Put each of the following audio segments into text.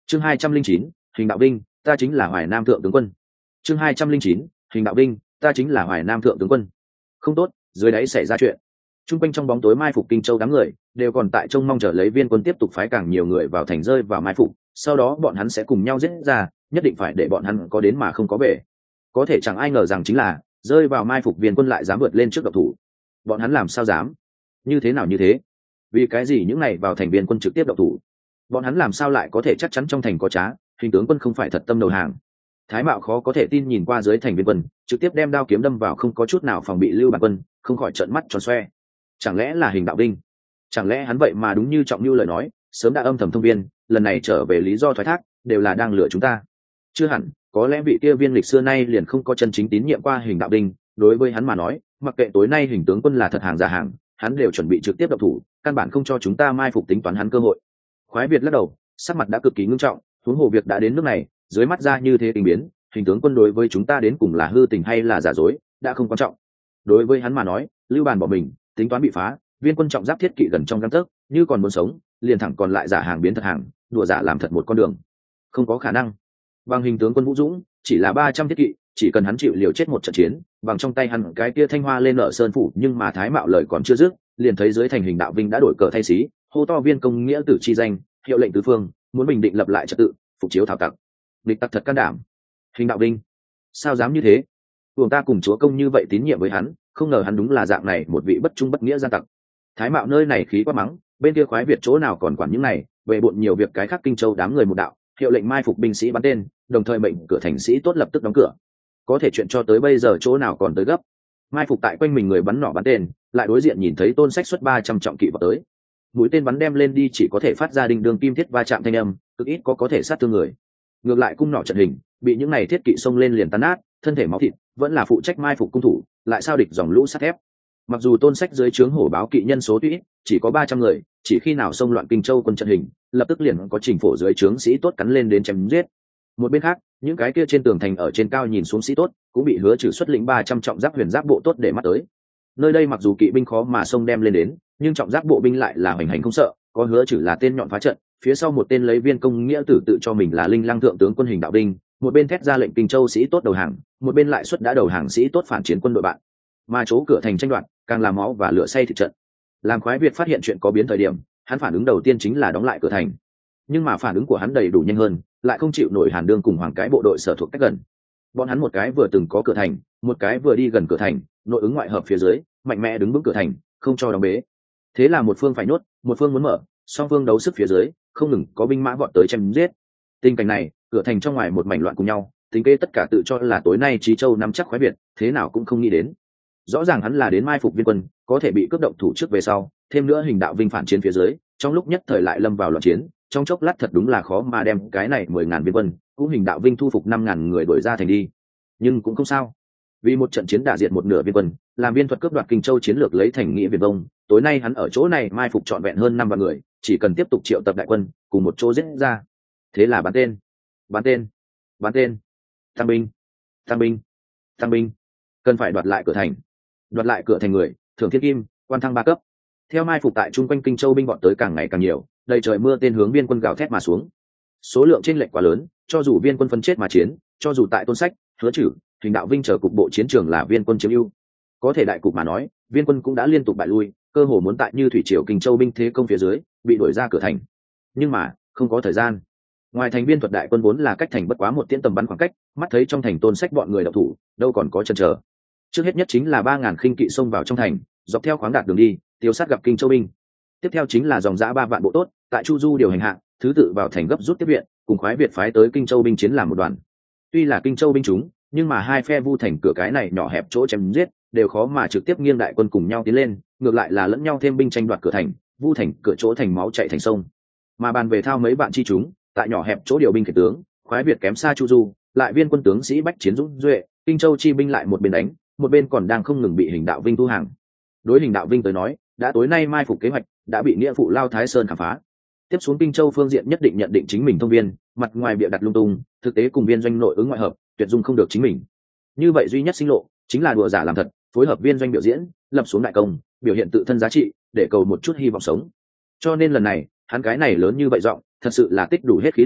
Chương 209, hình đạo binh, ta chính là Hoài Nam thượng tướng quân. Chương 209, hình đạo binh, ta chính là Hoài Nam thượng tướng quân. Không tốt, dưới đáy xảy ra chuyện. Trung quanh trong bóng tối mai phục Kinh Châu đám người đều còn tại trông mong chờ lấy Viên quân tiếp tục phái càng nhiều người vào thành rơi vào mai phục, sau đó bọn hắn sẽ cùng nhau giết ra, nhất định phải để bọn hắn có đến mà không có về. Có thể chẳng ai ngờ rằng chính là rơi vào mai phục Viên quân lại dám vượt lên trước độc thủ. Bọn hắn làm sao dám? Như thế nào như thế? Vì cái gì những này vào thành Viên quân trực tiếp độc thủ? Bọn hắn làm sao lại có thể chắc chắn trong thành có trá, hình tướng quân không phải thật tâm đầu hàng? Thái Mạo khó có thể tin nhìn qua dưới thành Viên quân, trực tiếp đem đao kiếm đâm vào không có chút nào phòng bị Lưu Bản Quân, không khỏi trợn mắt tròn xoe. Chẳng lẽ là hình đạo binh? Chẳng lẽ hắn vậy mà đúng như Trọng Nưu lời nói, sớm đã âm thầm thông viên, lần này trở về lý do thoái thác đều là đang lừa chúng ta? Chưa hẳn, có lẽ vị kia viên lịch xưa nay liền không có chân chính tín nhiệm qua hình đạo binh, đối với hắn mà nói, mặc kệ tối nay hình tướng quân là thật hàng giả hàng, hắn đều chuẩn bị trực tiếp độc thủ, căn bản không cho chúng ta mai phục tính toán hắn cơ hội. Khoái Việt lắc đầu, sắc mặt đã cực kỳ nghiêm trọng, huống hồ việc đã đến nước này, dưới mắt ra như thế tình biến, hình tướng quân đối với chúng ta đến cùng là hư tình hay là giả dối, đã không quan trọng. Đối với hắn mà nói, Lưu Bàn bỏ mình, tính toán bị phá, Viên quân trọng giáp thiết kỵ gần trong gang tấc, như còn muốn sống, liền thẳng còn lại giả hàng biến thật hàng, đùa giả làm thật một con đường. Không có khả năng. Bằng hình tướng quân Vũ Dũng, chỉ là 300 thiết kỵ, chỉ cần hắn chịu liều chết một trận chiến, bằng trong tay hắn cái kia thanh hoa lên nợ sơn phủ, nhưng mà Thái Mạo lời còn chưa dứt, liền thấy dưới thành hình đạo binh đã đổi cờ thay xí, hô to Viên công nghĩa tử chi danh, hiệu lệnh tứ phương, muốn bình định lập lại trật tự, phục chiếu thảo tặc. Địch tặc thật can đảm. Hình đạo binh, sao dám như thế? Tuồng ta cùng chúa công như vậy tín nhiệm với hắn, không ngờ hắn đúng là dạng này một vị bất trung bất nghĩa gian tặc. Thái Mạo nơi này khí quá mắng, bên kia Khoái Việt chỗ nào còn quản những này, về bộn nhiều việc cái khác Kinh Châu đám người một đạo, hiệu lệnh mai phục binh sĩ bắn tên, đồng thời mệnh cửa thành sĩ tốt lập tức đóng cửa. Có thể chuyện cho tới bây giờ chỗ nào còn tới gấp. Mai phục tại quanh mình người bắn nỏ bắn tên, lại đối diện nhìn thấy Tôn Sách xuất 300 trọng kỵ vào tới. Mũi tên bắn đem lên đi chỉ có thể phát ra đinh đường kim thiết va chạm thanh âm, cực ít có thể sát thương người. Ngược lại cung nỏ trận hình, bị những này thiết kỵ xông lên liền tan nát, thân thể máu thịt, vẫn là phụ trách mai phục cung thủ, lại sao địch dòng lũ sắt thép. Mặc dù Tôn Sách dưới trướng hổ báo kỵ nhân số tuy ít, chỉ có 300 người, chỉ khi nào xông loạn Kinh Châu quân trận hình, lập tức liền có trình phổ dưới trướng sĩ tốt cắn lên đến chém giết. Một bên khác, những cái kia trên tường thành ở trên cao nhìn xuống sĩ tốt, cũng bị Hứa Trừ xuất lĩnh 300 trọng giáp huyền giáp bộ tốt để mắt tới. Nơi đây mặc dù kỵ binh khó mà xông đem lên đến, nhưng trọng giáp bộ binh lại là hoành hành không sợ, có Hứa Trừ là tên nhọn phá trận, phía sau một tên lấy Viên công nghĩa tử tự cho mình là Linh Lăng thượng tướng quân hình đạo binh, một bên thét ra lệnh Kinh Châu sĩ tốt đầu hàng, một bên lại xuất đã đầu hàng sĩ tốt phản chiến quân đội bạn. Mà chỗ cửa thành tranh đoạt, càng làm máu và lửa say thịt trận. Làm Khoái Việt phát hiện chuyện có biến thời điểm, hắn phản ứng đầu tiên chính là đóng lại cửa thành. Nhưng mà phản ứng của hắn đầy đủ nhanh hơn, lại không chịu nổi Hàn Đương cùng Hoàng cái bộ đội sở thuộc cách gần. Bọn hắn một cái vừa từng có cửa thành, một cái vừa đi gần cửa thành, nội ứng ngoại hợp phía dưới, mạnh mẽ đứng vững cửa thành, không cho đóng bế. Thế là một phương phải nhốt, một phương muốn mở, song phương đấu sức phía dưới, không ngừng có binh mã vọt tới chém giết. Tình cảnh này, cửa thành trong ngoài một mảnh loạn cùng nhau, tính kế tất cả tự cho là tối nay Chí Châu nắm chắc Khoái Việt, thế nào cũng không nghĩ đến. Rõ ràng hắn là đến mai phục Viên quân, có thể bị cướp động thủ trước về sau, thêm nữa hình đạo binh phản chiến phía dưới, trong lúc nhất thời lại lâm vào loạn chiến, trong chốc lát thật đúng là khó mà đem cái này 10.000 Viên quân, cũng hình đạo binh thu phục 5.000 người đuổi ra thành đi. Nhưng cũng không sao, vì một trận chiến đả diệt một nửa Viên quân, làm Viên thuật cướp đoạt Kinh Châu chiến lược lấy thành nghĩa Việt Vông, tối nay hắn ở chỗ này mai phục trọn vẹn hơn 5 vạn người, chỉ cần tiếp tục triệu tập đại quân, cùng một chỗ giết ra. Thế là bắn tên, bắn tên, bắn tên, tăng binh, tăng binh, tăng binh, cần phải đoạt lại cửa thành. Đoạt lại cửa thành người, thưởng thiên kim, quan thăng 3 cấp. Theo mai phục tại trung quanh Kinh Châu binh bọn tới càng ngày càng nhiều, đầy trời mưa tên hướng Viên quân gào thét mà xuống. Số lượng chênh lệch quá lớn, cho dù Viên quân phân chết mà chiến, cho dù tại Tôn Sách, Hứa Trừ, hình đạo binh chờ cục bộ chiến trường là Viên quân chiếm ưu, có thể đại cục mà nói, Viên quân cũng đã liên tục bại lui, cơ hồ muốn tại như thủy triều Kinh Châu binh thế công phía dưới, bị đuổi ra cửa thành. Nhưng mà không có thời gian. Ngoài thành Viên thuật đại quân vốn là cách thành bất quá một tiễn tầm bắn khoảng cách, mắt thấy trong thành Tôn Sách bọn người động thủ, đâu còn có chần chờ. Trước hết nhất chính là 3.000 khinh kỵ xông vào trong thành, dọc theo khoáng đạt đường đi, tiêu sát gặp Kinh Châu binh. Tiếp theo chính là dòng dã 3 vạn bộ tốt, tại Chu Du điều hành hạ, thứ tự vào thành gấp rút tiếp viện, cùng Khoái Việt phái tới Kinh Châu binh chiến làm một đoàn. Tuy là Kinh Châu binh chúng, nhưng mà hai phe vu thành cửa cái này nhỏ hẹp chỗ chém giết, đều khó mà trực tiếp nghiêng đại quân cùng nhau tiến lên, ngược lại là lẫn nhau thêm binh tranh đoạt cửa thành, vu thành cửa chỗ thành máu chảy thành sông. Mà bàn về thao mấy bạn chi chúng, tại nhỏ hẹp chỗ điều binh khiển tướng, Khoái Việt kém xa Chu Du, lại Viên quân tướng sĩ bách chiến dũng duệ, Kinh Châu chi binh lại một bên đánh, một bên còn đang không ngừng bị hình đạo binh thu hàng. Đối hình đạo binh tới nói, đã tối nay mai phục kế hoạch đã bị nghĩa phụ Lao Thái Sơn khám phá. Tiếp xuống Kinh Châu phương diện nhất định nhận định chính mình thông viên, mặt ngoài bịa đặt lung tung, thực tế cùng viên doanh nội ứng ngoại hợp, tuyệt dung không được chính mình. Như vậy duy nhất sinh lộ chính là đùa giả làm thật, phối hợp viên doanh biểu diễn, lập xuống đại công, biểu hiện tự thân giá trị, để cầu một chút hy vọng sống. Cho nên lần này, hắn cái này lớn như vậy rộng, thật sự là tích đủ hết khí lực,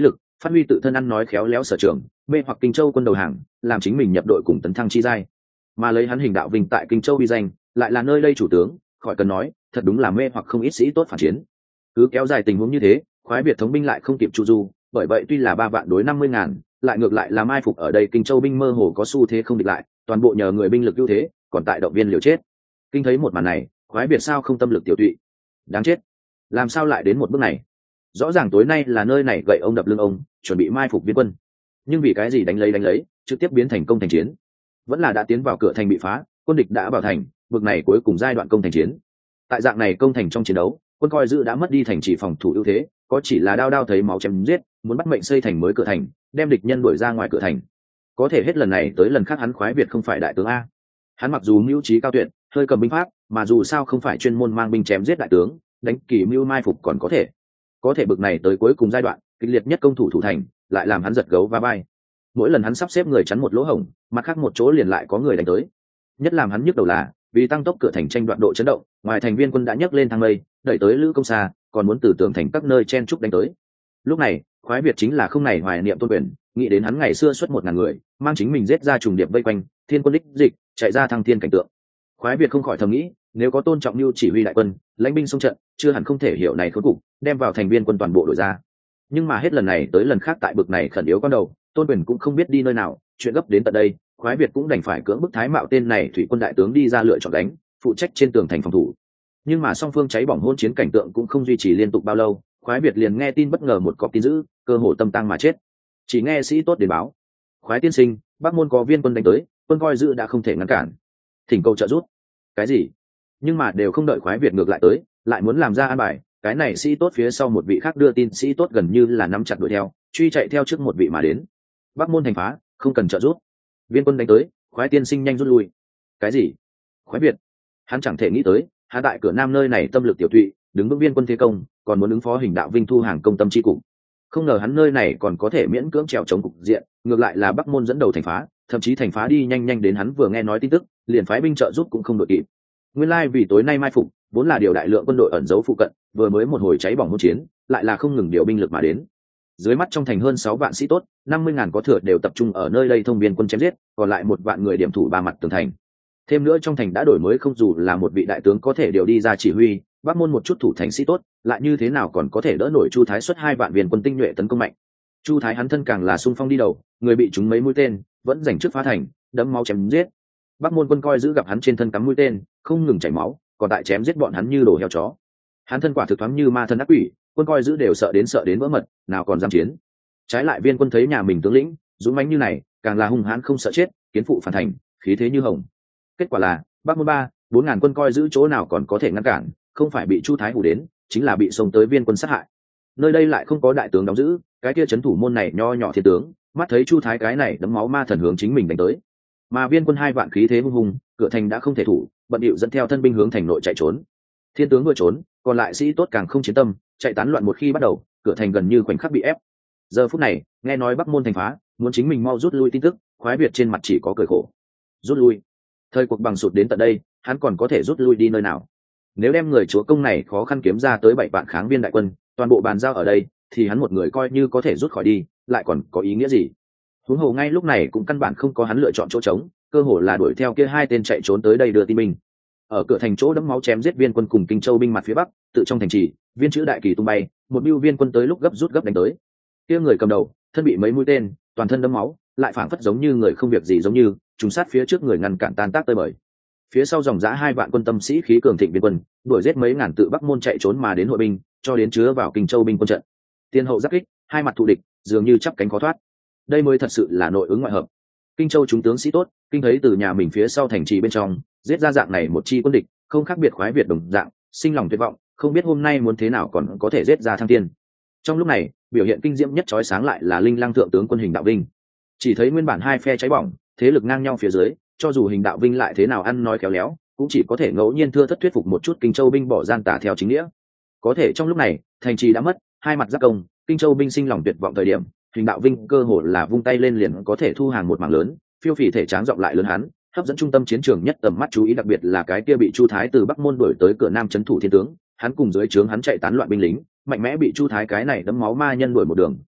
phát huy tự thân ăn nói khéo léo sở trường, mê hoặc Kinh Châu quân đầu hàng, làm chính mình nhập đội cùng tấn thăng chi giai. Mà lấy hắn Hình Đạo Vinh tại Kinh Châu uy danh, lại là nơi đây chủ tướng, khỏi cần nói, thật đúng là mê hoặc không ít sĩ tốt phản chiến. Cứ kéo dài tình huống như thế, khoái Việt thống binh lại không kịp chu du, bởi vậy tuy là 3 vạn đối 50.000, lại ngược lại là mai phục ở đây Kinh Châu binh mơ hồ có xu thế không địch lại, toàn bộ nhờ người binh lực ưu thế, còn tại động viên liều chết. Kinh thấy một màn này, khoái Việt sao không tâm lực tiểu tụy. Đáng chết, làm sao lại đến một bước này? Rõ ràng tối nay là nơi này gậy ông đập lưng ông, chuẩn bị mai phục viên quân, nhưng vì cái gì đánh lấy trực tiếp biến thành công thành chiến? Vẫn là đã tiến vào cửa thành bị phá, quân địch đã vào thành, vực này cuối cùng giai đoạn công thành chiến. Tại dạng này công thành trong chiến đấu, quân coi giữ đã mất đi thành trì phòng thủ ưu thế, có chỉ là đao đao thấy máu chém giết, muốn bắt mệnh xây thành mới cửa thành, đem địch nhân đuổi ra ngoài cửa thành. Có thể hết lần này tới lần khác hắn khoái Việt không phải đại tướng a. Hắn mặc dù mưu trí cao tuyệt, hơi cầm binh pháp, mà dù sao không phải chuyên môn mang binh chém giết đại tướng, đánh kỳ mưu mai phục còn có thể bực này tới cuối cùng giai đoạn kịch liệt nhất công thủ thủ thành, lại làm hắn giật gấu va bay. Mỗi lần hắn sắp xếp người chắn một lỗ hổng, mặt khác một chỗ liền lại có người đánh tới. Nhất làm hắn nhức đầu là vì tăng tốc cửa thành tranh đoạn độ chấn động, ngoài thành viên quân đã nhấc lên thang mây, đẩy tới lữ công xa, còn muốn từ tường thành các nơi chen trúc đánh tới. Lúc này khoái Việt chính là không này hoài niệm tôn quyền, nghĩ đến hắn ngày xưa xuất 1.000 người, mang chính mình giết ra trùng điệp vây quanh thiên quân đích dịch, chạy ra thăng thiên cảnh tượng. Khoái Việt không khỏi thầm nghĩ, nếu có Tôn Trọng Nhu chỉ huy đại quân, lãnh binh xông trận, chưa hẳn không thể hiểu này khốn cục, đem vào thành viên quân toàn bộ đổi ra. Nhưng mà hết lần này tới lần khác tại bực này khẩn yếu con đầu, Tôn Quyền cũng không biết đi nơi nào, chuyện gấp đến tận đây, khoái Việt cũng đành phải cưỡng bức Thái Mạo tên này thủy quân đại tướng đi ra lựa chọn đánh, phụ trách trên tường thành phòng thủ. Nhưng mà song phương cháy bỏng hôn chiến cảnh tượng cũng không duy trì liên tục bao lâu, khoái Việt liền nghe tin bất ngờ một cọp tin dữ, cơ hồ tâm tăng mà chết. Chỉ nghe sĩ tốt đến báo, khoái tiên sinh, Bắc môn có viên quân đánh tới, quân coi giữ đã không thể ngăn cản, thỉnh cầu trợ giúp. Cái gì? Nhưng mà đều không đợi khoái Việt ngược lại tới, lại muốn làm ra an bài, cái này sĩ tốt phía sau một vị khác đưa tin sĩ tốt gần như là nắm chặt đuổi theo, truy chạy theo trước một vị mà đến. Bắc môn thành phá, không cần trợ giúp, viên quân đánh tới, khoái tiên sinh nhanh rút lui. Cái gì? Khoái Việt, hắn chẳng thể nghĩ tới, hắn tại cửa nam nơi này tâm lực tiểu tụy, đứng vững viên quân thế công, còn muốn ứng phó Hình Đạo Vinh thu hàng công tâm chi cục. Không ngờ hắn nơi này còn có thể miễn cưỡng trèo chống cục diện, ngược lại là Bắc môn dẫn đầu thành phá, thậm chí thành phá đi nhanh đến hắn vừa nghe nói tin tức, liền phái binh trợ giúp cũng không đội kịp. Nguyên lai vì tối nay mai phục, vốn là điều đại lượng quân đội ẩn giấu phụ cận, vừa mới một hồi cháy bỏng hỗn chiến, lại là không ngừng điều binh lực mà đến. Dưới mắt trong thành hơn 6 vạn sĩ tốt, 50.000 có thừa đều tập trung ở nơi đây thông biên quân chém giết, còn lại 1 vạn người điểm thủ ba mặt tường thành. Thêm nữa trong thành đã đổi mới không dù là một vị đại tướng có thể điều đi ra chỉ huy, Bắc môn một chút thủ thành sĩ tốt, lại như thế nào còn có thể đỡ nổi Chu Thái xuất 2 vạn viên quân tinh nhuệ tấn công mạnh. Chu Thái hắn thân càng là xung phong đi đầu, người bị trúng mấy mũi tên, vẫn giành trước phá thành, đẫm máu chém giết. Bắc môn quân coi giữ gặp hắn trên thân cắm mũi tên, không ngừng chảy máu, còn tại chém giết bọn hắn như đồ heo chó. Hắn thân quả thực thoáng như ma thân ác quỷ, quân coi giữ đều sợ đến vỡ mật, nào còn dám chiến. Trái lại viên quân thấy nhà mình tướng lĩnh dũng mãnh như này, càng là hung hãn không sợ chết, kiến phụ phản thành, khí thế như hồng. Kết quả là Bắc môn 3-4 ngàn quân coi giữ chỗ nào còn có thể ngăn cản, không phải bị Chu Thái hủ đến, chính là bị xông tới viên quân sát hại. Nơi đây lại không có đại tướng đóng giữ, cái kia trấn thủ môn này nho nhỏ thiên tướng, mắt thấy Chu Thái cái này đấm máu ma thần hướng chính mình đánh tới, mà viên quân 2 vạn khí thế hung hùng, cửa thành đã không thể thủ, bận điệu dẫn theo thân binh hướng thành nội chạy trốn. Thiên tướng vừa trốn, còn lại sĩ tốt càng không chiến tâm, chạy tán loạn một khi bắt đầu, cửa thành gần như khoảnh khắc bị ép. Giờ phút này nghe nói Bắc môn thành phá, muốn chính mình mau rút lui tin tức, khoái Việt trên mặt chỉ có cười khổ. Rút lui? Thời cuộc bằng sụt đến tận đây, hắn còn có thể rút lui đi nơi nào? Nếu đem người chúa công này khó khăn kiếm ra tới 7 vạn kháng viên đại quân, toàn bộ bàn giao ở đây, thì hắn một người coi như có thể rút khỏi đi, lại còn có ý nghĩa gì? Huống hồ ngay lúc này cũng căn bản không có hắn lựa chọn chỗ trống, cơ hồ là đuổi theo kia 2 tên chạy trốn tới đây đưa tin binh. Ở cửa thành chỗ đẫm máu chém giết viên quân cùng Kinh Châu binh mặt phía bắc, tự trong thành trì, viên chữ đại kỳ tung bay, một bưu viên quân tới lúc gấp đánh tới. Kia người cầm đầu, thân bị mấy mũi tên, toàn thân đẫm máu, lại phảng phất giống như người không việc gì giống như, trùng sát phía trước người ngăn cản tan tác tơi bời. Phía sau dòng dã 2 vạn quân tâm sĩ khí cường thịnh viên quân, đuổi giết mấy ngàn tự Bắc môn chạy trốn mà đến hội binh, cho đến chứa vào Kinh Châu binh quân trận. Tiên hậu giáp kích, 2 mặt thù địch, dường như chắp cánh khó thoát. Đây mới thật sự là nội ứng ngoại hợp. Kinh Châu chúng tướng sĩ tốt, kinh thấy từ nhà mình phía sau thành trì bên trong, giết ra dạng này một chi quân địch, không khác biệt khoái Việt đồng dạng, sinh lòng tuyệt vọng, không biết hôm nay muốn thế nào còn có thể giết ra thăng tiên. Trong lúc này, biểu hiện kinh diễm nhất chói sáng lại là Linh Lăng thượng tướng quân Hình Đạo Vinh. Chỉ thấy nguyên bản 2 phe cháy bỏng, thế lực ngang nhau phía dưới, cho dù Hình Đạo Vinh lại thế nào ăn nói khéo léo, cũng chỉ có thể ngẫu nhiên thưa thất thuyết phục một chút Kinh Châu binh bỏ gian tả theo chính nghĩa. Có thể trong lúc này, thành trì đã mất, 2 mặt giáp công, Kinh Châu binh sinh lòng tuyệt vọng thời điểm, Hình Đạo Vinh cơ hồ là vung tay lên liền có thể thu hàng một mảng lớn, phiêu phì thể tráng rộng lại lớn hắn, hấp dẫn trung tâm chiến trường nhất tầm mắt chú ý, đặc biệt là cái kia bị Chu Thái từ Bắc môn đuổi tới cửa nam trấn thủ thiên tướng, hắn cùng dưới trướng hắn chạy tán loạn binh lính, mạnh mẽ bị Chu Thái cái này đấm máu ma nhân đuổi một đường,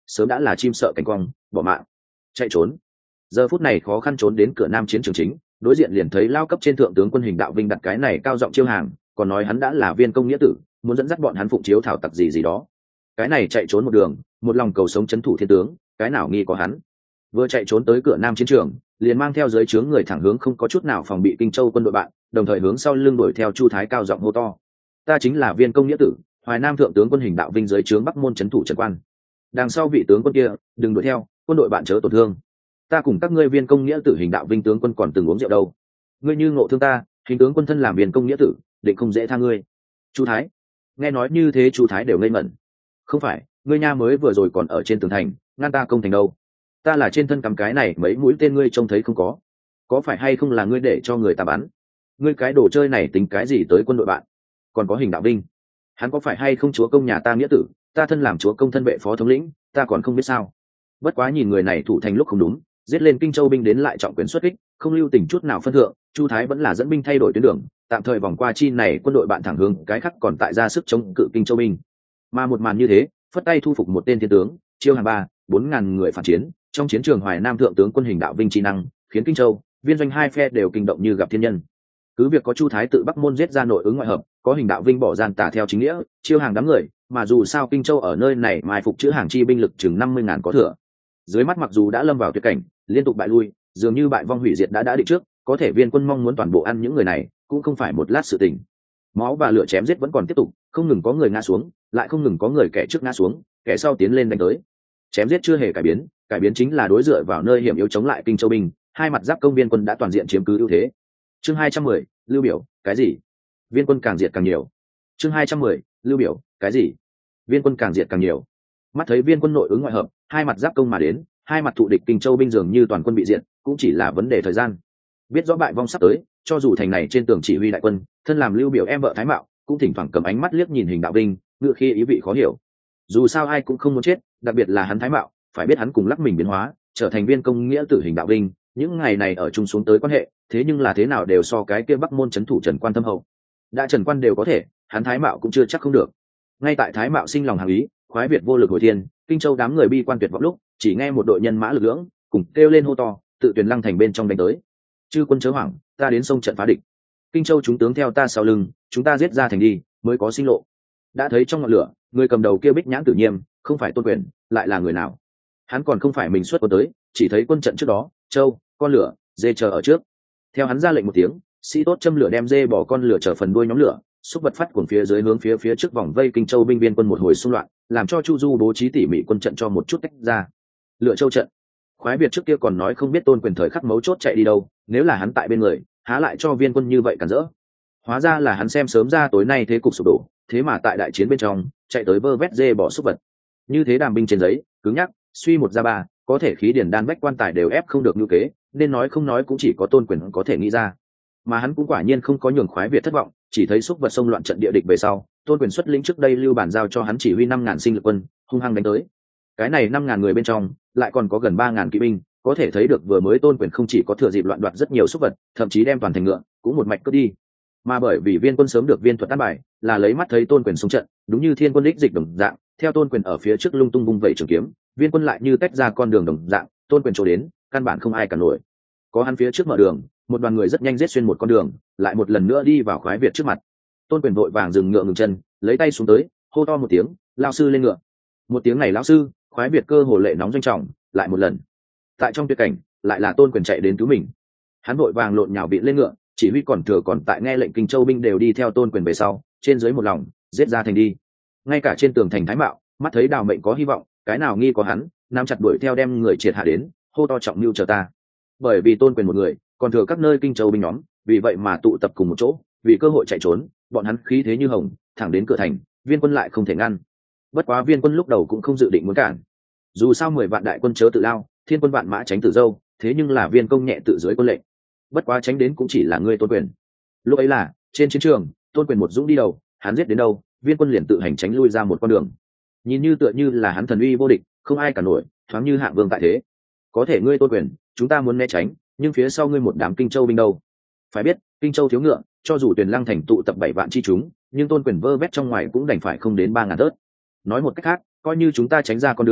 sớm đã là chim sợ cảnh quang, bỏ mạng chạy trốn. Giờ phút này khó khăn trốn đến cửa nam chiến trường chính, đối diện liền thấy lao cấp trên thượng tướng quân Hình Đạo Vinh đặt cái này cao giọng chiêu hàng, còn nói hắn đã là viên công nghĩa tử, muốn dẫn dắt bọn hắn phụng chiếu thảo tặc gì gì đó. Cái này chạy trốn một đường, một lòng cầu sống trấn thủ thiên tướng, cái nào nghi có hắn. Vừa chạy trốn tới cửa nam chiến trường, liền mang theo dưới trướng người thẳng hướng không có chút nào phòng bị Kinh Châu quân đội bạn, đồng thời hướng sau lưng đuổi theo Chu Thái cao giọng hô to: ta chính là viên công nghĩa tử, Hoài Nam thượng tướng quân Hình Đạo Vinh dưới trướng Bắc môn trấn thủ Trần Quan. Đằng sau vị tướng quân kia, đừng đuổi theo, quân đội bạn chớ tổn thương. Ta cùng các ngươi viên công nghĩa tử Hình Đạo Vinh tướng quân còn từng uống rượu đâu. Ngươi như ngộ thương ta, hình tướng quân thân làm viên công nghĩa tử, định không dễ tha ngươi. Chu Thái. Nghe nói như thế Chu Thái đều ngây ngẩn. Không phải, ngươi nha mới vừa rồi còn ở trên tường thành, ngăn ta công thành đâu. Ta là trên thân cắm cái này mấy mũi tên ngươi trông thấy không có. Có phải hay không là ngươi để cho người ta bắn? Ngươi cái đồ chơi này tính cái gì tới quân đội bạn? Còn có Hình Đạo Vinh, hắn có phải hay không chúa công nhà ta nghĩa tử, ta thân làm chúa công thân vệ phó thống lĩnh, ta còn không biết sao. Bất quá nhìn người này thủ thành lúc không đúng, giết lên Kinh Châu binh đến lại trọng quyền xuất kích, không lưu tình chút nào phân thượng. Chu Thái vẫn là dẫn binh thay đổi tuyến đường, tạm thời vòng qua chi này quân đội bạn thẳng hướng cái khác còn tại ra sức chống cự Kinh Châu binh. Mà một màn như thế, phất tay thu phục một tên thiên tướng, chiêu hàng 3-4 ngàn người phản chiến, trong chiến trường Hoài Nam thượng tướng quân Hình Đạo Vinh chi năng, khiến Kinh Châu, Viên doanh hai phe đều kinh động như gặp thiên nhân. Cứ việc có Chu Thái tự Bắc môn giết ra nội ứng ngoại hợp, có Hình Đạo Vinh bỏ gian tả theo chính nghĩa, chiêu hàng đám người, mà dù sao Kinh Châu ở nơi này mai phục chữ hàng chi binh lực chừng 50 ngàn có thừa. Dưới mắt mặc dù đã lâm vào tuyệt cảnh, liên tục bại lui, dường như bại vong hủy diệt đã định trước, có thể Viên quân mong muốn toàn bộ ăn những người này, cũng không phải một lát sự tình. Máu và lửa chém giết vẫn còn tiếp tục, không ngừng có người ngã xuống, lại không ngừng có người kẻ trước ngã xuống, kẻ sau tiến lên đánh tới. Chém giết chưa hề cải biến chính là đối dựa vào nơi hiểm yếu chống lại Kinh Châu binh, hai mặt giáp công Viên quân đã toàn diện chiếm cứ ưu thế. Chương 210, Lưu Biểu, cái gì? Viên quân càng diệt càng nhiều. Chương 210, Lưu Biểu, cái gì? Viên quân càng diệt càng nhiều. Mắt thấy Viên quân nội ứng ngoại hợp, hai mặt giáp công mà đến, hai mặt thụ địch Kinh Châu binh dường như toàn quân bị diệt, cũng chỉ là vấn đề thời gian. Biết rõ bại vong sắp tới, cho dù thành này trên tường chỉ huy đại quân, thân làm Lưu Biểu em vợ Thái Mạo, cũng thỉnh thoảng cầm ánh mắt liếc nhìn Hình Đạo Vinh, ngựa khi ý vị khó hiểu. Dù sao ai cũng không muốn chết, đặc biệt là hắn Thái Mạo, phải biết hắn cùng lắc mình biến hóa, trở thành viên công nghĩa tử Hình Đạo Vinh, những ngày này ở chung xuống tới quan hệ, thế nhưng là thế nào đều so cái kia Bắc môn trấn thủ Trần Quan thâm hậu. Đã Trần Quan đều có thể, hắn Thái Mạo cũng chưa chắc không được. Ngay tại Thái Mạo sinh lòng hàng ý, khoái Việt vô lực hồi thiên, Kinh Châu đám người bi quan tuyệt vọng lúc, chỉ nghe một đội nhân mã lực lưỡng, cùng kêu lên hô to, tự Tuyền Lăng thành bên trong đánh tới. Chư quân chớ hoảng, ta đến sông trận phá địch. Kinh Châu chúng tướng theo ta sau lưng, chúng ta giết ra thành đi, mới có sinh lộ. Đã thấy trong ngọn lửa, người cầm đầu kia Bích Nhãn Tử Nhiêm, không phải Tôn Quyền, lại là người nào? Hắn còn không phải mình xuất quân tới, chỉ thấy quân trận trước đó, Châu, con lửa, dê chờ ở trước. Theo hắn ra lệnh một tiếng, sĩ tốt châm lửa đem dê bỏ con lửa chở phần đuôi nhóm lửa, xúc vật phát cuồng phía dưới hướng phía trước vòng vây Kinh Châu binh viên quân một hồi xung loạn, làm cho Chu Du bố trí tỉ mỉ quân trận cho một chút tách ra. Lựa Châu trận. Khoái Việt trước kia còn nói không biết Tôn Quyền thời khắc mấu chốt chạy đi đâu, nếu là hắn tại bên người, há lại cho viên quân như vậy cản rỡ. Hóa ra là hắn xem sớm ra tối nay thế cục sụp đổ, thế mà tại đại chiến bên trong, chạy tới vơ vét dê bỏ xúc vật. Như thế đàm binh trên giấy, cứng nhắc, suy một ra ba, có thể khí điển đan bách quan tài đều ép không được như kế, nên nói không nói cũng chỉ có Tôn Quyền có thể nghĩ ra. Mà hắn cũng quả nhiên không có nhường Khoái Việt thất vọng, chỉ thấy xúc vật xông loạn trận địa địch về sau, Tôn Quyền xuất lĩnh trước đây lưu bản giao cho hắn chỉ huy 5 ngàn sinh lực quân, hung hăng đánh tới. Cái này 5 ngàn người bên trong, lại còn có gần 3 ngàn kỵ binh, có thể thấy được vừa mới Tôn Quyền không chỉ có thừa dịp loạn đoạt rất nhiều xúc vật, thậm chí đem toàn thành ngựa cũng một mạch cướp đi. Mà bởi vì viên quân sớm được viên thuật an bài, là lấy mắt thấy Tôn Quyền xung trận, đúng như thiên quân đích dịch đồng dạng, theo Tôn Quyền ở phía trước lung tung vung vẩy trường kiếm, viên quân lại như tách ra con đường đồng dạng, Tôn Quyền chỗ đến, căn bản không ai cản nổi. Có hắn phía trước mở đường, một đoàn người rất nhanh giết xuyên một con đường, lại một lần nữa đi vào Khoái Việt trước mặt. Tôn Quyền vội vàng dừng ngựa ngừng chân, lấy tay xuống tới, hô to một tiếng, "Lão sư lên ngựa!" Một tiếng này lão sư, Khoái Việt cơ hồ lệ nóng doanh trọng, lại một lần. Tại trong tuyệt cảnh, lại là Tôn Quyền chạy đến cứu mình. Hắn vội vàng lộn nhào vịn lên ngựa, chỉ huy còn thừa còn tại nghe lệnh Kinh Châu binh đều đi theo Tôn Quyền về sau, trên dưới một lòng, giết ra thành đi. Ngay cả trên tường thành Thái Mạo, mắt thấy Đào Mệnh có hy vọng, cái nào nghi có hắn, nắm chặt đuổi theo đem người triệt hạ đến, hô to trọng mưu chờ ta. Bởi vì Tôn Quyền một người, còn thừa các nơi Kinh Châu binh nhóm, vì vậy mà tụ tập cùng một chỗ, vì cơ hội chạy trốn, bọn hắn khí thế như hồng, thẳng đến cửa thành, viên quân lại không thể ngăn. Bất quá viên quân lúc đầu cũng không dự định muốn cản. Dù sao 10 vạn đại quân chớ tự lao, thiên quân vạn mã tránh tử dâu, thế nhưng là viên công nhẹ tự dưới quân lệnh. Bất quá tránh đến cũng chỉ là ngươi Tôn Quyền. Lúc ấy là trên chiến trường, Tôn Quyền một dũng đi đầu, hắn giết đến đâu, viên quân liền tự hành tránh lui ra một con đường. Nhìn như tựa như là hắn thần uy vô địch, không ai cả nổi, thoáng như hạng vương tại thế. Có thể ngươi Tôn Quyền, chúng ta muốn né tránh, nhưng phía sau ngươi một đám Kinh Châu binh đâu? Phải biết, Kinh Châu thiếu ngựa, cho dù Tuyền Lăng thành tụ tập 7 vạn chi chúng, nhưng Tôn Quyền vơ vét trong ngoài cũng đành phải không đến 3 ngàn tớt. Nói một cách khác, coi như chúng ta tránh ra con đường,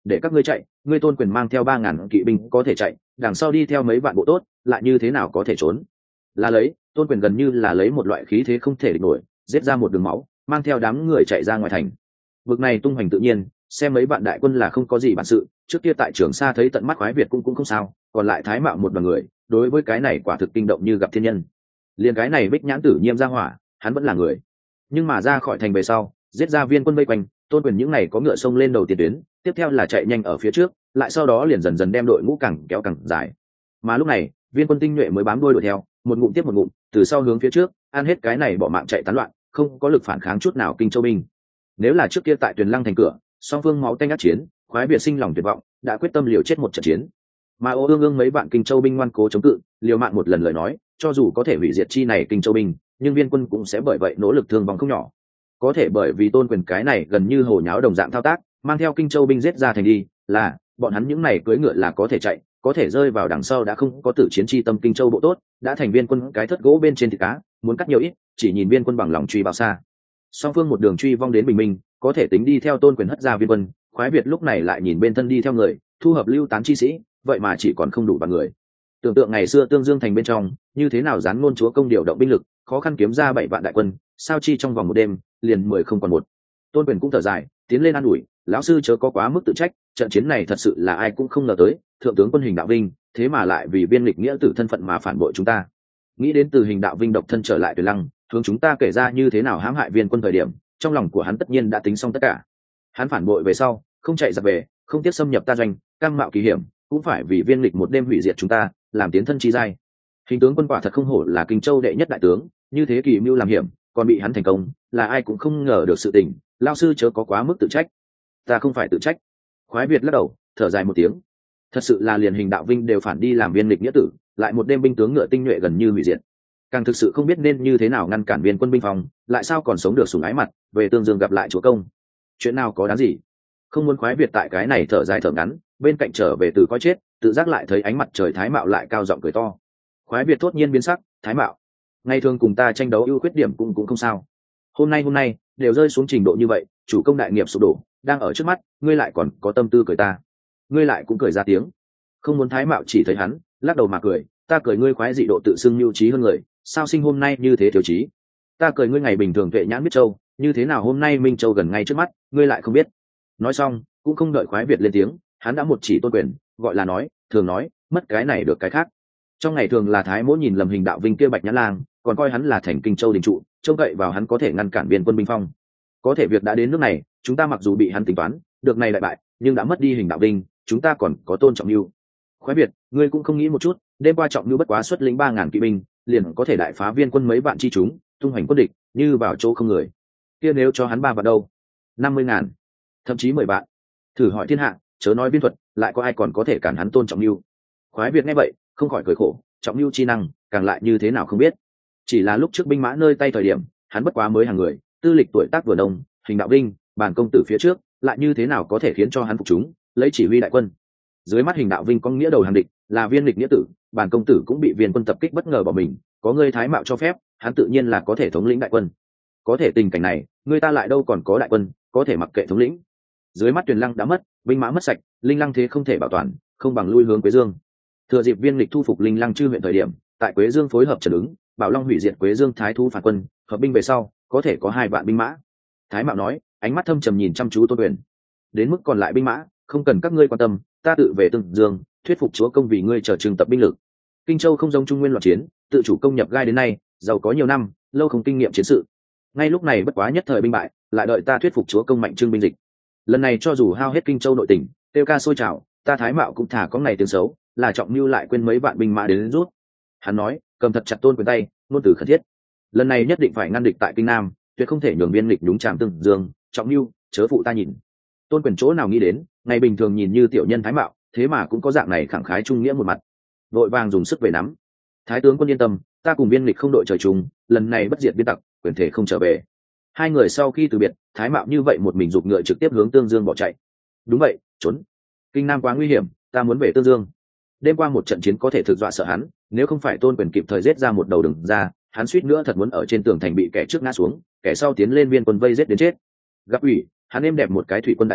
để các ngươi chạy, ngươi Tôn Quyền mang theo 3.000 kỵ binh có thể chạy, đằng sau đi theo mấy vạn bộ tốt, lại như thế nào có thể trốn? Là lấy, Tôn Quyền gần như là lấy một loại khí thế không thể địch nổi, giết ra một đường máu, mang theo đám người chạy ra ngoài thành. Vực này tung hoành tự nhiên, xem mấy bạn đại quân là không có gì bản sự, trước kia tại Trường Sa thấy tận mắt khoái Việt cũng không sao, còn lại Thái Mạo một đoàn người, đối với cái này quả thực kinh động như gặp thiên nhân. Liền cái này Bích Nhãn Tử Nhiêm ra hỏa, hắn vẫn là người. Nhưng mà ra khỏi thành về sau, giết ra viên quân vây quanh, Tôn Quyền những này có ngựa sông lên đầu tiền tuyến, tiếp theo là chạy nhanh ở phía trước, lại sau đó liền dần dần đem đội ngũ càng kéo càng dài. Mà lúc này, viên quân tinh nhuệ mới bám đuôi đuổi theo, một ngụm tiếp một ngụm, từ sau hướng phía trước, ăn hết cái này bỏ mạng chạy tán loạn, không có lực phản kháng chút nào Kinh Châu binh. Nếu là trước kia tại Tuyền Lăng thành cửa, song phương máu tanh ác chiến, khoái Việt sinh lòng tuyệt vọng, đã quyết tâm liều chết một trận chiến. Mà Ô Ương Ương mấy bạn Kinh Châu binh ngoan cố chống cự, liều mạng một lần lời nói, cho dù có thể hủy diệt chi này Kinh Châu binh, nhưng viên quân cũng sẽ bởi vậy nỗ lực thương vong không nhỏ. Có thể bởi vì Tôn Quyền cái này gần như hồ nháo đồng dạng thao tác, mang theo Kinh Châu binh giết ra thành đi, là bọn hắn những này cưỡi ngựa là có thể chạy, có thể rơi vào đằng sau đã không có tử chiến chi tâm Kinh Châu bộ tốt, đã thành viên quân cái thất gỗ bên trên thịt cá, muốn cắt nhiều ít, chỉ nhìn viên quân bằng lòng truy bao xa. Song phương một đường truy vong đến bình minh, có thể tính đi theo Tôn Quyền hất ra viên quân, khoái Việt lúc này lại nhìn bên thân đi theo người, thu hợp lưu tán chi sĩ, vậy mà chỉ còn không đủ bằng người. Tưởng tượng ngày xưa Tương Dương thành bên trong, như thế nào dán ngôn chúa công điều động binh lực, khó khăn kiếm ra 7 vạn đại quân, sao chi trong vòng một đêm, liền 10 không còn một. Tôn Quyền cũng thở dài, tiến lên an ủi, lão sư chớ có quá mức tự trách, trận chiến này thật sự là ai cũng không ngờ tới, thượng tướng quân Hình Đạo Vinh, thế mà lại vì viên lịch nghĩa tử thân phận mà phản bội chúng ta. Nghĩ đến từ Hình Đạo Vinh độc thân trở lại Tuyền Lăng, hướng chúng ta kể ra như thế nào hãm hại viên quân thời điểm, trong lòng của hắn tất nhiên đã tính xong tất cả. Hắn phản bội về sau, không chạy giặc về, không tiếc xâm nhập ta doanh, cam mạo kỳ hiểm, cũng phải vì viên lịch một đêm hủy diệt chúng ta, làm tiến thân chi giai. Hình tướng quân quả thật không hổ là Kinh Châu đệ nhất đại tướng, như thế kỳ mưu làm hiểm, còn bị hắn thành công, là ai cũng không ngờ được sự tình, lao sư chớ có quá mức tự trách. Ta không phải tự trách. Khoái Việt lắc đầu, thở dài một tiếng. Thật sự là liền Hình Đạo Vinh đều phản đi làm viên lịch nghĩa tử, lại một đêm binh tướng ngựa tinh nhuệ gần như hủy diệt. Càng thực sự không biết nên như thế nào ngăn cản viên quân binh phòng, lại sao còn sống được sủng ái mặt, về Tương Dương gặp lại chúa công. Chuyện nào có đáng gì? Không muốn Khoái Việt tại cái này thở dài thở ngắn, bên cạnh trở về từ coi chết, tự giác lại thấy ánh mặt trời Thái Mạo lại cao giọng cười to. Khoái Việt thốt nhiên biến sắc, Thái Mạo, ngày thường cùng ta tranh đấu ưu khuyết điểm cũng không sao. Hôm nay đều rơi xuống trình độ như vậy, chủ công đại nghiệp sụp đổ, đang ở trước mắt, ngươi lại còn có tâm tư cười ta. Ngươi lại cũng cười ra tiếng. Không muốn Thái Mạo chỉ thấy hắn, lắc đầu mà cười, ta cười ngươi khoái dị độ tự xưng nhu trí hơn người, sao sinh hôm nay như thế thiếu trí? Ta cười ngươi ngày bình thường tuệ nhãn biết châu, như thế nào hôm nay Minh Châu gần ngay trước mắt, ngươi lại không biết. Nói xong, cũng không đợi Khoái Việt lên tiếng, hắn đã một chỉ Tôn Quyền, gọi là nói, thường nói, mất cái này được cái khác. Trong ngày thường là Thái Mỗ nhìn lầm Hình Đạo Vinh kia Bạch Nhã Lang, còn coi hắn là thành Kinh Châu đình trụ, trông cậy vào hắn có thể ngăn cản viên quân binh phong. Có thể việc đã đến nước này, chúng ta mặc dù bị hắn tính toán, được này lại bại, nhưng đã mất đi Hình Đạo Vinh, chúng ta còn có Tôn Trọng Nưu. Khoái Việt, ngươi cũng không nghĩ một chút, đêm qua Trọng Nưu bất quá xuất lĩnh 3.000 kỵ binh, liền có thể đại phá viên quân mấy vạn chi chúng, tung hoành quân địch, như vào chỗ không người. Kia nếu cho hắn 3 vạn đâu? 50.000, thậm chí 10 vạn. Thử hỏi thiên hạ, chớ nói viên thuật, lại có ai còn có thể cản hắn Tôn Trọng Nưu? Khoái Việt nghe vậy, không khỏi cười khổ, Trọng Nưu chi năng, càng lại như thế nào không biết. Chỉ là lúc trước binh mã nơi tay thời điểm, hắn bất quá mới hàng người, tư lịch tuổi tác vừa nông, Hình Đạo Vinh, bản công tử phía trước, lại như thế nào có thể khiến cho hắn phục chúng, lấy chỉ huy đại quân. Dưới mắt Hình Đạo Vinh có nghĩa đầu hàng địch, là viên lịch nghĩa tử, bản công tử cũng bị viên quân tập kích bất ngờ bỏ mình, có ngươi Thái Mạo cho phép, hắn tự nhiên là có thể thống lĩnh đại quân. Có thể tình cảnh này, người ta lại đâu còn có đại quân, có thể mặc kệ thống lĩnh. Dưới mắt Tuyền Lăng đã mất, binh mã mất sạch, Linh Lăng thế không thể bảo toàn, không bằng lui hướng Quế Dương. Thừa dịp viên lịch thu phục Linh Lăng chư huyện thời điểm, tại Quế Dương phối hợp Trần Ứng, Bảo Long hủy diệt Quế Dương thái thú phản quân, hợp binh về sau, có thể có 2 vạn binh mã. Thái Mạo nói, ánh mắt thâm trầm nhìn chăm chú Tôn Quyền. Đến mức còn lại binh mã, không cần các ngươi quan tâm, ta tự về Tương Dương, thuyết phục chúa công vì ngươi chờ trừng tập binh lực. Kinh Châu không giống Trung Nguyên loạn chiến, tự chủ công nhập gai đến nay, giàu có nhiều năm, lâu không kinh nghiệm chiến sự. Ngay lúc này bất quá nhất thời binh bại, lại đợi ta thuyết phục chúa công mạnh trưng binh dịch. Lần này cho dù hao hết Kinh Châu nội tình, tiêu ca sôi trào, ta Thái Mạo cũng thả có ngày tiếng xấu, là Trọng Nưu lại quên mấy vạn binh mã đến rút. Hắn nói, cầm thật chặt Tôn Quyền tay, ngôn từ khẩn thiết. Lần này nhất định phải ngăn địch tại Kinh Nam, tuyệt không thể nhường viên lịch nhúng chàm Tương Dương, Trọng Nưu, chớ phụ ta nhìn. Tôn Quyền chỗ nào nghĩ đến, ngày bình thường nhìn như tiểu nhân Thái Mạo, thế mà cũng có dạng này khẳng khái trung nghĩa một mặt. Vội vàng dùng sức về nắm. Thái tướng quân yên tâm, ta cùng viên lịch không đội trời chung, lần này bất diệt biên tặc, quyền thể không trở về. 2 người sau khi từ biệt, Thái Mạo như vậy một mình giục ngựa trực tiếp hướng Tương Dương bỏ chạy. Đúng vậy, trốn. Kinh Nam quá nguy hiểm, ta muốn về Tương Dương. Đêm qua một trận chiến có thể thực dọa sợ hắn, nếu không phải Tôn Quyền kịp thời giết ra một đầu đường ra, hắn suýt nữa thật muốn ở trên tường thành bị kẻ trước ngã xuống, kẻ sau tiến lên viên quân vây giết đến chết. Gặp ủy, hắn êm đẹp một cái thủy quân đại tướng,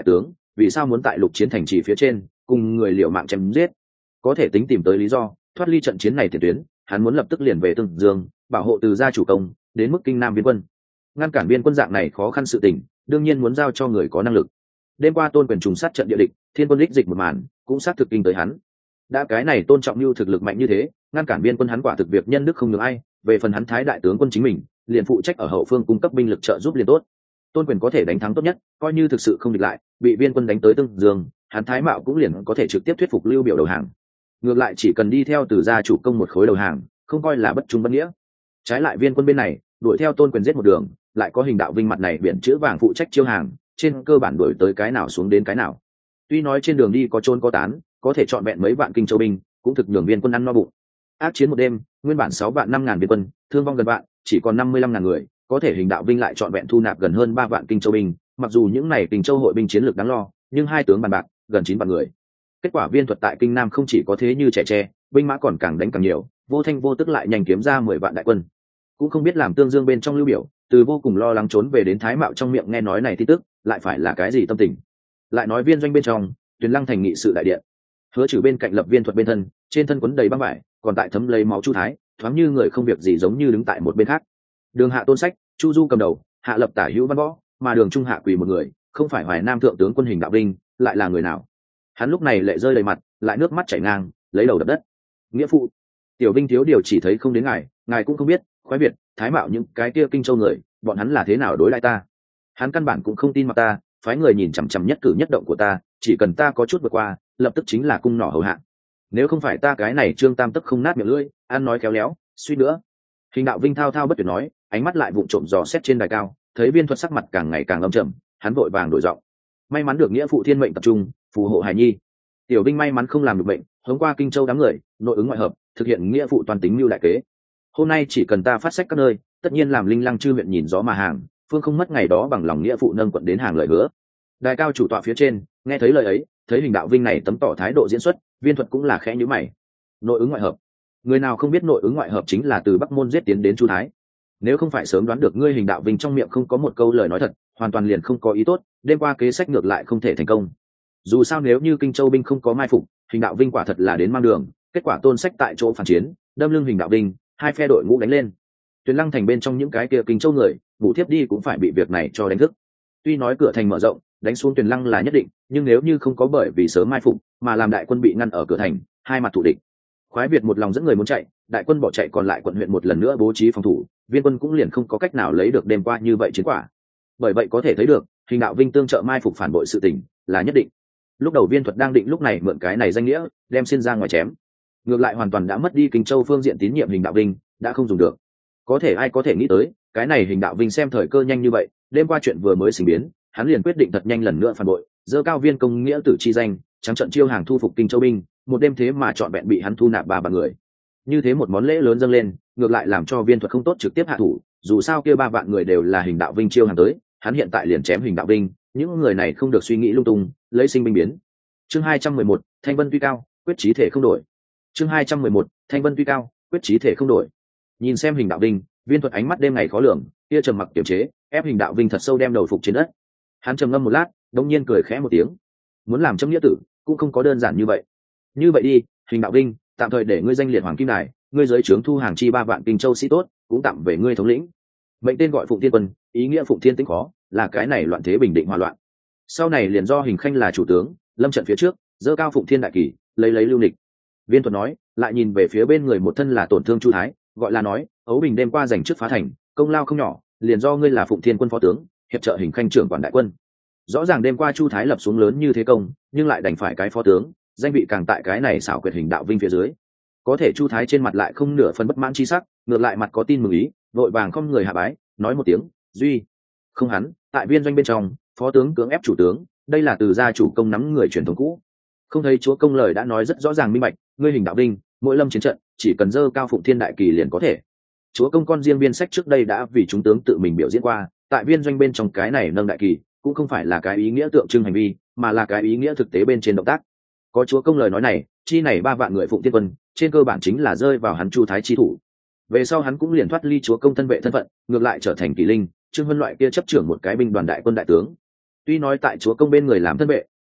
vì sao muốn tại lục chiến thành trì phía trên cùng người liều mạng chém giết. Có thể tính tìm tới lý do thoát ly trận chiến này tiền tuyến, hắn muốn lập tức liền về Tương Dương bảo hộ từ gia chủ công đến mức kinh nam biên quân. Ngăn cản biên quân dạng này khó khăn sự tình, đương nhiên muốn giao cho người có năng lực. Đêm qua Tôn Quyền trùng sát trận địa địch, thiên quân lích dịch một màn cũng xác thực kinh tới hắn. Đã cái này Tôn Trọng Nhu thực lực mạnh như thế, ngăn cản biên quân hắn quả thực việc nhân đức không nhường ai. Về phần hắn Thái đại tướng quân chính mình, liền phụ trách ở hậu phương cung cấp binh lực trợ giúp liền tốt. Tôn Quyền có thể đánh thắng tốt nhất, coi như thực sự không địch lại, bị biên quân đánh tới Tương Dương, hắn Thái Mạo cũng liền có thể trực tiếp thuyết phục Lưu Biểu đầu hàng. Ngược lại chỉ cần đi theo từ gia chủ công một khối đầu hàng, không coi là bất trung bất nghĩa. Trái lại viên quân bên này đuổi theo Tôn Quyền giết một đường, lại có Hình Đạo Vinh mặt này biển chữ vàng phụ trách chiêu hàng, trên cơ bản đuổi tới cái nào xuống đến cái nào. Tuy nói trên đường đi có trôn có tán, có thể chọn vẹn mấy vạn kinh châu binh, cũng thực nhường viên quân ăn no bụng. Ác chiến một đêm, nguyên bản 6 vạn 5 ngàn viên quân, thương vong gần vạn, chỉ còn 55 ngàn người, có thể Hình Đạo Vinh lại chọn vẹn thu nạp gần hơn 3 vạn kinh châu binh, mặc dù những này kinh châu hội binh chiến lược đáng lo, nhưng hai tướng bàn bạc, gần 9 vạn người. Kết quả viên thuật tại kinh nam không chỉ có thế như trẻ tre, binh mã còn càng đánh càng nhiều, vô thanh vô tức lại nhanh kiếm ra 10 vạn đại quân. Cũng không biết làm Tương Dương bên trong Lưu Biểu, từ vô cùng lo lắng trốn về đến Thái Mạo trong miệng nghe nói này tin tức, lại phải là cái gì tâm tình. Lại nói viên doanh bên trong, Tuyền Lăng thành nghị sự đại điện, Hứa Trừ bên cạnh lập viên thuật bên thân, trên thân quấn đầy băng vải, còn tại thấm lấy máu Chu Thái, thoáng như người không việc gì giống như đứng tại một bên khác. Đường Hạ Tôn Sách, Chu Du cầm đầu, Hạ Lập tả hữu văn võ, mà Đường Trung hạ quỳ một người, không phải Hoài Nam thượng tướng quân Hình Đạo Vinh, lại là người nào? Hắn lúc này lệ rơi đầy mặt, lại nước mắt chảy ngang, lấy đầu đập đất. Nghĩa phụ, Tiểu Vinh thiếu điều chỉ thấy không đến ngài cũng không biết, khoái Việt, Thái Mạo những cái kia kinh châu người, bọn hắn là thế nào đối lại ta. Hắn căn bản cũng không tin mặc ta, phái người nhìn chằm chằm nhất cử nhất động của ta, chỉ cần ta có chút vượt qua, lập tức chính là cung nỏ hầu hạ. Nếu không phải ta cái này Trương Tam tức không nát miệng lưỡi, ăn nói khéo léo, suy nữa. Hình Đạo Vinh thao thao bất tuyệt nói, ánh mắt lại vụng trộm dò xét trên đài cao, thấy viên thuật sắc mặt càng ngày càng âm trầm, hắn vội vàng đổi giọng. May mắn được nghĩa phụ thiên mệnh tập trung, phù hộ hài nhi. Tiểu Vinh may mắn không làm được bệnh, hôm qua kinh châu đám người, nội ứng ngoại hợp, thực hiện nghĩa phụ toàn tính mưu đại kế. Hôm nay chỉ cần ta phát sách các nơi, tất nhiên làm Linh Lăng chư huyện nhìn gió mà hàng, phương không mất ngày đó bằng lòng nghĩa phụ nâng quận đến hàng lời hứa. Đài cao chủ tọa phía trên, nghe thấy lời ấy, thấy Hình Đạo Vinh này tấm tỏ thái độ diễn xuất, viên thuật cũng là khẽ nhíu mày. Nội ứng ngoại hợp, người nào không biết nội ứng ngoại hợp chính là từ Bắc Môn giết tiến đến Chu Thái. Nếu không phải sớm đoán được ngươi Hình Đạo Vinh trong miệng không có một câu lời nói thật, hoàn toàn liền không có ý tốt, đêm qua kế sách ngược lại không thể thành công. Dù sao nếu như kinh châu binh không có mai phục, Hình Đạo Vinh quả thật là đến mang đường, kết quả Tôn Sách tại chỗ phản chiến, đâm lưng Hình Đạo Vinh, hai phe đội ngũ đánh lên. Tuyền Lăng thành bên trong những cái kia kinh châu người, Vũ Thiếp đi cũng phải bị việc này cho đánh thức. Tuy nói cửa thành mở rộng, đánh xuống Tuyền Lăng là nhất định, nhưng nếu như không có bởi vì sớm mai phục, mà làm đại quân bị ngăn ở cửa thành, hai mặt thủ địch. Khoái Việt một lòng dẫn người muốn chạy, đại quân bỏ chạy còn lại quận huyện một lần nữa bố trí phòng thủ, viên quân cũng liền không có cách nào lấy được đêm qua như vậy chiến quả. Bởi vậy có thể thấy được, Hình Đạo Vinh tương trợ mai phục phản bội sự tình là nhất định. Lúc đầu viên thuật đang định lúc này mượn cái này danh nghĩa, đem xin ra ngoài chém. Ngược lại hoàn toàn đã mất đi Kinh Châu phương diện tín nhiệm Hình Đạo Vinh, đã không dùng được. Có thể ai có thể nghĩ tới, cái này Hình Đạo Vinh xem thời cơ nhanh như vậy, đêm qua chuyện vừa mới sinh biến, hắn liền quyết định thật nhanh lần nữa phản bội, dơ cao viên công nghĩa tử chi danh, trắng trận chiêu hàng thu phục Kinh Châu binh, một đêm thế mà chọn vẹn bị hắn thu nạp 3 người. Như thế một món lễ lớn dâng lên, ngược lại làm cho viên thuật không tốt trực tiếp hạ thủ, dù sao kia 3 vạn người đều là Hình Đạo Vinh chiêu hàng tới, hắn hiện tại liền chém Hình Đạo Vinh, những người này không được suy nghĩ lung tung, lấy sinh binh biến. Chương 211, Thanh Vân tuy cao, quyết chí thể không đổi. Chương 211, Thanh Vân tuy cao, quyết chí thể không đổi. Nhìn xem Hình Đạo Vinh, viên thuật ánh mắt đêm ngày khó lường, kia trầm mặc kiềm chế, ép Hình Đạo Vinh thật sâu đem đầu phục trên đất. Hắn trầm ngâm một lát, đột nhiên cười khẽ một tiếng. Muốn làm chấm nghĩa tử, cũng không có đơn giản như vậy. Như vậy đi, Hình Đạo Vinh, tạm thời để ngươi danh liệt hoàng kim đài, ngươi giới trướng thu hàng chi 3 vạn kinh châu sĩ tốt, cũng tạm về ngươi thống lĩnh. Mệnh tên gọi Phụng Thiên Quân, ý nghĩa Phụng Thiên Tĩnh khó, là cái này loạn thế bình định hòa loạn. Sau này liền do Hình Khanh là chủ tướng, lâm trận phía trước, dơ cao Phụng Thiên đại kỳ, lấy lưu lịch. Viên thuật nói, lại nhìn về phía bên người một thân là tổn thương Chu Thái, gọi là nói, ấu bình đêm qua giành trước phá thành, công lao không nhỏ, liền do ngươi là Phụng Thiên Quân phó tướng, hiệp trợ Hình Khanh trưởng quản đại quân. Rõ ràng đêm qua Chu Thái lập xuống lớn như thế công, nhưng lại đành phải cái phó tướng, danh vị càng tại cái này xảo quyệt Hình Đạo Vinh phía dưới. Có thể Chu Thái trên mặt lại không nửa phần bất mãn chi sắc, ngược lại mặt có tin mừng ý, vội vàng không người hạ bái, nói một tiếng, duy. Không hắn, tại viên doanh bên trong, phó tướng cưỡng ép chủ tướng, đây là từ gia chủ công nắm người truyền thống cũ. Không thấy chúa công lời đã nói rất rõ ràng minh bạch, ngươi Hình Đạo Vinh, mỗi lâm chiến trận, chỉ cần dơ cao Phụng Thiên đại kỳ liền có thể. Chúa công con riêng biên sách trước đây đã vì chúng tướng tự mình biểu diễn qua, tại viên doanh bên trong cái này nâng đại kỳ, cũng không phải là cái ý nghĩa tượng trưng hành vi, mà là cái ý nghĩa thực tế bên trên động tác. Có chúa công lời nói này, chi này 3 vạn người Phụng Thiên Quân, trên cơ bản chính là rơi vào hắn Chu Thái chi thủ. Về sau hắn cũng liền thoát ly chúa công thân vệ thân phận, ngược lại trở thành Kỷ Linh, Trương Vân loại kia chấp trưởng một cái binh đoàn đại quân đại tướng. Tuy nói tại chúa công bên người làm thân vệ,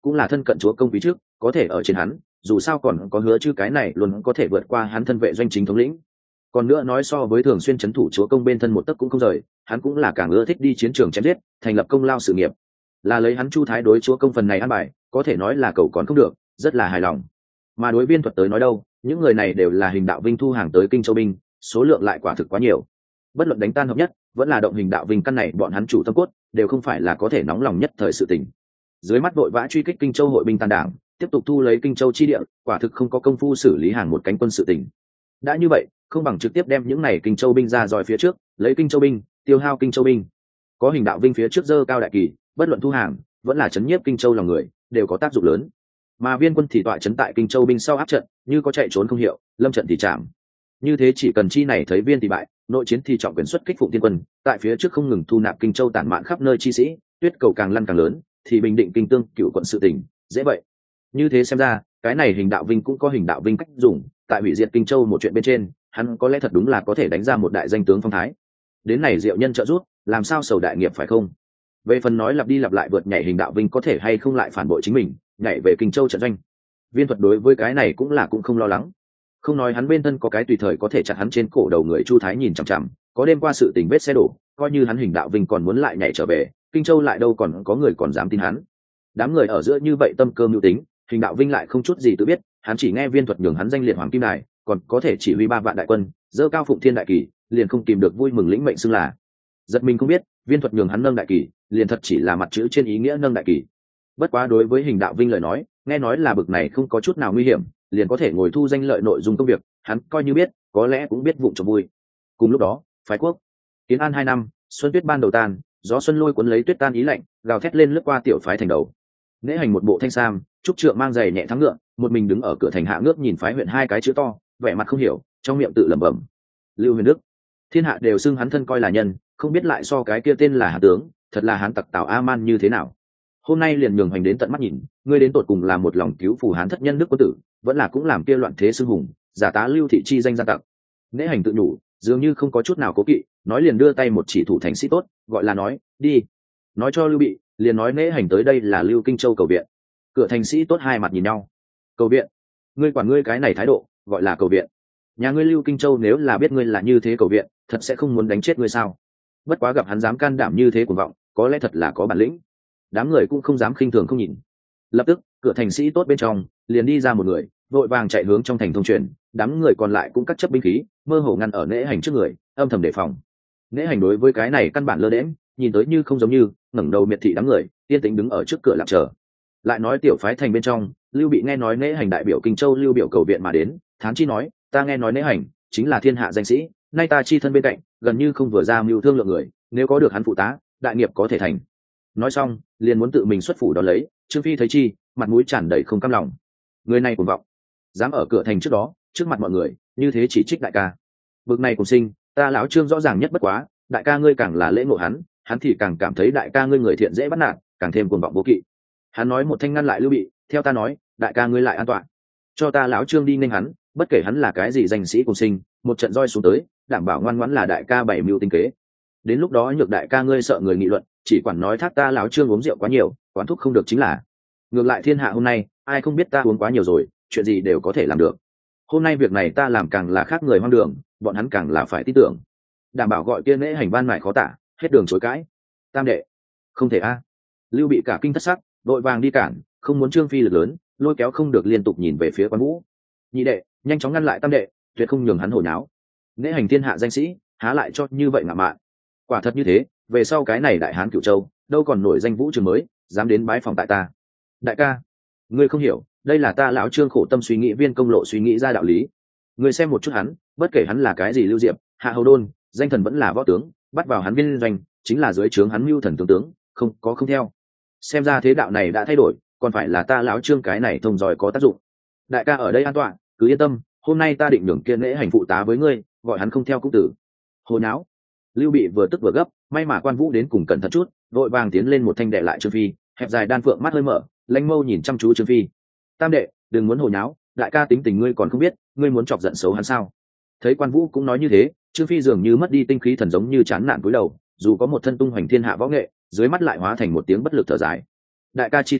cũng là thân cận chúa công quý trước, có thể ở trên hắn, dù sao còn có Hứa Chư cái này luôn có thể vượt qua hắn thân vệ doanh chính thống lĩnh. Còn nữa nói so với thường xuyên trấn thủ chúa công bên thân một tấc cũng không rời, hắn cũng là càng ưa thích đi chiến trường chém giết, thành lập công lao sự nghiệp. Là lấy hắn Chu Thái đối chúa công phần này ăn bài, có thể nói là cầu còn không được, rất là hài lòng. Mà đối Viên Thuật tới nói đâu, những người này đều là Hình Đạo Vinh thu hàng tới Kinh Châu binh, số lượng lại quả thực quá nhiều. Bất luận đánh tan hợp nhất, vẫn là động Hình Đạo Vinh căn này bọn hắn chủ tâm cốt, đều không phải là có thể nóng lòng nhất thời sự tình. Dưới mắt vội vã truy kích Kinh Châu hội binh tan đảng, tiếp tục thu lấy Kinh Châu chi địa, quả thực không có công phu xử lý hàng một cánh quân sự tình. Đã như vậy, không bằng trực tiếp đem những này Kinh Châu binh ra dòi phía trước, lấy Kinh Châu binh, tiêu hao Kinh Châu binh. Có Hình Đạo Vinh phía trước dơ cao đại kỳ, bất luận thu hàng, vẫn là chấn nhiếp Kinh Châu lòng người, đều có tác dụng lớn. Mà Viên quân thì tọa chấn tại Kinh Châu binh sau áp trận, như có chạy trốn không hiệu, lâm trận thì chạm. Như thế chỉ cần chi này thấy Viên thì bại, nội chiến thì trọng quyền xuất kích Phụng Thiên quân, tại phía trước không ngừng thu nạp Kinh Châu tản mạn khắp nơi chi sĩ, tuyết cầu càng lăn càng lớn, thì bình định Kinh Tương, cựu quận sự tình, dễ vậy. Như thế xem ra, cái này Hình Đạo Vinh cũng có Hình Đạo Vinh cách dùng, tại hủy diệt Kinh Châu một chuyện bên trên, hắn có lẽ thật đúng là có thể đánh ra một đại danh tướng phong thái. Đến này diệu nhân trợ giúp, làm sao sầu đại nghiệp phải không? Về phần nói lặp đi lặp lại vượt nhảy Hình Đạo Vinh có thể hay không lại phản bội chính mình, nhảy về Kinh Châu trận doanh. Viên Thuật đối với cái này cũng không lo lắng. Không nói hắn bên thân có cái tùy thời có thể chặt hắn trên cổ đầu người Chu Thái nhìn chằm chằm, có đêm qua sự tình vết xe đổ, coi như hắn Hình Đạo Vinh còn muốn lại nhảy trở về, Kinh Châu lại đâu còn có người còn dám tin hắn. Đám người ở giữa như vậy tâm cơ mưu tính, Hình Đạo Vinh lại không chút gì tự biết, hắn chỉ nghe Viên Thuật nhường hắn danh liệt hoàng kim đài, còn có thể chỉ huy 3 vạn đại quân, dơ cao Phụng Thiên đại kỳ, liền không tìm được vui mừng lĩnh mệnh xưng là. Giật mình không biết, Viên Thuật nhường hắn nâng đại kỳ, liền thật chỉ là mặt chữ trên ý nghĩa nâng đại kỳ. Bất quá đối với Hình Đạo Vinh lời nói, nghe nói là bực này không có chút nào nguy hiểm, liền có thể ngồi thu danh lợi nội dung công việc, hắn coi như biết, có lẽ cũng biết vụng trộm vui. Cùng lúc đó, phái quốc Kiến An 2 năm, xuân tuyết ban đầu tan, gió xuân lôi cuốn lấy tuyết tan ý lạnh, gào thét lên lướt qua tiểu phái thành đầu. Nễ Hành một bộ thanh sam, trúc trượng mang giày nhẹ thắng ngựa, một mình đứng ở cửa thành hạ ngước nhìn phái huyện hai cái chữ to, vẻ mặt không hiểu, trong miệng tự lẩm bẩm. Lưu Huyền Đức, thiên hạ đều xưng hắn thân coi là nhân, không biết lại so cái kia tên là Hán tướng, thật là Hán tặc Tào A Man như thế nào. Hôm nay liền nhường Hoành đến tận mắt nhìn, ngươi đến tột cùng là một lòng cứu phù Hán thất nhân đức quân tử, vẫn là cũng làm kia loạn thế xưng hùng, giả tá Lưu thị chi danh gia tặc. Nễ Hành tự nhủ, dường như không có chút nào cố kỵ, nói liền đưa tay một chỉ thủ thành sĩ tốt, gọi là nói, đi. Nói cho Lưu Bị, liền nói Nễ Hành tới đây là Lưu Kinh Châu cầu viện. Cửa thành sĩ tốt hai mặt nhìn nhau. Cầu viện? Ngươi quản ngươi cái này thái độ, gọi là cầu viện? Nhà ngươi Lưu Kinh Châu nếu là biết ngươi là như thế cầu viện, thật sẽ không muốn đánh chết ngươi sao? Bất quá gặp hắn dám can đảm như thế cuồng vọng, có lẽ thật là có bản lĩnh. Đám người cũng không dám khinh thường không nhìn. Lập tức, cửa thành sĩ tốt bên trong liền đi ra một người, vội vàng chạy hướng trong thành thông truyền, đám người còn lại cũng cắt chấp binh khí, mơ hồ ngăn ở Nễ Hành trước người, âm thầm đề phòng. Nễ Hành đối với cái này căn bản lơ đễnh, nhìn tới như không giống như, ngẩng đầu miệt thị đám người, yên tĩnh đứng ở trước cửa lặng chờ. Lại nói tiểu phái thành bên trong, Lưu Bị nghe nói Nễ Hành đại biểu Kinh Châu Lưu biểu cầu viện mà đến, thán chi nói, ta nghe nói Nễ Hành chính là thiên hạ danh sĩ, nay ta chi thân bên cạnh, gần như không vừa ra mưu thương lượng người, nếu có được hắn phụ tá, đại nghiệp có thể thành. Nói xong, liền muốn tự mình xuất phủ đón lấy. Trương Phi thấy chi, mặt mũi tràn đầy không cam lòng. Người này cuồng vọng, dám ở cửa thành trước đó, trước mặt mọi người, như thế chỉ trích đại ca. Bực này cùng sinh, ta lão Trương rõ ràng nhất bất quá, đại ca ngươi càng là lễ ngộ hắn, hắn thì càng cảm thấy đại ca ngươi người thiện dễ bắt nạt, càng thêm cuồng vọng vô kỵ. Hắn nói một thanh ngăn lại Lưu Bị, theo ta nói, đại ca ngươi lại an toàn, cho ta lão Trương đi nghênh hắn, bất kể hắn là cái gì danh sĩ cùng sinh, một trận roi xuống tới, đảm bảo ngoan ngoãn là đại ca bảy mưu tinh kế. Đến lúc đó nhược đại ca ngươi sợ người nghị luận, chỉ quản nói thác ta lão Trương uống rượu quá nhiều, quán thuốc không được chính là. Ngược lại thiên hạ hôm nay, ai không biết ta uống quá nhiều rồi, chuyện gì đều có thể làm được. Hôm nay việc này ta làm càng là khác người hoang đường, bọn hắn càng là phải tin tưởng. Đảm bảo gọi kia Nễ Hành ban mại khó tả, hết đường chối cãi. Tam đệ, không thể a. Lưu Bị cả kinh thất sắc, đội vàng đi cản, không muốn Trương Phi lực lớn, lôi kéo không được liên tục nhìn về phía Quan Vũ. Nhị đệ, nhanh chóng ngăn lại tam đệ, tuyệt không nhường hắn hồi nháo. Nễ Hành thiên hạ danh sĩ, há lại cho như vậy ngạo mạn. Quả thật như thế, về sau cái này đại hán Cửu Châu, đâu còn nổi danh vũ trường mới, dám đến bái phòng tại ta. Đại ca, ngươi không hiểu, đây là ta lão Trương khổ tâm suy nghĩ viên công lộ suy nghĩ ra đạo lý. Ngươi xem một chút hắn, bất kể hắn là cái gì Lưu Diệp, Hạ Hầu Đôn, danh thần vẫn là võ tướng, bắt vào hắn viên doanh, chính là dưới trướng hắn mưu thần tướng, không có không theo. Xem ra thế đạo này đã thay đổi, còn phải là ta lão Trương cái này thông dòi có tác dụng. Đại ca ở đây an toàn, cứ yên tâm, hôm nay ta định nhường kia Nễ Hành phụ tá với ngươi, gọi hắn không theo cũng tử. Hồ nháo. Lưu Bị vừa tức vừa gấp, may mà Quan Vũ đến cùng cẩn thận chút, vội vàng tiến lên một thanh đệ lại Trương Phi, hẹp dài đan phượng mắt hơi mở, lanh mâu nhìn chăm chú Trương Phi. Tam đệ, đừng muốn hồ nháo, đại ca tính tình ngươi còn không biết, ngươi muốn chọc giận xấu hắn sao? Thấy Quan Vũ cũng nói như thế, Trương Phi dường như mất đi tinh khí thần giống như chán nản cúi đầu, dù có một thân tung hoành thiên hạ võ nghệ, dưới mắt lại hóa thành một tiếng bất lực thở dài. Đại ca chi tâm,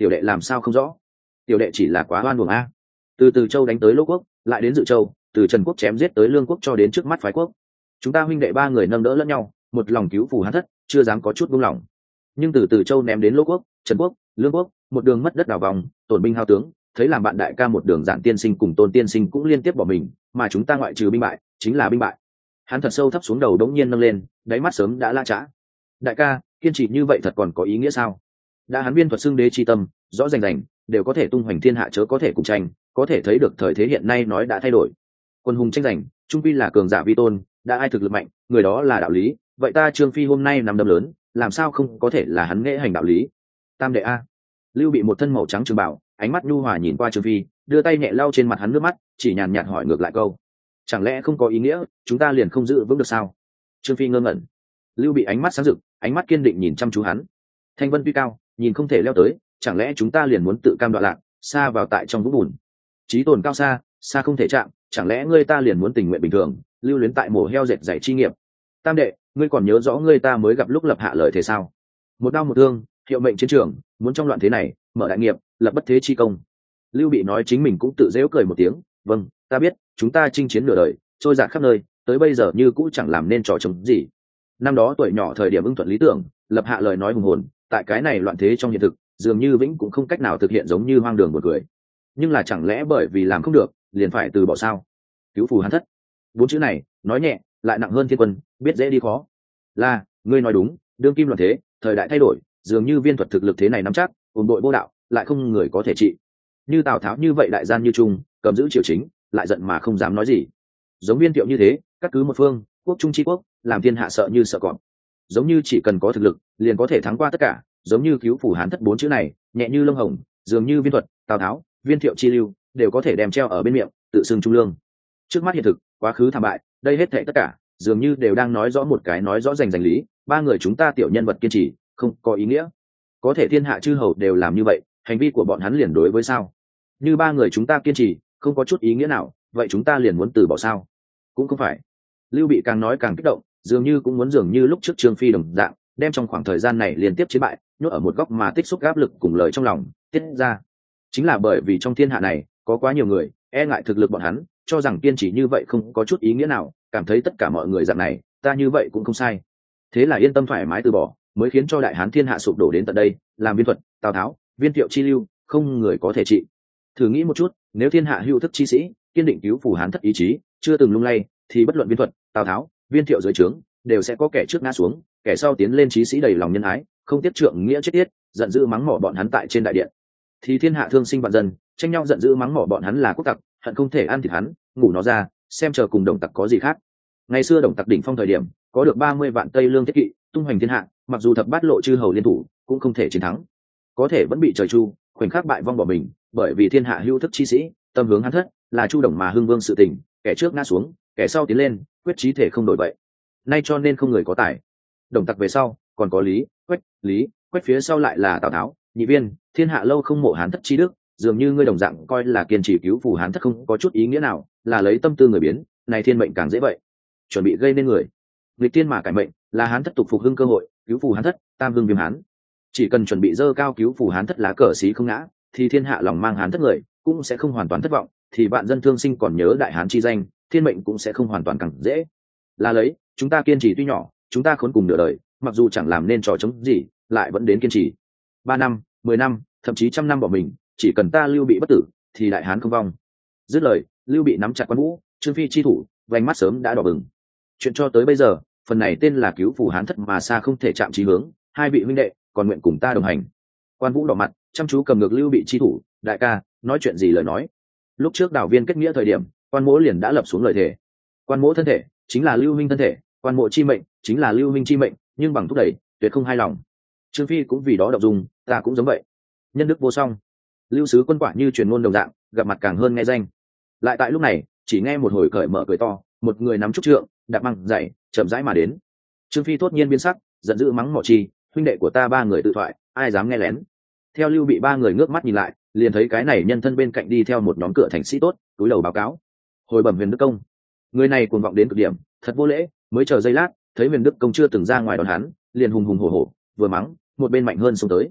tiểu đệ làm sao không rõ? Tiểu đệ chỉ là quá oan uổng a. Từ Từ Châu đánh tới Lỗ Quốc, lại đến Dự Châu, từ Trần Quốc chém giết tới Lương Quốc cho đến trước mắt Phái Quốc. Chúng ta huynh đệ ba người nâng đỡ lẫn nhau, một lòng cứu phù Hán thất, chưa dám có chút buông lỏng. Nhưng từ Từ Châu ném đến Lỗ Quốc, Trần Quốc, Lương Quốc, một đường mất đất đào vòng, tổn binh hao tướng, thấy làm bạn đại ca một đường Giản tiên sinh cùng Tôn tiên sinh cũng liên tiếp bỏ mình, mà chúng ta ngoại trừ binh bại, chính là binh bại. Hắn thật sâu thấp xuống đầu đống nhiên nâng lên, đáy mắt sớm đã la chã. Đại ca, kiên trì như vậy thật còn có ý nghĩa sao? Đã hắn viên thuật xưng đế chi tâm, rõ rành rành, đều có thể tung hoành thiên hạ chớ có thể cùng tranh, có thể thấy được thời thế hiện nay nói đã thay đổi. Quân hùng tranh giành, trung quy là cường giả vi tôn, đã ai thực lực mạnh, người đó là đạo lý, vậy ta Trương Phi hôm nay nằm đấm lớn, làm sao không có thể là hắn nghệ hành đạo lý? Tam đệ a. Lưu Bị một thân màu trắng trường bảo, ánh mắt nhu hòa nhìn qua Trương Phi, đưa tay nhẹ lau trên mặt hắn nước mắt, chỉ nhàn nhạt hỏi ngược lại câu: chẳng lẽ không có ý nghĩa, chúng ta liền không giữ vững được sao? Trương Phi ngơ ngẩn. Lưu Bị ánh mắt sáng rực, ánh mắt kiên định nhìn chăm chú hắn. Thanh vân tuy cao, nhìn không thể leo tới, chẳng lẽ chúng ta liền muốn tự cam đoạn lạc, xa vào tại trong vũng bùn? Chí tồn cao xa, xa không thể chạm, chẳng lẽ ngươi ta liền muốn tình nguyện bình thường, lưu luyến tại mổ heo dệt dày chi nghiệp? Tam đệ, ngươi còn nhớ rõ ngươi ta mới gặp lúc lập hạ lời thế sao? Một đao một thương, hiệu mệnh chiến trường, muốn trong loạn thế này mở đại nghiệp, lập bất thế chi công. Lưu Bị nói chính mình cũng tự dễu cười một tiếng, vâng, ta biết, chúng ta chinh chiến nửa đời, trôi dạt khắp nơi, tới bây giờ như cũ chẳng làm nên trò trống gì. Năm đó tuổi nhỏ thời điểm ưng thuận lý tưởng, lập hạ lời nói hùng hồn, tại cái này loạn thế trong hiện thực, dường như vĩnh cũng không cách nào thực hiện, giống như hoang đường một người. Nhưng là chẳng lẽ bởi vì làm không được, liền phải từ bỏ sao? Cứu phù Hán thất, bốn chữ này nói nhẹ lại nặng hơn thiên quân, biết dễ đi khó. Là, ngươi nói đúng, đương kim loạn thế, thời đại thay đổi, dường như viên thuật thực lực thế này nắm chắc, ổn đội vô đạo, lại không người có thể trị. Như Tào Tháo như vậy đại gian như Trung, cầm giữ triều chính, lại giận mà không dám nói gì. Giống Viên Thiệu như thế, cắt cứ một phương, quốc trung chi quốc, làm thiên hạ sợ như sợ cọp. Giống như chỉ cần có thực lực, liền có thể thắng qua tất cả. Giống như cứu phù Hán thất bốn chữ này, nhẹ như lông hồng, dường như viên thuật, Tào Tháo, Viên Thiệu chi lưu, đều có thể đem treo ở bên miệng, tự xưng trung lương. Trước mắt hiện thực, quá khứ thảm bại, đây hết thảy tất cả, dường như đều đang nói rõ một cái nói rõ rành rành lý. Ba người chúng ta tiểu nhân vật kiên trì, không có ý nghĩa. Có thể thiên hạ chư hầu đều làm như vậy, hành vi của bọn hắn liền đối với sao? Như ba người chúng ta kiên trì, không có chút ý nghĩa nào, vậy chúng ta liền muốn từ bỏ sao? Cũng không phải. Lưu Bị càng nói càng kích động, dường như lúc trước Trương Phi đồng dạng, đem trong khoảng thời gian này liên tiếp chiến bại, nhốt ở một góc mà tích xúc áp lực cùng lời trong lòng tiết ra. Chính là bởi vì trong thiên hạ này có quá nhiều người e ngại thực lực bọn hắn, cho rằng kiên trì như vậy không có chút ý nghĩa nào, cảm thấy tất cả mọi người dạng này, ta như vậy cũng không sai. Thế là yên tâm thoải mái từ bỏ, mới khiến cho đại hán thiên hạ sụp đổ đến tận đây, làm viên thuật, Tào Tháo, Viên Thiệu chi lưu, không người có thể trị. Thử nghĩ một chút, nếu thiên hạ hữu thức chi sĩ, kiên định cứu phù Hán thất ý chí, chưa từng lung lay, thì bất luận viên thuật, Tào Tháo, Viên Thiệu dưới trướng, đều sẽ có kẻ trước ngã xuống, kẻ sau tiến lên chí sĩ đầy lòng nhân ái, không tiếc trượng nghĩa chết tiết, giận dữ mắng mỏ bọn hắn tại trên đại điện. Thì thiên hạ thương sinh vạn dân, tranh nhau giận dữ mắng mỏ bọn hắn là quốc tặc, hận không thể ăn thịt hắn, ngủ nó ra, xem chờ cùng đồng tặc có gì khác. Ngày xưa đồng tặc đỉnh phong thời điểm, có được 30 vạn Tây lương thiết kỵ, tung hoành thiên hạ, mặc dù thập bát lộ chư hầu liên thủ, cũng không thể chiến thắng. Có thể vẫn bị trời chu, khoảnh khắc bại vong bỏ mình, bởi vì thiên hạ hữu thức chi sĩ, tâm hướng Hán thất, là chu đồng mà hưng vương sự tình, kẻ trước ngã xuống, kẻ sau tiến lên, quyết chí thể không đổi vậy. Nay cho nên không người có tài. Đồng tặc về sau, còn có Lý Quách phía sau lại là Tào Tháo, Nhị Viên, thiên hạ lâu không mộ Hán thất chi đức, dường như ngươi đồng dạng coi là kiên trì cứu phù Hán thất không có chút ý nghĩa nào, là lấy tâm tư người biến, này thiên mệnh càng dễ vậy. Chuẩn bị gây nên người nghịch tiên mà cải mệnh, là Hán thất tục phục hưng cơ hội, cứu phù Hán thất, tam hưng viêm Hán. Chỉ cần chuẩn bị dơ cao cứu phù Hán thất lá cờ xí không ngã, thì thiên hạ lòng mang Hán thất người cũng sẽ không hoàn toàn thất vọng, thì vạn dân thương sinh còn nhớ đại Hán chi danh, thiên mệnh cũng sẽ không hoàn toàn càng dễ. Là lấy, chúng ta kiên trì tuy nhỏ, chúng ta khốn cùng nửa đời, mặc dù chẳng làm nên trò chống gì, lại vẫn đến kiên trì. 3 năm, 10 năm, thậm chí 100 năm bỏ mình, chỉ cần ta Lưu Bị bất tử, thì đại Hán không vong. Dứt lời, Lưu Bị nắm chặt Quan Vũ, Trương Phi chi thủ, vành mắt sớm đã đỏ bừng. Chuyện cho tới bây giờ, phần này tên là cứu phù Hán thất mà xa không thể chạm chí hướng, hai vị huynh đệ còn nguyện cùng ta đồng hành. Quan Vũ đỏ mặt, chăm chú cầm ngược Lưu Bị chi thủ, đại ca, nói chuyện gì lời nói. Lúc trước đảo viên kết nghĩa thời điểm, Quan Mỗ liền đã lập xuống lời thề. Quan Mỗ thân thể chính là Lưu Minh thân thể, Quan Mộ chi mệnh chính là Lưu Minh chi mệnh, nhưng bằng thúc đẩy, tuyệt không hai lòng. Trương Phi cũng vì đó động dung, ta cũng giống vậy. Nhân đức vô song. Lưu Sứ Quân quả như truyền ngôn đồng dạng, gặp mặt càng hơn nghe danh. Lại tại lúc này, chỉ nghe một hồi cởi mở cười to, một người nắm trúc trượng, đạp măng dậy, chậm rãi mà đến. Trương Phi thốt nhiên biến sắc, giận dữ mắng mỏ chi, huynh đệ của ta ba người tự thoại, ai dám nghe lén. Theo Lưu Bị ba người ngước mắt nhìn lại, liền thấy cái này nhân thân bên cạnh đi theo một nhóm cửa thành sĩ tốt, túi đầu báo cáo. Hồi bẩm Huyền Đức công. Người này cuồng vọng đến cực điểm, thật vô lễ, mới chờ giây lát, thấy Huyền Đức công chưa từng ra ngoài đón hắn, liền hùng hùng hổ hổ, vừa mắng, một bên mạnh hơn xông tới.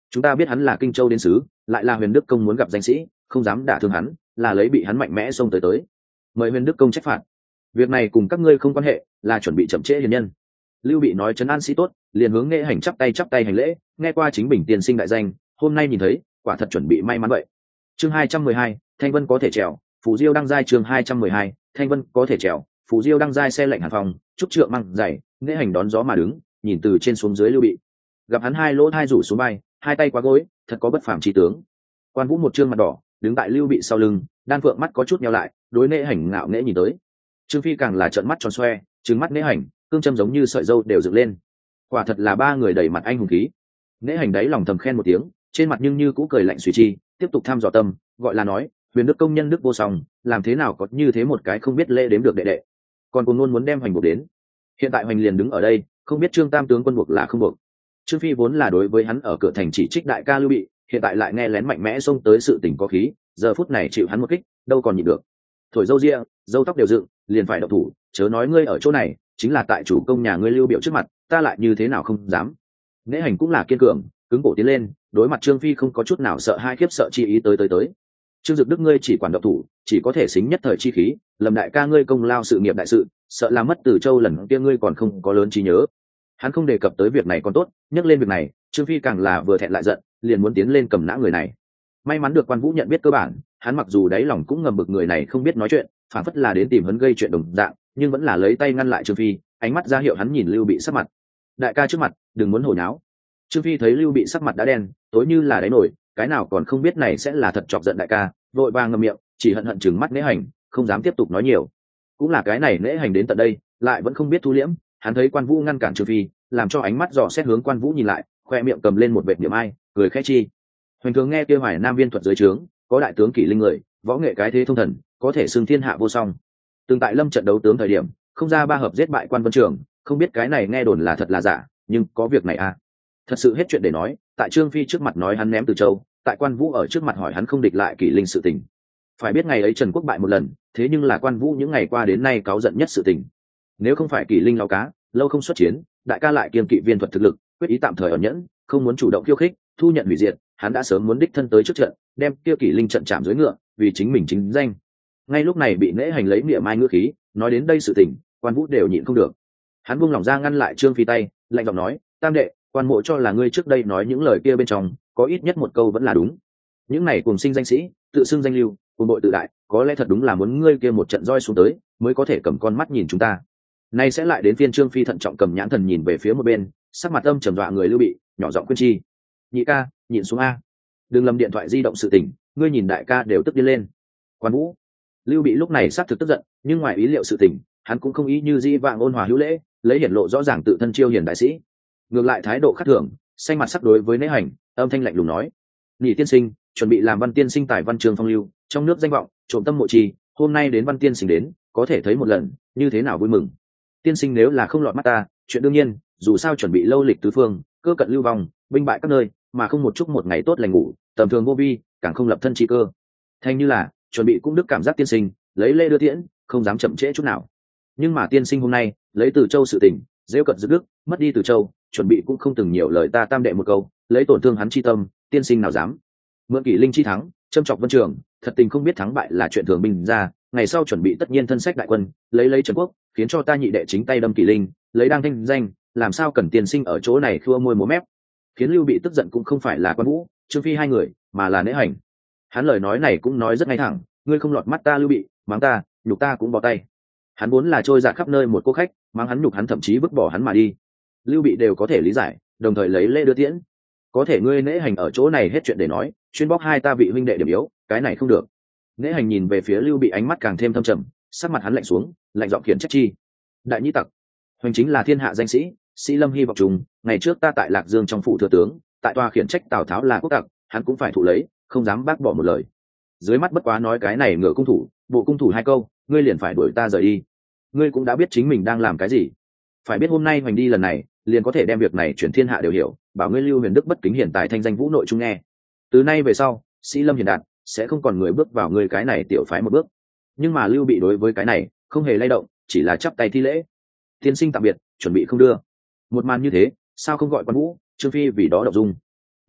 chúng ta biết hắn là Kinh Châu đến sứ, lại là Huyền Đức công muốn gặp danh sĩ, không dám đả thương hắn, là lấy bị hắn mạnh mẽ xông tới mời Huyền Đức công trách phạt. Việc này cùng các ngươi không quan hệ, là chuẩn bị chậm trễ hiền nhân. Lưu Bị nói trấn an sĩ tốt, liền hướng Nghệ Hành chắp tay hành lễ, nghe qua chính bình tiên sinh đại danh, hôm nay nhìn thấy, quả thật chuẩn bị may mắn vậy. Chương 212, Thanh Vân có thể trèo, Phù Diêu đăng giai. Chương 212, Thanh Vân có thể trèo, Phù Diêu đăng giai. Xe lệnh hàn phòng, trúc trượng măng dày, Nghệ Hành đón gió mà đứng, nhìn từ trên xuống dưới Lưu Bị. Gặp hắn hai lỗ thai rủ xuống bay, hai tay quá gối, thật có bất phàm trí tướng. Quan Vũ một trương mặt đỏ, đứng tại Lưu Bị sau lưng, đan phượng mắt có chút nheo lại, đối Nghệ Hành ngạo nghễ nhìn tới. Trương Phi càng là trợn mắt tròn xoe, trừng mắt Nghệ Hành, cương châm giống như sợi dâu đều dựng lên. Quả thật là ba người đầy mặt anh hùng khí. Nghệ Hành đấy lòng thầm khen một tiếng, trên mặt nhưng như cũ cười lạnh suy chi, tiếp tục thăm dò tâm, gọi là nói, Huyền Đức công nhân đức vô song, làm thế nào có như thế một cái không biết lễ đếm được đệ đệ, còn cùng luôn muốn đem Hoành buộc đến. Hiện tại Hoành liền đứng ở đây, không biết Trương Tam tướng quân buộc là không buộc. Trương Phi vốn là đối với hắn ở cửa thành chỉ trích đại ca Lưu Bị, hiện tại lại nghe lén mạnh mẽ xông tới sự tình có khí, giờ phút này chịu hắn một kích, đâu còn nhịn được. Thổi râu ria, râu tóc đều dựng, liền phải động thủ, chớ nói ngươi ở chỗ này, chính là tại chủ công nhà ngươi Lưu Biểu trước mặt, ta lại như thế nào không dám. Nghệ Hành cũng là kiên cường, cứng cổ tiến lên, đối mặt Trương Phi không có chút nào sợ hai khiếp sợ chi ý tới. Trương Dực Đức ngươi chỉ quản động thủ, chỉ có thể xính nhất thời chi khí, lầm đại ca ngươi công lao sự nghiệp đại sự, sợ làm mất Từ Châu lần kia ngươi còn không có lớn trí nhớ. Hắn không đề cập tới việc này còn tốt, nhắc lên việc này, Trương Phi càng là vừa thẹn lại giận, liền muốn tiến lên cầm nã người này. May mắn được Quan Vũ nhận biết cơ bản, hắn mặc dù đáy lòng cũng ngầm bực người này không biết nói chuyện, phản phất là đến tìm hắn gây chuyện đồng dạng, nhưng vẫn là lấy tay ngăn lại Trương Phi, ánh mắt ra hiệu hắn nhìn Lưu Bị sắc mặt. Đại ca trước mặt, đừng muốn hồ nháo. Trương Phi thấy Lưu Bị sắc mặt đã đen, tối như là đáy nổi, cái nào còn không biết này sẽ là thật chọc giận đại ca, vội vàng ngậm miệng, chỉ hận chừng mắt Nghệ Hành, không dám tiếp tục nói nhiều. Cũng là cái này Nghệ Hành đến tận đây, lại vẫn không biết thu liễm, hắn thấy Quan Vũ ngăn cản Trương Phi, làm cho ánh mắt dò xét hướng Quan Vũ nhìn lại, khoe miệng cầm lên một vệt niệm ai, cười khẽ chi. Hoành thường nghe kia Hoài Nam viên thuật dưới trướng, có đại tướng kỷ linh người, võ nghệ cái thế thông thần, có thể xưng thiên hạ vô song. Từng tại lâm trận đấu tướng thời điểm, không ra ba hợp giết bại Quan Vân Trường, không biết cái này nghe đồn là thật là giả, nhưng có việc này à? Thật sự hết chuyện để nói, tại Trương Phi trước mặt nói hắn ném Từ Châu, tại Quan Vũ ở trước mặt hỏi hắn không địch lại kỷ linh sự tình. Phải biết ngày ấy Trần Quốc bại một lần, thế nhưng là Quan Vũ những ngày qua đến nay cáu giận nhất sự tình. Nếu không phải kỷ linh lao cá, lâu không xuất chiến, đại ca lại kiêng kỵ viên thuật thực lực, quyết ý tạm thời ẩn nhẫn, không muốn chủ động khiêu khích, thu nhận hủy diệt, hắn đã sớm muốn đích thân tới trước trận, đem kia kỷ linh trận chạm dưới ngựa, vì chính mình chính danh. Ngay lúc này bị Nghệ Hành lấy niệm mai ngữ khí, nói đến đây sự tình, Quan Vũ đều nhịn không được. Hắn buông lỏng ra ngăn lại Trương Phi tay, lạnh giọng nói, Tam đệ, quan mộ cho là ngươi trước đây nói những lời kia bên trong, có ít nhất một câu vẫn là đúng. Những này cùng sinh danh sĩ, tự xưng danh lưu, cùng bội tự đại, có lẽ thật đúng là muốn ngươi kia một trận roi xuống tới, mới có thể cầm con mắt nhìn chúng ta. Nay sẽ lại đến phiên Trương Phi thận trọng cầm nhãn thần nhìn về phía một bên, sắc mặt âm trầm dọa người Lưu Bị, nhỏ giọng khuyên chi. Nhị ca, nhìn xuống a, đừng lầm điện thoại di động sự tình, ngươi nhìn đại ca đều tức điên lên. Quan Vũ, Lưu Bị lúc này xác thực tức giận, nhưng ngoài ý liệu sự tình, hắn cũng không ý như di vạng ôn hòa hữu lễ, lấy hiển lộ rõ ràng tự thân chiêu hiền đại sĩ. Ngược lại thái độ khác thường, xanh mặt sắc đối với Nghệ Hành, âm thanh lạnh lùng nói: Nhị tiên sinh, chuẩn bị làm văn tiên sinh tài văn trường phong lưu, trong nước danh vọng, trộm tâm mộ trì, hôm nay đến văn tiên sinh đến, có thể thấy một lần, như thế nào vui mừng. Tiên sinh nếu là không lọt mắt ta, chuyện đương nhiên, dù sao chuẩn bị lâu lịch tứ phương, cơ cận lưu vong, binh bại các nơi, mà không một chút một ngày tốt lành ngủ, tầm thường vô vi, càng không lập thân chi cơ. Thành như là chuẩn bị cũng đức cảm giác tiên sinh, lấy lễ đưa tiễn, không dám chậm trễ chút nào. Nhưng mà tiên sinh hôm nay lấy Từ Châu sự tình, dễ cận dứt đức, mất đi Từ Châu, chuẩn bị cũng không từng nhiều lời ta Tam đệ một câu, lấy tổn thương hắn chi tâm, tiên sinh nào dám. Mượn kỷ linh chi thắng, châm chọc Vân Trường, thật tình không biết thắng bại là chuyện thường bình ra, ngày sau chuẩn bị tất nhiên thân sách đại quân, lấy Trần Quốc, khiến cho ta nhị đệ chính tay đâm kỷ linh, lấy đang thanh danh, làm sao cần tiên sinh ở chỗ này khua môi múa mép. Khiến Lưu Bị tức giận cũng không phải là Quan Vũ, Trương Phi hai người, mà là Nghệ Hành. Hắn lời nói này cũng nói rất ngay thẳng, ngươi không lọt mắt ta Lưu Bị, mắng ta, nhục ta cũng bỏ tay. Hắn vốn là trôi dạt khắp nơi một cô khách, mắng hắn nhục hắn thậm chí vứt bỏ hắn mà đi. Lưu Bị đều có thể lý giải, đồng thời lấy lễ đưa tiễn. Có thể ngươi Nghệ Hành ở chỗ này hết chuyện để nói, chuyên bóc hai ta vị huynh đệ điểm yếu, cái này không được. Nghệ Hành nhìn về phía Lưu Bị ánh mắt càng thêm thâm trầm, sắc mặt hắn lạnh xuống, lạnh giọng khiển trách chi. Đại nhĩ tặc, Hoành chính là thiên hạ danh sĩ, sĩ lâm hy vọng trùng, ngày trước ta tại Lạc Dương trong phủ thừa tướng, tại tòa khiển trách Tào Tháo là quốc tặc, hắn cũng phải thụ lấy, không dám bác bỏ một lời. Dưới mắt bất quá nói cái này ngựa cung thủ, bộ cung thủ hai câu, ngươi liền phải đuổi ta rời đi. Ngươi cũng đã biết chính mình đang làm cái gì, phải biết hôm nay Hoành đi lần này, liền có thể đem việc này chuyển thiên hạ đều hiểu, bảo ngươi Lưu Huyền Đức bất kính hiện tại thanh danh vũ nội trung nghe. Từ nay về sau, sĩ lâm hiền đạt sẽ không còn người bước vào ngươi cái này tiểu phái một bước. Nhưng mà Lưu Bị đối với cái này không hề lay động, chỉ là chắp tay thi lễ. Tiên sinh tạm biệt, chuẩn bị không đưa. Một màn như thế, sao không gọi Quan Vũ, Trương Phi vì đó động dung.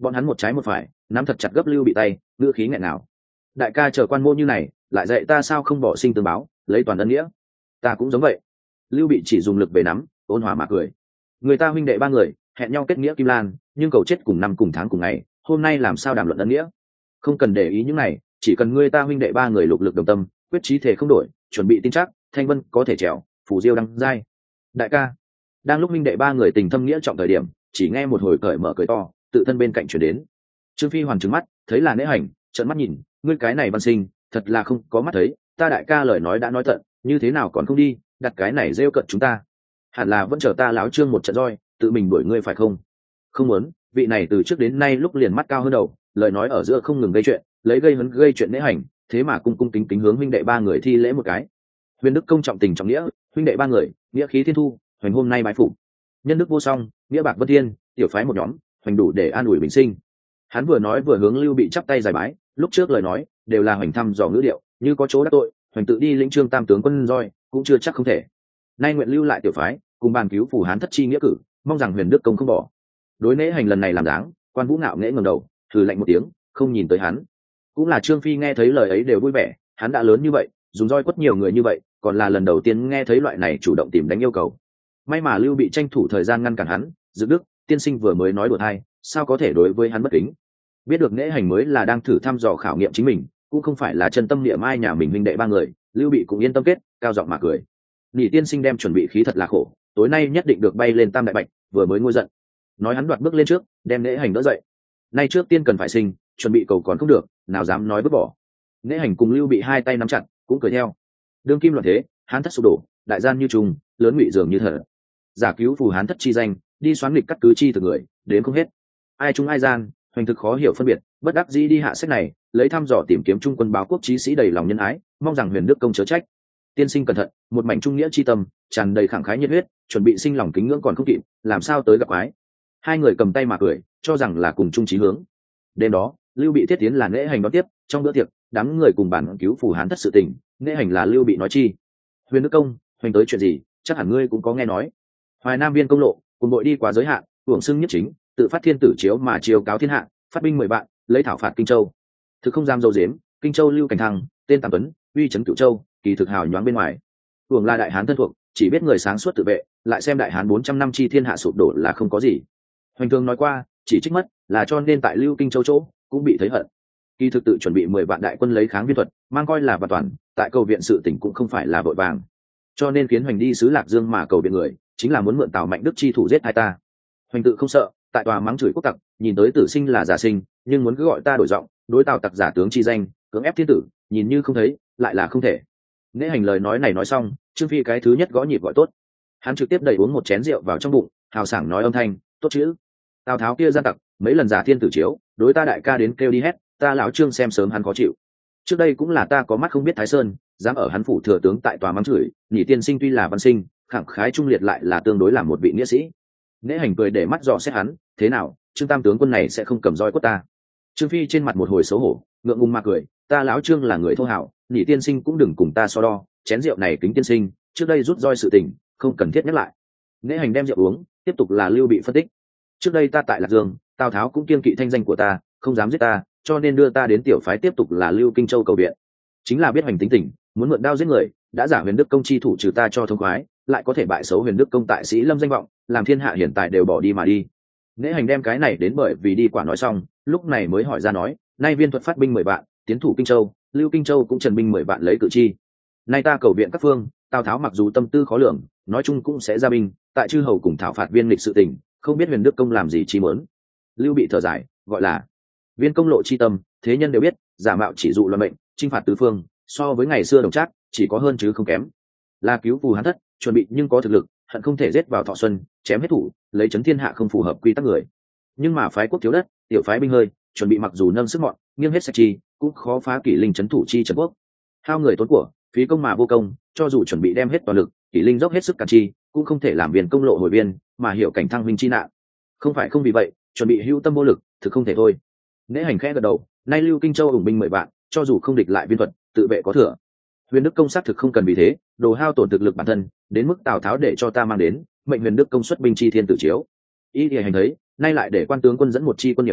Bọn hắn một trái một phải nắm thật chặt gấp lưu bị tay, ngữ khí nghẹn nào. Đại ca chờ quan mô như này, lại dạy ta sao không bỏ sinh tương báo, lấy toàn ân nghĩa. Ta cũng giống vậy. Lưu bị chỉ dùng lực về nắm, ôn hòa mà cười. Người ta huynh đệ ba người hẹn nhau kết nghĩa kim lan, nhưng cầu chết cùng năm cùng tháng cùng ngày, hôm nay làm sao đàm luận ân nghĩa. Không cần để ý những này, chỉ cần người ta huynh đệ ba người lục lực đồng tâm, quyết chí thể không đổi, chuẩn bị tin chắc thanh vân có thể trèo, phù diêu đăng giai. Đại ca. Đang lúc huynh đệ ba người tình thâm nghĩa trọng thời điểm, chỉ nghe một hồi cởi mở cười to tự thân bên cạnh chuyển đến. Trương Phi hoàn trừng mắt, thấy là Nễ Hành, trợn mắt nhìn, ngươi cái này văn sinh thật là không có mắt thấy, ta đại ca lời nói đã nói tận, như thế nào còn không đi, đặt cái này rêu cận chúng ta, hẳn là vẫn chờ ta láo Trương một trận roi, tự mình đuổi ngươi phải không? Không muốn, vị này từ trước đến nay lúc liền mắt cao hơn đầu, lời nói ở giữa không ngừng gây chuyện, lấy gây hấn gây chuyện Nễ Hành, thế mà cung cung kính kính hướng huynh đệ ba người thi lễ một cái. Huyền đức công trọng tình trọng nghĩa, huynh đệ ba người, nghĩa khí thiên thu, hoành hôm nay bái phục. Nhân đức vô song, nghĩa bạc vân thiên, tiểu phái một nhóm, hoành đủ để an ủi bình sinh. Hắn vừa nói vừa hướng Lưu Bị chắp tay giải bái, lúc trước lời nói đều là hoành thăm dò ngữ điệu, như có chỗ đắc tội, hoành tự đi lĩnh Trương tam tướng quân roi, cũng chưa chắc không thể. Nay nguyện lưu lại tiểu phái, cùng bàn cứu phủ Hán thất chi nghĩa cử, mong rằng Huyền đức công không bỏ. Đối Nễ Hành lần này làm dáng, Quan Vũ ngạo nghễ ngẩng đầu, thử lạnh một tiếng, không nhìn tới hắn. Cũng là Trương Phi nghe thấy lời ấy đều vui vẻ, hắn đã lớn như vậy, dùng roi quất nhiều người như vậy, còn là lần đầu tiên nghe thấy loại này chủ động tìm đánh yêu cầu. May mà Lưu Bị tranh thủ thời gian ngăn cản hắn, dự đức tiên sinh vừa mới nói đùa thay, sao có thể đối với hắn bất kính. Biết được Nễ Hành mới là đang thử thăm dò khảo nghiệm chính mình, cũng không phải là chân tâm niệm ai nhà mình huynh đệ ba người, Lưu Bị cũng yên tâm kết, cao giọng mà cười. Nhị tiên sinh đem chuẩn bị khí thật là khổ, tối nay nhất định được bay lên tam đại bạch, vừa mới ngôi giận. Nói hắn đoạt bước lên trước, đem Nễ Hành đỡ dậy. Nay trước tiên cần phải sinh, chuẩn bị cầu còn không được, nào dám nói vứt bỏ. Nễ Hành cùng Lưu Bị hai tay nắm chặt, cũng cười theo. Đương kim loạn thế, Hán thất sụp đổ, đại gian như trùng, lớn ngụy dường như thở. Giả cứu phù Hán thất chi danh, đi xoán nghịch cắt cứ chi từ người, đến không hết. Ai trung ai gian, hoành thực khó hiểu phân biệt, bất đắc dĩ đi hạ sách này, lấy thăm dò tìm kiếm trung quân báo quốc chí sĩ đầy lòng nhân ái, mong rằng Huyền đức công chớ trách. Tiên sinh cẩn thận, một mảnh trung nghĩa chi tâm, tràn đầy khẳng khái nhiệt huyết, chuẩn bị sinh lòng kính ngưỡng còn không kịp, làm sao tới gặp ái. Hai người cầm tay mà cười, cho rằng là cùng chung chí hướng. Đêm đó, Lưu Bị thiết tiến là Nễ Hành đón tiếp, trong bữa tiệc, đám người cùng bàn cứu phù Hán thất sự tình, Nễ Hành là Lưu Bị nói chi. Huyền đức công, hoành tới chuyện gì, chắc hẳn ngươi cũng có nghe nói. Hoài Nam viên công lộ, cùng đội đi quá giới hạn, hưởng xưng nhất chính, tự phát thiên tử chiếu mà chiếu cáo thiên hạ, phát binh 10 vạn, lấy thảo phạt Kinh Châu. Thực không dám dâu dếm, Kinh Châu Lưu Cảnh Thăng, tên Tam Tuấn, uy chấn Cửu Châu, kỳ thực hào nhoáng bên ngoài. Hưởng là đại hán thân thuộc, chỉ biết người sáng suốt tự vệ, lại xem đại hán 400 năm chi thiên hạ sụp đổ là không có gì. Hoành thường nói qua, chỉ trích mất, là cho nên tại Lưu Kinh Châu chỗ cũng bị thấy hận. Kỳ thực tự chuẩn bị 10 vạn đại quân lấy kháng viên thuật, mang coi là và toàn, tại cầu viện sự tỉnh cũng không phải là vội vàng. Cho nên khiến Hoành đi sứ Lạc Dương mà cầu viện người, chính là muốn mượn Tào Mạnh Đức chi thủ giết hai ta. Hoành tự không sợ, tại tòa mắng chửi quốc tặc, nhìn tới tử sinh là giả sinh, nhưng muốn cứ gọi ta đổi giọng, đối Tào tặc giả tướng chi danh, cưỡng ép thiên tử, nhìn như không thấy, lại là không thể. Nễ Hành lời nói này nói xong, Trương Phi cái thứ nhất gõ nhịp gọi tốt. Hắn trực tiếp đẩy uống một chén rượu vào trong bụng, hào sảng nói âm thanh, tốt chữ. Tào Tháo kia gian tặc, mấy lần giả thiên tử chiếu, đối ta đại ca đến kêu đi hét, ta lão Trương xem sớm hắn khó chịu. Trước đây cũng là ta có mắt không biết Thái Sơn, dám ở hắn phủ thừa tướng tại tòa mắng chửi, nhị tiên sinh tuy là văn sinh, khẳng khái trung liệt lại là tương đối làm một vị nghĩa sĩ. Nễ Hành cười để mắt dò xét hắn, thế nào, Trương tam tướng quân này sẽ không cầm roi quất ta. Trương Phi trên mặt một hồi xấu hổ, ngượng ngùng mà cười, ta lão Trương là người thô hảo, nhị tiên sinh cũng đừng cùng ta so đo, chén rượu này kính tiên sinh, trước đây rút roi sự tình, không cần thiết nhắc lại. Nễ Hành đem rượu uống, tiếp tục là Lưu Bị phân tích. Trước đây ta tại Lạc Dương, Tào Tháo cũng kiêng kỵ thanh danh của ta, không dám giết ta, cho nên đưa ta đến tiểu phái tiếp tục là Lưu Kinh Châu cầu viện. Chính là biết Hoành tính tình, muốn mượn đao giết người, đã giả Huyền đức công chi thủ trừ ta cho thông khoái, lại có thể bại xấu Huyền đức công tại Sĩ Lâm danh vọng, làm thiên hạ hiện tại đều bỏ đi mà đi. Nễ Hành đem cái này đến bởi vì đi quả nói xong, lúc này mới hỏi ra nói, nay viên thuật phát binh 10 vạn, tiến thủ Kinh Châu, Lưu Kinh Châu cũng trần binh 10 vạn lấy cự chi. Nay ta cầu viện các phương, Tào Tháo mặc dù tâm tư khó lường, nói chung cũng sẽ ra binh, tại chư hầu cùng thảo phạt viên lịch sự tình, không biết Huyền đức công làm gì chi mớn. Lưu Bị thở dài, gọi là viên công lộ chi tâm, thế nhân đều biết, giả mạo chỉ dụ loạn mệnh, chinh phạt tứ phương, so với ngày xưa đồng trác, chỉ có hơn chứ không kém. Là cứu phù Hán thất, chuẩn bị nhưng có thực lực, hận không thể giết vào Thọ Xuân, chém hết thủ, lấy chấn thiên hạ không phù hợp quy tắc người. Nhưng mà phái quốc thiếu đất, tiểu phái binh hơi, chuẩn bị mặc dù nâng sức mọn, nghiêng hết sạch chi, cũng khó phá kỷ linh chấn thủ chi trấn quốc. Hao người tốn của, phí công mà vô công, cho dù chuẩn bị đem hết toàn lực, kỷ linh dốc hết sức cản chi, cũng không thể làm viên công lộ hồi viên, mà hiểu cảnh thăng huynh chi nạn. Không phải không vì vậy, chuẩn bị hữu tâm vô lực, thực không thể thôi. Nễ Hành khẽ gật đầu, nay Lưu Kinh Châu ủng binh 10 vạn, cho dù không địch lại viên thuật, tự vệ có thừa. Huyền đức công xác thực không cần vì thế, đồ hao tổn thực lực bản thân, đến mức Tào Tháo để cho ta mang đến, mệnh Huyền đức công xuất binh chi thiên tử chiếu. Ý thì Hành thấy, nay lại để quan tướng quân dẫn một chi quân điểm trợ,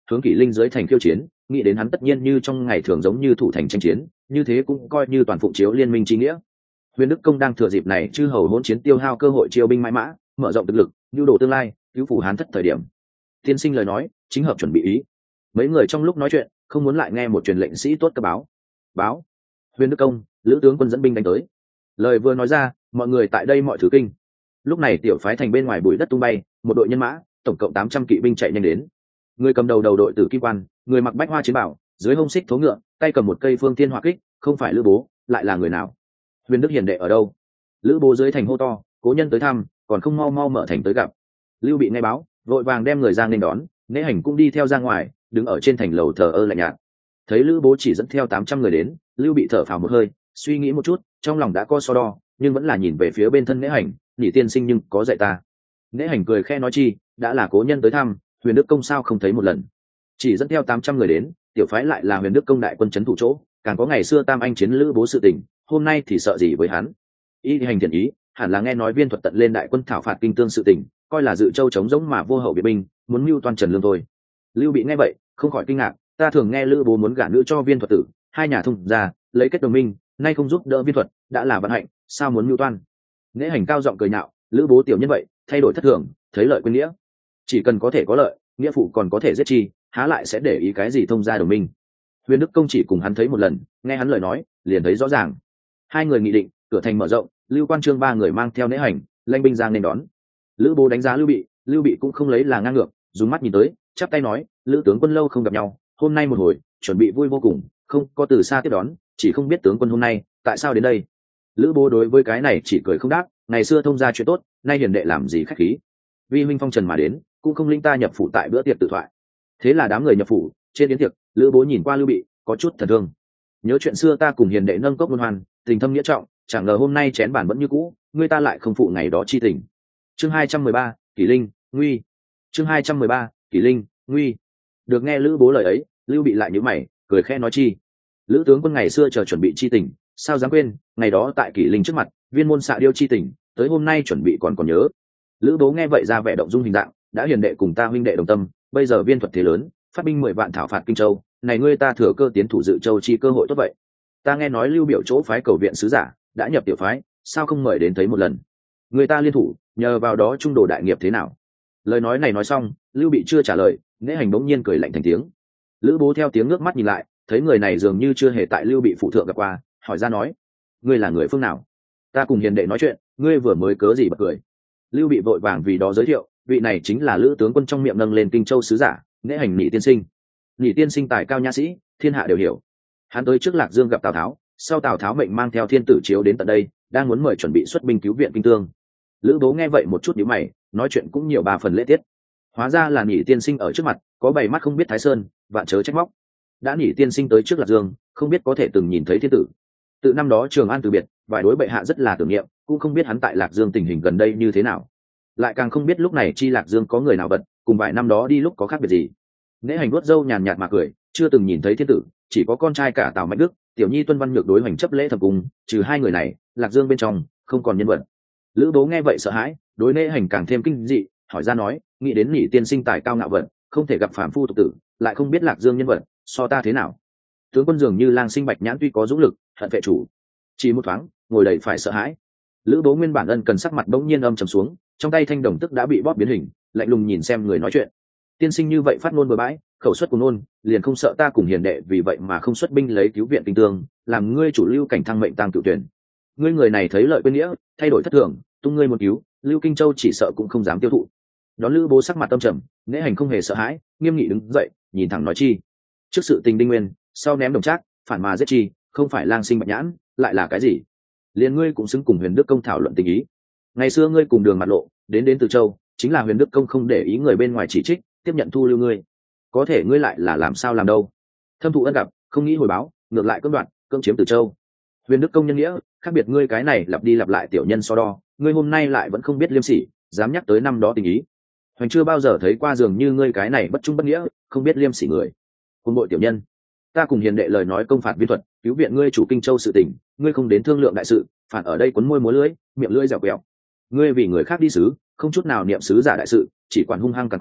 hướng Kỷ Linh dưới thành khiêu chiến, nghĩ đến hắn tất nhiên như trong ngày thường giống như thủ thành tranh chiến, như thế cũng coi như toàn phụng chiếu liên minh chí nghĩa. Huyền Đức Công đang thừa dịp này chư hầu hỗn chiến tiêu hao cơ hội chiêu binh mãi mã, mở rộng thực lực, nhu đồ tương lai, cứu phủ Hán thất thời điểm. Tiên sinh lời nói, chính hợp chuẩn bị ý. Mấy người trong lúc nói chuyện, không muốn lại nghe một truyền lệnh sĩ tốt cấp báo. Báo. Huyền Đức Công, Lữ tướng quân dẫn binh đánh tới. Lời vừa nói ra, mọi người tại đây mọi thứ kinh. Lúc này tiểu phái thành bên ngoài bụi đất tung bay, một đội nhân mã, tổng cộng 800 kỵ binh chạy nhanh đến. Người cầm đầu đội Tử Kim Quan, người mặc bách hoa chiến bảo, dưới hông xích thố ngựa, tay cầm một cây phương thiên hỏa kích, không phải Lữ Bố, lại là người nào? Huyền Đức hiền đệ ở đâu? Lữ Bố dưới thành hô to, cố nhân tới thăm, còn không mau mau mở thành tới gặp. Lưu Bị nghe báo, vội vàng đem người ra nên đón, Nễ Hành cũng đi theo ra ngoài, đứng ở trên thành lầu thờ ơ lạnh nhạt. Thấy Lữ Bố chỉ dẫn theo 800 người đến, Lưu Bị thở phào một hơi, suy nghĩ một chút, trong lòng đã có so đo, nhưng vẫn là nhìn về phía bên thân Nễ Hành, nhị tiên sinh nhưng có dạy ta. Nễ Hành cười khẽ nói chi, đã là cố nhân tới thăm, Huyền Đức Công sao không thấy một lần? Chỉ dẫn theo 800 người đến, tiểu phái lại là Huyền Đức Công đại quân trấn thủ chỗ, càng có ngày xưa Tam Anh chiến Lữ Bố sự tình, hôm nay thì sợ gì với hắn? Ý hành thiện ý, hẳn là nghe nói Viên Thuật tận lên đại quân thảo phạt kinh tương sự tình, coi là dự châu chống giống mà vô hậu biệt binh, muốn mưu toàn Trần Lương thôi. Lưu Bị nghe vậy, không khỏi kinh ngạc, ta thường nghe Lữ Bố muốn gả nữ cho Viên Thuật tử, hai nhà thông ra, lấy kết đồng minh, nay không giúp đỡ Viên Thuật, đã là vận hạnh, sao muốn mưu toan? Nễ Hành cao giọng cười nhạo, Lữ Bố tiểu nhân vậy, thay đổi thất thường, thấy lợi quên nghĩa. Chỉ cần có thể có lợi, nghĩa phụ còn có thể giết chi, há lại sẽ để ý cái gì thông gia đồng minh? Huyền Đức Công chỉ cùng hắn thấy một lần, nghe hắn lời nói, liền thấy rõ ràng. Hai người nghị định, cửa thành mở rộng, Lưu Quan Trương ba người mang theo Nễ Hành, lãnh binh giang nên đón. Lữ Bố đánh giá Lưu Bị cũng không lấy là ngang ngược, dùng mắt nhìn tới, chắp tay nói, Lữ tướng quân lâu không gặp nhau, hôm nay một hồi, chuẩn bị vui vô cùng, không có từ xa tiếp đón, chỉ không biết tướng quân hôm nay tại sao đến đây. Lữ Bố đối với cái này chỉ cười không đáp, ngày xưa thông gia chuyện tốt, nay hiền đệ làm gì khách khí? Vi huynh phong trần mà đến, cũng không linh ta nhập phủ tại bữa tiệc tự thoại. Thế là đám người nhập phủ, trên yến tiệc, Lữ Bố nhìn qua Lưu Bị, có chút thần thương. Nhớ chuyện xưa ta cùng hiền đệ nâng cốc luân hoan, tình thâm nghĩa trọng, chẳng ngờ hôm nay chén bàn vẫn như cũ, ngươi ta lại không phụ ngày đó chi tình. Chương 213, Kỷ Linh, nguy. Chương 213, Kỷ Linh, nguy. Được nghe Lữ Bố lời ấy, Lưu Bị lại nhíu mày, cười khẽ nói chi. Lữ tướng quân ngày xưa chờ chuẩn bị chi tình, sao dám quên, ngày đó tại Kỷ Linh trước mặt, viên môn xạ điêu chi tình, tới hôm nay chuẩn bị còn nhớ. Lữ Bố nghe vậy ra vẻ động dung hình dạng, đã hiền đệ cùng ta huynh đệ đồng tâm, bây giờ Viên Thuật thế lớn, phát binh 10 vạn thảo phạt Kinh Châu, này ngươi ta thừa cơ tiến thủ Dự Châu chi cơ hội tốt vậy. Ta nghe nói Lưu Biểu chỗ phái cầu viện sứ giả đã nhập tiểu phái, sao không mời đến thấy một lần? Người ta liên thủ, nhờ vào đó trung đồ đại nghiệp thế nào? Lời nói này nói xong, Lưu Bị chưa trả lời, Nễ Hành bỗng nhiên cười lạnh thành tiếng. Lữ Bố theo tiếng ngước mắt nhìn lại, thấy người này dường như chưa hề tại Lưu Bị phụ thượng gặp qua, hỏi ra nói: ngươi là người phương nào? Ta cùng hiền đệ nói chuyện, ngươi vừa mới cớ gì bật cười? Lưu Bị vội vàng vì đó giới thiệu, vị này chính là Lữ tướng quân trong miệng nâng lên Kinh Châu sứ giả, Nễ Hành Nhị tiên sinh. Nhị tiên sinh tài cao nhã sĩ, thiên hạ đều hiểu. Hắn tới trước Lạc Dương gặp Tào Tháo, sau Tào Tháo mệnh mang theo Thiên Tử Chiếu đến tận đây, đang muốn mời chuẩn bị xuất binh cứu viện Kinh Tương. Lữ Bố nghe vậy một chút nhíu mày, nói chuyện cũng nhiều ba phần lễ tiết. Hóa ra là Nhị tiên sinh ở trước mặt, có bảy mắt không biết Thái Sơn, vạn chớ trách móc. Đã Nhị tiên sinh tới trước Lạc Dương, không biết có thể từng nhìn thấy Thiên Tử. Từ năm đó Trường An từ biệt, vài đối bệ hạ rất là tưởng niệm, cũng không biết hắn tại Lạc Dương tình hình gần đây như thế nào. Lại càng không biết lúc này chi Lạc Dương có người nào vật, cùng vài năm đó đi lúc có khác biệt gì. Nễ Hành vuốt râu nhàn nhạt mà cười, chưa từng nhìn thấy Thiên Tử, chỉ có con trai cả Tào Mạnh Đức, Tiểu Nhi Tuân Văn Nhược đối hoành chấp lễ thập cung, trừ hai người này, Lạc Dương bên trong không còn nhân vật. Lữ Bố nghe vậy sợ hãi, đối Nễ Hành càng thêm kinh dị, hỏi ra nói, nghĩ đến Nhị tiên sinh tài cao ngạo vận, không thể gặp phàm phu tục tử, lại không biết Lạc Dương nhân vật, so ta thế nào? Tướng quân dường như lang sinh bạch nhãn tuy có dũng lực, hận vệ chủ, chỉ một thoáng, ngồi đầy phải sợ hãi. Lữ Bố nguyên bản ân cần sắc mặt bỗng nhiên âm trầm xuống, trong tay thanh đồng tức đã bị bóp biến hình, lạnh lùng nhìn xem người nói chuyện. Tiên sinh như vậy phát ngôn bừa bãi, khẩu suất của ngôn, liền không sợ ta cùng hiền đệ vì vậy mà không xuất binh lấy cứu viện Kinh Tương, làm ngươi chủ lưu cảnh thăng mệnh tăng cựu tuyển. Ngươi người này thấy lợi quên nghĩa, thay đổi thất thường, tung ngươi một cứu, Lưu Kinh Châu chỉ sợ cũng không dám tiêu thụ. Đón Lữ Bố sắc mặt tâm trầm, Nễ Hành không hề sợ hãi, nghiêm nghị đứng dậy, nhìn thẳng nói chi. Trước sự tình đinh nguyên, sau ném đồng trác, phản mà giết chi, không phải lang sinh bạch nhãn, lại là cái gì? Liền ngươi cũng xứng cùng Huyền Đức Công thảo luận tình ý. Ngày xưa ngươi cùng đường mặt lộ, đến Từ Châu, chính là Huyền Đức Công không để ý người bên ngoài chỉ trích, tiếp nhận thu lưu ngươi. Có thể ngươi lại là làm sao làm đâu? Thâm thụ ân gặp, không nghĩ hồi báo, ngược lại cưỡng đoạt, cưỡng chiếm Từ Châu. Huyền Đức Công nhân nghĩa, khác biệt ngươi cái này lặp đi lặp lại tiểu nhân so đo, ngươi hôm nay lại vẫn không biết liêm sỉ, dám nhắc tới năm đó tình ý. Hoành chưa bao giờ thấy qua dường như ngươi cái này bất trung bất nghĩa, không biết liêm sỉ người. Cùng bội tiểu nhân, ta cùng hiền đệ lời nói công phạt Viên Thuật, cứu viện ngươi chủ Kinh Châu sự tình, ngươi không đến thương lượng đại sự, phản ở đây quấn môi múa lưỡi, miệng lưỡi dẻo quẹo. Ngươi vì người khác đi sứ, không chút nào niệm sứ giả đại sự, chỉ quản hung hăng càng quái,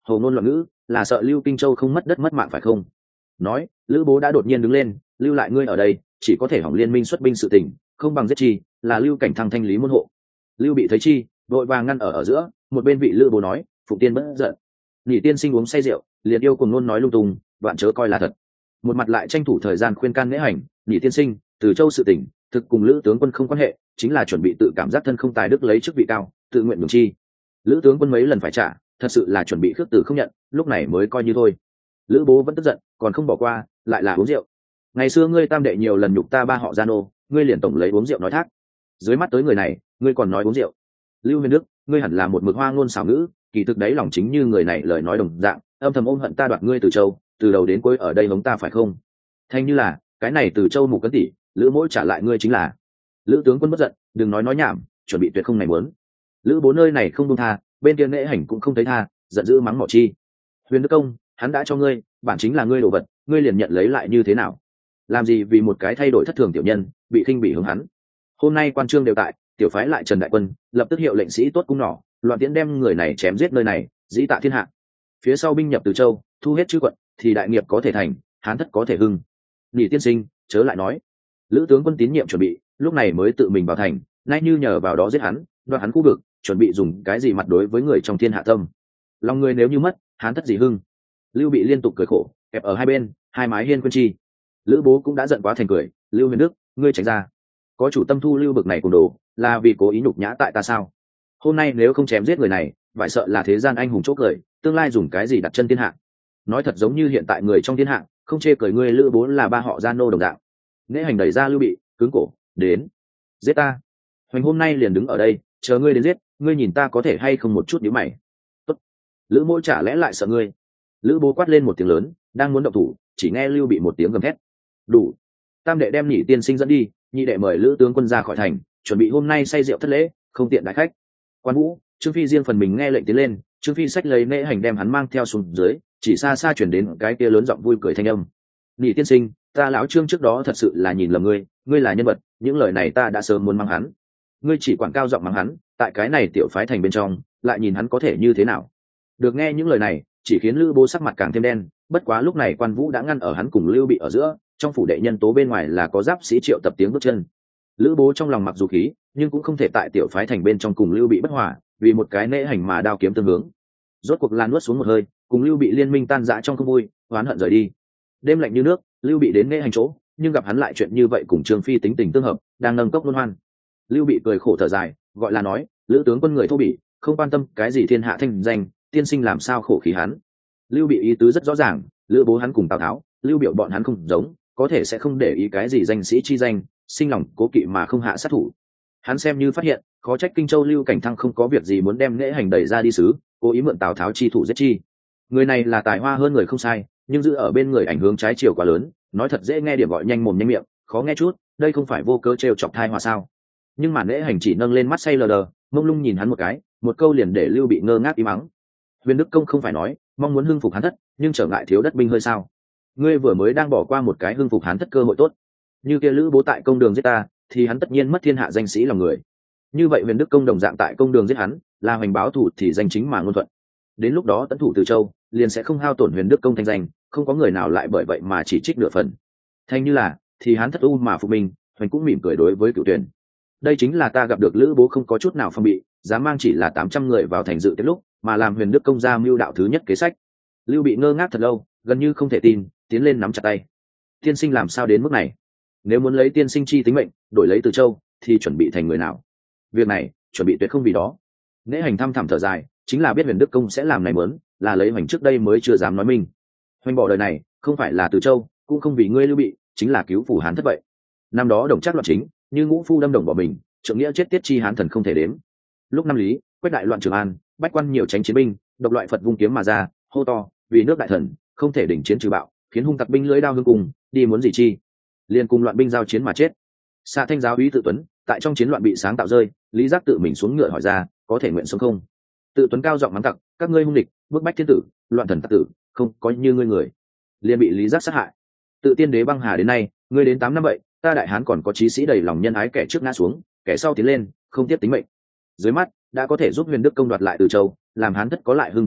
hồ ngôn loạn ngữ, là sợ Lưu Kinh Châu không mất đất mất mạng phải không? Nói, Lữ Bố đã đột nhiên đứng lên, lưu lại ngươi ở đây, chỉ có thể hỏng liên minh xuất binh sự tình, không bằng giết chi, là Lưu Cảnh Thăng thanh lý môn hộ. Lưu Bị thấy chi, vội vàng ngăn ở giữa, một bên vị Lữ Bố nói, Phụng Tiên bất giận. Nhị tiên sinh uống say rượu, liền yêu cùng ngôn nói lung tung, vạn chớ coi là thật. Một mặt lại tranh thủ thời gian khuyên can Nghĩa Hành, Nhị tiên sinh, Từ Châu sự tình, thực cùng Lữ tướng quân không quan hệ, chính là chuẩn bị tự cảm giác thân không tài đức lấy chức vị cao, tự nguyện nhường chi. Lữ tướng quân mấy lần phải trả, thật sự là chuẩn bị khước từ không nhận, lúc này mới coi như thôi. Lữ Bố vẫn tức giận, còn không bỏ qua, lại là uống rượu. Ngày xưa ngươi tam đệ nhiều lần nhục ta ba họ Gian ô, ngươi liền tổng lấy uống rượu nói thác. Dưới mắt tới người này, ngươi còn nói uống rượu. Lưu Huyền Đức, ngươi hẳn là một mực hoa ngôn xảo ngữ, kỳ thực đấy lòng chính như người này lời nói đồng dạng, âm thầm ôm hận ta đoạt ngươi Từ Châu, từ đầu đến cuối ở đây hống ta phải không? Thanh như là, cái này Từ Châu mục cấn tỷ, Lữ mỗi trả lại ngươi chính là. Lữ tướng quân bất giận, đừng nói nhảm, chuẩn bị tuyệt không này muốn. Lữ Bố nơi này không buông tha, bên kia Nghệ Hành cũng không thấy tha, giận dữ mắng mỏ chi. Huyền Đức công, hắn đã cho ngươi, bản chính là ngươi đồ vật, ngươi liền nhận lấy lại như thế nào? Làm gì vì một cái thay đổi thất thường tiểu nhân, bị khinh bỉ hướng hắn. Hôm nay quan trương đều tại, tiểu phái lại Trần đại quân, lập tức hiệu lệnh sĩ tốt cung nỏ, loạn tiễn đem người này chém giết nơi này, dĩ tạ thiên hạ. Phía sau binh nhập Từ Châu, thu hết chư quận, thì đại nghiệp có thể thành, hán thất có thể hưng. Nhị tiên sinh, chớ lại nói. Lữ tướng quân tín nhiệm chuẩn bị, lúc này mới tự mình vào thành, nay như nhờ vào đó giết hắn, đoạt hắn khu vực, chuẩn bị dùng cái gì mặt đối với người trong thiên hạ tâm. Lòng người nếu như mất, hán thất gì hưng. Lưu Bị liên tục cười khổ, kẹp ở hai bên, hai mái hiên quân chi. Lữ Bố cũng đã giận quá thành cười, Lưu Huyền Đức, ngươi tránh ra. Có chủ tâm thu Lưu bực này cùng đồ, là vì cố ý nhục nhã tại ta sao? Hôm nay nếu không chém giết người này, vải sợ là thế gian anh hùng chốt cười, tương lai dùng cái gì đặt chân thiên hạ. Nói thật giống như hiện tại người trong thiên hạ, không chê cười ngươi Lữ Bố là ba họ Gian nô đồng dạng. Nghệ Hành đẩy ra Lưu Bị, cứng cổ, đến, giết ta. Hoành hôm nay liền đứng ở đây, chờ ngươi đến giết, ngươi nhìn ta có thể hay không một chút nhíu mày. Tốt. Lữ Mỗ chả lẽ lại sợ ngươi? Lữ Bố quát lên một tiếng lớn, đang muốn động thủ, chỉ nghe Lưu Bị một tiếng gầm thét. Đủ. Tam đệ đem Nhị tiên sinh dẫn đi, nhị đệ mời Lữ tướng quân ra khỏi thành, chuẩn bị hôm nay say rượu thất lễ, không tiện đãi khách. Quan Vũ, Trương Phi riêng phần mình nghe lệnh tiến lên, Trương Phi xách lấy Nghệ Hành đem hắn mang theo xuống dưới, chỉ xa xa chuyển đến cái kia lớn giọng vui cười thanh âm. Nhị tiên sinh, ta lão Trương trước đó thật sự là nhìn lầm ngươi, ngươi là nhân vật, những lời này ta đã sớm muốn mang hắn. Ngươi chỉ quản cao giọng mắng hắn, tại cái này tiểu phái thành bên trong, lại nhìn hắn có thể như thế nào. Được nghe những lời này, chỉ khiến Lữ Bố sắc mặt càng thêm đen, bất quá lúc này Quan Vũ đã ngăn ở hắn cùng Lưu Bị ở giữa, trong phủ đệ nhân tố bên ngoài là có giáp sĩ Triệu Tập tiếng bước chân. Lữ Bố trong lòng mặc dù khí, nhưng cũng không thể tại tiểu phái thành bên trong cùng Lưu Bị bất hòa, vì một cái Nghệ Hành mà đao kiếm tương hướng. Rốt cuộc lan nuốt xuống một hơi, cùng Lưu Bị liên minh tan rã trong không vui, oán hận rời đi. Đêm lạnh như nước, Lưu Bị đến Nghệ Hành chỗ, nhưng gặp hắn lại chuyện như vậy cùng Trương Phi tính tình tương hợp, đang nâng cốc luân hoan. Lưu Bị cười khổ thở dài, gọi là nói, Lữ tướng quân người thô bỉ, không quan tâm cái gì thiên hạ thanh danh, tiên sinh làm sao khổ khí hắn. Lưu Bị ý tứ rất rõ ràng, Lữ Bố hắn cùng Tào Tháo, Lưu Biểu bọn hắn không giống, có thể sẽ không để ý cái gì danh sĩ chi danh, sinh lòng cố kỵ mà không hạ sát thủ. Hắn xem như phát hiện, khó trách Kinh Châu Lưu Cảnh Thăng không có việc gì muốn đem Nghệ Hành đẩy ra đi sứ, cố ý mượn Tào Tháo chi thủ giết chi. Người này là tài hoa hơn người không sai, nhưng giữ ở bên người ảnh hưởng trái chiều quá lớn, nói thật dễ nghe điểm gọi nhanh mồm nhanh miệng, khó nghe chút, đây không phải vô cớ trêu chọc thai hòa sao? Nhưng mà Nghệ Hành chỉ nâng lên mắt say lờ đờ, mông lung nhìn hắn một cái, một câu liền để Lưu Bị ngơ ngác im mắng. Huyền Đức công không phải nói mong muốn hưng phục hắn thất, nhưng trở ngại thiếu đất binh hơi sao? Ngươi vừa mới đang bỏ qua một cái hưng phục hắn thất cơ hội tốt. Như kia Lữ Bố tại công đường giết ta, thì hắn tất nhiên mất thiên hạ danh sĩ lòng người. Như vậy Huyền Đức công đồng dạng tại công đường giết hắn, là hoành báo thủ thì danh chính mà ngôn thuận. Đến lúc đó tấn thủ Từ Châu, liền sẽ không hao tổn Huyền Đức công thanh danh, không có người nào lại bởi vậy mà chỉ trích nửa phần. Thanh như là, thì hắn thất u mà phục mình, hoành cũng mỉm cười đối với Cửu Tuyển. Đây chính là ta gặp được Lữ Bố không có chút nào phong bị, dám mang chỉ là 800 người vào thành dự tiết lúc, mà làm Huyền Đức công ra mưu đạo thứ nhất kế sách. Lưu Bị ngơ ngác thật lâu, gần như không thể tin, tiến lên nắm chặt tay. Tiên sinh làm sao đến mức này? Nếu muốn lấy tiên sinh chi tính mệnh, đổi lấy Từ Châu, thì chuẩn bị thành người nào? Việc này, chuẩn bị tuyệt không vì đó. Nghệ Hành thăm thẳm thở dài, chính là biết Huyền Đức công sẽ làm này muốn, là lấy Hoành trước đây mới chưa dám nói mình. Hoành bỏ đời này, không phải là Từ Châu, cũng không vì ngươi Lưu Bị, chính là cứu phủ Hán thất vậy. Năm đó Đồng Trác loạn chính, như Ngũ Phu đâm đồng bỏ mình, trượng nghĩa chết tiết chi Hán thần không thể đếm. Lúc năm Lý, quét đại loạn Trường An, bách quan nhiều tránh chiến binh, độc loại Phật vung kiếm mà ra, hô to, vì nước đại thần, không thể đỉnh chiến trừ bạo, khiến hung tặc binh lưỡi đao hương cùng, đi muốn gì chi? Liên cùng loạn binh giao chiến mà chết. Xạ Thanh giáo úy Tự Tuấn, tại trong chiến loạn bị sáng tạo rơi, Lý Giác tự mình xuống ngựa hỏi ra, có thể nguyện sống không? Tự Tuấn cao giọng mắng tặc, các ngươi hung địch, bức bách thiên tử, loạn thần tặc tử, không có như ngươi người. Liên bị Lý Giác sát hại. Tự Tiên đế băng hà đến nay, ngươi đến 8 năm vậy, ta đại hán còn có chí sĩ đầy lòng nhân ái, kẻ trước ngã xuống, kẻ sau tiến lên, không tiếp tính mệnh. Dưới mắt đã có thể giúp Huyền Đức công đoạt lại Từ Châu, làm hán thất có lại hưng cơ hội,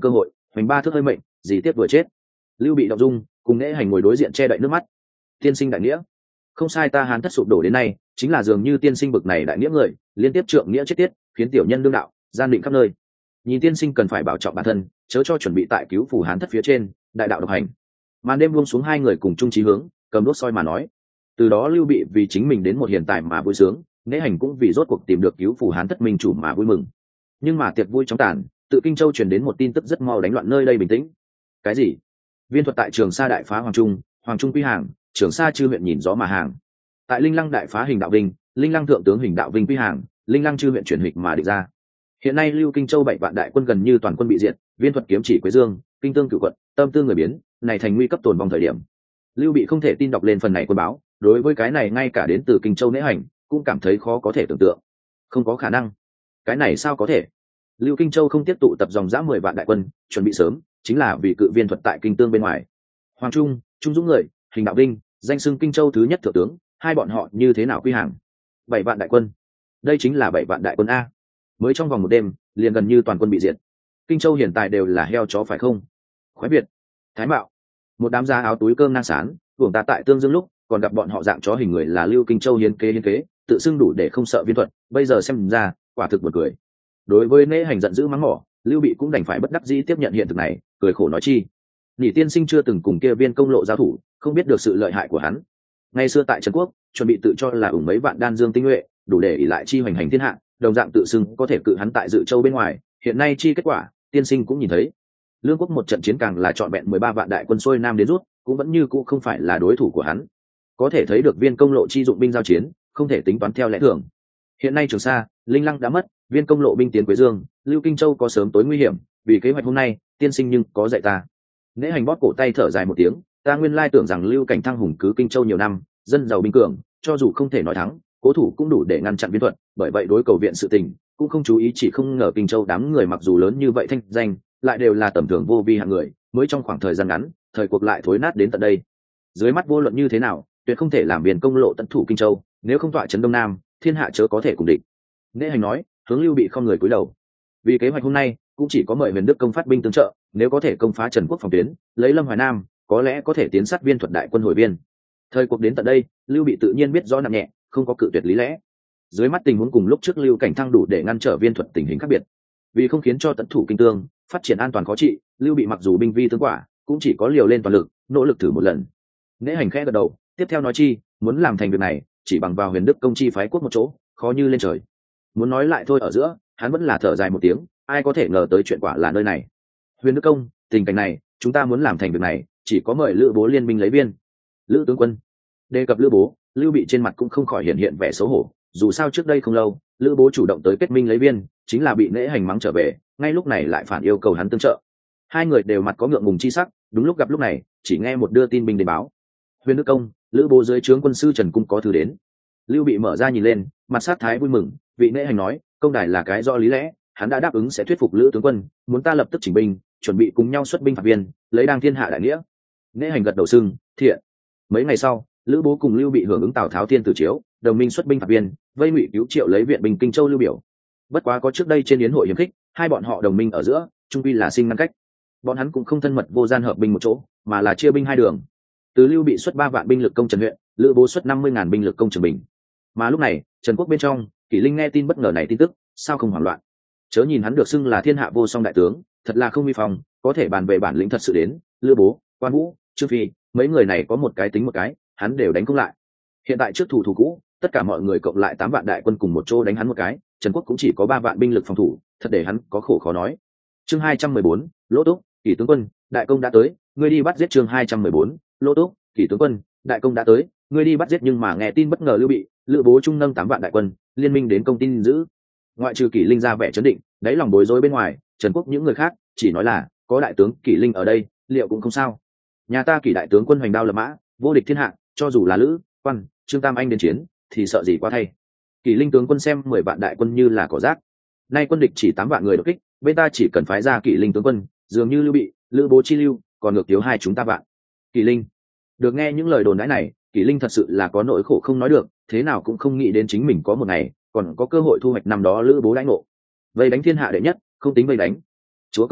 hoành ba thước hơi mệnh, gì tiếc vừa chết. Lưu Bị động dung, cùng Nễ Hành ngồi đối diện che đậy nước mắt. Tiên sinh đại nghĩa, không sai, ta Hán thất sụp đổ đến nay, chính là dường như tiên sinh bực này đại nghĩa người, liên tiếp trượng nghĩa chết tiết, khiến tiểu nhân đương đạo, gian định khắp nơi. Nhìn tiên sinh cần phải bảo trọng bản thân, chớ cho chuẩn bị tại cứu phủ Hán thất phía trên, đại đạo độc hành. Màn đêm buông xuống, hai người cùng chung chí hướng, cầm đốt soi mà nói. Từ đó Lưu Bị vì chính mình đến một hiện tại mà vui sướng, Nễ Hành cũng vì rốt cuộc tìm được cứu phủ Hán thất minh chủ mà vui mừng. Nhưng mà tiệc vui chóng tàn, tự Kinh Châu truyền đến một tin tức rất mau đánh loạn nơi đây bình tĩnh. Cái gì? Viên thuật tại Trường Sa đại phá Hoàng Trung quy hàng, Trường Sa chư huyện nhìn gió mà hàng. Tại Linh Lăng đại phá Hình Đạo Vinh, Linh Lăng thượng tướng Hình Đạo Vinh quy hàng, Linh Lăng chư huyện chuyển hịch mà định ra. Hiện nay Lưu Kinh Châu 7 vạn đại quân gần như toàn quân bị diệt, Viên thuật kiếm chỉ Quế Dương, Kinh Tương Cửu quận, tâm tư người biến, này thành nguy cấp tồn vong thời điểm. Lưu Bị không thể tin đọc lên phần này quân báo, đối với cái này ngay cả đến từ Kinh Châu Nễ Hành cũng cảm thấy khó có thể tưởng tượng. Không có khả năng. Cái này sao có thể? Lưu Kinh Châu không tiếp tụ tập dòng dã 10 vạn đại quân, chuẩn bị sớm, chính là vì cự Viên thuật tại Kinh Tương bên ngoài. Hoàng Trung, Trung Dũng người, Hình Đạo Vinh, danh xưng Kinh Châu thứ nhất thượng tướng, hai bọn họ như thế nào quy hàng? 7 vạn đại quân. Đây chính là 7 vạn đại quân a. Mới trong vòng một đêm, liền gần như toàn quân bị diệt. Kinh Châu hiện tại đều là heo chó phải không? Khoái Việt, Thái Mạo, một đám da áo túi cơm nang sán, hưởng ta tại Tương Dương lúc, còn gặp bọn họ dạng chó hình người là Lưu Kinh Châu hiến kế, tự xưng đủ để không sợ Viên thuật, bây giờ xem ra, quả thực buồn cười. Đối với Nễ Hành giận dữ mắng mỏ, Lưu Bị cũng đành phải bất đắc dĩ tiếp nhận hiện thực này, cười khổ nói chi. Nhị tiên sinh chưa từng cùng kia Viên công lộ giao thủ, không biết được sự lợi hại của hắn. Ngày xưa tại Trần Quốc, chuẩn bị tự cho là ủng mấy vạn đan dương tinh nhuệ, đủ để ỷ lại chi hoành hành thiên hạ, đồng dạng tự xưng có thể cự hắn tại Dự Châu bên ngoài, hiện nay chi kết quả, tiên sinh cũng nhìn thấy. Lương Quốc một trận chiến càng là trọn vẹn 13 vạn đại quân xuôi nam đến rút, cũng vẫn như cũ không phải là đối thủ của hắn. Có thể thấy được Viên công lộ chi dụng binh giao chiến, không thể tính toán theo lẽ thường. Hiện nay Trường Sa, Linh Lăng đã mất, Viên công lộ binh tiến Quế Dương, Lưu Kinh Châu có sớm tối nguy hiểm, vì kế hoạch hôm nay, tiên sinh nhưng có dạy ta. Nễ Hành bóp cổ tay thở dài một tiếng, ta nguyên lai tưởng rằng Lưu Cảnh Thăng hùng cứ Kinh Châu nhiều năm, dân giàu binh cường, cho dù không thể nói thắng, cố thủ cũng đủ để ngăn chặn Viên thuật, bởi vậy đối cầu viện sự tình, cũng không chú ý, chỉ không ngờ Kinh Châu đám người mặc dù lớn như vậy thanh danh, lại đều là tầm thường vô vi hạng người, mới trong khoảng thời gian ngắn, thời cuộc lại thối nát đến tận đây. Dưới mắt vô luận như thế nào, tuyệt không thể làm Viên công lộ tận thủ Kinh Châu, nếu không tọa trấn Đông Nam, thiên hạ chớ có thể cùng địch. Nễ Hành nói, hướng Lưu Bị không người cúi đầu. Vì kế hoạch hôm nay, cũng chỉ có mời Huyền Đức công phát binh tương trợ, nếu có thể công phá Trần Quốc phòng tuyến, lấy Lâm Hoài Nam, có lẽ có thể tiến sát Viên thuật đại quân hồi biên. Thời cuộc đến tận đây, Lưu Bị tự nhiên biết rõ nặng nhẹ, không có cự tuyệt lý lẽ. Dưới mắt tình huống cùng lúc trước Lưu Cảnh Thăng đủ để ngăn trở Viên thuật tình hình khác biệt. Vì không khiến cho tận thủ Kinh Tương phát triển an toàn khó trị, Lưu Bị mặc dù binh vi tướng quả, cũng chỉ có liều lên toàn lực, nỗ lực thử một lần. Nễ Hành khẽ gật đầu, tiếp theo nói chi, muốn làm thành việc này, chỉ bằng vào Huyền Đức công chi phái quốc một chỗ, khó như lên trời. Muốn nói lại thôi, ở giữa, hắn vẫn là thở dài một tiếng, ai có thể ngờ tới chuyện quả là nơi này. Huyền Đức công, tình cảnh này, chúng ta muốn làm thành việc này, chỉ có mời Lữ Bố liên minh lấy viên. Lữ tướng quân. Đề cập Lữ Bố, Lưu Bị trên mặt cũng không khỏi hiện vẻ xấu hổ, dù sao trước đây không lâu, Lữ Bố chủ động tới kết minh lấy viên, chính là bị Nễ Hành mắng trở về, ngay lúc này lại phản yêu cầu hắn tương trợ. Hai người đều mặt có ngượng ngùng chi sắc, đúng lúc gặp lúc này, chỉ nghe một đưa tin binh đến báo. Huyền Đức công, Lữ Bố dưới trướng quân sư Trần Cung có thư đến. Lưu Bị mở ra nhìn lên, mặt sát thái vui mừng, vị Nễ Hành nói, công đài là cái do lý lẽ, hắn đã đáp ứng sẽ thuyết phục Lữ tướng quân, muốn ta lập tức chỉnh binh, chuẩn bị cùng nhau xuất binh phạt Viên, lấy đang thiên hạ đại nghĩa. Nễ Hành gật đầu xưng, thiện. Mấy ngày sau, Lữ Bố cùng Lưu Bị hưởng ứng Tào Tháo thiên tử chiếu, đồng minh xuất binh phạt Viên, vây Ngụy Cứu Triệu lấy viện binh Kinh Châu Lưu Biểu. Bất quá có trước đây trên yến hội hiềm khích, hai bọn họ đồng minh ở giữa, chung quy là sinh ngăn cách. Bọn hắn cũng không thân mật vô gian hợp binh một chỗ, mà là chia binh hai đường. Từ Lưu Bị xuất 3 vạn binh lực công Trần huyện, Lữ Bố xuất 50.000 binh lực công Trường Bình. Mà lúc này, Trần Quốc bên trong, Kỷ Linh nghe tin bất ngờ này tin tức, sao không hoảng loạn? Chớ nhìn hắn được xưng là thiên hạ vô song đại tướng, thật là không vi phong, có thể bàn về bản lĩnh thật sự đến, Lữ Bố, Quan Vũ, Trương Phi, mấy người này có một cái tính một cái, hắn đều đánh không lại. Hiện tại trước thủ cũ, tất cả mọi người cộng lại 8 vạn đại quân cùng một chỗ đánh hắn một cái, Trần Quốc cũng chỉ có 3 vạn binh lực phòng thủ, thật để hắn có khổ khó nói. Chương 214, Lỗ Túc, Kỷ tướng quân, đại công đã tới, ngươi đi bắt giết. Chương 214, Lỗ Túc, Kỷ tướng quân, đại công đã tới, ngươi đi bắt giết. Nhưng mà nghe tin bất ngờ Lưu Bị, Lữ Bố trung nâng 8 vạn đại quân, liên minh đến công tin giữ. Ngoại trừ Kỷ Linh ra vẻ trấn định, đáy lòng bối rối bên ngoài, Trần Quốc những người khác chỉ nói là có đại tướng Kỷ Linh ở đây, liệu cũng không sao. Nhà ta Kỷ đại tướng quân hoành đao lập mã, vô địch thiên hạ, cho dù là Lữ, Quan, Trương Tam Anh đến chiến, thì sợ gì quá thay. Kỷ Linh tướng quân xem 10 vạn đại quân như là cỏ rác. Nay quân địch chỉ 8 vạn người đột kích, bên ta chỉ cần phái ra Kỷ Linh tướng quân, dường như Lưu Bị, Lữ Bố chi lưu, còn ngược thiếu hai chúng ta vạn. Kỷ Linh. Được nghe những lời đồn đãi này, Kỷ Linh thật sự là có nỗi khổ không nói được, thế nào cũng không nghĩ đến chính mình có một ngày còn có cơ hội thu hoạch năm đó Lữ Bố đãi ngộ. Vây đánh thiên hạ đệ nhất, không tính vây đánh. Chúa công hoa,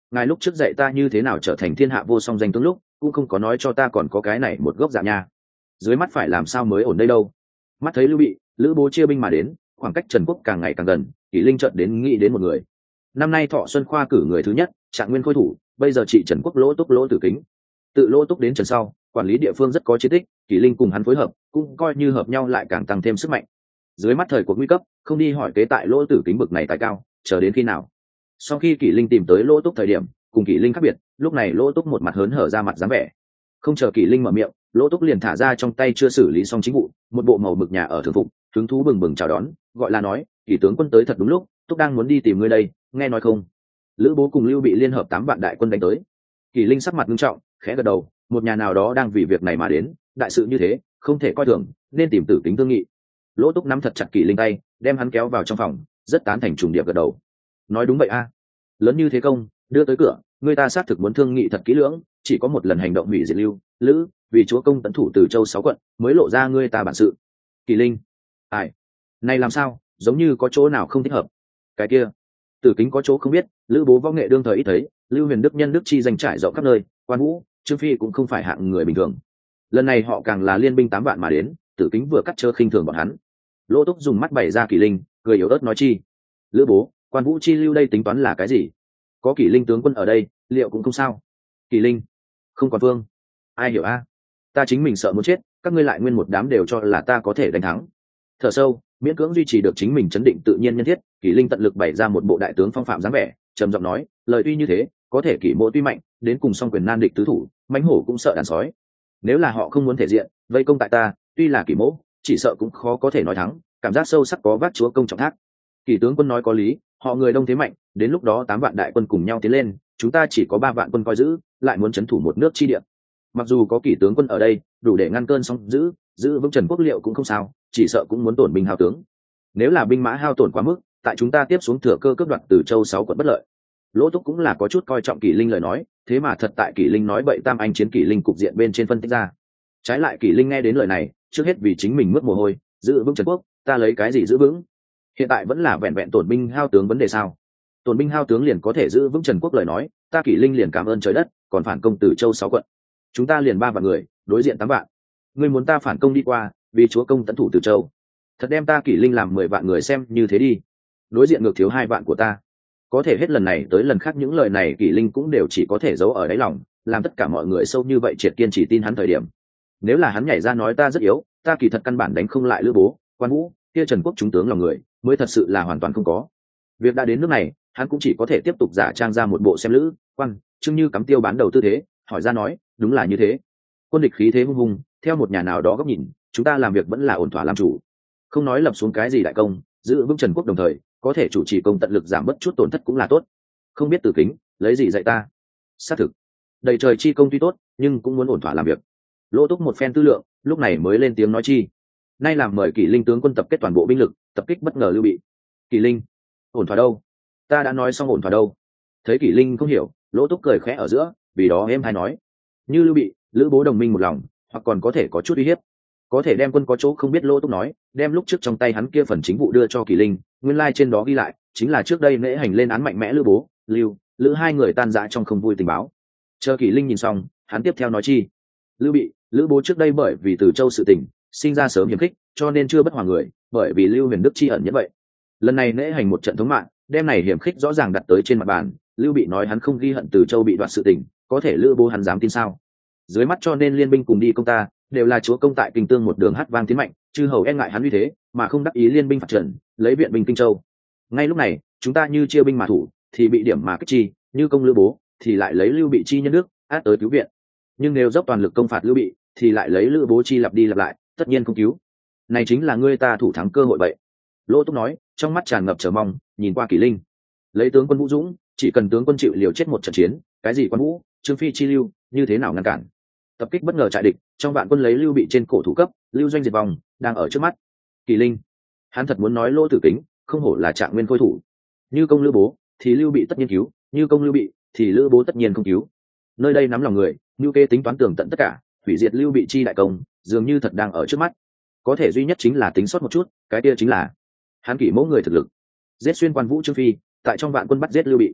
ngài lúc trước dạy ta như thế nào trở thành thiên hạ vô song danh tướng lúc cũng không có nói cho ta còn có cái này một gốc dạ nha. Dưới mắt phải làm sao mới ổn đây đâu. Mắt thấy Lưu Bị, Lữ Bố chia binh mà đến, khoảng cách Trần Quốc càng ngày càng gần, Kỷ Linh chợt đến nghĩ đến một người. Năm nay Thọ Xuân khoa cử người thứ nhất, Trạng Nguyên Khôi thủ, bây giờ trị Trần Quốc Lỗ Túc Lỗ Tử Kính. Tự Lỗ Túc đến Trần sau, quản lý địa phương rất có chiến tích, Kỷ Linh cùng hắn phối hợp, cũng coi như hợp nhau lại càng tăng thêm sức mạnh. Dưới mắt thời cuộc nguy cấp, không đi hỏi kế tại Lỗ Tử Kính bực này tài cao, chờ đến khi nào? Sau khi Kỷ Linh tìm tới Lỗ Túc thời điểm, cùng Kỷ Linh khác biệt, lúc này Lỗ Túc một mặt hớn hở ra mặt dáng vẻ. Không chờ Kỷ Linh mở miệng, Lỗ Túc liền thả ra trong tay chưa xử lý xong chính vụ, một bộ màu mực nhà ở thường phục, hứng thú bừng bừng chào đón, gọi là nói, Kỷ tướng quân tới thật đúng lúc, Túc đang muốn đi tìm ngươi đây, nghe nói không? Lữ Bố cùng Lưu Bị liên hợp 8 vạn đại quân đánh tới. Kỷ Linh sắc mặt nghiêm trọng, khẽ gật đầu, một nhà nào đó đang vì việc này mà đến, đại sự như thế, không thể coi thường, nên tìm Tử Kính thương nghị. Lỗ Túc nắm thật chặt Kỷ Linh tay, đem hắn kéo vào trong phòng, rất tán thành trùng điệp gật đầu. Nói đúng vậy a, lớn như thế công, đưa tới cửa, người ta xác thực muốn thương nghị thật kỹ lưỡng, chỉ có một lần hành động hủy diệt Lưu, Lữ, vì chúa công tấn thủ từ châu 6 quận, mới lộ ra ngươi ta bản sự. Kỷ Linh, ai, này làm sao, giống như có chỗ nào không thích hợp. Cái kia, Tử Kính có chỗ không biết, Lữ Bố võ nghệ đương thời ít thấy, Lưu Huyền Đức nhân đức chi danh trải rộng khắp nơi, Quan Vũ, Trương Phi cũng không phải hạng người bình thường. Lần này họ càng là liên binh 8 vạn mà đến, Tử Kính vừa cắt chơ khinh thường bọn hắn. Lỗ Túc dùng mắt bày ra Kỷ Linh, cười yếu ớt nói chi. Lữ Bố, Quan Vũ chi lưu đây tính toán là cái gì? Có Kỷ Linh tướng quân ở đây, liệu cũng không sao. Kỷ Linh, không còn vương, ai hiểu a? Ta chính mình sợ muốn chết, các ngươi lại nguyên một đám đều cho là ta có thể đánh thắng. Thở sâu, miễn cưỡng duy trì được chính mình chấn định tự nhiên nhân thiết, Kỷ Linh tận lực bày ra một bộ đại tướng phong phạm dáng vẻ, trầm giọng nói, lời tuy như thế, có thể Kỷ mộ tuy mạnh, đến cùng song quyền nan địch tứ thủ, mãnh hổ cũng sợ đàn sói. Nếu là họ không muốn thể diện, vây công tại ta, tuy là Kỷ mộ, chỉ sợ cũng khó có thể nói thắng, cảm giác sâu sắc có vác chúa công trọng thác. Kỷ tướng quân nói có lý, họ người đông thế mạnh, đến lúc đó 8 vạn đại quân cùng nhau tiến lên, chúng ta chỉ có 3 vạn quân coi giữ, lại muốn trấn thủ một nước chi địa. Mặc dù có Kỷ tướng quân ở đây, đủ để ngăn cơn sóng giữ vững Trần Quốc liệu cũng không sao, chỉ sợ cũng muốn tổn binh hao tướng. Nếu là binh mã hao tổn quá mức, tại chúng ta tiếp xuống thừa cơ cướp đoạt từ châu 6 quận bất lợi. Lỗ Túc cũng là có chút coi trọng Kỷ Linh lời nói, thế mà thật tại Kỷ Linh nói bậy tam anh chiến Kỷ Linh cục diện bên trên phân tích ra. Trái lại Kỷ Linh nghe đến lời này, trước hết vì chính mình mướt mồ hôi, giữ vững Trần Quốc, ta lấy cái gì giữ vững? Hiện tại vẫn là vẹn vẹn tổn binh hao tướng vấn đề sao? Tổn binh hao tướng liền có thể giữ vững Trần Quốc lời nói, ta Kỷ Linh liền cảm ơn trời đất, còn phản công từ châu 6 quận. Chúng ta liền 3 vạn người, đối diện 8 vạn. Ngươi muốn ta phản công đi qua, vì chúa công tấn thủ từ châu. Thật đem ta Kỷ Linh làm 10 vạn người xem như thế đi. Đối diện ngược thiếu 2 vạn của ta. Có thể hết lần này tới lần khác những lời này Kỷ Linh cũng đều chỉ có thể giấu ở đáy lòng, làm tất cả mọi người sâu như vậy triệt kiên chỉ tin hắn thời điểm. Nếu là hắn nhảy ra nói ta rất yếu, ta kỳ thật căn bản đánh không lại Lữ Bố, Quan Vũ, kia Trần Quốc chúng tướng lòng người, mới thật sự là hoàn toàn không có. Việc đã đến nước này, hắn cũng chỉ có thể tiếp tục giả trang ra một bộ xem Lữ, Quan, Trương như cắm tiêu bán đầu tư thế, hỏi ra nói, đúng là như thế. Quân địch khí thế hung hùng, theo một nhà nào đó góc nhìn, chúng ta làm việc vẫn là ổn thỏa làm chủ. Không nói lập xuống cái gì đại công, giữ vững Trần Quốc đồng thời, có thể chủ trì công tận lực giảm bớt chút tổn thất cũng là tốt. Không biết Tử Kính, lấy gì dạy ta? Xác thực, đầy trời chi công tuy tốt, nhưng cũng muốn ổn thỏa làm việc. Lỗ Túc một phen tư lượng, lúc này mới lên tiếng nói chi. Nay làm mời Kỷ Linh tướng quân tập kết toàn bộ binh lực, tập kích bất ngờ Lưu Bị. Kỷ Linh, ổn thỏa đâu? Ta đã nói xong ổn thỏa đâu? Thấy Kỷ Linh không hiểu, Lỗ Túc cười khẽ ở giữa, vì đó em hay nói, như Lưu Bị, Lữ Bố đồng minh một lòng, hoặc còn có thể có chút uy hiếp, có thể đem quân có chỗ không biết. Lỗ Túc nói, đem lúc trước trong tay hắn kia phần chính vụ đưa cho Kỷ Linh, nguyên lai trên đó ghi lại, chính là trước đây nễ hành lên án mạnh mẽ Lữ Bố, Lữ hai người tan rã trong không vui tình báo. Chờ Kỷ Linh nhìn xong, hắn tiếp theo nói chi, Lưu Bị, Lữ Bố trước đây bởi vì từ châu sự tình, sinh ra sớm hiềm khích, cho nên chưa bất hòa người, bởi vì Lưu Huyền Đức chi ẩn như vậy. Lần này nễ hành một trận thống mạng, đem này hiềm khích rõ ràng đặt tới trên mặt bàn. Lưu Bị nói hắn không ghi hận từ châu bị đoạt sự tình, có thể Lữ Bố hắn dám tin sao? Dưới mắt cho nên liên binh cùng đi công ta, đều là chúa công tại kinh tương một đường hát vang tiến mạnh, chư hầu e ngại hắn uy thế, mà không đắc ý liên binh phạt trận, lấy viện binh kinh châu. Ngay lúc này, chúng ta như chia binh mà thủ, thì bị điểm mà kích chi, như công Lữ Bố, thì lại lấy Lưu Bị chi nhân đức, át tới cứu viện. Nhưng nếu dốc toàn lực công phạt Lưu Bị, thì lại lấy Lữ Bố chi lặp đi lặp lại, tất nhiên không cứu. Này chính là ngươi ta thủ thắng cơ hội vậy. Lỗ Túc nói, trong mắt tràn ngập chờ mong, nhìn qua Kỷ Linh. Lấy tướng quân Vũ Dũng, chỉ cần tướng quân chịu liều chết một trận chiến, cái gì Quan Vũ, Trương Phi chi lưu, như thế nào ngăn cản? Tập kích bất ngờ trại địch, trong vạn quân lấy Lưu Bị trên cổ thủ cấp, Lưu doanh diệt vong, đang ở trước mắt. Kỷ Linh, hắn thật muốn nói Lỗ Tử Kính, không hổ là Trạng Nguyên khôi thủ. Như công Lữ Bố, thì Lưu Bị tất nhiên cứu, như công Lưu Bị, thì Lữ Bố tất nhiên không cứu. Nơi đây nắm lòng người, Lưu kê tính toán tường tận tất cả, hủy diệt Lưu Bị chi đại công, dường như thật đang ở trước mắt. Có thể duy nhất chính là tính sót một chút, cái kia chính là hắn Kỷ mẫu người thực lực. Giết xuyên Quan Vũ Trương Phi, tại trong vạn quân bắt giết Lưu Bị.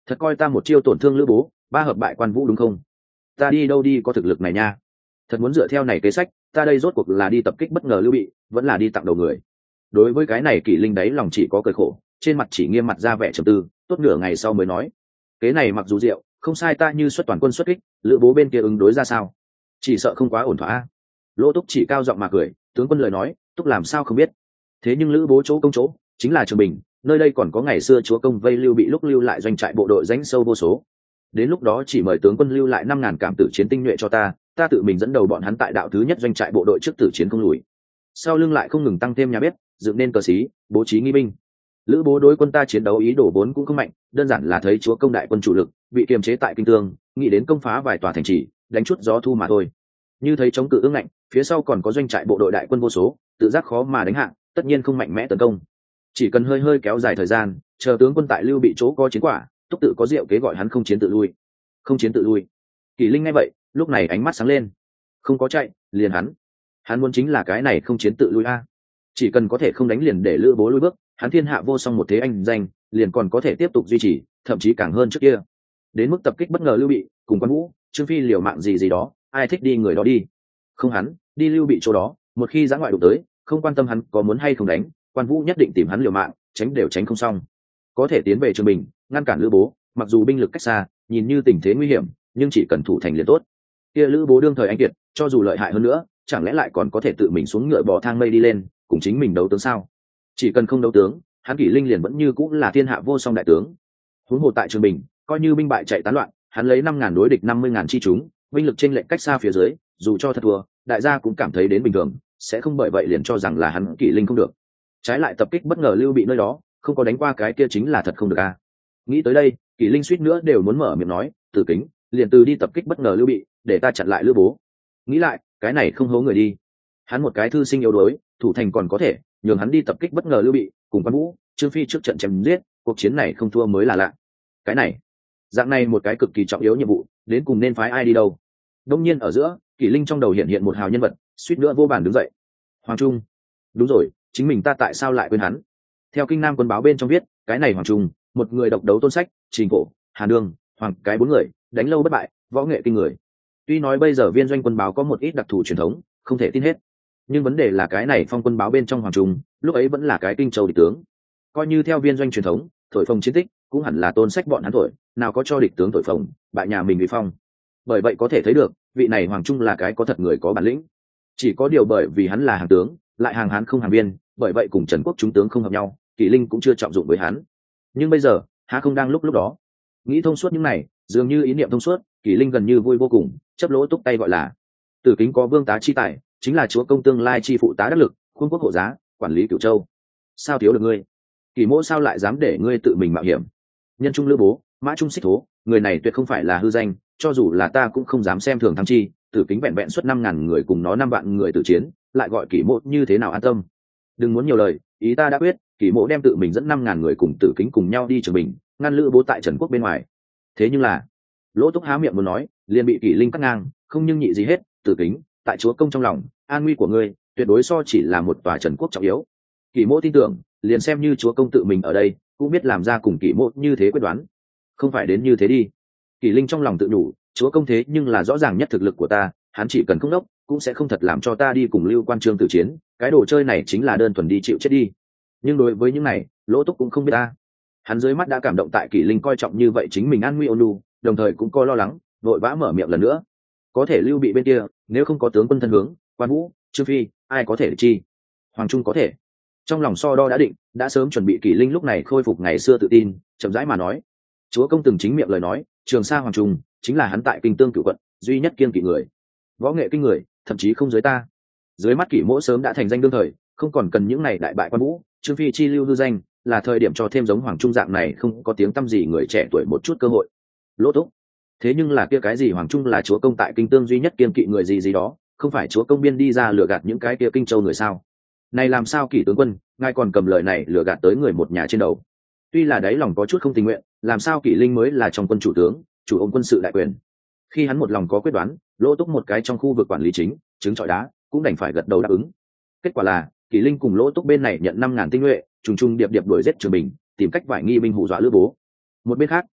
Thật coi ta một chiêu tổn thương lữ bố, ba hợp bại quan vũ đúng không? Ta đi đâu đi có thực lực này nha. Thật muốn dựa theo này kế sách, ta đây rốt cuộc là đi tập kích bất ngờ lưu bị, vẫn là đi tặng đầu người. Đối với cái này Kỷ Linh đấy lòng chỉ có cười khổ, trên mặt chỉ nghiêm mặt ra vẻ trầm tư, tốt nửa ngày sau mới nói: kế này mặc dù diệu, không sai, ta như xuất toàn quân xuất kích, lữ bố bên kia ứng đối ra sao? Chỉ sợ không quá ổn thỏa. Lỗ Túc chỉ cao giọng mà cười, tướng quân lời nói, Túc làm sao không biết. Thế nhưng lữ bố chỗ công chỗ chính là Trường Bình, nơi đây còn có ngày xưa chúa công vây lưu bị lúc lưu lại doanh trại bộ đội rãnh sâu vô số. Đến lúc đó chỉ mời tướng quân lưu lại 5.000 cảm tử chiến tinh nhuệ cho ta tự mình dẫn đầu bọn hắn tại đạo thứ nhất doanh trại bộ đội trước tử chiến không lùi. Sau lưng lại không ngừng tăng thêm nhà bếp, dựng nên cờ xí, bố trí nghi binh. Lữ bố đối quân ta chiến đấu ý đồ vốn cũng không mạnh, đơn giản là thấy chúa công đại quân chủ lực bị kiềm chế tại kinh tương, nghĩ đến công phá vài tòa thành trì, đánh chút gió thu mà thôi. Như thấy chống cự ương ngạnh, phía sau còn có doanh trại bộ đội đại quân vô số, tự giác khó mà đánh hạ, tất nhiên không mạnh mẽ tấn công. Chỉ cần hơi hơi kéo dài thời gian, chờ tướng quân tại lưu bị chỗ có chiến quả, Túc tự có diệu kế gọi hắn không chiến tự lui. Không chiến tự lui. Kỷ Linh nghe vậy, lúc này ánh mắt sáng lên. Không có chạy, liền hắn muốn chính là cái này không chiến tự lui a. Chỉ cần có thể không đánh liền để lữ bố lui bước, hắn thiên hạ vô song một thế anh danh, liền còn có thể tiếp tục duy trì, thậm chí càng hơn trước kia. Đến mức tập kích bất ngờ lưu bị, cùng quan vũ, Trương Phi liều mạng gì gì đó, ai thích đi người đó đi. Không hắn, đi lưu bị chỗ đó, một khi giã ngoại đụng tới, không quan tâm hắn có muốn hay không đánh, quan vũ nhất định tìm hắn liều mạng, tránh đều tránh không xong. Có thể tiến về Trường Bình, ngăn cản lữ bố, mặc dù binh lực cách xa, nhìn như tình thế nguy hiểm, nhưng chỉ cần thủ thành liền tốt. Kia lữ bố đương thời anh kiệt, cho dù lợi hại hơn nữa, chẳng lẽ lại còn có thể tự mình xuống ngựa bò thang mây đi lên, cùng chính mình đấu tướng sao? Chỉ cần không đấu tướng, hắn Kỷ Linh liền vẫn như cũng là thiên hạ vô song đại tướng. Huống hồ tại Trường Bình, coi như binh bại chạy tán loạn, hắn lấy 5.000 đối địch 50.000 chi chúng, binh lực chênh lệch cách xa phía dưới, dù cho thật thua, đại gia cũng cảm thấy đến bình thường, sẽ không bởi vậy liền cho rằng là hắn Kỷ Linh không được. Trái lại tập kích bất ngờ lưu bị nơi đó, không có đánh qua cái kia chính là thật không được a. Nghĩ tới đây, Kỷ Linh suýt nữa đều muốn mở miệng nói, Tử Kính, liền từ đi tập kích bất ngờ lưu bị, để ta chặn lại lữ bố. Nghĩ lại, cái này không hố người đi. Hắn một cái thư sinh yếu đuối, thủ thành còn có thể, nhường hắn đi tập kích bất ngờ lưu bị, cùng quan vũ, Trương Phi trước trận chém giết, cuộc chiến này không thua mới là lạ. Cái này, dạng này một cái cực kỳ trọng yếu nhiệm vụ, đến cùng nên phái ai đi đâu? Đông nhiên ở giữa, Kỷ Linh trong đầu hiện hiện một hào nhân vật, suýt nữa vô bàn đứng dậy. Hoàng Trung. Đúng rồi, chính mình ta tại sao lại quên hắn? Theo Kinh Nam quân báo bên trong viết, cái này Hoàng Trung, một người độc đấu tôn sách, Trình Cổ, Hà Nương, Hoàng cái 4 người, đánh lâu bất bại, võ nghệ kinh người. Tuy nói bây giờ Viên Doanh quân báo có một ít đặc thù truyền thống, không thể tin hết, nhưng vấn đề là cái này Phong quân báo bên trong Hoàng Trung, lúc ấy vẫn là cái Kinh Châu địch tướng. Coi như theo Viên Doanh truyền thống, thổi phồng chiến tích, cũng hẳn là tôn sách bọn hắn thổi, nào có cho địch tướng thổi phồng, bại nhà mình bị phong. Bởi vậy có thể thấy được, vị này Hoàng Trung là cái có thật người có bản lĩnh. Chỉ có điều bởi vì hắn là hàng tướng, lại hàng Hán không hàng Viên, bởi vậy cùng Trần Quốc chúng tướng không hợp nhau, Kỷ Linh cũng chưa trọng dụng với hắn. Nhưng bây giờ, há không đang lúc đó. Nghĩ thông suốt những này, dường như ý niệm thông suốt, Kỷ Linh gần như vui vô cùng, chấp Lỗ Túc tay gọi là: Tử Kính có vương tá chi tài, chính là chúa công tương lai chi phụ tá đắc lực, khuôn quốc hộ giá, quản lý Cửu Châu. Sao thiếu được ngươi? Kỷ mỗ sao lại dám để ngươi tự mình mạo hiểm? Nhân trung lữ bố, mã trung xích thố, người này tuyệt không phải là hư danh, cho dù là ta cũng không dám xem thường thắng chi. Tử Kính vẹn vẹn xuất 5.000 người cùng nó 5 vạn người tử chiến, lại gọi Kỷ mỗ như thế nào an tâm? Đừng muốn nhiều lời, ý ta đã quyết, Kỷ mỗ đem tự mình dẫn 5.000 người cùng Tử Kính cùng nhau đi Trường Bình, ngăn lữ bố tại Trần Quốc bên ngoài. Thế nhưng là, Lỗ Túc há miệng muốn nói, liền bị Kỷ Linh cắt ngang, không nhưng nhị gì hết. Tử Kính, tại chúa công trong lòng, an nguy của ngươi tuyệt đối so chỉ là một tòa Trần Quốc trọng yếu. Kỷ mỗ tin tưởng, liền xem như chúa công tự mình ở đây, cũng biết làm ra cùng Kỷ mỗ như thế quyết đoán. Không phải đến như thế đi. Kỷ Linh trong lòng tự nhủ, chúa công thế nhưng là rõ ràng nhất thực lực của ta, hắn chỉ cần không đốc, cũng sẽ không thật làm cho ta đi cùng Lưu Quan Trương tử chiến, cái đồ chơi này chính là đơn thuần đi chịu chết đi. Nhưng đối với những này, Lỗ Túc cũng không biết ta. Hắn dưới mắt đã cảm động tại Kỷ Linh coi trọng như vậy chính mình an nguy ôn nhu, đồng thời cũng coi lo lắng, vội vã mở miệng lần nữa. Có thể Lưu bị bên kia, nếu không có tướng quân thân hướng, Quan Vũ, Trương Phi, ai có thể chi? Hoàng Trung có thể. Trong lòng so đo đã định, đã sớm chuẩn bị Kỷ Linh lúc này khôi phục ngày xưa tự tin, chậm rãi mà nói: Chúa công từng chính miệng lời nói, Trường Sa Hoàng Trung chính là hắn tại Kinh Tương Cửu quận duy nhất kiêng kỵ người, võ nghệ kinh người, thậm chí không dưới ta. Dưới mắt Kỷ mỗ sớm đã thành danh đương thời, không còn cần những này đại bại Quan Vũ, Trương Phi chi lưu hư danh, là thời điểm cho thêm giống Hoàng Trung dạng này không có tiếng tăm gì người trẻ tuổi một chút cơ hội. Lỗ Túc, thế nhưng là kia cái gì Hoàng Trung là chúa công tại Kinh Tương duy nhất kiêng kỵ người gì gì đó, không phải chúa công biên đi ra lừa gạt những cái kia Kinh Châu người sao? Này làm sao Kỷ tướng quân, ngài còn cầm lời này lừa gạt tới người một nhà trên đầu? Tuy là đáy lòng có chút không tình nguyện, làm sao Kỷ Linh mới là trong quân chủ tướng, chủ ôm quân sự đại quyền. Khi hắn một lòng có quyết đoán, Lỗ Túc một cái trong khu vực quản lý chính, trứng trọi đá, cũng đành phải gật đầu đáp ứng. Kết quả là, Kỷ Linh cùng Lỗ Túc bên này nhận 5.000 tinh nhuệ, trùng trùng điệp điệp đuổi giết Trường Bình, tìm cách vải nghi binh hù dọa lữ bố. Một bên khác,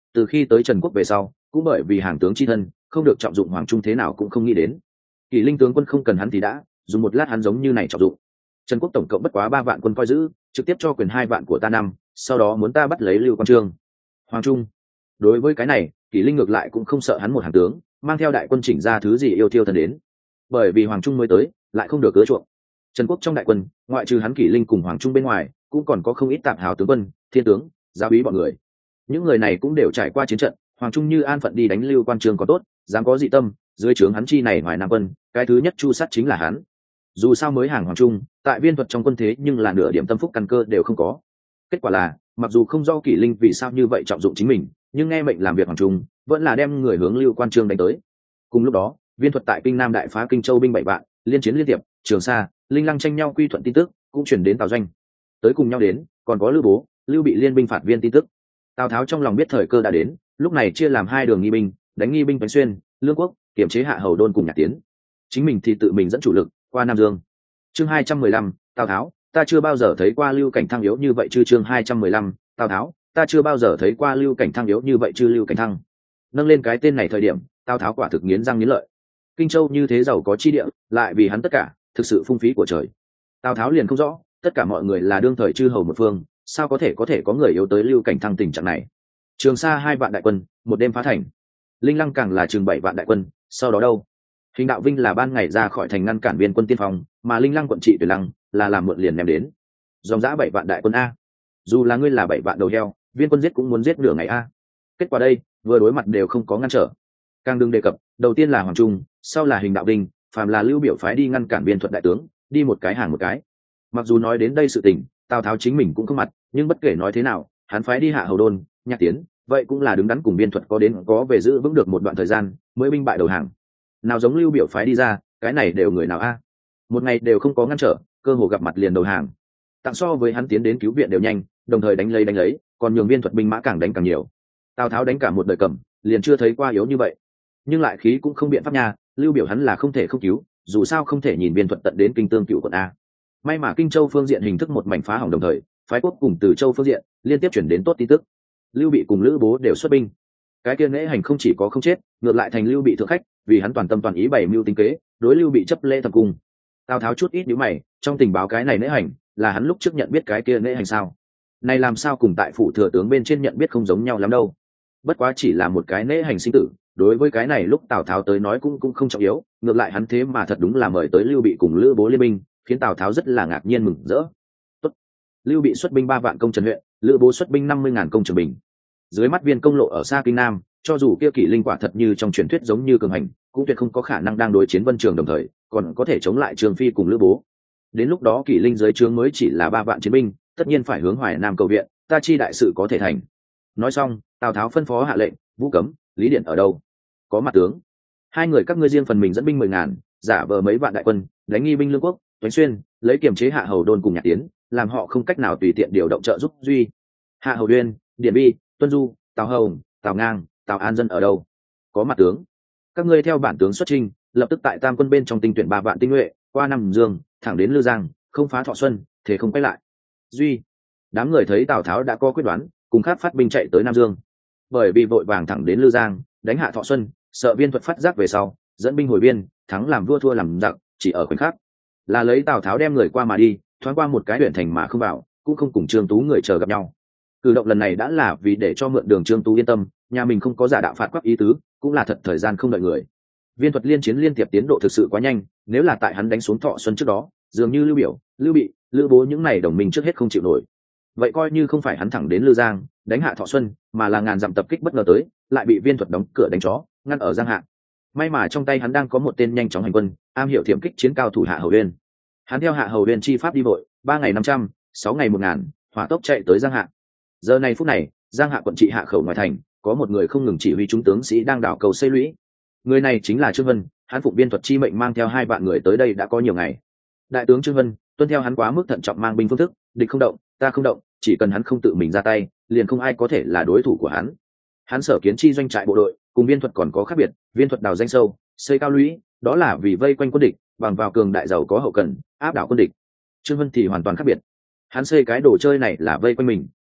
từ khi tới Trần Quốc về sau cũng bởi vì hàng tướng chi thân không được trọng dụng, Hoàng Trung thế nào cũng không nghĩ đến Kỷ Linh tướng quân không cần hắn thì đã, dùng một lát hắn giống như này trọng dụng. Trần Quốc tổng cộng bất quá 3 vạn quân coi giữ, trực tiếp cho quyền 2 vạn của ta năm, sau đó muốn ta bắt lấy Lưu Quan Trương. Hoàng Trung đối với cái này, Kỷ Linh ngược lại cũng không sợ hắn một hàng tướng mang theo đại quân chỉnh ra thứ gì yêu thiêu thần đến, bởi vì Hoàng Trung mới tới lại không được cứa chuộng. Trần Quốc trong đại quân ngoại trừ hắn Kỷ Linh cùng Hoàng Trung bên ngoài cũng còn có không ít tạp hào tướng quân, thiên tướng, giáo úy bọn người. Những người này cũng đều trải qua chiến trận, Hoàng Trung như an phận đi đánh Lưu Quan Trương có tốt, dám có dị tâm, dưới trướng hắn chi này Hoài Nam quân, cái thứ nhất chu sát chính là hắn. Dù sao mới hàng Hoàng Trung, tại Viên Thuật trong quân thế nhưng là nửa điểm tâm phúc căn cơ đều không có. Kết quả là, mặc dù không do Kỷ Linh vì sao như vậy trọng dụng chính mình, nhưng nghe mệnh làm việc Hoàng Trung, vẫn là đem người hướng Lưu Quan Trương đánh tới. Cùng lúc đó, Viên Thuật tại Kinh Nam đại phá Kinh Châu binh 7 vạn, liên chiến liên tiếp, Trường Sa, Linh Lăng tranh nhau quy thuận tin tức cũng truyền đến Tào Doanh. Tới cùng nhau đến, còn có Lữ Bố, Lưu Bị liên binh phạt Viên tin tức. Tào Tháo trong lòng biết thời cơ đã đến, lúc này chia làm 2 đường nghi binh, đánh nghi binh Bánh Xuyên, Lương Quốc, kiểm chế Hạ Hầu Đôn cùng Nhạc Tiến. Chính mình thì tự mình dẫn chủ lực qua Nam Dương. Chương 215, Tào Tháo, ta chưa bao giờ thấy qua Lưu Cảnh Thăng yếu như vậy chứ. Chương 215, Tào Tháo, ta chưa bao giờ thấy qua Lưu Cảnh Thăng yếu như vậy chứ. Lưu Cảnh Thăng nâng lên cái tên này thời điểm, Tào Tháo quả thực nghiến răng nghiến lợi. Kinh Châu như thế giàu có chi địa, lại vì hắn tất cả, thực sự phung phí của trời. Tào Tháo liền không rõ, tất cả mọi người là đương thời chư hầu một phương, sao có thể có người yếu tới Lưu Cảnh Thăng tình trạng này. Trường Sa 2 vạn đại quân, một đêm phá thành. Linh Lăng càng là chừng 7 vạn đại quân, sau đó đâu? Hình Đạo Vinh là ban ngày ra khỏi thành ngăn cản Viên quân tiên phong, mà Linh Lăng quận trị Tuyệt Lăng là làm mượn liền ném đến. Dòng dã 7 vạn đại quân a. Dù là ngươi là 7 vạn đầu heo, Viên quân giết cũng muốn giết nửa ngày a. Kết quả đây, vừa đối mặt đều không có ngăn trở. Càng đừng đề cập, đầu tiên là Hoàng Trung, sau là Hình Đạo Vinh, phàm là Lưu Biểu phái đi ngăn cản Viên Thuật đại tướng, đi một cái hàng một cái. Mặc dù nói đến đây sự tình, Tào Tháo chính mình cũng không mặt, nhưng bất kể nói thế nào, hắn phái đi Hạ Hầu Đôn, Nhạc Tiến, vậy cũng là đứng đắn cùng Viên Thuật có đến có về giữ vững được một đoạn thời gian, mới binh bại đầu hàng. Nào giống Lưu Biểu phái đi ra, cái này đều người nào a? Một ngày đều không có ngăn trở, cơ hồ gặp mặt liền đầu hàng. Tặng so với hắn tiến đến cứu viện đều nhanh, đồng thời đánh lấy, còn nhường Viên Thuật binh mã càng đánh càng nhiều. Tào Tháo đánh cả một đời cầm, liền chưa thấy qua yếu như vậy. Nhưng lại khí cũng không biện pháp nha, Lưu Biểu hắn là không thể không cứu, dù sao không thể nhìn Viên Thuật tận đến Kinh Tương Cựu quận a. May mà Kinh Châu phương diện hình thức một mảnh phá hỏng, đồng thời phái quốc cùng Từ Châu phương diện liên tiếp chuyển đến tốt tin tức. Lưu Bị cùng Lữ Bố đều xuất binh. Cái kia Nễ Hành không chỉ có không chết, ngược lại thành Lưu Bị thượng khách, vì hắn toàn tâm toàn ý bày mưu tính kế, đối Lưu Bị chấp lễ thầm cung. Tào Tháo chút ít nhíu mày, trong tình báo cái này Nễ Hành là hắn lúc trước nhận biết cái kia Nễ Hành sao? Này làm sao cùng tại phủ thừa tướng bên trên nhận biết không giống nhau lắm đâu. Bất quá chỉ là một cái Nễ Hành sinh tử, đối với cái này lúc Tào Tháo tới nói cũng không trọng yếu, ngược lại hắn thế mà thật đúng là mời tới Lưu Bị cùng Lữ Bố liên minh, khiến Tào Tháo rất là ngạc nhiên mừng rỡ. Tốt. Lưu Bị xuất binh 3 vạn công Trần huyện, Lữ Bố xuất binh 50.000 công Trường Bình. Dưới mắt Viên công lộ ở xa Kinh Nam, cho dù kia Kỷ Linh quả thật như trong truyền thuyết giống như cường hành, cũng tuyệt không có khả năng đang đối chiến Vân Trường đồng thời, còn có thể chống lại Trường Phi cùng Lữ Bố. Đến lúc đó Kỷ Linh dưới trướng mới chỉ là 3 vạn chiến binh, tất nhiên phải hướng Hoài Nam cầu viện, ta chi đại sự có thể thành. Nói xong, Tào Tháo phân phó hạ lệnh, Vũ Cấm, Lý Điện ở đâu? Có mặt tướng. 2 người các ngươi riêng phần mình dẫn binh 10.000, giả vờ mấy vạn đại quân, đánh nghi binh Lương Quốc, Toánh Xuyên, lấy kiềm chế Hạ Hầu Đôn cùng Nhạc Tiến, làm họ không cách nào tùy tiện điều động trợ giúp duy. Hạ Hầu Uyên, Điện Bi, Tuân Du, Tào Hồng, Tào Ngang, Tào An Dân ở đâu? Có mặt tướng. Các ngươi theo bản tướng xuất chinh, lập tức tại Tam quân bên trong tinh tuyển 3 vạn tinh nhuệ, qua Nam Dương, thẳng đến Lư Giang, không phá Thọ Xuân, thế không quay lại. Duy. Đám người thấy Tào Tháo đã có quyết đoán, cùng khác phát binh chạy tới Nam Dương. Bởi vì vội vàng thẳng đến Lư Giang, đánh hạ Thọ Xuân, sợ Viên Thuật phát giác về sau, dẫn binh hồi biên, thắng làm vua thua làm giặc, chỉ ở khoảnh khắc. Là lấy Tào Tháo đem người qua mà đi, thoáng qua một cái huyện thành mà không vào, cũng không cùng Trương Tú người chờ gặp nhau. Cử động lần này đã là vì để cho mượn đường Trương Tú yên tâm, nhà mình không có giả đạo phạt quắc ý tứ, cũng là thật thời gian không đợi người. Viên Thuật liên chiến liên tiếp tiến độ thực sự quá nhanh, nếu là tại hắn đánh xuống Thọ Xuân trước đó, dường như Lưu Biểu, Lưu Bị, Lữ Bố những này đồng minh trước hết không chịu nổi. Vậy coi như không phải hắn thẳng đến Lư Giang, đánh hạ Thọ Xuân, mà là ngàn dặm tập kích bất ngờ tới, lại bị Viên Thuật đóng cửa đánh chó, ngăn ở Giang Hạ. May mà trong tay hắn đang có một tên nhanh chóng hành quân, am hiểu thiểm kích chiến cao thủ Hạ Hầu Uyên. Hắn theo Hạ Hầu Uyên chi pháp đi vội, 3 ngày 500, 6 ngày 1000, hỏa tốc chạy tới Giang Hạ. Giờ này phút này, Giang Hạ quận trị Hạ khẩu ngoài thành, có một người không ngừng chỉ huy chúng tướng sĩ đang đảo cầu xây lũy. Người này chính là Trương Vân, hắn phụng Viên Thuật chi mệnh mang theo 2 vạn người tới đây đã có nhiều ngày. Đại tướng Trương Vân tuân theo hắn quá mức thận trọng mang binh phương thức, địch không động, ta không động, chỉ cần hắn không tự mình ra tay, liền không ai có thể là đối thủ của hắn. Hắn sở kiến chi doanh trại bộ đội, cùng Viên Thuật còn có khác biệt, Viên Thuật đào danh sâu, xây cao lũy, đó là vì vây quanh quân địch, bằng vào cường đại giàu có hậu cần, áp đảo quân địch. Trương Vân thì hoàn toàn khác biệt. Hắn xây cái đồ chơi này là vây quanh mình,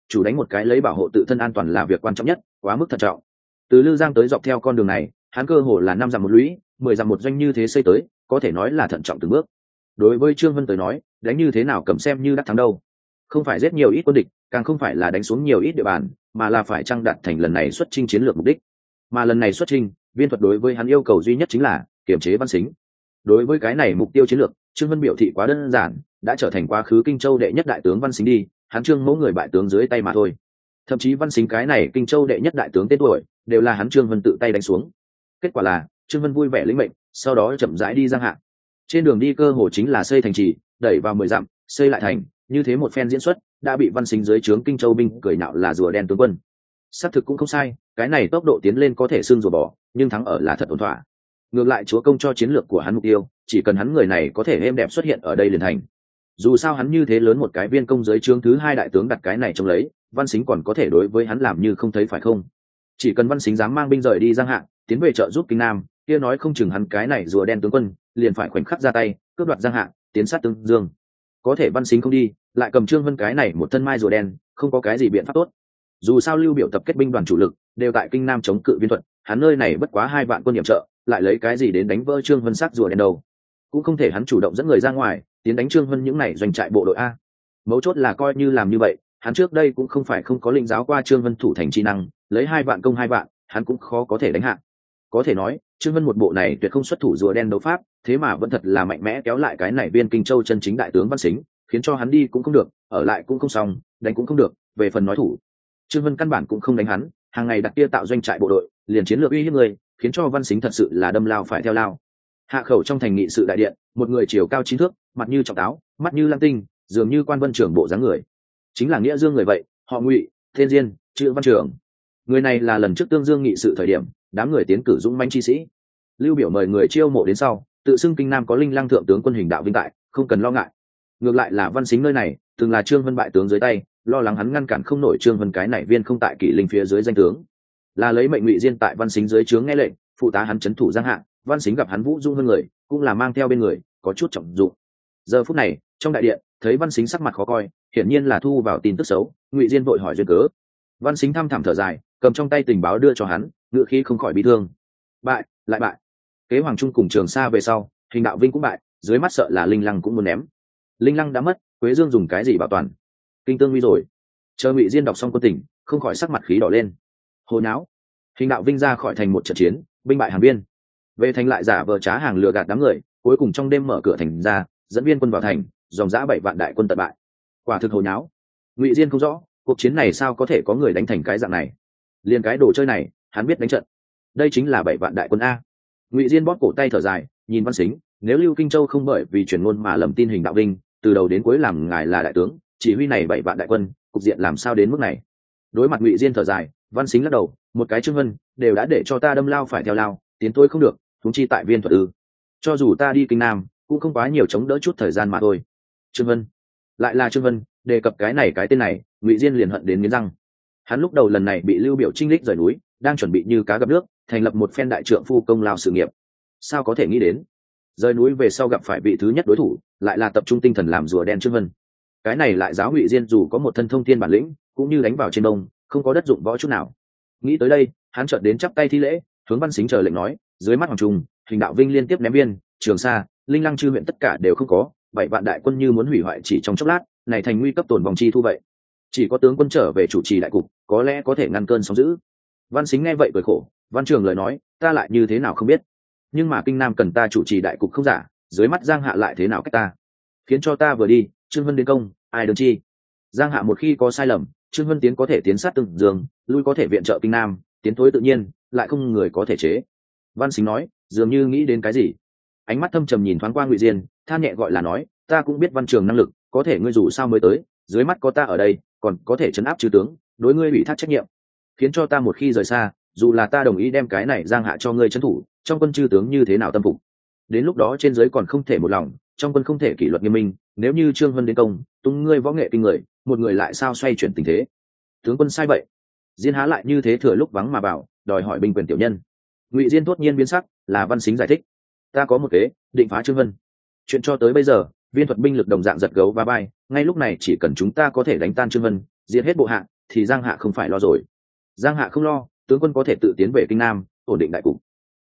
chủ đánh một cái lấy bảo hộ tự thân an toàn là việc quan trọng nhất, quá mức thận trọng. Từ Lư Giang tới dọc theo con đường này, hắn cơ hồ là 5 dặm một lũy, 10 dặm một doanh như thế xây tới, có thể nói là thận trọng từng bước. Đối với Trương Vân tới nói, đánh như thế nào cầm xem như đắc thắng đâu. Không phải giết nhiều ít quân địch, càng không phải là đánh xuống nhiều ít địa bàn, mà là phải trang đạt thành lần này xuất chinh chiến lược mục đích. Mà lần này xuất chinh, Viên Thuật đối với hắn yêu cầu duy nhất chính là kiểm chế Văn Sính. Đối với cái này mục tiêu chiến lược, Trương Vân biểu thị quá đơn giản, đã trở thành quá khứ Kinh Châu đệ nhất đại tướng Văn Sính đi, hắn Trương mẫu người bại tướng dưới tay mà thôi. Thậm chí Văn Sính cái này Kinh Châu đệ nhất đại tướng tên tuổi, đều là hắn Trương Vân tự tay đánh xuống. Kết quả là Trương Vân vui vẻ lĩnh mệnh, sau đó chậm rãi đi Giang Hạ. Trên đường đi cơ hồ chính là xây thành trì, đẩy vào 10 dặm, xây lại thành, như thế một phen diễn xuất, đã bị Văn Sính dưới trướng Kinh Châu binh cười nhạo là rùa đen tướng quân. Xác thực cũng không sai, cái này tốc độ tiến lên có thể xưng rùa bò, nhưng thắng ở là thật ổn thỏa. Ngược lại chúa công cho chiến lược của hắn mục tiêu, chỉ cần hắn người này có thể êm đẹp xuất hiện ở đây liền thành. Dù sao hắn như thế lớn một cái viên công dưới trướng thứ hai đại tướng đặt cái này trông lấy, Văn Sính còn có thể đối với hắn làm như không thấy phải không? Chỉ cần Văn Sính dám mang binh rời đi Giang Hạ, tiến về trợ giúp Kinh Nam, kia nói không chừng hắn cái này rùa đen tướng quân liền phải khoảnh khắc ra tay cướp đoạt Giang Hạ, tiến sát Tương Dương. Có thể Văn Sính không đi, lại cầm Trương Vân cái này một thân mai rùa đen, không có cái gì biện pháp tốt. Dù sao Lưu Biểu tập kết binh đoàn chủ lực đều tại Kinh Nam chống cự Viên Thuật, hắn nơi này bất quá 2 vạn quân điểm trợ, lại lấy cái gì đến đánh vỡ Trương Vân sắc rùa đen đầu? Cũng không thể hắn chủ động dẫn người ra ngoài, tiến đánh Trương Vân những này doanh trại bộ đội a. Mấu chốt là coi như làm như vậy, hắn trước đây cũng không phải không có lĩnh giáo qua Trương Vân thủ thành chi năng, lấy 2 vạn công 2 vạn, hắn cũng khó có thể đánh hạ. Có thể nói, Trương Vân một bộ này tuyệt không xuất thủ rùa đen đấu pháp, thế mà vẫn thật là mạnh mẽ kéo lại cái này viên Kinh Châu chân chính đại tướng Văn Sính, khiến cho hắn đi cũng không được, ở lại cũng không xong, đánh cũng không được, về phần nói thủ, Trương Vân căn bản cũng không đánh hắn, hàng ngày đặt kia tạo doanh trại bộ đội, liền chiến lược uy hiếp người, khiến cho Văn Sính thật sự là đâm lao phải theo lao. Hạ khẩu trong thành nghị sự đại điện, một người chiều cao 9 thước, mặt như trọng táo, mắt như lam tinh, dường như quan vân trưởng bộ dáng người, chính là Nghĩa Dương người vậy, họ Ngụy, tên Diên, chữ Văn Trưởng. Người này là lần trước Tương Dương nghị sự thời điểm, đám người tiến cử dũng mãnh chi sĩ. Lưu Biểu mời người chiêu mộ đến sau, tự xưng Kinh Nam có Linh Lăng thượng tướng quân Hình Đạo Vinh tại, không cần lo ngại. Ngược lại là Văn Sính nơi này, từng là Trương Vân bại tướng dưới tay, lo lắng hắn ngăn cản không nổi Trương Vân cái này viên không tại kỷ linh phía dưới danh tướng, là lấy mệnh Ngụy Diên tại Văn Sính dưới trướng nghe lệnh, phụ tá hắn trấn thủ Giang Hạ. Văn Sính gặp hắn vũ dung hơn người, cũng là mang theo bên người, có chút trọng dụng. Giờ phút này, trong đại điện, thấy Văn Sính sắc mặt khó coi, hiển nhiên là thu vào tin tức xấu. Ngụy Diên vội hỏi duyên cớ. Văn Sính thăm thẳm thở dài, cầm trong tay tình báo đưa cho hắn, ngựa khí không khỏi bi thương. Bại, lại bại. Kế Hoàng Trung cùng Trường Sa về sau, Hình Đạo Vinh cũng bại, dưới mắt sợ là Linh Lăng cũng muốn ném. Linh Lăng đã mất, Quế Dương dùng cái gì bảo toàn? Kinh Tương nguy rồi. Chờ Ngụy Diên đọc xong quân tình, không khỏi sắc mặt khí đỏ lên. Hồ nháo. Hình Đạo Vinh ra khỏi thành một trận chiến, binh bại hàng biên. Về thành lại giả vờ trá hàng lừa gạt đám người, cuối cùng trong đêm mở cửa thành ra, dẫn viên quân vào thành, dòng dã 7 vạn đại quân tận bại. Quả thực hồ nháo. Ngụy Diên không rõ, cuộc chiến này sao có thể có người đánh thành cái dạng này? Liên cái đồ chơi này, hắn biết đánh trận. Đây chính là 7 vạn đại quân a. Ngụy Diên bóp cổ tay thở dài, nhìn Văn Sính, nếu Lưu Kinh Châu không bởi vì truyền ngôn mà lầm tin Hình Đạo Vinh, từ đầu đến cuối làm ngài là đại tướng, chỉ huy này 7 vạn đại quân, cục diện làm sao đến mức này? Đối mặt Ngụy Diên thở dài, Văn Sính lắc đầu, một cái Trương Vân, đều đã để cho ta đâm lao phải theo lao, tiến tôi không được, huống chi tại Viên Thuật ư? Cho dù ta đi Kinh Nam, cũng không quá nhiều chống đỡ chút thời gian mà thôi. Trương Vân, lại là Trương Vân, đề cập cái này cái tên này, Ngụy Diên liền hận đến nghiến răng. Hắn lúc đầu lần này bị Lưu Biểu chinh lích rời núi, đang chuẩn bị như cá gặp nước, thành lập một phen đại trượng phu công lao sự nghiệp. Sao có thể nghĩ đến, rời núi về sau gặp phải vị thứ nhất đối thủ, lại là tập trung tinh thần làm rùa đen Trương Vân. Cái này lại giáo Ngụy Diên dù có một thân thông thiên bản lĩnh, cũng như đánh vào trên đông, không có đất dụng võ chút nào. Nghĩ tới đây, hắn chợt đến chắp tay thi lễ, hướng Văn Sính chờ lệnh nói, dưới mắt Hoàng Trung, Hình Đạo Vinh liên tiếp ném viên, Trường Sa, Linh Lăng chư huyện tất cả đều không có, 7 vạn đại quân như muốn hủy hoại chỉ trong chốc lát, này thành nguy cấp tổn vòng chi thu vậy. Chỉ có tướng quân trở về chủ trì đại cục, có lẽ có thể ngăn cơn sóng dữ. Văn Sính nghe vậy cười khổ, Văn Trường lời nói, ta lại như thế nào không biết, nhưng mà Kinh Nam cần ta chủ trì đại cục không giả, dưới mắt Giang Hạ lại thế nào cách ta, khiến cho ta vừa đi, Trương Vân đến công, ai đương chi? Giang Hạ một khi có sai lầm, Trương Vân tiến có thể tiến sát Tương Dương, lui có thể viện trợ Kinh Nam, tiến thối tự nhiên, lại không người có thể chế. Văn Sính nói, dường như nghĩ đến cái gì, ánh mắt thâm trầm nhìn thoáng qua Ngụy Diên, than nhẹ gọi là nói, ta cũng biết Văn Trường năng lực, có thể ngươi dù sao mới tới, dưới mắt có ta ở đây, còn có thể trấn áp chư tướng, đối ngươi ủy thác trách nhiệm, khiến cho ta một khi rời xa, dù là ta đồng ý đem cái này Giang Hạ cho ngươi trấn thủ, trong quân chư tướng như thế nào tâm phục? Đến lúc đó trên dưới còn không thể một lòng, trong quân không thể kỷ luật nghiêm minh, nếu như Trương Vân đến công, tung ngươi võ nghệ kinh người, một người lại sao xoay chuyển tình thế? Tướng quân sai vậy. Diên há lại như thế thừa lúc vắng mà bảo, đòi hỏi binh quyền tiểu nhân. Ngụy Diên thốt nhiên biến sắc, là Văn Sính giải thích, ta có một kế, định phá Trương Vân. Chuyện cho tới bây giờ, Viên Thuật binh lực đồng dạng giật gấu và bay, ngay lúc này chỉ cần chúng ta có thể đánh tan Trương Vân, diệt hết bộ hạ, thì Giang Hạ không phải lo rồi. Giang Hạ không lo, tướng quân có thể tự tiến về kinh nam, ổn định đại cục.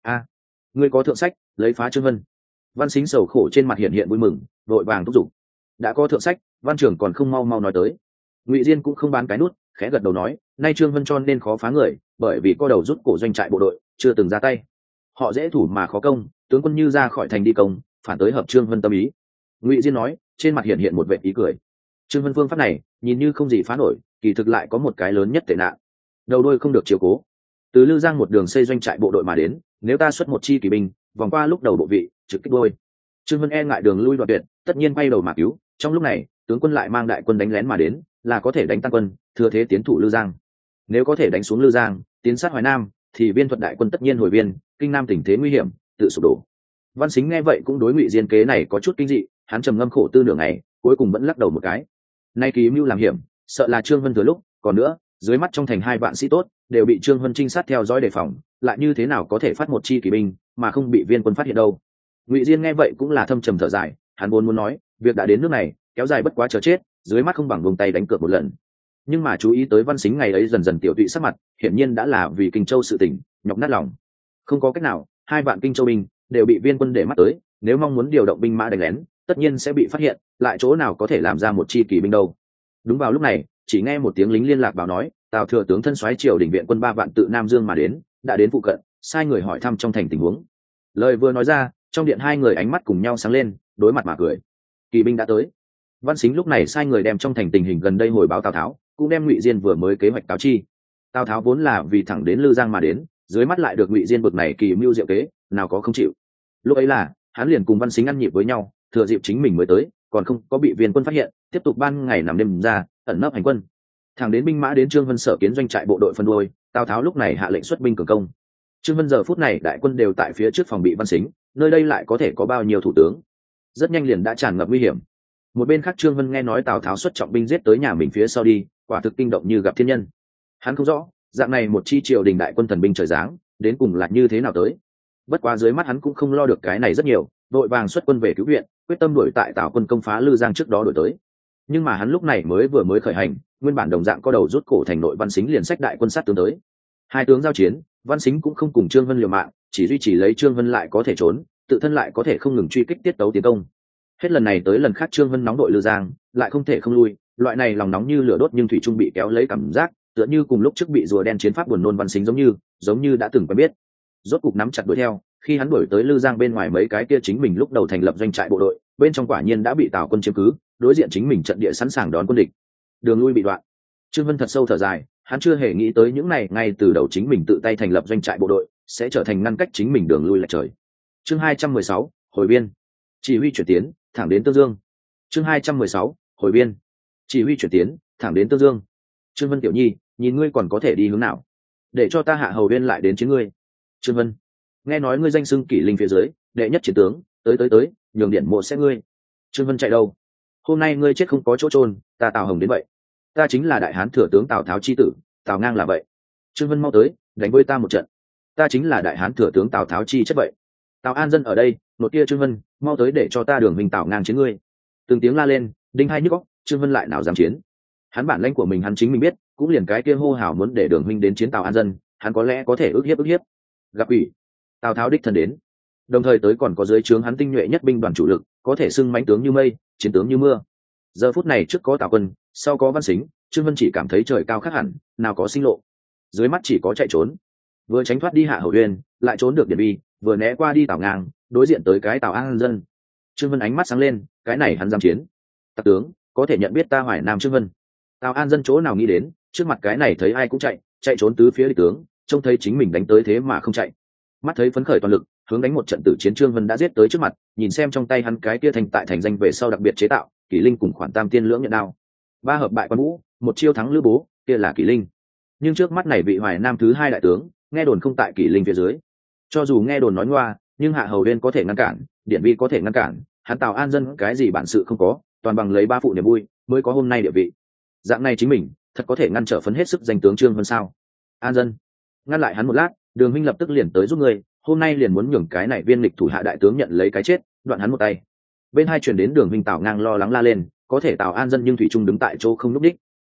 Ngươi có thượng sách, lấy phá Trương Vân. Văn Sính sầu khổ trên mặt hiện hiện vui mừng, vội vàng thúc giục. Đã có thượng sách, Văn trưởng còn không mau mau nói tới. Ngụy Diên cũng không bán cái nút, khẽ gật đầu nói, nay Trương Vân cho nên khó phá người, bởi vì co đầu rút cổ doanh trại bộ đội, chưa từng ra tay. Họ dễ thủ mà khó công, tướng quân như ra khỏi thành đi công, phản tới hợp Trương Vân tâm ý. Ngụy Diên nói, trên mặt hiện hiện một vẻ ý cười. Trương Vân phương pháp này, nhìn như không gì phá nổi, kỳ thực lại có một cái lớn nhất tệ nạn. Đầu đuôi không được chiếu cố. Từ Lư Giang một đường xây doanh trại bộ đội mà đến, nếu ta xuất một chi kỵ binh, vòng qua lúc đầu bộ vị, trực kích đuôi. Trương Vân e ngại đường lui đoạn tuyệt, tất nhiên bay đầu mà cứu. Trong lúc này, tướng quân lại mang đại quân đánh lén mà đến, là có thể đánh tan quân, thừa thế tiến thủ Lư Giang. Nếu có thể đánh xuống Lư Giang, tiến sát Hoài Nam, thì viên thuật đại quân tất nhiên hồi viên, kinh nam tình thế nguy hiểm, tự sụp đổ. Văn Sính nghe vậy cũng đối Ngụy Diên kế này có chút kinh dị, hắn trầm ngâm khổ tư nửa ngày, cuối cùng vẫn lắc đầu một cái. Nay ký mưu làm hiểm, sợ là Trương Vân thừa lúc, còn nữa, dưới mắt trong thành 2 vạn sĩ tốt đều bị Trương Vân trinh sát theo dõi đề phòng, lại như thế nào có thể phát một chi kỵ binh mà không bị viên quân phát hiện đâu. Ngụy Diên nghe vậy cũng là thâm trầm thở dài, hắn vốn muốn nói, việc đã đến nước này, kéo dài bất quá chờ chết, dưới mắt không bằng buông tay đánh cược một lần. Nhưng mà chú ý tới Văn Sính ngày ấy dần dần tiểu tụy sắc mặt, hiển nhiên đã là vì Kinh Châu sự tình, nhọc nát lòng. Không có cách nào, 2 vạn Kinh Châu binh đều bị viên quân để mắt tới, nếu mong muốn điều động binh mã đánh lén, tất nhiên sẽ bị phát hiện, lại chỗ nào có thể làm ra một chi kỵ binh đâu. Đúng vào lúc này, chỉ nghe một tiếng lính liên lạc báo nói, Tào thừa tướng thân soái triều đình viện quân 3 vạn tự Nam Dương mà đến, đã đến phụ cận, sai người hỏi thăm trong thành tình huống. Lời vừa nói ra, trong điện 2 người ánh mắt cùng nhau sáng lên, đối mặt mà cười. Kỵ binh đã tới. Văn Sính lúc này sai người đem trong thành tình hình gần đây hồi báo Tào Tháo, cũng đem Ngụy Diên vừa mới kế hoạch cáo chi. Tào Tháo vốn là vì thẳng đến Lư Giang mà đến, dưới mắt lại được Ngụy Diên bực này kỳ mưu diệu kế, nào có không chịu. Lúc ấy là, hắn liền cùng Văn Sính ăn nhịp với nhau, thừa dịp chính mình mới tới, còn không có bị viên quân phát hiện, tiếp tục ban ngày nằm đêm ra, ẩn nấp hành quân. Thẳng đến binh mã đến Trương Vân sở kiến doanh trại bộ đội phân đuôi, Tào Tháo lúc này hạ lệnh xuất binh cường công. Trương Vân giờ phút này đại quân đều tại phía trước phòng bị Văn Sính, nơi đây lại có thể có bao nhiêu thủ tướng, rất nhanh liền đã tràn ngập nguy hiểm. Một bên khác Trương Vân nghe nói Tào Tháo xuất trọng binh giết tới nhà mình phía sau đi, quả thực kinh động như gặp thiên nhân. Hắn không rõ, dạng này một chi triều đình đại quân thần binh trời giáng, đến cùng là như thế nào tới. Bất quá dưới mắt hắn cũng không lo được cái này rất nhiều, đội vàng xuất quân về cứu viện, quyết tâm đuổi tại Tào quân công phá Lư Giang trước đó đuổi tới. Nhưng mà hắn lúc này mới khởi hành, nguyên bản đồng dạng có đầu rút cổ thành nội Văn Sính liền sách đại quân sát tướng tới. 2 tướng giao chiến, Văn Sính cũng không cùng Trương Vân liều mạng, chỉ duy trì lấy Trương Vân lại có thể trốn, tự thân lại có thể không ngừng truy kích tiết tấu tiến công. Hết lần này tới lần khác Trương Vân nóng đội Lư Giang, lại không thể không lui, loại này lòng nóng như lửa đốt nhưng thủy trung bị kéo lấy cảm giác, tựa như cùng lúc trước bị rùa đen chiến pháp buồn nôn Văn Sính giống như đã từng quen biết. Rốt cục nắm chặt đuổi theo, khi hắn đuổi tới Lư Giang bên ngoài mấy cái kia chính mình lúc đầu thành lập doanh trại bộ đội, bên trong quả nhiên đã bị Tào quân chiếm cứ, đối diện chính mình trận địa sẵn sàng đón quân địch. Đường lui bị đoạn. Trương Vân thật sâu thở dài, hắn chưa hề nghĩ tới những này ngay từ đầu chính mình tự tay thành lập doanh trại bộ đội, sẽ trở thành ngăn cách chính mình đường lui lệch trời. Chương 216, hồi biên. Chỉ huy chuyển tiến, thẳng đến Tương Dương. Chương 216, hồi biên. Chỉ huy chuyển tiến, thẳng đến Tương Dương. Trương Vân tiểu nhi, nhìn ngươi còn có thể đi hướng nào? Để cho ta hạ hầu biên lại đến chiến ngươi. Trương Vân, nghe nói ngươi danh xưng Kỷ Linh phía dưới, đệ nhất chiến tướng, tới, nhường điện mộ sẽ ngươi. Trương Vân chạy đâu? Hôm nay ngươi chết không có chỗ chôn, ta Tào Hồng đến vậy. Ta chính là đại hán thừa tướng Tào Tháo chi tử, Tào Ngang là vậy. Trương Vân mau tới, đánh với ta một trận. Ta chính là đại hán thừa tướng Tào Tháo chi chất vậy. Tào An Dân ở đây, nột kia Trương Vân, mau tới để cho ta Đường Minh Tào Ngang chiến ngươi. Từng tiếng la lên, đinh hai nhức óc, Trương Vân lại nào dám chiến. Hắn bản lãnh của mình hắn chính mình biết, cũng liền cái kia hô hào muốn để Đường Minh đến chiến Tào An Dân, hắn có lẽ có thể ức hiếp. Gặp ủy, Tào Tháo đích thân đến, đồng thời tới còn có dưới trướng hắn tinh nhuệ nhất binh đoàn chủ lực, có thể xưng mãnh tướng như mây, chiến tướng như mưa. Giờ phút này trước có Tào quân, sau có Văn Sính, Trương Vân chỉ cảm thấy trời cao khác hẳn, nào có sinh lộ, dưới mắt chỉ có chạy trốn. Vừa tránh thoát đi Hạ Hầu Uyên, lại trốn được Điện Bi, vừa né qua đi Tào Ngang, đối diện tới cái Tào An Dân. Trương Vân ánh mắt sáng lên, cái này hắn dám chiến. Tặc tướng, có thể nhận biết ta Hoài Nam Trương Vân. Tào An Dân chỗ nào nghĩ đến, trước mặt cái này thấy ai cũng chạy trốn tứ phía địch tướng, trông thấy chính mình đánh tới thế mà không chạy. Mắt thấy phấn khởi toàn lực, hướng đánh một trận tử chiến Trương Vân đã giết tới trước mặt, nhìn xem trong tay hắn cái kia thành tại thành danh về sau đặc biệt chế tạo, Kỷ Linh cùng khoản tam tiên lưỡng nhận đao. 3 hợp bại Quan Vũ, 1 chiêu thắng Lữ Bố, kia là Kỷ Linh. Nhưng trước mắt này vị Hoài Nam thứ 2 đại tướng, nghe đồn không tại Kỷ Linh phía dưới. Cho dù nghe đồn nói ngoa, nhưng Hạ Hầu Uyên có thể ngăn cản, Điện Vi có thể ngăn cản, hắn Tào An Dân cái gì bản sự không có, toàn bằng lấy 3 phụ niềm vui, mới có hôm nay địa vị. Dạng này chính mình, thật có thể ngăn trở phấn hết sức danh tướng Trương Vân sao? An Dân, ngăn lại hắn một lát, Đường huynh lập tức liền tới giúp ngươi, hôm nay liền muốn nhường cái này viên lịch thủ hạ đại tướng nhận lấy cái chết, đoạn hắn một tay. Bên hai truyền đến Đường huynh Tào Ngang lo lắng la lên, có thể Tào An Dân nhưng thủy trung đứng tại chỗ không lúc đích.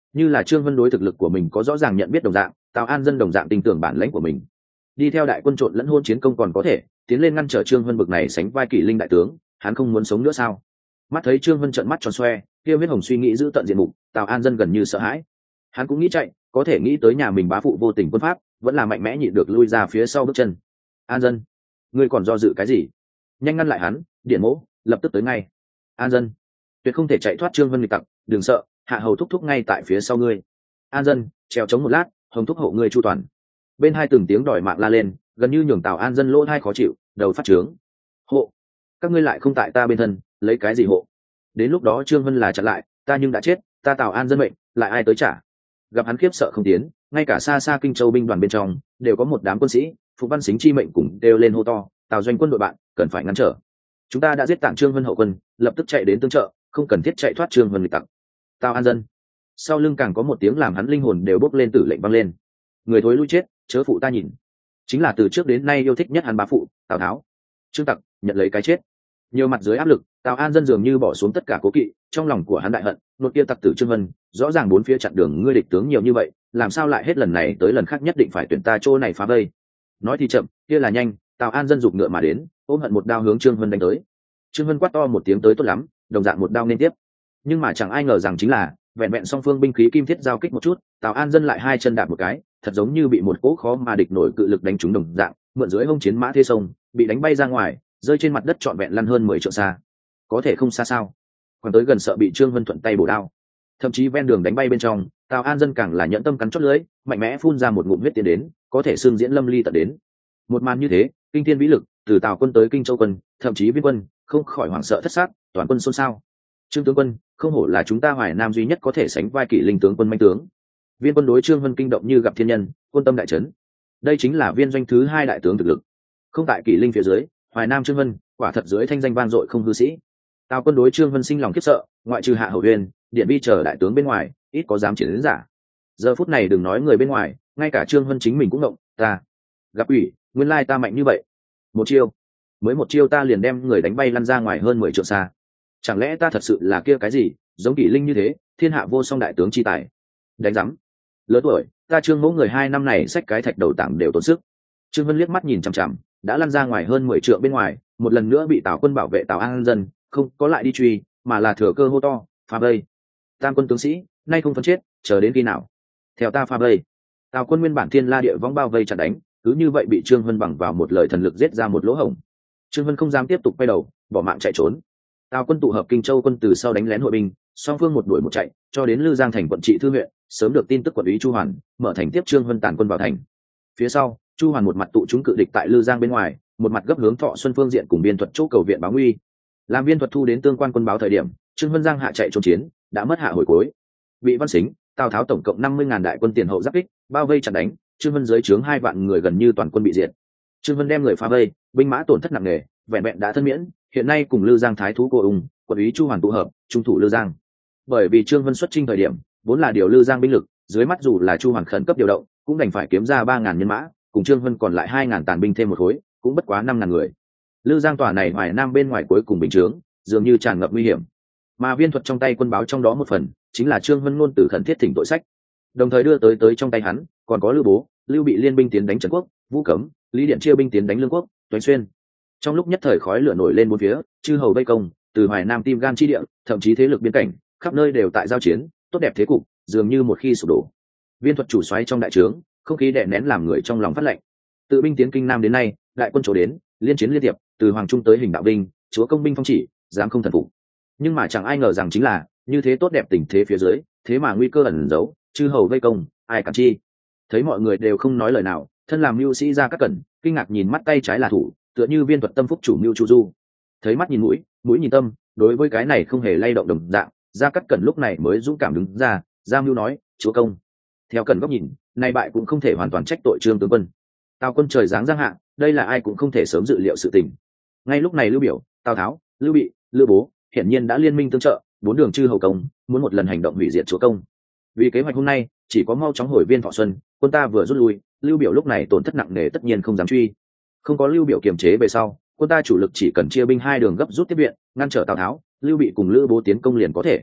như là Trương Vân đối thực lực của mình có rõ ràng nhận biết đồng dạng, Tào An Dân đồng dạng tin tưởng bản lãnh của mình. Đi theo đại quân trộn lẫn hôn chiến công còn có thể tiến lên ngăn trở Trương Vân bực này sánh vai kỷ linh đại tướng, hắn không muốn sống nữa sao? Mắt thấy Trương Vân trợn mắt tròn xoe, kia huyết hồng suy nghĩ giữ tận diện mục, Tào An Dân gần như sợ hãi. Hắn cũng nghĩ chạy, có thể nghĩ tới nhà mình bá phụ vô tình quân pháp, vẫn là mạnh mẽ nhịn được lui ra phía sau bước chân. An Dân, ngươi còn do dự cái gì? Nhanh ngăn lại hắn, Điện Mỗ lập tức tới ngay. An Dân, tuyệt không thể chạy thoát Trương Vân nghịch tặc, đừng sợ, hạ hầu thúc thúc ngay tại phía sau ngươi. An Dân, trèo chống một lát, hồng thúc hộ ngươi chu toàn. Bên hai từng tiếng đòi mạng la lên, gần như nhường Tào An Dân lỗ hai khó chịu, đầu phát trướng. Hộ, các ngươi lại không tại ta bên thân, lấy cái gì hộ? Đến lúc đó Trương Vân là chặn lại, ta nhưng đã chết, ta Tào An Dân mệnh, lại ai tới trả? Gặp hắn khiếp sợ không tiến, ngay cả xa xa Kinh Châu binh đoàn bên trong đều có một đám quân sĩ, Phục Văn Xính chi mệnh cùng đều lên hô to, Tào doanh quân đội bạn cần phải ngăn trở. Chúng ta đã giết tạng Trương Vân hậu quân, lập tức chạy đến tương trợ, không cần thiết chạy thoát Trương Vân nghịch tặc. Tào An Dân. Sau lưng càng có một tiếng làm hắn linh hồn đều bốc lên tử lệnh vang lên. Người thối lui chết, chớ phụ ta nhìn. Chính là từ trước đến nay yêu thích nhất hắn bá phụ, Tào Tháo. Trương Tặc nhận lấy cái chết. Nhiều mặt dưới áp lực, Tào An Dân dường như bỏ xuống tất cả cố kỵ, trong lòng của hắn đại hận, nột kia tặc tử Trương Vân, rõ ràng bốn phía chặn đường ngươi địch tướng nhiều như vậy, làm sao lại hết lần này tới lần khác nhất định phải tuyển ta chỗ này phá vây. Nói thì chậm, kia là nhanh, Tào An Dân giục ngựa mà đến, ôm hận một đao hướng Trương Vân đánh tới. Trương Vân quát to một tiếng tới tốt lắm, đồng dạng một đao nên tiếp. Nhưng mà chẳng ai ngờ rằng chính là, vẹn vẹn song phương binh khí kim thiết giao kích một chút, Tào An Dân lại hai chân đạp một cái, thật giống như bị một cỗ khó mà địch nổi cự lực đánh trúng đồng dạng, mượn dưới hông chiến mã thế sông, bị đánh bay ra ngoài, rơi trên mặt đất trọn vẹn lăn hơn 10 trượng xa. Có thể không xa sao? Còn tới gần sợ bị Trương Vân thuận tay bổ đao. Thậm chí ven đường đánh bay bên trong, Tào An Dân càng là nhẫn tâm cắn chót lưỡi, mạnh mẽ phun ra một ngụm huyết tiến đến, có thể xương diễn lâm ly tận đến. Một màn như thế, kinh thiên vĩ lực, từ Tào quân tới Kinh Châu quân, thậm chí Viên quân, không khỏi hoảng sợ thất xác, toàn quân xôn xao. Trương tướng quân, không hổ là chúng ta Hoài Nam duy nhất có thể sánh vai kỷ linh tướng quân manh tướng. Viên quân đối Trương Vân kinh động như gặp thiên nhân, quân tâm đại chấn. Đây chính là viên doanh thứ hai đại tướng thực lực. Không tại kỷ linh phía dưới, Hoài Nam Trương Vân, quả thật dưới thanh danh vang dội không hư sĩ. Tào quân đối Trương Vân sinh lòng khiếp sợ, ngoại trừ Hạ Hầu Uyên, Điện Vi chờ đại tướng bên ngoài, ít có dám chiến đến giả. Giờ phút này đừng nói người bên ngoài, ngay cả Trương Vân chính mình cũng động, ta gặp ủy, nguyên lai ta mạnh như vậy. Một chiêu, mới một chiêu ta liền đem người đánh bay lăn ra ngoài hơn 10 trượng xa. Chẳng lẽ ta thật sự là kia cái gì, giống kỷ linh như thế, thiên hạ vô song đại tướng chi tài. Đánh rắm. Lớn tuổi, ta Trương mẫu người 2 năm này xách cái thạch đầu tảng đều tốn sức. Trương Vân liếc mắt nhìn chằm chằm, đã lăn ra ngoài hơn 10 trượng bên ngoài, một lần nữa bị Tào quân bảo vệ Tào An Dân, không có lại đi truy, mà là thừa cơ hô to, phá vây. Tam quân tướng sĩ, nay không phân chết, chờ đến khi nào? Theo ta phá vây. Tào quân nguyên bản thiên la địa võng bao vây chặn đánh, cứ như vậy bị Trương Vân bằng vào một lời thần lực giết ra một lỗ hổng. Trương Vân không dám tiếp tục quay đầu, bỏ mạng chạy trốn. Tào quân tụ hợp Kinh Châu quân từ sau đánh lén hội binh, song phương một đuổi một chạy, cho đến Lư Giang thành quận trị thư huyện, sớm được tin tức quận úy Chu Hoàn mở thành tiếp Trương Vân tản quân vào thành. Phía sau, Chu Hoàn một mặt tụ chúng cự địch tại Lư Giang bên ngoài, một mặt gấp hướng Thọ Xuân phương diện cùng Biên Thuật chỗ cầu viện báo nguy. Làm Biên Thuật thu đến tương quan quân báo thời điểm, Trương Vân Giang hạ chạy trốn chiến, đã mất hạ hồi cuối. Bị Văn Xính, Tào Tháo tổng cộng 50.000 đại quân tiền hậu giáp kích, bao vây chặn đánh, Trương Vân dưới trướng 2 vạn người gần như toàn quân bị diệt. Trương Vân đem người phá vây, binh mã tổn thất nặng nề, vẹn vẹn đã thân miễn, hiện nay cùng Lư Giang thái thú cô ung, quận úy Chu Hoàn tụ hợp, trung thủ Lư Giang. Bởi vì Trương Vân xuất chinh thời điểm, vốn là điều Lư Giang binh lực, dưới mắt dù là Chu Hoàn khẩn cấp điều động, cũng đành phải kiếm ra 3.000 nhân mã, cùng Trương Vân còn lại 2.000 tàn binh thêm một khối, cũng bất quá 5.000 người. Lư Giang tòa này Hoài Nam bên ngoài cuối cùng bình chướng, dường như tràn ngập nguy hiểm. Mà Viên Thuật trong tay quân báo trong đó một phần, chính là Trương Vân ngôn tử khẩn thiết thỉnh tội sách. Đồng thời đưa tới trong tay hắn, còn có Lưu Bố, Lưu Bị liên binh tiến đánh Trần Quốc, Vũ Cấm, Lý Điện chia binh tiến đánh Lương Quốc, Toánh Xuyên. Trong lúc nhất thời khói lửa nổi lên bốn phía, chư hầu vây công, từ Hoài Nam tim gan chi địa, thậm chí thế lực biên cảnh, khắp nơi đều tại giao chiến, tốt đẹp thế cục, dường như một khi sụp đổ. Viên Thuật chủ soái trong đại trướng, không khí đè nén làm người trong lòng phát lạnh. Tự binh tiến Kinh Nam đến nay, đại quân chỗ đến, liên chiến liên tiệp, từ Hoàng Trung tới Hình Đạo Binh, chúa công binh phong chỉ, dám không thần phục. Nhưng mà chẳng ai ngờ rằng chính là, như thế tốt đẹp tình thế phía dưới, thế mà nguy cơ ẩn giấu, chư hầu vây công, ai cản chi. Thấy mọi người đều không nói lời nào, thân làm mưu sĩ Gia Cát Cẩn, kinh ngạc nhìn mắt tay trái là thủ, tựa như Viên Thuật tâm phúc chủ mưu Chu Du. Thấy mắt nhìn mũi, mũi nhìn tâm, đối với cái này không hề lay động đồng dạng, Gia Cát Cẩn lúc này mới dũng cảm đứng ra, Gia Mưu nói, chúa công. Theo Cẩn góc nhìn, này bại cũng không thể hoàn toàn trách tội Trương tướng quân. Tào quân trời giáng giang hạ, đây là ai cũng không thể sớm dự liệu sự tình. Ngay lúc này Lưu Biểu, Tào Tháo, Lưu Bị, Lư Bố, hiển nhiên đã liên minh tương trợ, 4 đường chư hầu công, muốn một lần hành động hủy diệt chúa công. Vì kế hoạch hôm nay, chỉ có mau chóng hồi viên Thọ Xuân, quân ta vừa rút lui, Lưu Biểu lúc này tổn thất nặng nề tất nhiên không dám truy. Không có Lưu Biểu kiềm chế về sau, quân ta chủ lực chỉ cần chia binh 2 đường gấp rút tiếp viện, ngăn trở Tào Tháo, Lưu Bị cùng Lữ Bố tiến công liền có thể.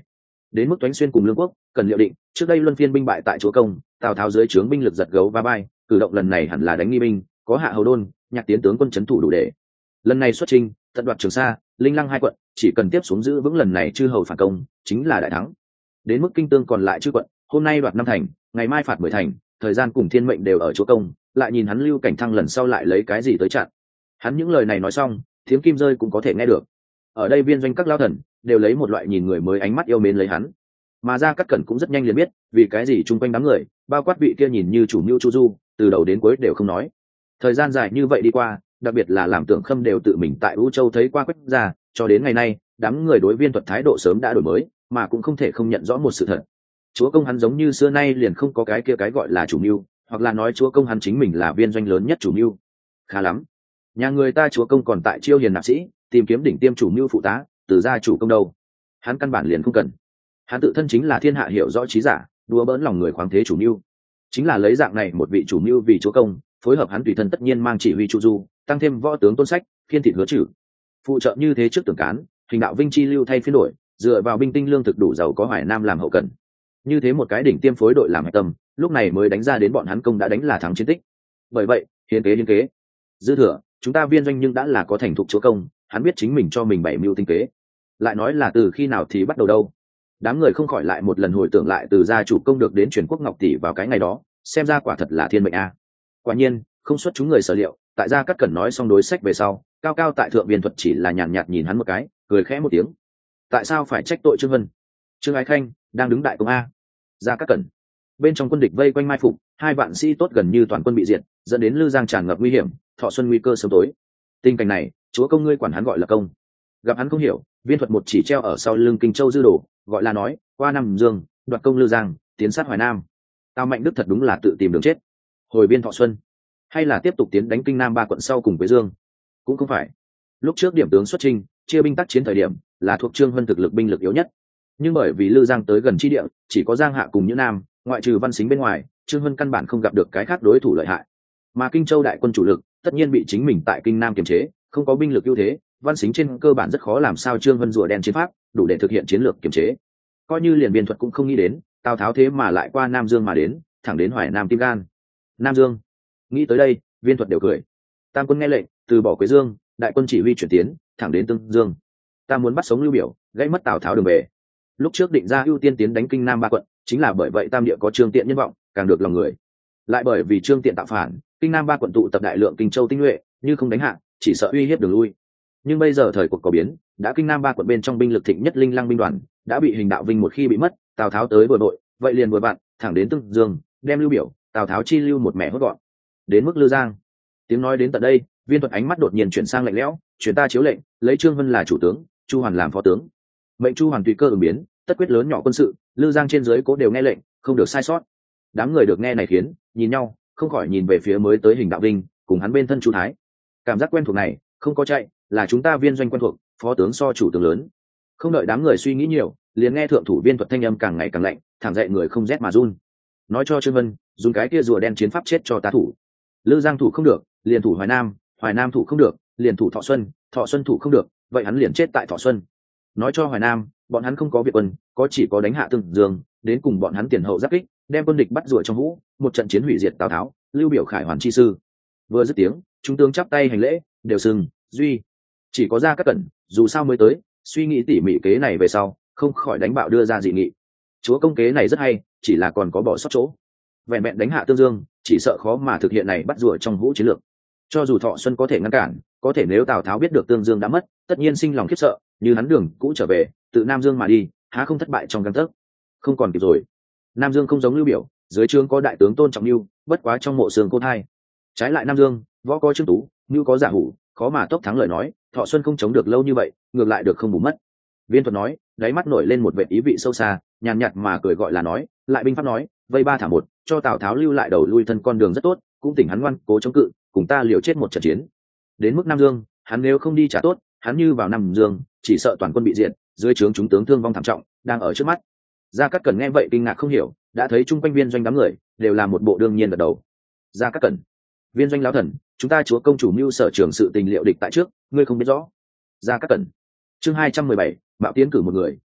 đến mức Toánh Xuyên cùng Lương Quốc cần liệu định trước đây luân phiên binh bại tại chúa công, Tào Tháo dưới trướng binh lực giật gấu va bay, cử động lần này hẳn là đánh nghi binh, có Hạ Hầu Đôn, Nhạc Tiến tướng quân trấn thủ đủ để lần này xuất chinh tận đoạt Trường Sa, Linh Lăng hai quận, chỉ cần tiếp xuống giữ vững lần này chư hầu phản công chính là đại thắng. Đến mức Kinh Tương còn lại chư quận, hôm nay đoạt 5 thành, ngày mai phạt 10 thành, thời gian cùng thiên mệnh đều ở chúa công, lại nhìn hắn Lưu Cảnh Thăng lần sau lại lấy cái gì tới chặn. Hắn những lời này nói xong, tiếng kim rơi cũng có thể nghe được. Ở đây viên doanh các lao thần đều lấy một loại nhìn người mới ánh mắt yêu mến lấy hắn, mà Gia Cát Cẩn cũng rất nhanh liền biết vì cái gì chung quanh đám người, bao quát vị kia nhìn như chủ mưu Chu Du, từ đầu đến cuối đều không nói. Thời gian dài như vậy đi qua, đặc biệt là làm Tưởng Khâm đều tự mình tại U Châu thấy qua Quách gia, cho đến ngày nay đám người đối Viên Thuật thái độ sớm đã đổi mới, mà cũng không thể không nhận rõ một sự thật: chúa công hắn giống như xưa nay liền không có cái kia cái gọi là chủ mưu, hoặc là nói chúa công hắn chính mình là viên doanh lớn nhất chủ mưu. Khá lắm, nhà người ta chúa công còn tại chiêu hiền nạp sĩ, tìm kiếm đỉnh tiêm chủ mưu phụ tá, từ gia chủ công đâu, hắn căn bản liền không cần. Hắn tự thân chính là thiên hạ hiểu rõ trí giả, đùa bỡn lòng người khoáng thế chủ mưu, chính là lấy dạng này một vị chủ mưu vì chúa công, phối hợp hắn tùy thân tất nhiên mang chỉ huy Chu Du, tăng thêm võ tướng Tôn Sách, khiên thịt hứa trừ, phụ trợ như thế trước Tưởng Cán, Hình Đạo Vinh chi lưu thay phiên đổi, dựa vào binh tinh lương thực đủ giàu có Hoài Nam làm hậu cần, như thế một cái đỉnh tiêm phối đội làm hạch tâm, lúc này mới đánh ra đến bọn hắn công đã đánh là thắng chiến tích. Bởi vậy hiến kế dư thừa, chúng ta viên doanh nhưng đã là có thành thục chúa công, hắn biết chính mình cho mình bảy mưu tinh kế. Lại nói là từ khi nào thì bắt đầu đâu? Đám người không khỏi lại một lần hồi tưởng lại từ gia chủ công được đến truyền quốc ngọc tỷ vào cái ngày đó, xem ra quả thật là thiên mệnh a. Quả nhiên không xuất chúng người sở liệu, tại Gia Cát Cẩn nói xong đối sách về sau, cao cao tại thượng Viên Thuật chỉ là nhàn nhạt nhìn hắn một cái, cười khẽ một tiếng. Tại sao phải trách tội Trương Vân? Trương Ái Khanh đang đứng đại công a. Gia Cát Cẩn. Bên trong quân địch vây quanh mai phục, 2 vạn sĩ tốt gần như toàn quân bị diệt, dẫn đến Lư Giang tràn ngập nguy hiểm, Thọ Xuân nguy cơ sớm tối. Tình cảnh này, chúa công ngươi quản hắn gọi là công? Gặp hắn không hiểu, Viên Thuật một chỉ treo ở sau lưng Kinh Châu dư đồ, gọi là nói, qua Nam Dương, đoạt công Lư Giang, tiến sát Hoài Nam. Tào Mạnh Đức thật đúng là tự tìm đường chết. Hồi biên Thọ Xuân, hay là tiếp tục tiến đánh Kinh Nam 3 quận sau cùng Quế Dương? Cũng không phải. Lúc trước điểm tướng xuất chinh, chia binh tác chiến thời điểm, là thuộc Trương Vân thực lực binh lực yếu nhất. Nhưng bởi vì Lư Giang tới gần chi địa, chỉ có Giang Hạ cùng Nhữ Nam, ngoại trừ Văn Xính bên ngoài, Trương Vân căn bản không gặp được cái khác đối thủ lợi hại. Mà Kinh Châu đại quân chủ lực, tất nhiên bị chính mình tại Kinh Nam kiềm chế, không có binh lực ưu thế, Văn Xính trên cơ bản rất khó làm sao Trương Vân rùa đen chiến pháp, đủ để thực hiện chiến lược kiềm chế. Coi như liền Biên Thuật cũng không nghĩ đến, Tào Tháo thế mà lại qua Nam Dương mà đến, thẳng đến Hoài Nam tim gan. Nam Dương. Nghĩ tới đây, Viên Thuật đều cười. Tam quân nghe lệnh, từ bỏ Quế Dương, đại quân chỉ huy chuyển tiến, thẳng đến Tương Dương. Ta muốn bắt sống Lưu Biểu, gây mất Tào Tháo đường về. Lúc trước định ra ưu tiên tiến đánh Kinh Nam 3 quận, chính là bởi vậy Tam địa có Trương Tiện nhân vọng, càng được lòng người. Lại bởi vì Trương Tiện tạo phản, Kinh Nam 3 quận tụ tập đại lượng Kinh Châu tinh nhuệ, như không đánh hạ, chỉ sợ uy hiếp đường lui. Nhưng bây giờ thời cuộc có biến, đã Kinh Nam 3 quận bên trong binh lực thịnh nhất Linh Lăng binh đoàn, đã bị Hình Đạo Vinh một khi bị mất, Tào Tháo tới bồi bội, vậy liền vừa bạn, thẳng đến Tương Dương, đem Lưu Biểu, Tào Tháo chi lưu một mẹ hốt gọn. Đến mức Lư Giang. Tiếng nói đến tận đây, Viên Thuật ánh mắt đột nhiên chuyển sang lạnh lẽo, truyền ta chiếu lệnh, lấy Trương Vân là chủ tướng, Chu Hoàn làm phó tướng. Mệnh Chu Hoàn tùy cơ ứng biến, tất quyết lớn nhỏ quân sự, Lư Giang trên dưới cố đều nghe lệnh, không được sai sót. Đám người được nghe này khiến nhìn nhau, không khỏi nhìn về phía mới tới Hình Đạo Vinh, cùng hắn bên thân Chu Thái. Cảm giác quen thuộc này, không có chạy, là chúng ta viên doanh quen thuộc, phó tướng so chủ tướng lớn. Không đợi đám người suy nghĩ nhiều, liền nghe thượng thủ Viên Thuật thanh âm càng ngày càng lạnh, thẳng dậy người không rét mà run. Nói cho Trương Vân, dùng cái kia rùa đen chiến pháp chết cho ta thủ. Lư Giang thủ không được, liền thủ Hoài Nam thủ không được, liền thủ Thọ Xuân thủ không được, vậy hắn liền chết tại Thọ Xuân. Nói cho Hoài Nam, bọn hắn không có việc quân, có chỉ có đánh hạ Tương Dương, đến cùng bọn hắn tiền hậu giáp kích, đem quân địch bắt rùa trong hũ, một trận chiến hủy diệt Tào Tháo, Lưu Biểu khải hoàn chi sư. Vừa dứt tiếng, trung tướng chắp tay hành lễ, đều sừng, duy. Chỉ có Gia Cát Cẩn, dù sao mới tới, suy nghĩ tỉ mỉ kế này về sau, không khỏi đánh bạo đưa ra dị nghị. Chúa công kế này rất hay, chỉ là còn có bỏ sót chỗ. Vẹn vẹn đánh hạ Tương Dương, chỉ sợ khó mà thực hiện này bắt rùa trong hũ chiến lược. Cho dù Thọ Xuân có thể ngăn cản, có thể nếu Tào Tháo biết được Tương Dương đã mất, tất nhiên sinh lòng khiếp sợ, như hắn đường cũ trở về, tự Nam Dương mà đi, há không thất bại trong gang tấc. Không còn kịp rồi. Nam Dương không giống Lưu Biểu, dưới trướng có đại tướng Tôn Trọng Nưu, bất quá trong mộ xương cô thai. Trái lại Nam Dương, võ có Trương Tú, Nưu có Giả Hủ, khó mà tốc thắng lời nói, Thọ Xuân không chống được lâu như vậy, ngược lại được không bù mất. Viên Thuật nói, đáy mắt nổi lên một vẻ ý vị sâu xa, nhàn nhạt mà cười gọi là nói, lại binh pháp nói, vây 3 thả 1, cho Tào Tháo lưu lại đầu lui thân con đường rất tốt, cũng tỉnh hắn ngoan cố chống cự, cùng ta liều chết một trận chiến. Đến mức Nam Dương, hắn nếu không đi trả tốt, hắn như vào Nam Dương, chỉ sợ toàn quân bị diệt, dưới trướng chúng tướng thương vong thảm trọng, đang ở trước mắt. Gia Cát Cẩn nghe vậy kinh ngạc không hiểu, đã thấy chung quanh viên doanh đám người đều là một bộ đương nhiên gật đầu. Gia Cát Cẩn, viên doanh lão thần, chúng ta chúa công chủ mưu sở trường sự tình liệu địch tại trước, ngươi không biết rõ. Gia Cát Cẩn. Chương 217, bạo tiến cử một người,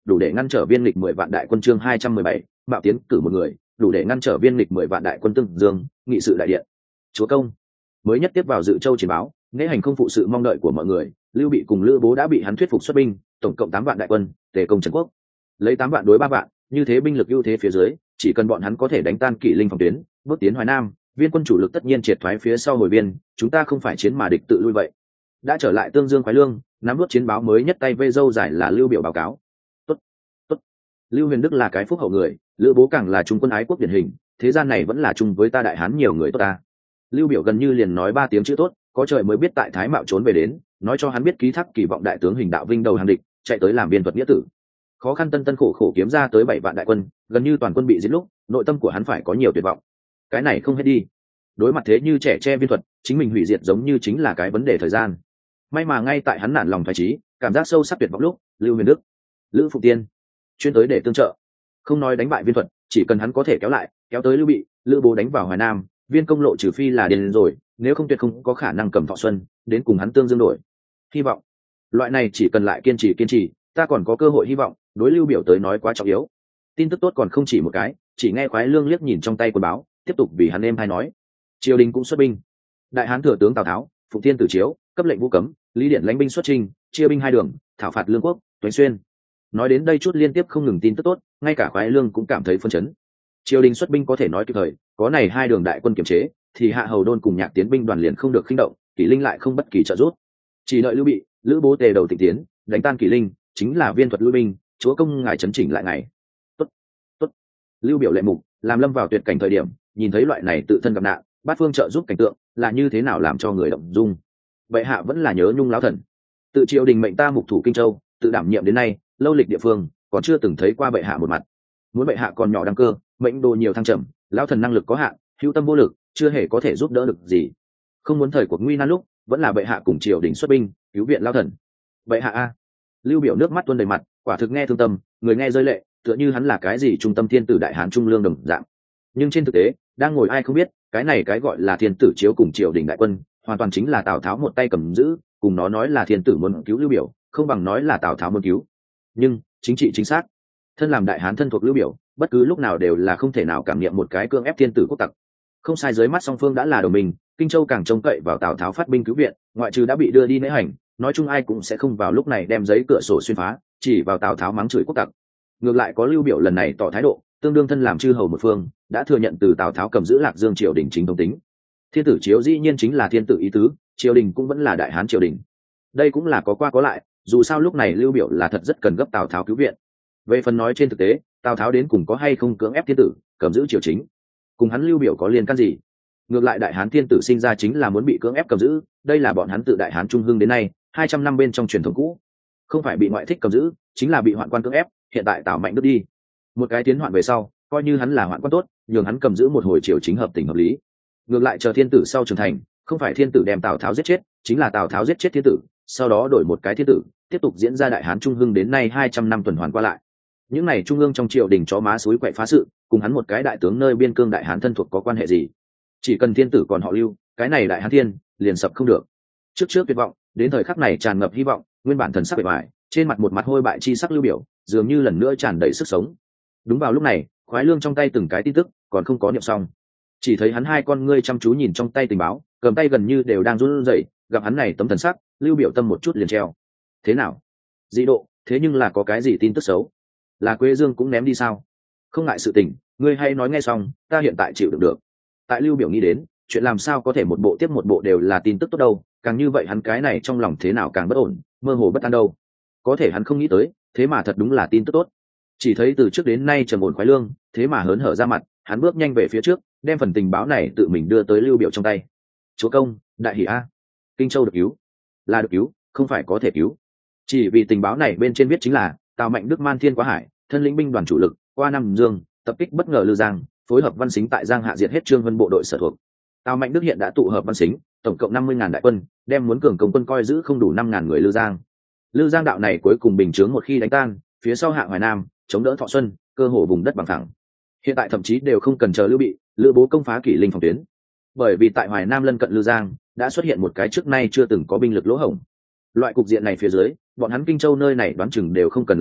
đủ để ngăn trở viên lịch 10 vạn đại quân. Chương 217, mạo tiến cử một người, đủ để ngăn trở viên lịch 10 vạn đại quân. Tương Dương, nghị sự đại điện. Chúa công mới nhất tiếp vào Dự Châu chiến báo, nghĩa hành không phụ sự mong đợi của mọi người, Lưu Bị cùng Lữ Bố đã bị hắn thuyết phục xuất binh, tổng cộng 8 vạn đại quân, tề công trấn quốc. Lấy 8 vạn đối 3 vạn, như thế binh lực ưu thế phía dưới, chỉ cần bọn hắn có thể đánh tan Kỷ Linh phòng tuyến, bước tiến Hoài Nam, viên quân chủ lực tất nhiên triệt thoái phía sau hồi biên, chúng ta không phải chiến mà địch tự lui vậy. Đã trở lại Tương Dương khoái lương, nắm nuốt chiến báo mới nhất tay vê dâu giải là Lưu Biểu báo cáo. Tốt, tốt. Lưu Huyền Đức là cái phúc hậu người, Lữ Bố càng là trung quân ái quốc điển hình, thế gian này vẫn là chung với ta đại hán nhiều người tốt ta. Lưu Biểu gần như liền nói 3 tiếng chữ tốt, có trời mới biết tại Thái Mạo trốn về đến, nói cho hắn biết ký thác kỳ vọng đại tướng Hình Đạo Vinh đầu hàng địch, chạy tới làm biên thuật nghĩa tử. Khó khăn tân tân khổ khổ kiếm ra tới 7 vạn đại quân, gần như toàn quân bị giết lúc, nội tâm của hắn phải có nhiều tuyệt vọng. Cái này không hết đi. Đối mặt thế như trẻ tre viên thuật, chính mình hủy diệt giống như chính là cái vấn đề thời gian. May mà ngay tại hắn nản lòng phái trí, cảm giác sâu sắc tuyệt vọng lúc, Lưu Huyền Đức, Lữ Phục Tiên chuyên tới để tương trợ. Không nói đánh bại viên thuật, chỉ cần hắn có thể kéo lại, kéo tới Lưu Bị, Lữ Bố đánh vào Hoài Nam, viên công lộ trừ phi là điên rồi, nếu không tuyệt không có khả năng cầm Thọ Xuân đến cùng hắn tương dương đổi. Hy vọng loại này chỉ cần lại kiên trì, ta còn có cơ hội hy vọng, đối Lưu Biểu tới nói quá trọng yếu. Tin tức tốt còn không chỉ một cái, chỉ nghe Khoái Lương liếc nhìn trong tay quân báo, tiếp tục vì hắn êm hay nói. Triều đình cũng xuất binh. Đại hán thừa tướng Tào Tháo, Phụng Thiên Tử Chiếu, cấp lệnh vũ cấm, Lý Điển lãnh binh xuất chinh, chia binh 2 đường, thảo phạt Lương Quốc, Tuấn Xuyên. Nói đến đây chút liên tiếp không ngừng tin tức tốt, ngay cả Khoái Lương cũng cảm thấy phân chấn. Triều đình xuất binh có thể nói kịp thời, có này 2 đường đại quân kiểm chế, thì Hạ Hầu Đôn cùng Nhạc Tiến binh đoàn liền không được khinh động, Kỷ Linh lại không bất kỳ trợ giúp. Chỉ đợi Lưu Bị, Lữ Bố tề đầu tịnh tiến, đánh tan Kỷ Linh, chính là viên thuật lui binh, chúa công ngài chấn chỉnh lại ngày. Tốt, tốt. Lưu Biểu lệ mục, làm lâm vào tuyệt cảnh thời điểm, nhìn thấy loại này tự thân gặp nạn, bát phương trợ giúp cảnh tượng, là như thế nào làm cho người động dung. Bệ hạ vẫn là nhớ nhung lão thần. Tự triều đình mệnh ta mục thủ Kinh Châu, tự đảm nhiệm đến nay, lâu lịch địa phương, còn chưa từng thấy qua bệ hạ một mặt. Muốn bệ hạ còn nhỏ đăng cơ, mệnh đồ nhiều thăng trầm, lão thần năng lực có hạn, hữu tâm vô lực, chưa hề có thể giúp đỡ được gì. Không muốn thời cuộc nguy nan lúc, vẫn là bệ hạ cùng triều đình xuất binh, cứu viện lão thần. Bệ hạ a. Lưu Biểu nước mắt tuôn đầy mặt, quả thực nghe thương tâm, người nghe rơi lệ, tựa như hắn là cái gì trung tâm thiên tử đại hán trung lương đồng dạng. Nhưng trên thực tế, đang ngồi ai không biết, cái này cái gọi là thiên tử chiếu cùng triều đình đại quân, hoàn toàn chính là Tào Tháo một tay cầm giữ, cùng nó nói là thiên tử muốn cứu Lưu Biểu, không bằng nói là Tào Tháo muốn cứu. Nhưng chính trị chính xác, thân làm đại hán thân thuộc Lưu Biểu, bất cứ lúc nào đều là không thể nào cảm nhận một cái cưỡng ép thiên tử quốc tặc. Không sai, dưới mắt song phương đã là đồng minh, Kinh Châu càng trông cậy vào Tào Tháo phát binh cứu viện, ngoại trừ đã bị đưa đi nễ hành, nói chung ai cũng sẽ không vào lúc này đem giấy cửa sổ xuyên phá, chỉ vào Tào Tháo mắng chửi quốc tặc. Ngược lại có Lưu Biểu lần này tỏ thái độ, tương đương thân làm chư hầu một phương, đã thừa nhận từ Tào Tháo cầm giữ Lạc Dương triều đình chính thống tính. Thiên tử chiếu dĩ nhiên chính là thiên tử ý tứ, triều đình cũng vẫn là đại hán triều đình. Đây cũng là có qua có lại, dù sao lúc này Lưu Biểu là thật rất cần gấp Tào Tháo cứu viện. Về phần nói trên thực tế, Tào Tháo đến cùng có hay không cưỡng ép thiên tử cầm giữ triều chính, cùng hắn Lưu Biểu có liên can gì? Ngược lại đại hán thiên tử sinh ra chính là muốn bị cưỡng ép cầm giữ, đây là bọn hắn tự đại hán trung hưng đến nay 200 năm bên trong truyền thống cũ, không phải bị ngoại thích cầm giữ, chính là bị hoạn quan cưỡng ép. Hiện tại Tào Mạnh Đức đi một cái tiến hoạn về sau, coi như hắn là hoạn quan tốt, nhường hắn cầm giữ một hồi triều chính hợp tình hợp lý. Ngược lại chờ thiên tử sau trưởng thành, không phải thiên tử đem Tào Tháo giết chết, chính là Tào Tháo giết chết thiên tử, sau đó đổi một cái thiên tử, tiếp tục diễn ra đại hán trung hưng đến nay 200 năm tuần hoàn qua lại. Những này trung ương trong triều đình chó má suối quậy phá sự, cùng hắn một cái đại tướng nơi biên cương đại hán thân thuộc có quan hệ gì? Chỉ cần thiên tử còn họ Lưu, cái này đại hán thiên liền sập không được. Trước tuyệt vọng, đến thời khắc này tràn ngập hy vọng, nguyên bản thần sắc bề ngoài, trên mặt một mặt hôi bại chi sắc Lưu Biểu, dường như lần nữa tràn đầy sức sống. Đúng vào lúc này, Khoái Lương trong tay từng cái tin tức còn không có niệm xong, chỉ thấy hắn 2 con ngươi chăm chú nhìn trong tay tình báo, cầm tay gần như đều đang run rẩy, gặp hắn này tấm thần sắc, Lưu Biểu tâm một chút liền treo. Thế nào? Dị độ, thế nhưng là có cái gì tin tức xấu? Là Quế Dương cũng ném đi sao? Không ngại sự tình, ngươi hay nói nghe xong, ta hiện tại chịu đựng được. Tại Lưu Biểu nghĩ đến, chuyện làm sao có thể một bộ tiếp một bộ đều là tin tức tốt đâu, càng như vậy hắn cái này trong lòng thế nào càng bất ổn, mơ hồ bất an đâu. Có thể hắn không nghĩ tới, thế mà thật đúng là tin tức tốt. Chỉ thấy từ trước đến nay trầm ổn Khoái Lương, thế mà hớn hở ra mặt, hắn bước nhanh về phía trước, đem phần tình báo này tự mình đưa tới Lưu Biểu trong tay. Chúa công, đại hỉ a, Kinh Châu được cứu, là được cứu, không phải có thể cứu. Chỉ vì tình báo này bên trên viết chính là Tào Mạnh Đức man thiên quá hải, thân lĩnh binh đoàn chủ lực qua Nam Dương, tập kích bất ngờ Lư Giang, phối hợp Văn Xính tại Giang Hạ diệt hết Trương Vân bộ đội sở thuộc. Tào Mạnh Đức hiện đã tụ hợp Văn Xính, tổng cộng 50.000 đại quân, đem muốn cường công quân coi giữ không đủ 5.000 người Lư Giang. Lư Giang đạo này cuối cùng bình chướng một khi đánh tan, phía sau Hạ Hoài Nam, chống đỡ Thọ Xuân, cơ hồ vùng đất bằng phẳng. Hiện tại thậm chí đều không cần chờ Lưu Bị, Lữ Bố công phá Kỷ Linh phòng tuyến, bởi vì tại Hoài Nam lân cận Lư Giang đã xuất hiện một cái trước nay chưa từng có binh lực lỗ hổng. Loại cục diện này phía dưới, bọn hắn Kinh Châu nơi này đoán chừng đều không cần lại đánh,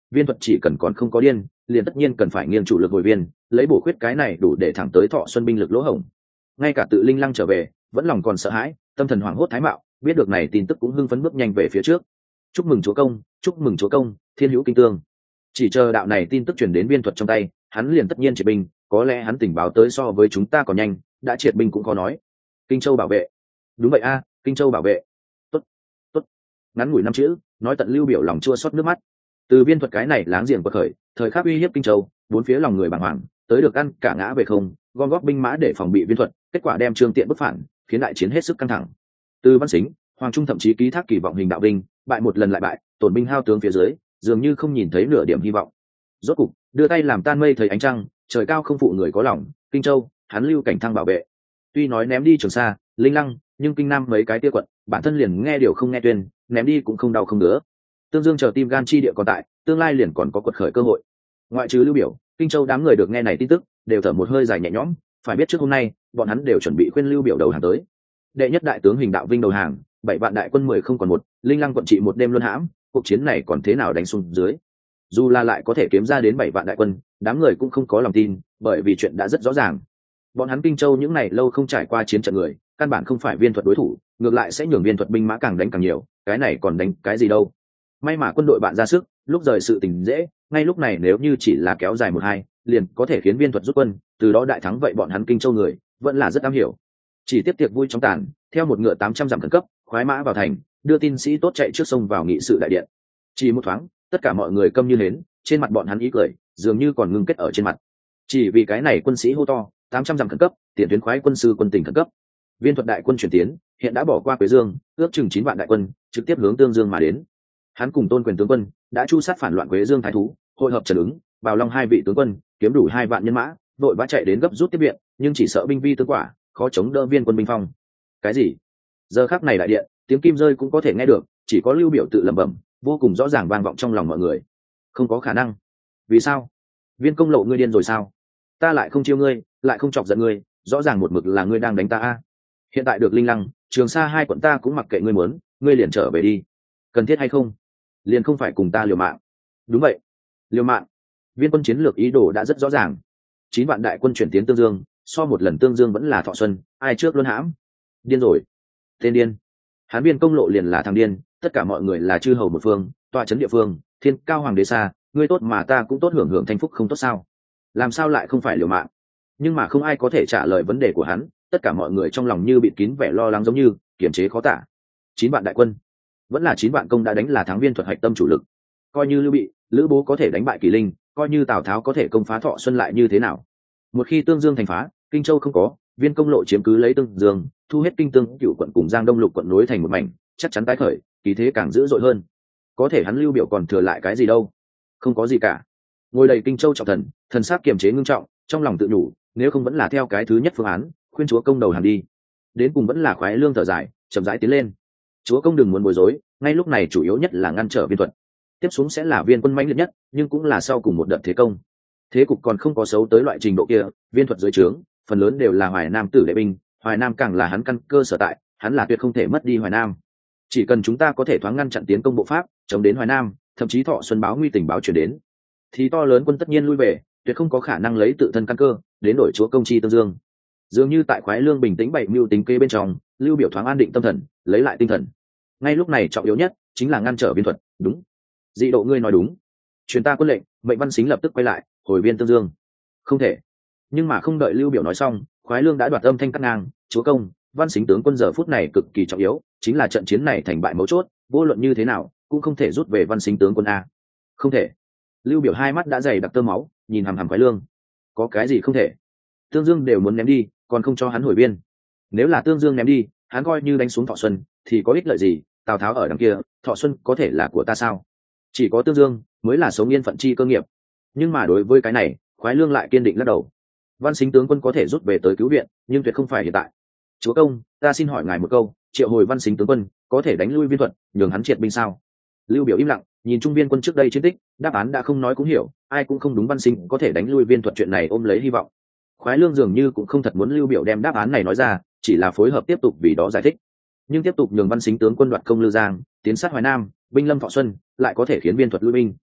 viên thuật chỉ cần còn không có điên liền tất nhiên cần phải nghiêng chủ lực hồi viên, lấy bổ khuyết cái này đủ để thẳng tới Thọ Xuân binh lực lỗ hổng. Ngay cả tự Linh Lăng trở về vẫn lòng còn sợ hãi, tâm thần hoảng hốt thái mạo biết được này tin tức cũng hưng phấn bước nhanh về phía trước. Chúc mừng chúa công, chúc mừng chúa công, thiên hữu kinh tương. Chỉ chờ đạo này tin tức truyền đến viên thuật trong tay, hắn liền tất nhiên triệt binh, có lẽ hắn tình báo tới so với chúng ta còn nhanh, đã triệt binh cũng khó nói. Kinh Châu bảo vệ. Đúng vậy a, Kinh Châu bảo vệ. Tốt, tốt. Ngắn ngủi năm chữ, nói tận Lưu Biểu lòng chua xót nước mắt. Từ viên thuật cái này láng giềng bậc khởi, thời khắc uy hiếp Kinh Châu, bốn phía lòng người bàng hoàng, tới được ăn cả ngã về không, gom góp binh mã để phòng bị viên thuật, kết quả đem Trương Tiện bức phản, khiến đại chiến hết sức căng thẳng. Từ Văn Sính, Hoàng Trung thậm chí ký thác kỳ vọng hình đạo binh, bại một lần lại bại, tổn binh hao tướng phía dưới, dường như không nhìn thấy nửa điểm hy vọng. Rốt cục, đưa tay làm tan mây thấy ánh trăng, trời cao không phụ người có lòng, Kinh Châu, hắn Lưu Cảnh Thăng bảo vệ. Tuy nói ném đi Trường Sa, Linh Lăng, nhưng Kinh Nam mấy cái tia quận, bản thân liền nghe điều không nghe tuyên, ném đi cũng không đau không ngứa. Tương Dương chờ tim gan chi địa còn tại, tương lai liền còn có quật khởi cơ hội. Ngoại trừ Lưu Biểu, Kinh Châu đám người được nghe này tin tức, đều thở một hơi dài nhẹ nhõm, phải biết trước hôm nay, bọn hắn đều chuẩn bị khuyên Lưu Biểu đầu hàng tới. Đệ nhất đại tướng Hình Đạo Vinh đầu hàng, 7 vạn đại quân 10 không còn một, Linh Lăng quận trị một đêm luân hãm, cuộc chiến này còn thế nào đánh xuống dưới. Dù là lại có thể kiếm ra đến 7 vạn đại quân, đám người cũng không có lòng tin, bởi vì chuyện đã rất rõ ràng. Bọn hắn Kinh Châu những ngày lâu không trải qua chiến trận người, căn bản không phải viên thuật đối thủ, ngược lại sẽ nhường viên thuật binh mã càng đánh càng nhiều, cái này còn đánh cái gì đâu. May mà quân đội bạn ra sức, lúc rời sự tình dễ, ngay lúc này nếu như chỉ là kéo dài 1-2, liền có thể khiến viên thuật rút quân, từ đó đại thắng vậy bọn hắn Kinh Châu người, vẫn là rất am hiểu. Chỉ tiếp tiệc vui trong tàn, theo một ngựa 800 dặm khẩn cấp, khoái mã vào thành, đưa tin sĩ tốt chạy trước sông vào nghị sự đại điện. Chỉ một thoáng, tất cả mọi người câm như hến, trên mặt bọn hắn ý cười, dường như còn ngưng kết ở trên mặt. Chỉ vì cái này quân sĩ hô to, 800 dặm khẩn cấp, tiền tuyến khoái quân sư quân tỉnh khẩn cấp. Viên thuật đại quân chuyển tiến, hiện đã bỏ qua Quế Dương, ước chừng 9 vạn đại quân, trực tiếp hướng Tương Dương mà đến. Hắn cùng Tôn Quyền tướng quân đã chu sát phản loạn Quế Dương thái thú, hội hợp Trần Ứng, Bào Long hai vị tướng quân, kiếm đủ 2 vạn nhân mã, vội vã chạy đến gấp rút tiếp viện, nhưng chỉ sợ binh vi tướng quả, khó chống đỡ viên quân binh phong. Cái gì? Giờ khắc này đại điện, tiếng kim rơi cũng có thể nghe được, chỉ có Lưu Biểu tự lẩm bẩm, vô cùng rõ ràng vang vọng trong lòng mọi người. Không có khả năng. Vì sao? Viên Công Lộ ngươi điên rồi sao? Ta lại không chiêu ngươi, lại không chọc giận ngươi, rõ ràng một mực là ngươi đang đánh ta a. Hiện tại được Linh Lăng, Trường Sa hai quận ta cũng mặc kệ ngươi muốn, ngươi liền trở về đi. Cần thiết hay không? Liền không phải cùng ta liều mạng. Đúng vậy, liều mạng. Viên quân chiến lược ý đồ đã rất rõ ràng. 9 vạn đại quân chuyển tiến Tương Dương, so một lần Tương Dương vẫn là Thọ Xuân, ai trước luôn hãm. Điên rồi. Tên điên. Hán Viên Công Lộ liền là thằng điên, tất cả mọi người là chư hầu một phương, tọa trấn địa phương, thiên cao hoàng đế xa, ngươi tốt mà ta cũng tốt, hưởng hưởng thanh phúc không tốt sao? Làm sao lại không phải liều mạng? Nhưng mà không ai có thể trả lời vấn đề của hắn, tất cả mọi người trong lòng như bịt kín vẻ lo lắng, giống như kiềm chế khó tả. 9 vạn đại quân, vẫn là 9 vạn công đã đánh là thắng viên thuật hạch tâm chủ lực. Coi như Lưu Bị, Lữ Bố có thể đánh bại Kỳ Linh, coi như Tào Tháo có thể công phá Thọ Xuân lại như thế nào? Một khi Tương Dương thành phá, Kinh Châu không có, Viên Công Lộ chiếm cứ lấy Tương Dương, thu hết Kinh Tương Cựu quận cùng Giang Đông Lục quận nối thành một mảnh, chắc chắn tái khởi, kỳ thế càng dữ dội hơn. Có thể hắn Lưu Biểu còn thừa lại cái gì đâu? Không có gì cả. Ngồi đầy Kinh Châu trọng thần, thần sắc kiềm chế ngưng trọng, trong lòng tự nhủ, nếu không vẫn là theo cái thứ nhất phương án, khuyên chúa công đầu hàng đi. Đến cùng vẫn là khoái lương thở dài, chậm rãi tiến lên. Chúa công đừng muốn bối rối, ngay lúc này chủ yếu nhất là ngăn trở viên thuật. Tiếp xuống sẽ là viên quân mãnh liệt nhất, nhưng cũng là sau cùng một đợt thế công. Thế cục còn không có xấu tới loại trình độ kia, viên thuật dưới trướng, phần lớn đều là Hoài Nam tử đệ binh, Hoài Nam càng là hắn căn cơ sở tại, hắn là tuyệt không thể mất đi Hoài Nam. Chỉ cần chúng ta có thể thoáng ngăn chặn tiến công bộ pháp, chống đến Hoài Nam, thậm chí Thọ Xuân báo nguy tình báo truyền đến, thì to lớn quân tất nhiên lui về, tuyệt không có khả năng lấy tự thân căn cơ đến đổi chúa công chi Tương Dương. Dường như tại khoái lương bình tĩnh bày mưu tính kê bên trong, Lưu Biểu thoáng an định tâm thần, lấy lại tinh thần. Ngay lúc này trọng yếu nhất chính là ngăn trở viên thuật. Đúng, Dị Độ ngươi nói đúng. Truyền ta quân lệnh, Mệnh Văn Sính lập tức quay lại, hồi viên Tương Dương. Không thể. Nhưng mà không đợi Lưu Biểu nói xong, khoái lương đã đoạt âm thanh cắt ngang, chúa công, Văn Sính tướng quân giờ phút này cực kỳ trọng yếu, chính là trận chiến này thành bại mấu chốt, vô luận như thế nào cũng không thể rút về Văn Sính tướng quân a. Không thể. Lưu Biểu hai mắt đã dày đặc tơ máu, nhìn hằm hằm khoái lương. Có cái gì không thể? Tương Dương đều muốn ném đi, còn không cho hắn hồi viên. Nếu là Tương Dương ném đi, hắn coi như đánh xuống Thọ Xuân thì có ích lợi gì? Tào Tháo ở đằng kia, Thọ Xuân có thể là của ta sao? Chỉ có Tương Dương mới là sống yên phận chi cơ nghiệp. Nhưng mà đối với cái này, khoái lương lại kiên định lắc đầu. Văn Sính tướng quân có thể rút về tới cứu viện, nhưng tuyệt không phải hiện tại. Chúa công, ta xin hỏi ngài một câu, triệu hồi Văn Sính tướng quân có thể đánh lui viên thuật, nhường hắn triệt binh sao? Lưu Biểu im lặng, nhìn trung viên quân trước đây chiến tích, đáp án đã không nói cũng hiểu, ai cũng không đúng. Văn Sính có thể đánh lui viên thuật chuyện này ôm lấy hy vọng. Khoái lương dường như cũng không thật muốn Lưu Biểu đem đáp án này nói ra, chỉ là phối hợp tiếp tục vì đó giải thích. Nhưng tiếp tục nhường Văn Sính tướng quân đoạt công Lư Giang, tiến sát Hoài Nam, binh lâm Thọ Xuân, lại có thể khiến viên thuật lui binh.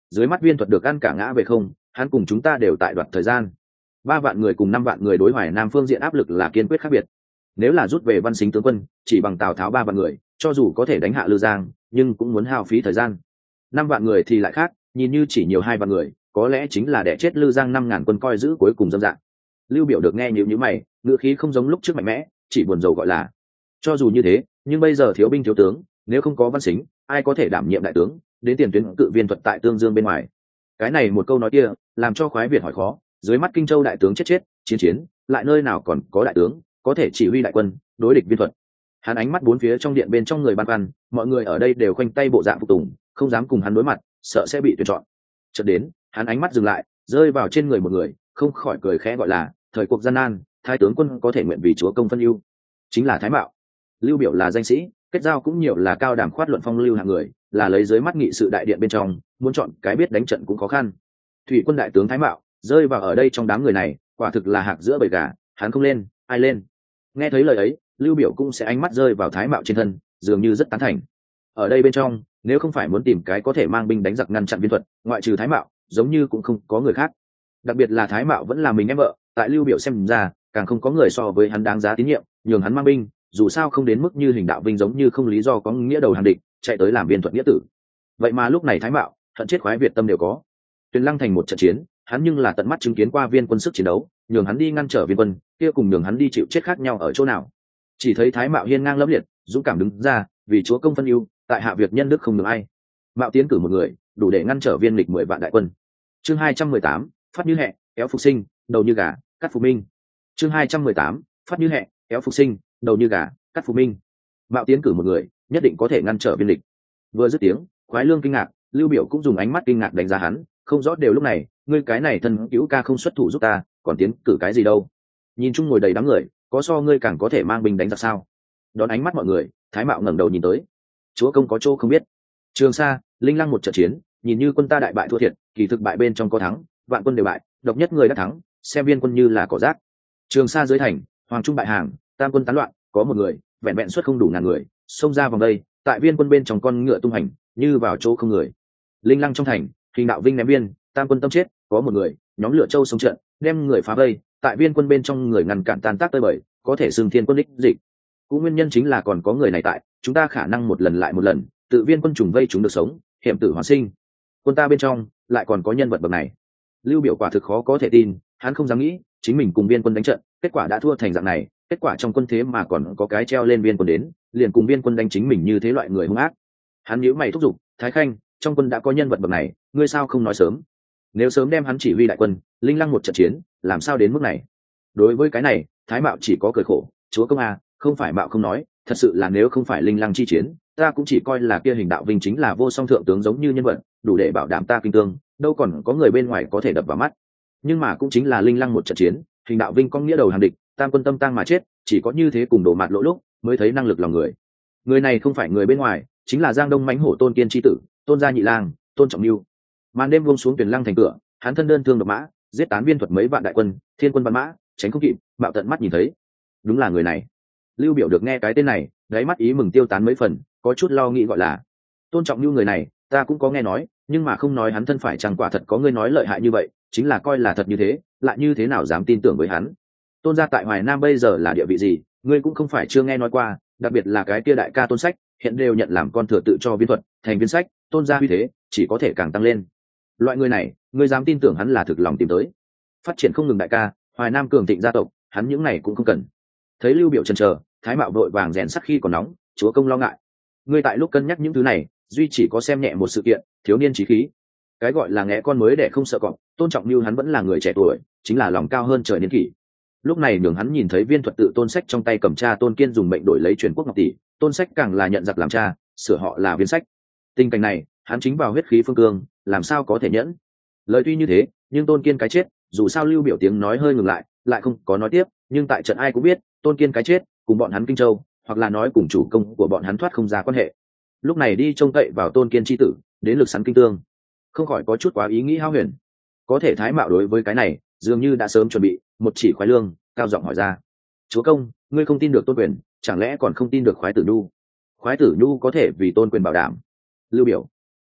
dưới mắt viên thuật được ăn cả ngã về không, hắn cùng chúng ta đều tại đoạt thời gian. 3 vạn người cùng 5 vạn người đối Hoài Nam phương diện áp lực là kiên quyết khác biệt. Nếu là rút về Văn Xính tướng quân, chỉ bằng Tào Tháo 3 vạn người, cho dù có thể đánh hạ Lư Giang, nhưng cũng muốn hao phí thời gian. 5 vạn người thì lại khác, nhìn như chỉ nhiều 2 vạn người, có lẽ chính là đẻ chết Lư Giang 5.000 quân coi giữ cuối cùng dâm dạng. Lưu Biểu được nghe nhíu nhíu mày, ngữ khí không giống lúc trước mạnh mẽ, chỉ buồn rầu gọi là. Cho dù như thế, nhưng bây giờ thiếu binh thiếu tướng, nếu không có Văn Xính, ai có thể đảm nhiệm đại tướng, đến tiền tuyến cự viên thuật tại Tương Dương bên ngoài. Cái này một câu nói kia, làm cho Khoái Việt hỏi khó, dưới mắt Kinh Châu đại tướng chết, chiến, lại nơi nào còn có đại tướng có thể chỉ huy đại quân đối địch viên thuật. Hắn ánh mắt bốn phía trong điện bên trong người băn khoăn, mọi người ở đây đều khoanh tay bộ dạng phục tùng, không dám cùng hắn đối mặt, sợ sẽ bị tuyển chọn. Chợt đến, hắn ánh mắt dừng lại, rơi vào trên người một người, không khỏi cười khẽ gọi là, thời cuộc gian nan, thái tướng quân có thể nguyện vì chúa công phân ưu, chính là Thái Mạo. Lưu Biểu là danh sĩ, kết giao cũng nhiều là cao đàm khoát luận phong lưu hạng người, là lấy dưới mắt nghị sự đại điện bên trong, muốn chọn cái biết đánh trận cũng khó khăn. Thủy quân đại tướng Thái Mạo rơi vào ở đây trong đám người này, quả thực là hạc giữa bầy gà, hắn không lên, ai lên? Nghe thấy lời ấy, Lưu Biểu cũng sẽ ánh mắt rơi vào Thái Mạo trên thân, dường như rất tán thành. Ở đây bên trong, nếu không phải muốn tìm cái có thể mang binh đánh giặc ngăn chặn viên thuật, ngoại trừ Thái Mạo, giống như cũng không có người khác. Đặc biệt là Thái Mạo vẫn là mình em vợ, tại Lưu Biểu xem ra, càng không có người so với hắn đáng giá tín nhiệm, nhường hắn mang binh, dù sao không đến mức như Hình Đạo Vinh giống như không lý do có nghĩa đầu hàng địch, chạy tới làm viên thuật nghĩa tử. Vậy mà lúc này Thái Mạo, hận chết Khoái Việt tâm đều có. Tuyền Lăng thành một trận chiến, hắn nhưng là tận mắt chứng kiến qua viên quân sức chiến đấu, nhường hắn đi ngăn trở viên quân, kia cùng nhường hắn đi chịu chết khác nhau ở chỗ nào? Chỉ thấy Thái Mạo hiên ngang lẫm liệt, dũng cảm đứng ra, vì chúa công phân ưu, tại hạ việc nhân đức không được ai. Mạo tiến cử một người, đủ để ngăn trở viên lịch 10 vạn đại quân. Chương 218, phát như hẹ, kéo phục sinh, đầu như gà, cắt phục minh. Chương 218, phát như hẹ, kéo phục sinh, đầu như gà, cắt phục minh. Mạo tiến cử một người, nhất định có thể ngăn trở viên lịch. Vừa dứt tiếng, Khoái Lương kinh ngạc, Lưu Biểu cũng dùng ánh mắt kinh ngạc đánh giá hắn, không rõ đều lúc này, ngươi cái này thân cứu ca không xuất thủ giúp ta, còn tiến cử cái gì đâu? Nhìn chung ngồi đầy đám người, có so ngươi càng có thể mang binh đánh giặc sao? Đón ánh mắt mọi người, Thái Mạo ngẩng đầu nhìn tới. Chúa công có chỗ không biết. Trường Sa, Linh Lăng một trận chiến, nhìn như quân ta đại bại thua thiệt, kỳ thực bại bên trong có thắng, vạn quân đều bại, độc nhất người đã thắng, xem viên quân như là cỏ rác. Trường Sa dưới thành, hoàng trung bại hàng, tam quân tán loạn, có một người, vẹn vẹn xuất không đủ ngàn người, xông ra vòng đây, tại viên quân bên trong con ngựa tung hành, như vào chỗ không người. Linh Lăng trong thành, Hình Đạo Vinh ném viên, tam quân tâm chết, có một người, nhóm lửa châu sống trận, đem người phá vây, tại viên quân bên trong người ngăn cản tan tác tơi bời, có thể xưng thiên quân đích dịch. Cũng nguyên nhân chính là còn có người này tại, chúng ta khả năng một lần lại một lần, tự viên quân trùng vây chúng được sống, hiểm tử hoàn sinh. Quân ta bên trong lại còn có nhân vật bậc này. Lưu Biểu quả thực khó có thể tin, hắn không dám nghĩ, chính mình cùng viên quân đánh trận, kết quả đã thua thành dạng này, kết quả trong quân thế mà còn có cái treo lên viên quân đến, liền cùng viên quân đánh chính mình như thế loại người hung ác. Hắn nhíu mày thúc giục, Thái Khanh, trong quân đã có nhân vật bậc này, ngươi sao không nói sớm? Nếu sớm đem hắn chỉ huy đại quân, Linh Lăng một trận chiến, làm sao đến mức này? Đối với cái này, Thái Mạo chỉ có cười khổ, chúa công à, không phải Mạo không nói, thật sự là nếu không phải Linh Lăng chi chiến, ta cũng chỉ coi là kia Hình Đạo Vinh chính là vô song thượng tướng giống như nhân vật, đủ để bảo đảm ta kinh tương, đâu còn có người bên ngoài có thể đập vào mắt. Nhưng mà cũng chính là Linh Lăng một trận chiến, Hình Đạo Vinh có nghĩa đầu hàng địch, tam quân tâm tăng mà chết, chỉ có như thế cùng đổ mặt lỗ lúc, mới thấy năng lực lòng người. Người này không phải người bên ngoài, chính là Giang Đông mãnh hổ Tôn Kiên chi tử, Tôn gia nhị lang, Tôn Trọng Lưu. Màn đêm buông xuống Tuyền Lăng thành cửa, hắn thân đơn thương độc mã, giết tán viên thuật mấy vạn đại quân, thiên quân văn mã, tránh không kịp, Mạo tận mắt nhìn thấy. Đúng là người này. Lưu Biểu được nghe cái tên này, đáy mắt ý mừng tiêu tán mấy phần, có chút lo nghĩ gọi là Tôn Trọng Lưu người này, ta cũng có nghe nói, nhưng mà không nói hắn thân phải chẳng quả thật có người nói lợi hại như vậy, chính là coi là thật như thế, lại như thế nào dám tin tưởng với hắn. Tôn gia tại Hoài Nam bây giờ là địa vị gì, ngươi cũng không phải chưa nghe nói qua, đặc biệt là cái kia đại ca Tôn Sách, hiện đều nhận làm con thừa tự cho viên thuật, thành viên sách, Tôn gia uy thế chỉ có thể càng tăng lên. Loại người này, ngươi dám tin tưởng hắn là thực lòng tìm tới. Phát triển không ngừng đại ca, Hoài Nam cường thịnh gia tộc, hắn những này cũng không cần. Thấy Lưu Biểu chần chờ, Thái Mạo đội vàng rèn sắc khi còn nóng, chúa công lo ngại. Ngươi tại lúc cân nhắc những thứ này, duy chỉ có xem nhẹ một sự kiện, thiếu niên chí khí. Cái gọi là ngẽ con mới để không sợ cọp, Tôn Trọng Lưu hắn vẫn là người trẻ tuổi, chính là lòng cao hơn trời niên kỷ. Lúc này nhường hắn nhìn thấy viên thuật tự Tôn Sách trong tay cầm cha Tôn Kiên dùng mệnh đổi lấy truyền quốc ngọc tỷ, Tôn Sách càng là nhận giặc làm cha, sửa họ là Viên Sách. Tình cảnh này, hắn chính vào huyết khí phương cương, làm sao có thể nhẫn. Lời tuy như thế, nhưng Tôn Kiên cái chết, dù sao Lưu Biểu tiếng nói hơi ngừng lại không có nói tiếp, nhưng tại trận ai cũng biết, Tôn Kiên cái chết, cùng bọn hắn Kinh Châu, hoặc là nói cùng chủ công của bọn hắn thoát không ra quan hệ. Lúc này đi trông cậy vào Tôn Kiên chi tử, đến lực sắn kinh tương, không khỏi có chút quá ý nghĩ hao huyền. Có thể Thái Mạo đối với cái này, dường như đã sớm chuẩn bị, một chỉ Khoái Lương, cao giọng hỏi ra: chúa công, ngươi không tin được Tôn Quyền, chẳng lẽ còn không tin được Khoái Tử Nhu? Khoái Tử Nhu có thể vì Tôn Quyền bảo đảm. Lưu Biểu,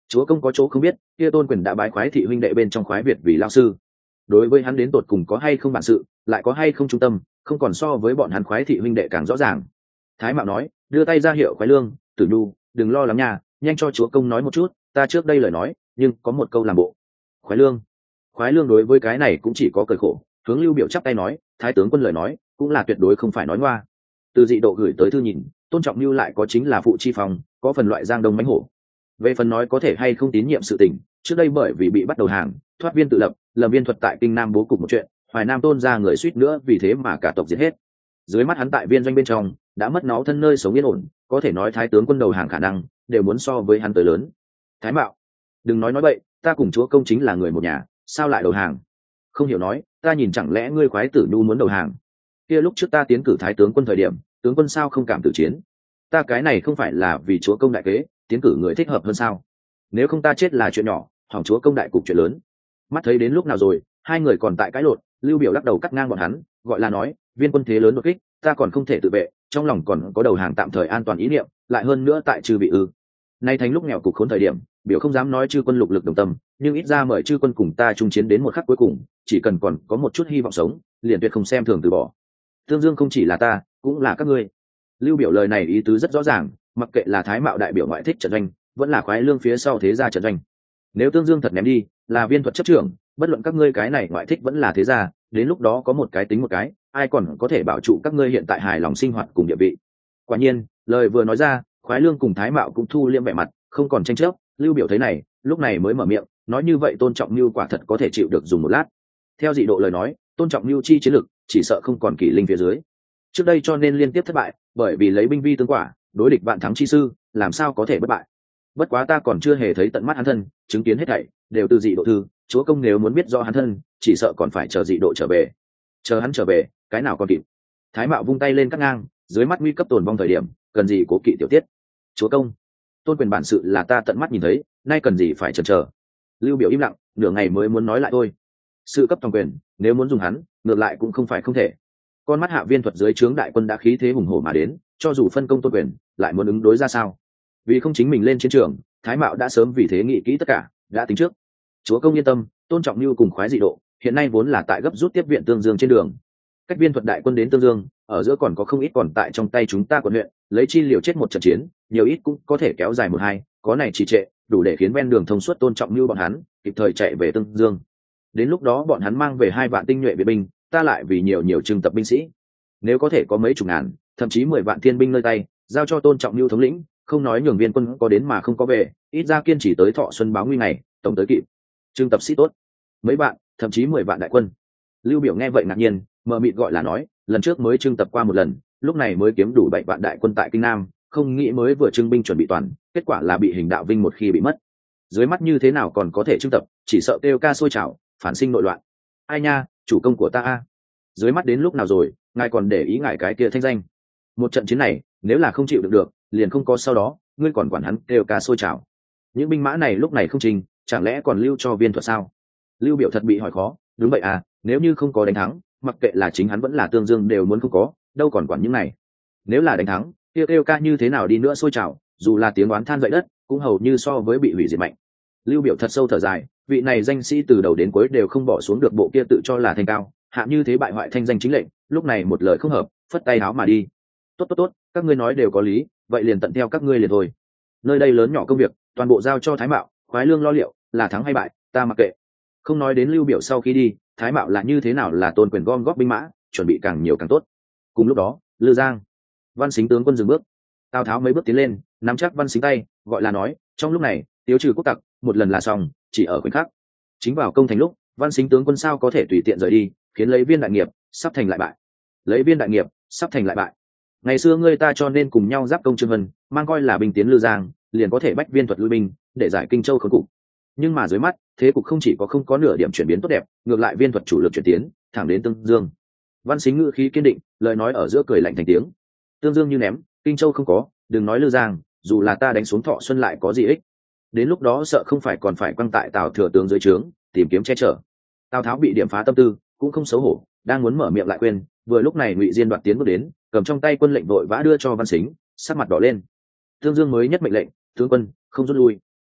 Chúa công có chỗ không biết, kia tôn quyền đã bái khoái thị huynh đệ bên trong khoái việt vì lao sư. Đối với hắn đến tột cùng có hay không bản sự, lại có hay không trung tâm, không còn so với bọn hắn khoái thị huynh đệ càng rõ ràng. Thái Mạo nói, đưa tay ra hiệu khoái lương, Tử Nhu, đừng lo lắng nha, nhanh cho chúa công nói một chút, ta trước đây lời nói, nhưng có một câu làm bộ. Khoái lương đối với cái này cũng chỉ có cười khổ, hướng Lưu Biểu chắp tay nói, thái tướng quân lời nói, cũng là tuyệt đối không phải nói ngoa. Từ dị độ gửi tới thư nhìn, tôn trọng Lưu lại có chính là phụ chi phòng, có phần loại giang đông mãnh hổ. Về phần nói có thể hay không tín nhiệm sự tình, trước đây bởi vì bị bắt đầu hàng, thoát viên tự lập, lầm viên thuật tại kinh nam bố cục một chuyện, Hoài Nam tôn ra người suýt nữa vì thế mà cả tộc diệt hết. Dưới mắt hắn tại viên doanh bên trong đã mất nó thân nơi sống yên ổn, có thể nói thái tướng quân đầu hàng khả năng đều muốn so với hắn tới lớn. Thái Mạo, đừng nói bậy, ta cùng chúa công chính là người một nhà, sao lại đầu hàng? Không hiểu nói, ta nhìn chẳng lẽ ngươi khoái tử nhu muốn đầu hàng? Kia lúc trước ta tiến cử thái tướng quân thời điểm, tướng quân sao không cảm tử chiến? Ta cái này không phải là vì chúa công đại kế, tiến cử người thích hợp hơn sao? Nếu không ta chết là chuyện nhỏ, hỏng chúa công đại cục chuyện lớn. Mắt thấy đến lúc nào rồi, hai người còn tại cãi lộn, Lưu Biểu lắc đầu cắt ngang bọn hắn, gọi là nói, viên quân thế lớn đột kích, ta còn không thể tự vệ, trong lòng còn có đầu hàng tạm thời an toàn ý niệm, lại hơn nữa tại trừ bị nay thành lúc nghèo cục khốn thời điểm, biểu không dám nói chư quân lục lực đồng tâm, nhưng ít ra mời chư quân cùng ta chung chiến đến một khắc cuối cùng, chỉ cần còn có một chút hy vọng sống, liền tuyệt không xem thường từ bỏ. Tương Dương không chỉ là ta, cũng là các ngươi. Lưu Biểu lời này ý tứ rất rõ ràng, mặc kệ là Thái Mạo đại biểu ngoại thích trận doanh, vẫn là khoái lương phía sau thế gia trận doanh. Nếu Tương Dương thật ném đi, là viên thuật chấp trưởng, bất luận các ngươi cái này ngoại thích vẫn là thế gia, đến lúc đó có một cái tính một cái, ai còn có thể bảo trụ các ngươi hiện tại hài lòng sinh hoạt cùng địa vị. Quả nhiên, lời vừa nói ra, khoái lương cùng Thái Mạo cũng thu liêm vẻ mặt, không còn tranh chấp. Lưu Biểu thấy này, lúc này mới mở miệng, nói như vậy tôn trọng Lưu quả thật có thể chịu được dùng một lát. Theo dị độ lời nói, tôn trọng Lưu chi chiến lực, chỉ sợ không còn kỷ linh phía dưới. Trước đây cho nên liên tiếp thất bại, bởi vì lấy binh vi tướng quả, đối địch vạn thắng chi sư, làm sao có thể bất bại. Bất quá ta còn chưa hề thấy tận mắt hắn thân, chứng kiến hết thảy đều từ dị độ thư, chúa công nếu muốn biết rõ hắn thân, chỉ sợ còn phải chờ dị độ trở về. Chờ hắn trở về, cái nào còn kịp. Thái Mạo vung tay lên cắt ngang, dưới mắt nguy cấp tồn vong thời điểm, cần gì cố kỵ tiểu tiết. Chúa công, tôn quyền bản sự là ta tận mắt nhìn thấy, nay cần gì phải chần chờ. Lưu Biểu im lặng, nửa ngày mới muốn nói lại thôi. Sự cấp toàn quyền, nếu muốn dùng hắn, ngược lại cũng không phải không thể. Con mắt hạ viên thuật dưới trướng đại quân đã khí thế hùng hổ mà đến, cho dù phân công tôn quyền, lại muốn ứng đối ra sao? Vì không chính mình lên chiến trường, Thái Mạo đã sớm vì thế nghĩ kỹ tất cả, đã tính trước. Chúa công yên tâm, tôn trọng Lưu cùng khoái dị độ, hiện nay vốn là tại gấp rút tiếp viện Tương Dương trên đường. Cách viên thuật đại quân đến Tương Dương, ở giữa còn có không ít còn tại trong tay chúng ta quận huyện, lấy chi liều chết một trận chiến, nhiều ít cũng có thể kéo dài một hai, có này trì trệ, đủ để khiến ven đường thông suốt tôn trọng Lưu bọn hắn, kịp thời chạy về Tương Dương. Đến lúc đó bọn hắn mang về 2 vạn tinh nhuệ viện binh, ta lại vì nhiều trưng tập binh sĩ. Nếu có thể có mấy chục ngàn, thậm chí 10 vạn thiên binh nơi tay, giao cho tôn trọng Lưu thống lĩnh, không nói nhường viên quân có đến mà không có về, ít ra kiên trì tới thọ xuân báo nguy ngày, tổng tới kịp. Trưng tập sĩ tốt, mấy vạn, thậm chí 10 vạn đại quân. Lưu Biểu nghe vậy ngạc nhiên, mờ mịt gọi là nói, lần trước mới trưng tập qua một lần, lúc này mới kiếm đủ 7 vạn đại quân tại kinh nam, không nghĩ mới vừa trưng binh chuẩn bị toàn, kết quả là bị hình đạo vinh một khi bị mất. Dưới mắt như thế nào còn có thể trưng tập, chỉ sợ kêu ca sôi trào, phản sinh nội loạn. Ai nha, chủ công của ta a. Dưới mắt đến lúc nào rồi, ngài còn để ý ngài cái kia thanh danh. Một trận chiến này, nếu là không chịu được, liền không có sau đó, ngươi còn quản hắn kêu ca sôi trào. Những binh mã này lúc này không trình, chẳng lẽ còn lưu cho viên thuật sao? Lưu Biểu thật bị hỏi khó, đúng vậy à, nếu như không có đánh thắng, mặc kệ là chính hắn vẫn là Tương Dương đều muốn không có, đâu còn quản những này. Nếu là đánh thắng, kêu ca như thế nào đi nữa sôi trào, dù là tiếng oán than dậy đất, cũng hầu như so với bị hủy diệt mạnh. Lưu Biểu thật sâu thở dài, vị này danh sĩ từ đầu đến cuối đều không bỏ xuống được bộ kia tự cho là thanh cao, hạ như thế bại hoại thanh danh chính lệnh, lúc này một lời không hợp, phất tay áo mà đi. Tốt, các ngươi nói đều có lý, vậy liền tận theo các ngươi liền thôi. Nơi đây lớn nhỏ công việc, toàn bộ giao cho Thái Mạo, khoái lương lo liệu, là thắng hay bại, ta mặc kệ. Không nói đến Lưu Biểu sau khi đi, Thái Mạo là như thế nào là tôn quyền gom góp binh mã, chuẩn bị càng nhiều càng tốt. Cùng lúc đó, Lư Giang, Văn Xính tướng quân dừng bước. Tào Tháo mấy bước tiến lên, nắm chắc Văn Xính tay, gọi là nói, trong lúc này, tiêu trừ quốc tặc, một lần là xong, chỉ ở khoảnh khắc. Chính vào công thành lúc, Văn Xính tướng quân sao có thể tùy tiện rời đi, khiến lấy viên đại nghiệp sắp thành lại bại. Lấy viên đại nghiệp sắp thành lại bại. Ngày xưa ngươi ta cho nên cùng nhau giáp công Trương Vân, mang coi là binh tiến Lư Giang, liền có thể bách viên thuật lui binh, để giải Kinh Châu khốn cục. Nhưng mà dưới mắt, thế cục không chỉ không có nửa điểm chuyển biến tốt đẹp, ngược lại viên thuật chủ lực chuyển tiến, thẳng đến Tương Dương. Văn Xính ngữ khí kiên định, lời nói ở giữa cười lạnh thành tiếng. Tương Dương như ném, Kinh Châu không có, đừng nói Lư Giang, dù là ta đánh xuống Thọ Xuân lại có gì ích. Đến lúc đó sợ không phải còn phải quăng tại Tào thừa tướng dưới trướng, tìm kiếm che chở. Tào Tháo bị điểm phá tâm tư, cũng không xấu hổ, đang muốn mở miệng lại quên, vừa lúc này Ngụy Diên đoạt tiến bước đến, cầm trong tay quân lệnh vội vã đưa cho Văn Xính, sắc mặt đỏ lên. Tương Dương mới nhất mệnh lệnh, tướng quân không rút lui.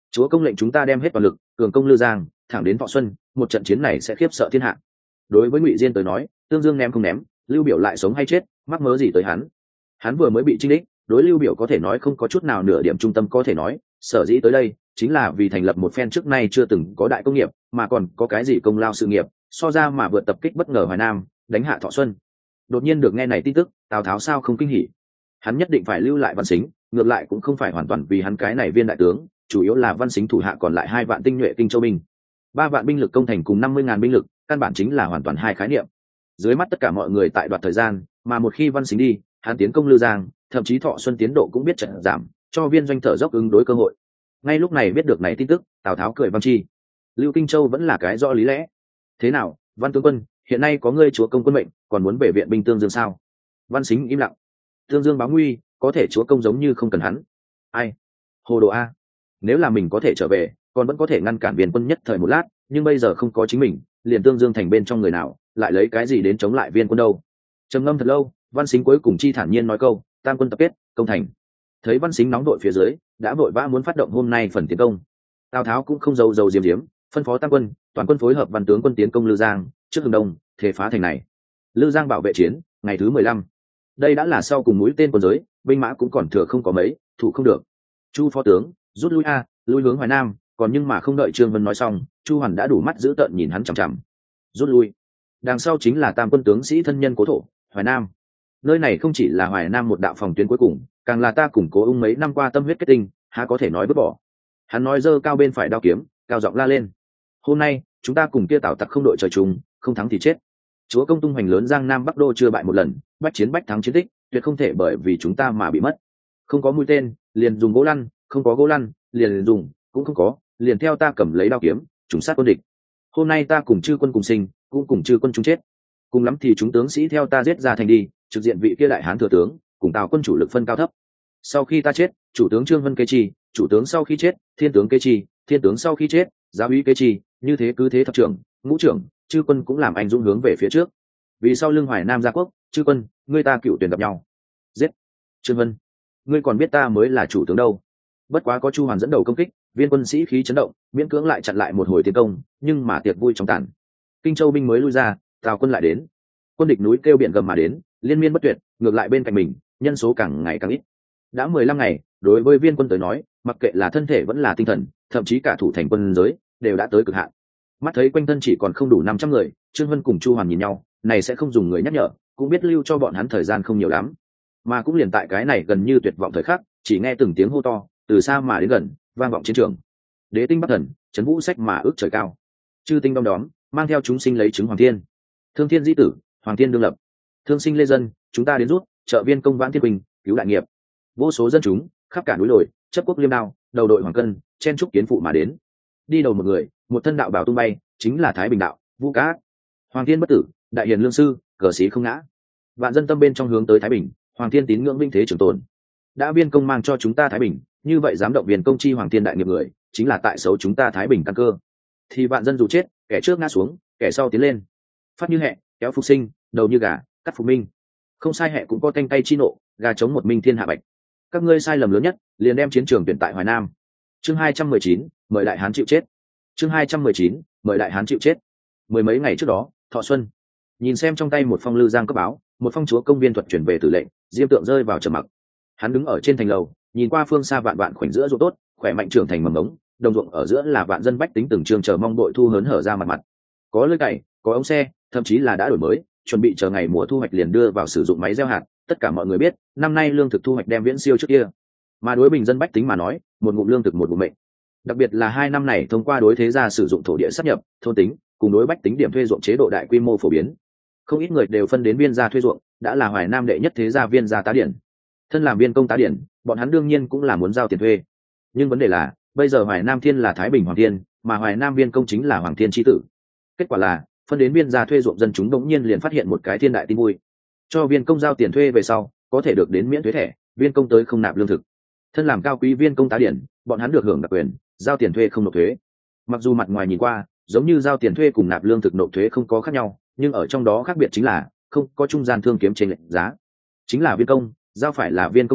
chúa công lệnh chúng ta đem hết toàn lực cường công Lư Giang thẳng đến Thọ Xuân, một trận chiến này sẽ khiếp sợ thiên hạ. Đối với Ngụy Diên tới nói, Tương Dương ném không ném, Lưu Biểu lại sống hay chết, mắc mớ gì tới hắn. Hắn vừa mới bị trinh đích, đối Lưu Biểu có thể nói không có chút nào nửa điểm trung tâm có thể nói, sở dĩ tới đây chính là vì thành lập một phen trước nay chưa từng có đại công nghiệp, mà còn có cái gì công lao sự nghiệp, so ra mà vượt tập kích bất ngờ Hoài Nam, đánh hạ Thọ Xuân. Đột nhiên được nghe này tin tức, Tào Tháo sao không kinh hỉ. Hắn nhất định phải lưu lại Văn Sính, ngược lại cũng không phải hoàn toàn vì hắn cái này viên đại tướng, chủ yếu là Văn Sính thủ hạ còn lại 2 vạn tinh nhuệ Kinh Châu binh, 3 vạn binh lực công thành cùng 50.000 binh lực, căn bản chính là hoàn toàn hai khái niệm. Dưới mắt tất cả mọi người tại đoạt thời gian, mà một khi Văn Sính đi, hắn tiến công Lư Giang, thậm chí Thọ Xuân tiến độ cũng biết chậm giảm, cho viên doanh thở dốc ứng đối cơ hội. Ngay lúc này biết được này tin tức, Tào Tháo cười Văn Chi. Lưu Kinh Châu vẫn là cái rõ lý lẽ. Thế nào, Văn tướng quân, hiện nay có ngươi chúa công quân mệnh, còn muốn về viện binh Tương Dương sao? Văn Sính im lặng. Tương Dương báo nguy, có thể chúa công giống như không cần hắn. Ai? Hồ đồ a. Nếu là mình có thể trở về, còn vẫn có thể ngăn cản viên quân nhất thời một lát, nhưng bây giờ không có chính mình, liền Tương Dương thành bên trong người nào, lại lấy cái gì đến chống lại viên quân đâu? Trầm ngâm thật lâu, Văn Sính cuối cùng chi thản nhiên nói câu, tam quân tập kết, công thành. Thấy Văn Sính nóng đội phía dưới, đã vội vã muốn phát động hôm nay phần tiến công. Tào Tháo cũng không giấu giấu diếm diếm, phân phó tam quân, toàn quân phối hợp Văn tướng quân tiến công Lư Giang, trước hướng đông, thể phá thành này. Lư Giang bảo vệ chiến, ngày thứ 15. Đây đã là sau cùng mũi tên quân giới, binh mã cũng còn thừa không có mấy, thủ không được. Chu phó tướng, rút lui a, lui hướng Hoài Nam, còn nhưng mà không đợi Trương Vân nói xong, Chu Hoàn đã đủ mắt giữ tợn nhìn hắn chằm chằm. Rút lui. Đằng sau chính là tam quân tướng sĩ thân nhân cố thổ, Hoài Nam. Nơi này không chỉ là Hoài Nam một đạo phòng tuyến cuối cùng, càng là ta củng cố ung mấy năm qua tâm huyết kết tinh, há có thể nói vứt bỏ. Hắn nói giơ cao bên phải đao kiếm, cao giọng la lên. Hôm nay, chúng ta cùng kia Tào tặc không đội trời chung, không thắng thì chết. Chúa công tung hoành lớn Giang Nam Bắc Đô chưa bại một lần, bách chiến bách thắng chiến tích, tuyệt không thể bởi vì chúng ta mà bị mất. Không có mũi tên, liền dùng gỗ lăn, không có gỗ lăn, liền dùng, cũng không có, liền theo ta cầm lấy đao kiếm, trùng sát quân địch. Hôm nay ta cùng chư quân cùng sinh, cũng cùng chư quân chung chết. Cùng lắm thì chúng tướng sĩ theo ta giết ra thành đi, trực diện vị kia đại hán thừa tướng, cùng Tào quân chủ lực phân cao thấp. Sau khi ta chết, chủ tướng Trương Vân kế chi, chủ tướng sau khi chết, thiên tướng kế chi, thiên tướng sau khi chết, giáo úy kế chi, như thế cứ thế thập trưởng, ngũ trưởng, chư quân cũng làm anh dũng hướng về phía trước. Vì sau lưng Hoài Nam gia quốc, chư quân, ngươi ta cựu tuyển gặp nhau. Giết. Trương Vân, ngươi còn biết ta mới là chủ tướng đâu. Bất quá có Chu Hoàn dẫn đầu công kích, viên quân sĩ khí chấn động, miễn cưỡng lại chặn lại một hồi tiến công, nhưng mà tiệc vui trong tàn. Kinh Châu binh mới lui ra, Tào quân lại đến. Quân địch núi kêu biển gầm mà đến, liên miên bất tuyệt, ngược lại bên cạnh mình, nhân số càng ngày càng ít. Đã 15 ngày, đối với viên quân tới nói, mặc kệ là thân thể vẫn là tinh thần, thậm chí cả thủ thành quân giới, đều đã tới cực hạn. Mắt thấy quanh thân chỉ còn không đủ 500 người, Trương Vân cùng Chu Hoàn nhìn nhau, này sẽ không dùng người nhắc nhở, cũng biết lưu cho bọn hắn thời gian không nhiều lắm. Mà cũng liền tại cái này gần như tuyệt vọng thời khắc, chỉ nghe từng tiếng hô to, từ xa mà đến gần, vang vọng chiến trường. Đế tinh Bắc Thần, trấn vũ sách mà ước trời cao. Chư tinh đom đóm, mang theo chúng sinh lấy chứng Hoàng Thiên. Thương Thiên dĩ tử, Hoàng Thiên đương lập. Thương sinh lê dân, chúng ta đến rút, trợ viên công vãn thiên bình, cứu đại nghiệp. Vô số dân chúng, khắp cả núi đồi, chấp quốc liêm đao, đầu đội hoàng cân, chen trúc kiến phụ mà đến. Đi đầu một người, một thân đạo bào tung bay, chính là Thái Bình đạo, Vũ Cá. Hoàng Thiên bất tử, đại hiền lương sư, cờ sĩ không ngã. Vạn dân tâm bên trong hướng tới Thái Bình, Hoàng Thiên tín ngưỡng vinh thế trường tồn. Đã viên công mang cho chúng ta Thái Bình, như vậy dám động viên công chi Hoàng Thiên đại nghiệp người, chính là tại xấu chúng ta Thái Bình căn cơ. Thì vạn dân dù chết, kẻ trước ngã xuống, kẻ sau tiến lên. Phát như hẹ, kéo phục sinh, đầu như gà, cắt phục minh. Không sai hẹ cũng có canh tay chi nộ, gà chống một minh thiên hạ bạch. Các ngươi sai lầm lớn nhất, liền đem chiến trường tuyển tại Hoài Nam. Chương 219, mời đại hán chịu chết. Chương 219, mời đại hán chịu chết. Mười mấy ngày trước đó, Thọ Xuân, nhìn xem trong tay một phong Lư Giang cấp báo, một phong chúa công viên thuật chuyển về tử lệnh, Diêm Tượng rơi vào trầm mặc. Hắn đứng ở trên thành lầu, nhìn qua phương xa vạn vạn khoảnh giữa ruộng tốt, khỏe mạnh trưởng thành mầm ống, đồng ruộng ở giữa là vạn dân bách tính từng trường chờ mong đội thu hớn hở ra mặt mặt. Có lưỡi cày, có ống xe, thậm chí là đã đổi mới, chuẩn bị chờ ngày mùa thu hoạch liền đưa vào sử dụng máy gieo hạt. Tất cả mọi người biết, năm nay lương thực thu hoạch đem viễn siêu trước kia. Mà đối bình dân bách tính mà nói, một ngụm lương thực một ngụm mệnh. Đặc biệt là 2 năm này thông qua đối thế gia sử dụng thổ địa sáp nhập, thôn tính, cùng đối bách tính điểm thuê ruộng chế độ đại quy mô phổ biến. Không ít người đều phân đến viên gia thuê ruộng, đã là Hoài Nam đệ nhất thế gia viên gia tá điển. Thân làm viên công tá điển, bọn hắn đương nhiên cũng là muốn giao tiền thuê. Nhưng vấn đề là, bây giờ Hoài Nam Thiên là Thái Bình Hoàng Thiên, mà Hoài Nam viên công chính là Hoàng Thiên chi tử. Kết quả là, phân đến viên gia thuê ruộng dân chúng đống nhiên liền phát hiện một cái thiên đại tin vui. Cho viên công giao tiền thuê về sau, có thể được đến miễn thuế thẻ, viên công tới không nạp lương thực. Thân làm cao quý viên công tá điển, bọn hắn được hưởng đặc quyền, giao tiền thuê không nộp thuế. Mặc dù mặt ngoài nhìn qua, giống như giao tiền thuê cùng nạp lương thực nộp thuế không có khác nhau, nhưng ở trong đó khác biệt chính là không có trung gian thương kiếm trên lệnh giá. Chính là viên công, giao phải là viên công thuê,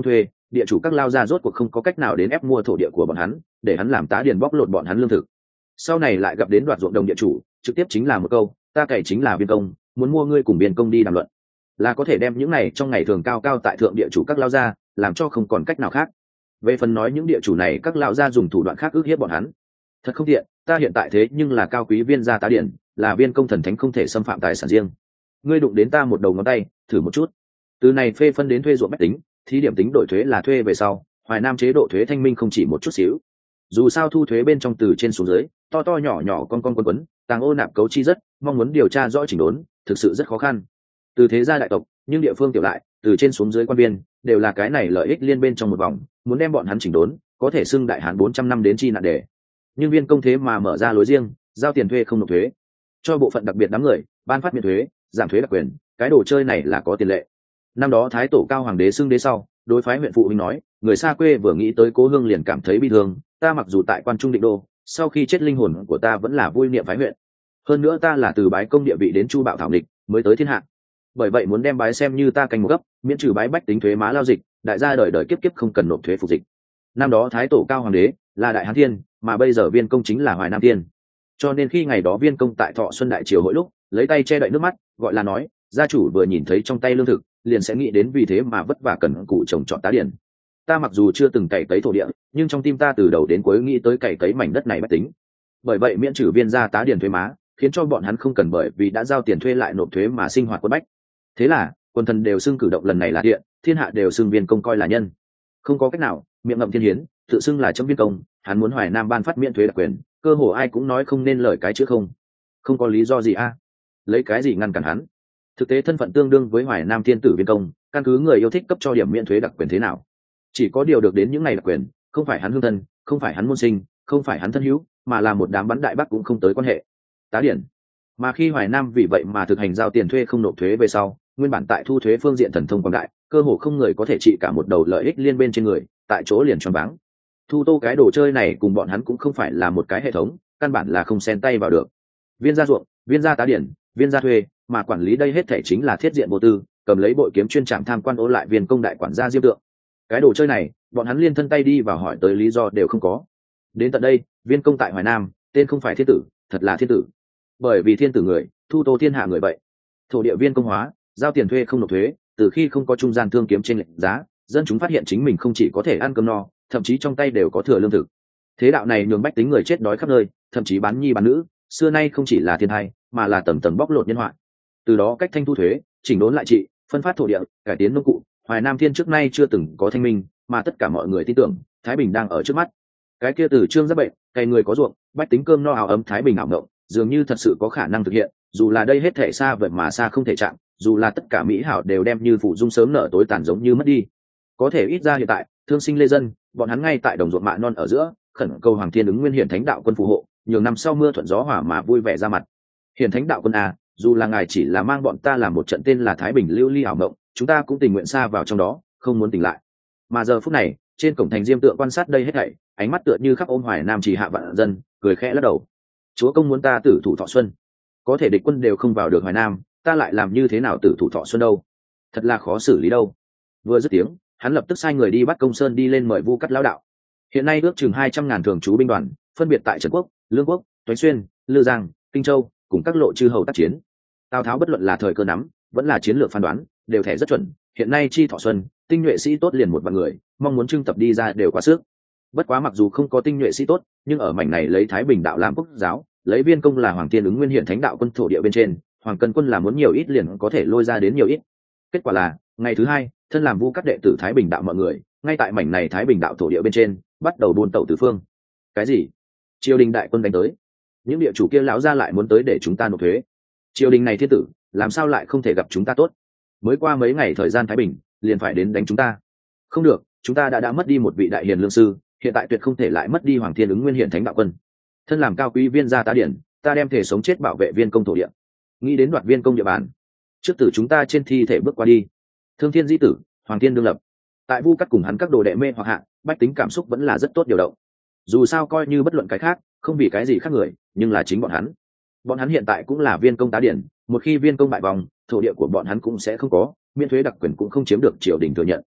địa chủ các lao gia rốt cuộc không có cách nào đến ép mua thổ địa của bọn hắn, để hắn làm tá điền bóc lột bọn hắn lương thực. Sau này lại gặp đến đoạt ruộng đồng địa chủ, trực tiếp chính là một câu, ta cày chính là viên công, muốn mua ngươi cùng viên công đi đàm luận, là có thể đem những này trong ngày thường cao cao tại thượng địa chủ các lao gia làm cho không còn cách nào khác. Về phần nói những địa chủ này các lao gia dùng thủ đoạn khác ức hiếp bọn hắn, thật không tiện, ta hiện tại thế nhưng là cao quý viên gia tá điển, là viên công thần thánh không thể xâm phạm tài sản riêng, ngươi đụng đến ta một đầu ngón tay thử một chút. Từ này phê phân đến thuê ruộng bách tính, thí điểm tính đổi thuế là thuê về sau, Hoài Nam chế độ thuế thanh minh không chỉ một chút xíu. Dù sao thu thuế bên trong từ trên xuống dưới, to to nhỏ nhỏ con quấn quấn, tàng ô nạp cấu chi rất, mong muốn điều tra rõ chỉnh đốn, thực sự rất khó khăn. Từ thế gia đại tộc, nhưng địa phương tiểu lại, từ trên xuống dưới quan viên, đều là cái này lợi ích liên bên trong một vòng, muốn đem bọn hắn chỉnh đốn, có thể xưng đại hán 400 năm đến chi nạn đề. Nhưng viên công thế mà mở ra lối riêng, giao tiền thuê không nộp thuế, cho bộ phận đặc biệt đám người, ban phát miễn thuế, giảm thuế đặc quyền, cái đồ chơi này là có tiền lệ. Năm đó thái tổ cao hoàng đế xưng đế sau, đối phái huyện phụ huynh nói, người xa quê vừa nghĩ tới cố hương liền cảm thấy bi thương, ta mặc dù tại quan trung định đô, sau khi chết linh hồn của ta vẫn là vui niệm phái huyện, hơn nữa ta là từ bái công địa vị đến chu bạo thảo địch mới tới thiên hạ, bởi vậy muốn đem bái xem như ta canh một gấp, miễn trừ bái bách tính thuế má lao dịch, đại gia đời đời kiếp kiếp không cần nộp thuế phục dịch. Năm đó thái tổ cao hoàng đế là đại hán thiên, mà bây giờ viên công chính là Hoài Nam thiên, cho nên khi ngày đó viên công tại Thọ Xuân đại triều hội lúc lấy tay che đậy nước mắt, gọi là nói gia chủ vừa nhìn thấy trong tay lương thực liền sẽ nghĩ đến vì thế mà vất vả cần cù trồng trọt tá điển. Ta mặc dù chưa từng cày cấy thổ địa, nhưng trong tim ta từ đầu đến cuối nghĩ tới cày cấy mảnh đất này bách tính, bởi vậy miễn trừ viên gia tá điển thuế má, khiến cho bọn hắn không cần bởi vì đã giao tiền thuê lại nộp thuế mà sinh hoạt quất bách. Thế là quần thần đều xưng cử động lần này là thiện, thiên hạ đều xưng viên công coi là nhân. Không có cách nào, miệng ngậm thiên hiến, tự xưng là chấm viên công, hắn muốn Hoài Nam ban phát miễn thuế đặc quyền, cơ hồ ai cũng nói không nên lời cái chữ không. Không có lý do gì a, lấy cái gì ngăn cản hắn? Thực tế thân phận tương đương với Hoài Nam thiên tử viên công, căn cứ người yêu thích cấp cho điểm miễn thuế đặc quyền thế nào. Chỉ có điều được đến những này đặc quyền, không phải hắn hương thân, không phải hắn môn sinh, không phải hắn thân hữu, mà là một đám bắn đại bắc cũng không tới quan hệ. Tá điển. Mà khi Hoài Nam vì vậy mà thực hành giao tiền thuê không nộp thuế về sau, nguyên bản tại thu thuế phương diện thần thông quảng đại, cơ hồ không người có thể trị cả một đầu lợi ích liên bên trên người, tại chỗ liền choáng váng. Thu tô cái đồ chơi này cùng bọn hắn cũng không phải là một cái hệ thống, căn bản là không xen tay vào được. Viên gia ruộng, viên gia tá điển, viên gia thuê, mà quản lý đây hết thể chính là thiết diện vô tư, cầm lấy bội kiếm chuyên trạm tham quan ô lại viên công đại quản gia diêm tượng. Cái đồ chơi này, bọn hắn liên thân tay đi vào hỏi tới lý do đều không có. Đến tận đây, viên công tại Hoài Nam, tên không phải thiên tử, thật là thiên tử. Bởi vì thiên tử người, thu tô thiên hạ người vậy. Thổ địa viên công hóa, giao tiền thuê không nộp thuế, từ khi không có trung gian thương kiếm trên lệnh giá, dân chúng phát hiện chính mình không chỉ có thể ăn cơm no, thậm chí trong tay đều có thừa lương thực. Thế đạo này nhường bách tính người chết đói khắp nơi, thậm chí bán nhi bán nữ, xưa nay không chỉ là thiên hai, mà là tầng tầng bóc lột nhân họa. Từ đó cách thanh thu thuế, chỉnh đốn lại trị, phân phát thổ địa, cải tiến nông cụ, Hoài Nam thiên trước nay chưa từng có thanh minh, mà tất cả mọi người tin tưởng Thái Bình đang ở trước mắt. Cái kia từ trương giáp bệnh, cày người có ruộng, bách tính cơm no áo ấm Thái Bình ảo ngộng, dường như thật sự có khả năng thực hiện, dù là đây hết thể xa vậy mà xa không thể chạm, dù là tất cả mỹ hảo đều đem như phụ dung sớm nở tối tàn giống như mất đi. Có thể ít ra hiện tại, thương sinh lê dân, bọn hắn ngay tại đồng ruộng mạ non ở giữa, khẩn cầu Hoàng Thiên ứng Nguyên Hiển Thánh Đạo Quân phù hộ, nhiều năm sau mưa thuận gió hòa mà vui vẻ ra mặt. Hiển Thánh Đạo Quân à, dù là ngài chỉ là mang bọn ta làm một trận tên là Thái Bình lưu ly ảo mộng, chúng ta cũng tình nguyện xa vào trong đó, không muốn tỉnh lại. Mà giờ phút này, trên cổng thành diêm tượng quan sát đây hết thảy, ánh mắt tựa như khắp ôm Hoài Nam chỉ hạ vạn dân, cười khẽ lắc đầu. Chúa công muốn ta tử thủ thọ xuân, có thể địch quân đều không vào được Hoài Nam, ta lại làm như thế nào tử thủ thọ xuân đâu? Thật là khó xử lý đâu. Vừa dứt tiếng, hắn lập tức sai người đi bắt Công Sơn đi lên mời Vu Cắt lão đạo. Hiện nay ước chừng 200.000 thường trú binh đoàn, phân biệt tại Trần Quốc, Lương Quốc, Toái Xuyên, Lư Giang, Kinh Châu, cùng các lộ chư hầu tác chiến. Tào Tháo bất luận là thời cơ nắm, vẫn là chiến lược phán đoán, đều thể rất chuẩn. Hiện nay chi thọ xuân, tinh nhuệ sĩ tốt liền một vạn người, mong muốn trưng tập đi ra đều quá sức. Bất quá mặc dù không có tinh nhuệ sĩ tốt, nhưng ở mảnh này lấy Thái Bình đạo làm quốc giáo, lấy viên công là Hoàng Thiên ứng Nguyên Hiển Thánh Đạo Quân thổ địa bên trên, Hoàng Cân Quân là muốn nhiều ít liền có thể lôi ra đến nhiều ít. Kết quả là, ngày thứ hai, thân làm Vu Cắt đệ tử Thái Bình đạo mọi người, ngay tại mảnh này Thái Bình đạo thổ địa bên trên, bắt đầu buôn tẩu tứ phương. Cái gì? Triều đình đại quân đánh tới? Những địa chủ kia lão ra lại muốn tới để chúng ta nộp thuế? Triều đình này thiên tử, làm sao lại không thể gặp chúng ta tốt? Mới qua mấy ngày thời gian Thái Bình, liền phải đến đánh chúng ta? Không được, chúng ta đã mất đi một vị đại hiền lương sư, hiện tại tuyệt không thể lại mất đi Hoàng Thiên ứng Nguyên Hiển Thánh Đạo Quân. Thân làm cao quý viên gia tá điển, ta đem thể sống chết bảo vệ viên công thổ địa, nghĩ đến đoạt viên công địa bàn, trước từ chúng ta trên thi thể bước qua đi. Thương thiên di tử, Hoàng Thiên đương lập. Tại Vu Cắt cùng hắn các đồ đệ mê hoặc hạ, bách tính cảm xúc vẫn là rất tốt điều động. Dù sao coi như bất luận cái khác, không vì cái gì khác người, nhưng là chính bọn hắn hiện tại cũng là viên công tá điển, một khi viên công bại vòng, thổ địa của bọn hắn cũng sẽ không có, miễn thuế đặc quyền cũng không chiếm được triều đình thừa nhận.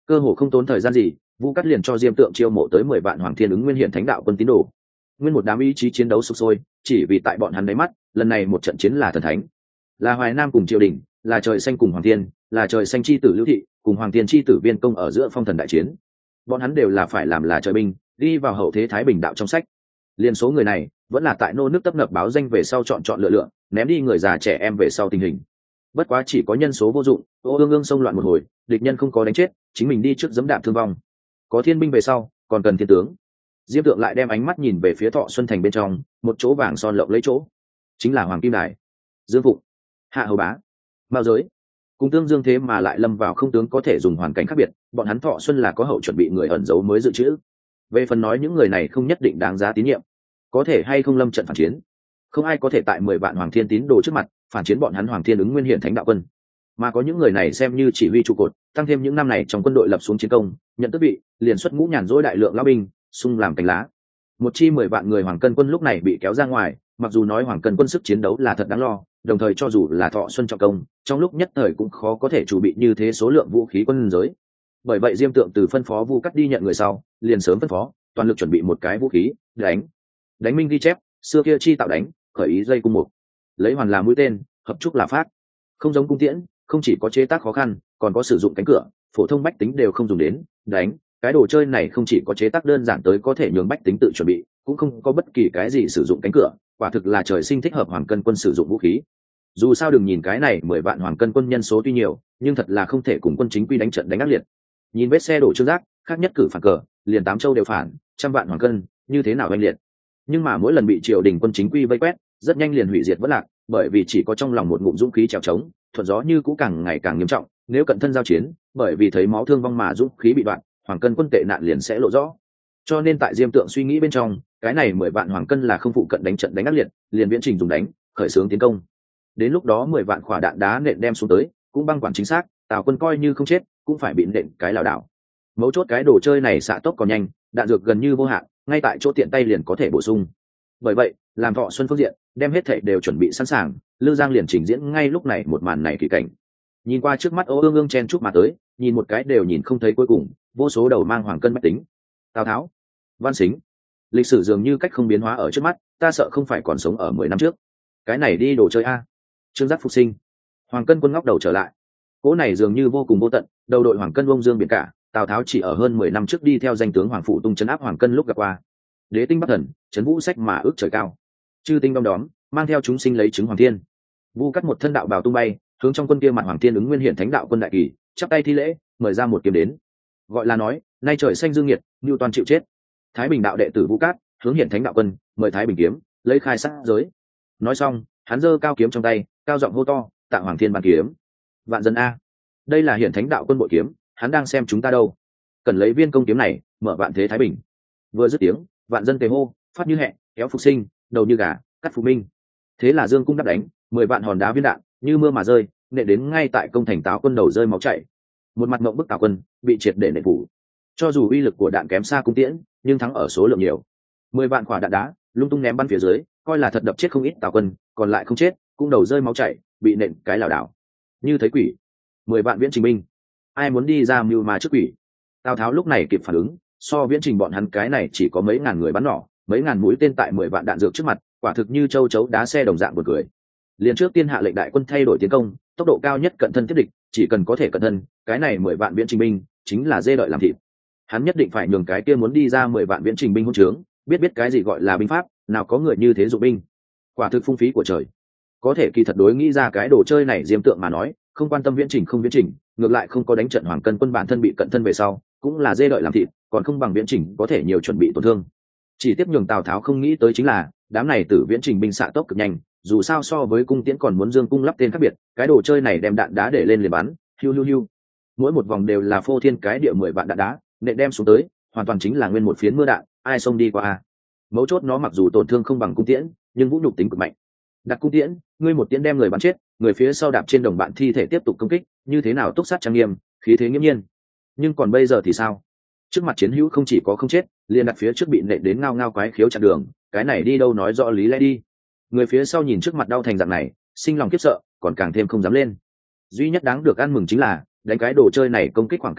cơ hồ không tốn thời gian gì, Vu Cát liền cho Diêm Tượng chiêu mộ tới 10 vạn Hoàng Thiên ứng Nguyên Hiển Thánh đạo quân tín đồ. Nguyên một đám ý chí chiến đấu sục sôi, chỉ vì tại bọn hắn đáy mắt, lần này một trận chiến là thần thánh, là Hoài Nam cùng Triều Đình, là trời xanh cùng Hoàng Thiên, là trời xanh chi tử Lưu Thị cùng Hoàng Thiên chi tử Viên Công ở giữa phong thần đại chiến. Bọn hắn đều là phải làm là trời binh, đi vào hậu thế thái bình đạo trong sách. Liên số người này vẫn là tại nô nước tấp nập báo danh về sau chọn lựa lựa, ném đi người già trẻ em về sau tình hình. Bất quá chỉ có nhân số vô dụng, Ô Ương Ương xông loạn một hồi, địch nhân không có đánh chết, chính mình đi trước giẫm đạp thương vong. Có thiên binh về sau, còn cần thiên tướng. Diêm Tượng lại đem ánh mắt nhìn về phía Thọ Xuân thành bên trong, một chỗ vàng son lộng lấy chỗ, chính là Hoàng Kim Đài. Dương Phụng, Hạ Hầu Bá, Mao Giới, cùng Tương Dương thế mà lại lâm vào không tướng có thể dùng hoàn cảnh khác biệt, bọn hắn Thọ Xuân là có hậu chuẩn bị người ẩn giấu mới dự trữ. Về phần nói những người này không nhất định đáng giá tín nhiệm, có thể hay không lâm trận phản chiến, không ai có thể tại 10 vạn Hoàng Thiên tín đồ trước mặt phản chiến bọn hắn Hoàng Thiên ứng Nguyên Hiển Thánh đạo quân. Mà có những người này xem như chỉ huy trụ cột, tăng thêm những năm này trong quân đội lập xuống chiến công, nhận tước vị, liền xuất ngũ nhàn rỗi đại lượng lao binh, xung làm cánh lá. Một chi 10 vạn người Hoàng Cân quân lúc này bị kéo ra ngoài, mặc dù nói Hoàng Cân quân sức chiến đấu là thật đáng lo, đồng thời cho dù là Thọ Xuân trọng công, trong lúc nhất thời cũng khó có thể chuẩn bị như thế số lượng vũ khí quân giới. Bởi vậy Diêm Tượng từ phân phó Vu Cát đi nhận người sau, liền sớm phân phó, toàn lực chuẩn bị một cái vũ khí, đánh minh ghi chép, xưa kia chi tạo đánh, khởi ý dây cung mục, lấy hoàn làm mũi tên, hợp trúc là phát. Không giống cung tiễn, không chỉ có chế tác khó khăn, còn có sử dụng cánh cửa, phổ thông bách tính đều không dùng đến. Đánh, cái đồ chơi này không chỉ có chế tác đơn giản tới có thể nhường bách tính tự chuẩn bị, cũng không có bất kỳ cái gì sử dụng cánh cửa, quả thực là trời sinh thích hợp Hoàng Cân quân sử dụng vũ khí. Dù sao đừng nhìn cái này 10 vạn Hoàng Cân quân nhân số tuy nhiều, nhưng thật là không thể cùng quân chính quy đánh trận đánh ác liệt. Nhìn vết xe đổ trương giác, khác nhất cử phản cờ, liền 8 châu đều phản, trăm vạn Hoàng Cân, như thế nào oanh liệt. Nhưng mà mỗi lần bị triều đình quân chính quy vây quét, rất nhanh liền hủy diệt vỡ lạc, bởi vì chỉ có trong lòng một ngụm dũng khí trèo trống, thuận gió như cũ càng ngày càng nghiêm trọng. Nếu cận thân giao chiến, bởi vì thấy máu thương vong mà dũng khí bị đoạn, Hoàng Cân quân tệ nạn liền sẽ lộ rõ. Cho nên tại Diêm Tượng suy nghĩ bên trong, cái này 10 vạn Hoàng Cân là không phụ cận đánh trận đánh ác liệt, liền viễn trình dùng đánh, khởi xướng tiến công. Đến lúc đó 10 vạn quả đạn đá nện đem xuống tới, cũng băng quản chính xác, Tào quân coi như không chết, cũng phải bị nện cái lảo đảo. Mấu chốt cái đồ chơi này xạ tốc còn nhanh, đạn dược gần như vô hạn, ngay tại chỗ tiện tay liền có thể bổ sung. Bởi vậy, làm Thọ Xuân phương diện, đem hết thảy đều chuẩn bị sẵn sàng, Lư Giang liền trình diễn ngay lúc này một màn này kỳ cảnh. Nhìn qua trước mắt Ô Ương Ương chen chúc mà tới, nhìn một cái đều nhìn không thấy cuối cùng, vô số đầu mang Hoàng Cân bách tính. Tào Tháo, Văn Xính, lịch sử dường như cách không biến hóa ở trước mắt, ta sợ không phải còn sống ở 10 năm trước. Cái này đi đồ chơi a. Trương Giác phục sinh, Hoàng Cân quân ngóc đầu trở lại. Cỗ này dường như vô cùng vô tận, đầu đội Hoàng Cân bông dương biển cả, Tào Tháo chỉ ở hơn 10 năm trước đi theo danh tướng Hoàng Phụ Tung trấn áp Hoàng Cân lúc gặp qua. Đế tinh bắc thần, trấn vũ sách mà ước trời cao. Chư tinh đom đóm, mang theo chúng sinh lấy chứng Hoàng Thiên. Vu Cát một thân đạo bào tung bay, hướng trong quân kia mặt Hoàng Thiên ứng Nguyên Hiển Thánh đạo quân đại kỳ, chắp tay thi lễ, mời ra một kiếm đến. Gọi là nói, nay trời xanh dương nghiệt, Nưu toàn chịu chết. Thái Bình đạo đệ tử Vu Cát, hướng Hiển Thánh đạo quân, mời Thái Bình kiếm, lấy khai sát giới. Nói xong, hắn giơ cao kiếm trong tay, cao giọng hô to, tạ Hoàng Thiên ban kiếm. Vạn dân a, đây là Hiển Thánh đạo quân bội kiếm, hắn đang xem chúng ta đâu. Cần lấy viên công kiếm này, mở vạn thế thái bình. Vừa dứt tiếng, vạn dân tề hô, phát như hẹ, kéo phục sinh, đầu như gà, cắt phục minh. Thế là dương cung đắp đánh, 10 vạn hòn đá viên đạn như mưa mà rơi, nện đến ngay tại công thành Táo quân đầu rơi máu chảy. Một mặt mộng bức Tào quân bị triệt để nện phủ. Cho dù uy lực của đạn kém xa cung tiễn, nhưng thắng ở số lượng nhiều. 10 vạn quả đạn đá lung tung ném bắn phía dưới, coi là thật đập chết không ít Tào quân, còn lại không chết, cũng đầu rơi máu chảy, bị nện cái lảo đảo. Như thấy quỷ. 10 vạn viễn trình binh, ai muốn đi ra mưu mà trước quỷ. Tào Tháo lúc này kịp phản ứng, so viễn trình bọn hắn cái này chỉ có mấy ngàn người bắn nỏ, mấy ngàn mũi tên tại 10 vạn đạn dược trước mặt, quả thực như châu chấu đá xe đồng dạng buồn cười. Liền trước tiên hạ lệnh đại quân thay đổi tiến công, tốc độ cao nhất cận thân tiếp địch, chỉ cần có thể cận thân, cái này 10 vạn viễn trình binh chính là dê đợi làm thịt. Hắn nhất định phải nhường cái kia muốn đi ra 10 vạn viễn trình binh hỗn trướng, biết cái gì gọi là binh pháp, nào có người như thế dụng binh. Quả thực phung phí của trời. Có thể kỳ thật đối nghĩ ra cái đồ chơi này Diêm Tượng mà nói, không quan tâm viễn trình không viễn trình, ngược lại không có đánh trận Hoàng Cân quân bản thân bị cận thân về sau, cũng là dê đợi làm thịt, còn không bằng viễn trình có thể nhiều chuẩn bị tổn thương. Chỉ tiếp nhường Tào Tháo không nghĩ tới chính là, đám này tử viễn trình binh xạ tốc cực nhanh, dù sao so với cung tiễn còn muốn dương cung lắp tên khác biệt, cái đồ chơi này đem đạn đá để lên liền bắn, hiu hiu hiu. Mỗi một vòng đều là phô thiên cái địa 10 vạn đạn đá, nện đem xuống tới, hoàn toàn chính là nguyên một phiến mưa đạn, ai xông đi qua a. Mấu chốt nó mặc dù tổn thương không bằng cung tiễn, nhưng vũ nhục tính cực mạnh. Đặt cung tiễn, ngươi một tiễn đem người bắn chết, người phía sau đạp trên đồng bạn thi thể tiếp tục công kích, như thế nào túc sát trang nghiêm, khí thế nghiêm nhiên. Nhưng còn bây giờ thì sao? Trước mặt chiến hữu không chỉ có không chết, liền đặt phía trước bị nện đến ngao ngao quái khiếu chặn đường, cái này đi đâu nói rõ lý lẽ đi. Người phía sau nhìn trước mặt đau thành dạng này, sinh lòng khiếp sợ, còn càng thêm không dám lên. Duy nhất đáng được ăn mừng chính là, đánh cái đồ chơi này công kích khoảng cách ngắn,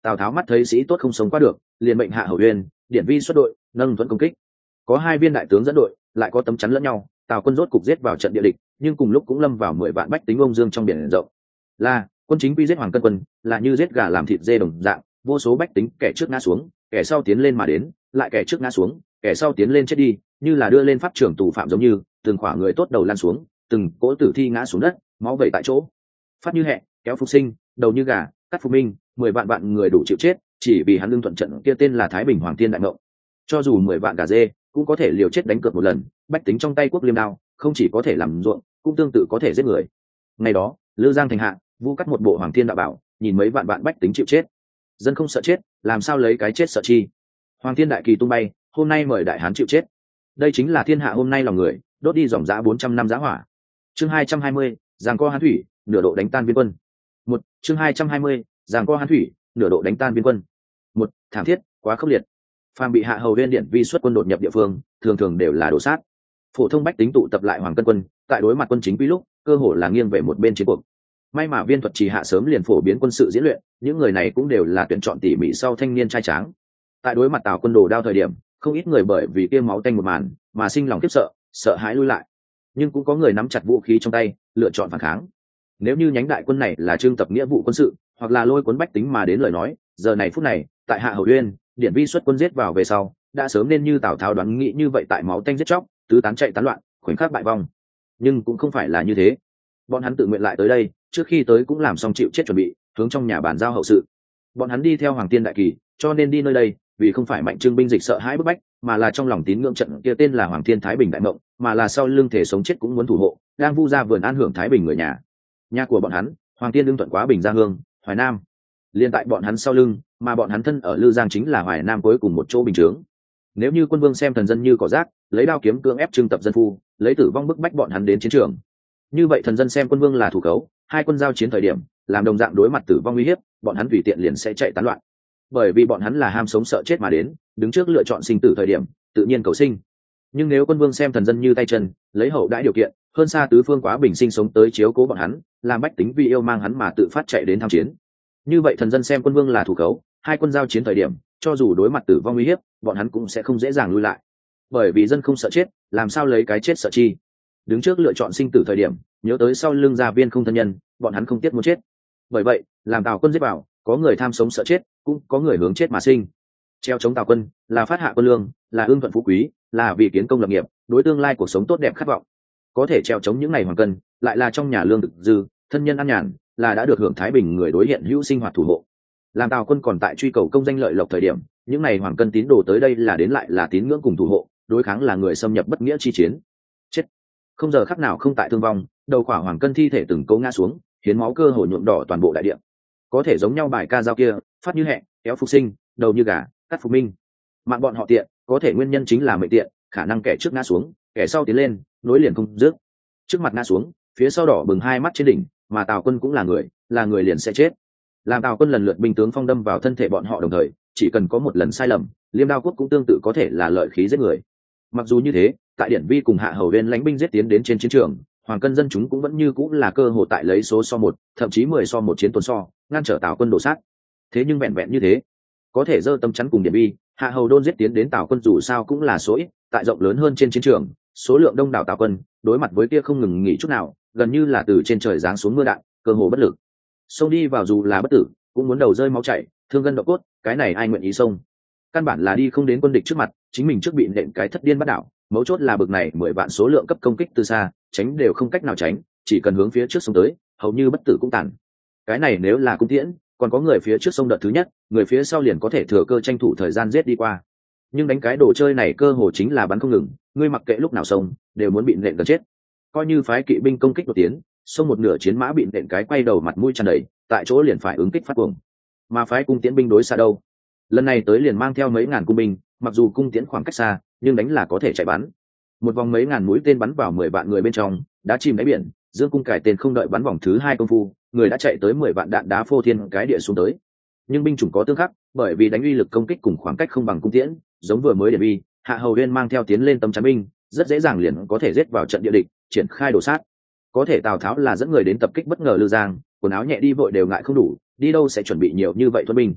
Tào Tháo mắt thấy sĩ tốt không sống qua được, liền mệnh Hạ Hầu Uyên, Điển Vi xuất đội, nâng thuẫn công kích. Có hai viên đại tướng dẫn đội, lại có tấm chắn lẫn nhau, Tào quân rốt cục giết vào trận địa địch, nhưng cùng lúc cũng lâm vào 10 vạn bách tính ông dương trong biển rộng. Là quân chính quy giết Hoàng Cân quân, là như giết gà làm thịt dê đồng dạng, vô số bách tính kẻ trước ngã xuống, kẻ sau tiến lên mà đến, lại kẻ trước ngã xuống, kẻ sau tiến lên chết đi, như là đưa lên pháp trường tù phạm giống như, từng khỏa người tốt đầu lan xuống, từng cỗ tử thi ngã xuống đất, máu vẩy tại chỗ. Phát như hẹ, kéo phục sinh, đầu như gà, cắt phục minh, 10 vạn vạn người đủ chịu chết, chỉ vì hắn lương thuận trận kia tên là Thái Bình Hoàng Thiên Đại Ngộng. Cho dù 10 vạn gà dê, cũng có thể liều chết đánh cược một lần, bách tính trong tay quốc liêm đao, không chỉ có thể làm ruộng, cũng tương tự có thể giết người. Ngày đó, Lư Giang thành hạ, Vu cắt một bộ Hoàng Thiên Đạo bảo, nhìn mấy vạn vạn bách tính chịu chết. Dân không sợ chết, làm sao lấy cái chết sợ chi? Hoàng Thiên Đại Kỳ tung bay, hôm nay mời đại hán chịu chết. Đây chính là thiên hạ hôm nay lòng người, đốt đi dòng dã 400 năm giá hỏa. Chương 220, giằng co hán thủy, nửa độ đánh tan viên quân. Một, chương 220, giằng co hán thủy, nửa độ đánh tan viên quân. Một, thảm thiết, quá khốc liệt. Phàm bị Hạ Hầu Uyên Điển Vi xuất quân đột nhập địa phương, thường thường đều là đổ sát. Phổ thông bách tính tụ tập lại Hoàng Cân quân, tại đối mặt quân chính quy lúc, cơ hồ là nghiêng về một bên chiến cuộc. May mà Viên Thuật Trì hạ sớm liền phổ biến quân sự diễn luyện, những người này cũng đều là tuyển chọn tỉ mỉ sau thanh niên trai tráng. Tại đối mặt Tào quân đồ đao thời điểm, không ít người bởi vì kia máu tanh một màn mà sinh lòng khiếp sợ, sợ hãi lui lại. Nhưng cũng có người nắm chặt vũ khí trong tay, lựa chọn phản kháng. Nếu như nhánh đại quân này là trương tập nghĩa vụ quân sự, hoặc là lôi cuốn bách tính mà đến lời nói, giờ này phút này, tại Hạ Hầu Uyên, Điển Vi xuất quân giết vào về sau, đã sớm nên như Tào Tháo đoán nghĩ như vậy, tại máu tanh giết chóc, tứ tán chạy tán loạn, khoảnh khắc bại vong. Nhưng cũng không phải là như thế. Bọn hắn tự nguyện lại tới đây, trước khi tới cũng làm xong chịu chết chuẩn bị, hướng trong nhà bàn giao hậu sự. Bọn hắn đi theo Hoàng Tiên Đại Kỳ, cho nên đi nơi đây, vì không phải mạnh trương binh dịch sợ hãi bức bách, mà là trong lòng tín ngưỡng trận kia tên là Hoàng Thiên Thái Bình Đại Mộng, mà là sau lưng thể sống chết cũng muốn thủ hộ, đang vu ra vườn an hưởng thái bình người nhà. Nhà của bọn hắn, Hoàng Tiên đương thuận quá bình gia hương, Hoài Nam. Liên tại bọn hắn sau lưng, mà bọn hắn thân ở Lư Giang chính là Hoài Nam cuối cùng một chỗ bình chướng. Nếu như quân vương xem thần dân như cỏ rác, lấy đao kiếm cưỡng ép trưng tập dân phu, lấy tử vong bức bách bọn hắn đến chiến trường, như vậy thần dân xem quân vương là thủ cấu, hai quân giao chiến thời điểm, làm đồng dạng đối mặt tử vong uy hiếp, bọn hắn tùy tiện liền sẽ chạy tán loạn. Bởi vì bọn hắn là ham sống sợ chết mà đến, đứng trước lựa chọn sinh tử thời điểm, tự nhiên cầu sinh. Nhưng nếu quân vương xem thần dân như tay chân, lấy hậu đãi điều kiện, hơn xa tứ phương quá bình sinh sống tới chiếu cố bọn hắn, làm bách tính vì yêu mang hắn mà tự phát chạy đến tham chiến. Như vậy thần dân xem quân vương là thủ cấu, hai quân giao chiến thời điểm, cho dù đối mặt tử vong uy hiếp, bọn hắn cũng sẽ không dễ dàng lui lại. Bởi vì dân không sợ chết, làm sao lấy cái chết sợ chi? Đứng trước lựa chọn sinh tử thời điểm, nhớ tới sau lưng gia viên không thân nhân, bọn hắn không tiếc muốn chết. Bởi vậy, làm Tào quân giết vào, có người tham sống sợ chết, cũng có người hướng chết mà sinh. Treo chống Tào quân, là phát hạ quân lương, là ưng thuận phú quý, là vì kiến công lập nghiệp, đối tương lai cuộc sống tốt đẹp khát vọng. Có thể treo chống những ngày hoàng cân, lại là trong nhà lương thực dư, thân nhân ăn nhàn, là đã được hưởng thái bình người đối hiện hữu sinh hoạt thủ hộ. Làm Tào quân còn tại truy cầu công danh lợi lộc thời điểm, những ngày hoàng cân tín đồ tới đây là đến lại là tín ngưỡng cùng thủ hộ, đối kháng là người xâm nhập bất nghĩa chi chiến. Chết không giờ khắc nào không tại thương vong, đầu khỏa hoàng cân thi thể từng câu ngã xuống, hiến máu cơ hồ nhuộm đỏ toàn bộ đại địa. Có thể giống nhau bài ca dao kia, phát như hẹ, kéo phục sinh, đầu như gà, cắt phục minh. Mạng bọn họ tiện, có thể nguyên nhân chính là mệnh tiện, khả năng kẻ trước ngã xuống, kẻ sau tiến lên, nối liền không dứt. Trước mặt ngã xuống, phía sau đỏ bừng hai mắt trên đỉnh, mà Tào quân cũng là người liền sẽ chết. Làm Tào quân lần lượt binh tướng phong đâm vào thân thể bọn họ đồng thời, chỉ cần có một lần sai lầm, Liêm Đao quốc cũng tương tự có thể là lợi khí giết người. Mặc dù như thế, tại Điển Vi cùng Hạ Hầu Uyên lãnh binh giết tiến đến trên chiến trường, hoàng cân dân chúng cũng vẫn như cũng là cơ hội tại lấy số so một, thậm chí 10 so một chiến tuần so, ngăn trở Tào quân đổ sát. Thế nhưng vẹn vẹn như thế, có thể dơ tâm chắn cùng Điển Vi, Hạ Hầu Đôn giết tiến đến Tào quân dù sao cũng là số ít, tại rộng lớn hơn trên chiến trường, số lượng đông đảo Tào quân, đối mặt với kia không ngừng nghỉ chút nào, gần như là từ trên trời giáng xuống mưa đạn, cơ hồ bất lực. Xông đi vào dù là bất tử, cũng muốn đầu rơi máu chảy, thương gân độ cốt, cái này ai nguyện ý xông? Căn bản là đi không đến quân địch trước mặt, chính mình trước bị nện cái thất điên bắt đảo, mấu chốt là bực này 10 vạn số lượng cấp công kích từ xa, tránh đều không cách nào tránh, chỉ cần hướng phía trước xông tới, hầu như bất tử cũng tàn. Cái này nếu là cung tiễn, còn có người phía trước xông đợt thứ nhất, người phía sau liền có thể thừa cơ tranh thủ thời gian giết đi qua. Nhưng đánh cái đồ chơi này cơ hồ chính là bắn không ngừng, ngươi mặc kệ lúc nào xông, đều muốn bị nện gần chết. Coi như phái kỵ binh công kích đột tiến, xông một nửa chiến mã bị nện cái quay đầu mặt mũi tràn đầy, tại chỗ liền phải ứng kích phát cuồng. Mà phái cung tiễn binh đối xa đâu? Lần này tới liền mang theo mấy ngàn cung binh, mặc dù cung tiễn khoảng cách xa, nhưng đánh là có thể chạy bắn. Một vòng mấy ngàn mũi tên bắn vào 10 vạn người bên trong, đã chìm đáy biển, dương cung cải tên không đợi bắn vòng thứ 2 công phu, người đã chạy tới 10 vạn đạn đá phô thiên cái địa xuống tới. Nhưng binh chủng có tương khắc, bởi vì đánh uy lực công kích cùng khoảng cách không bằng cung tiễn, giống vừa mới Điển Vi, Hạ Hầu Uyên mang theo tiến lên tấm chắn binh, rất dễ dàng liền có thể giết vào trận địa địch, triển khai đổ sát. Có thể Tào Tháo là dẫn người đến tập kích bất ngờ Lư Giang, quần áo nhẹ đi vội đều ngại không đủ, đi đâu sẽ chuẩn bị nhiều như vậy thuận binh.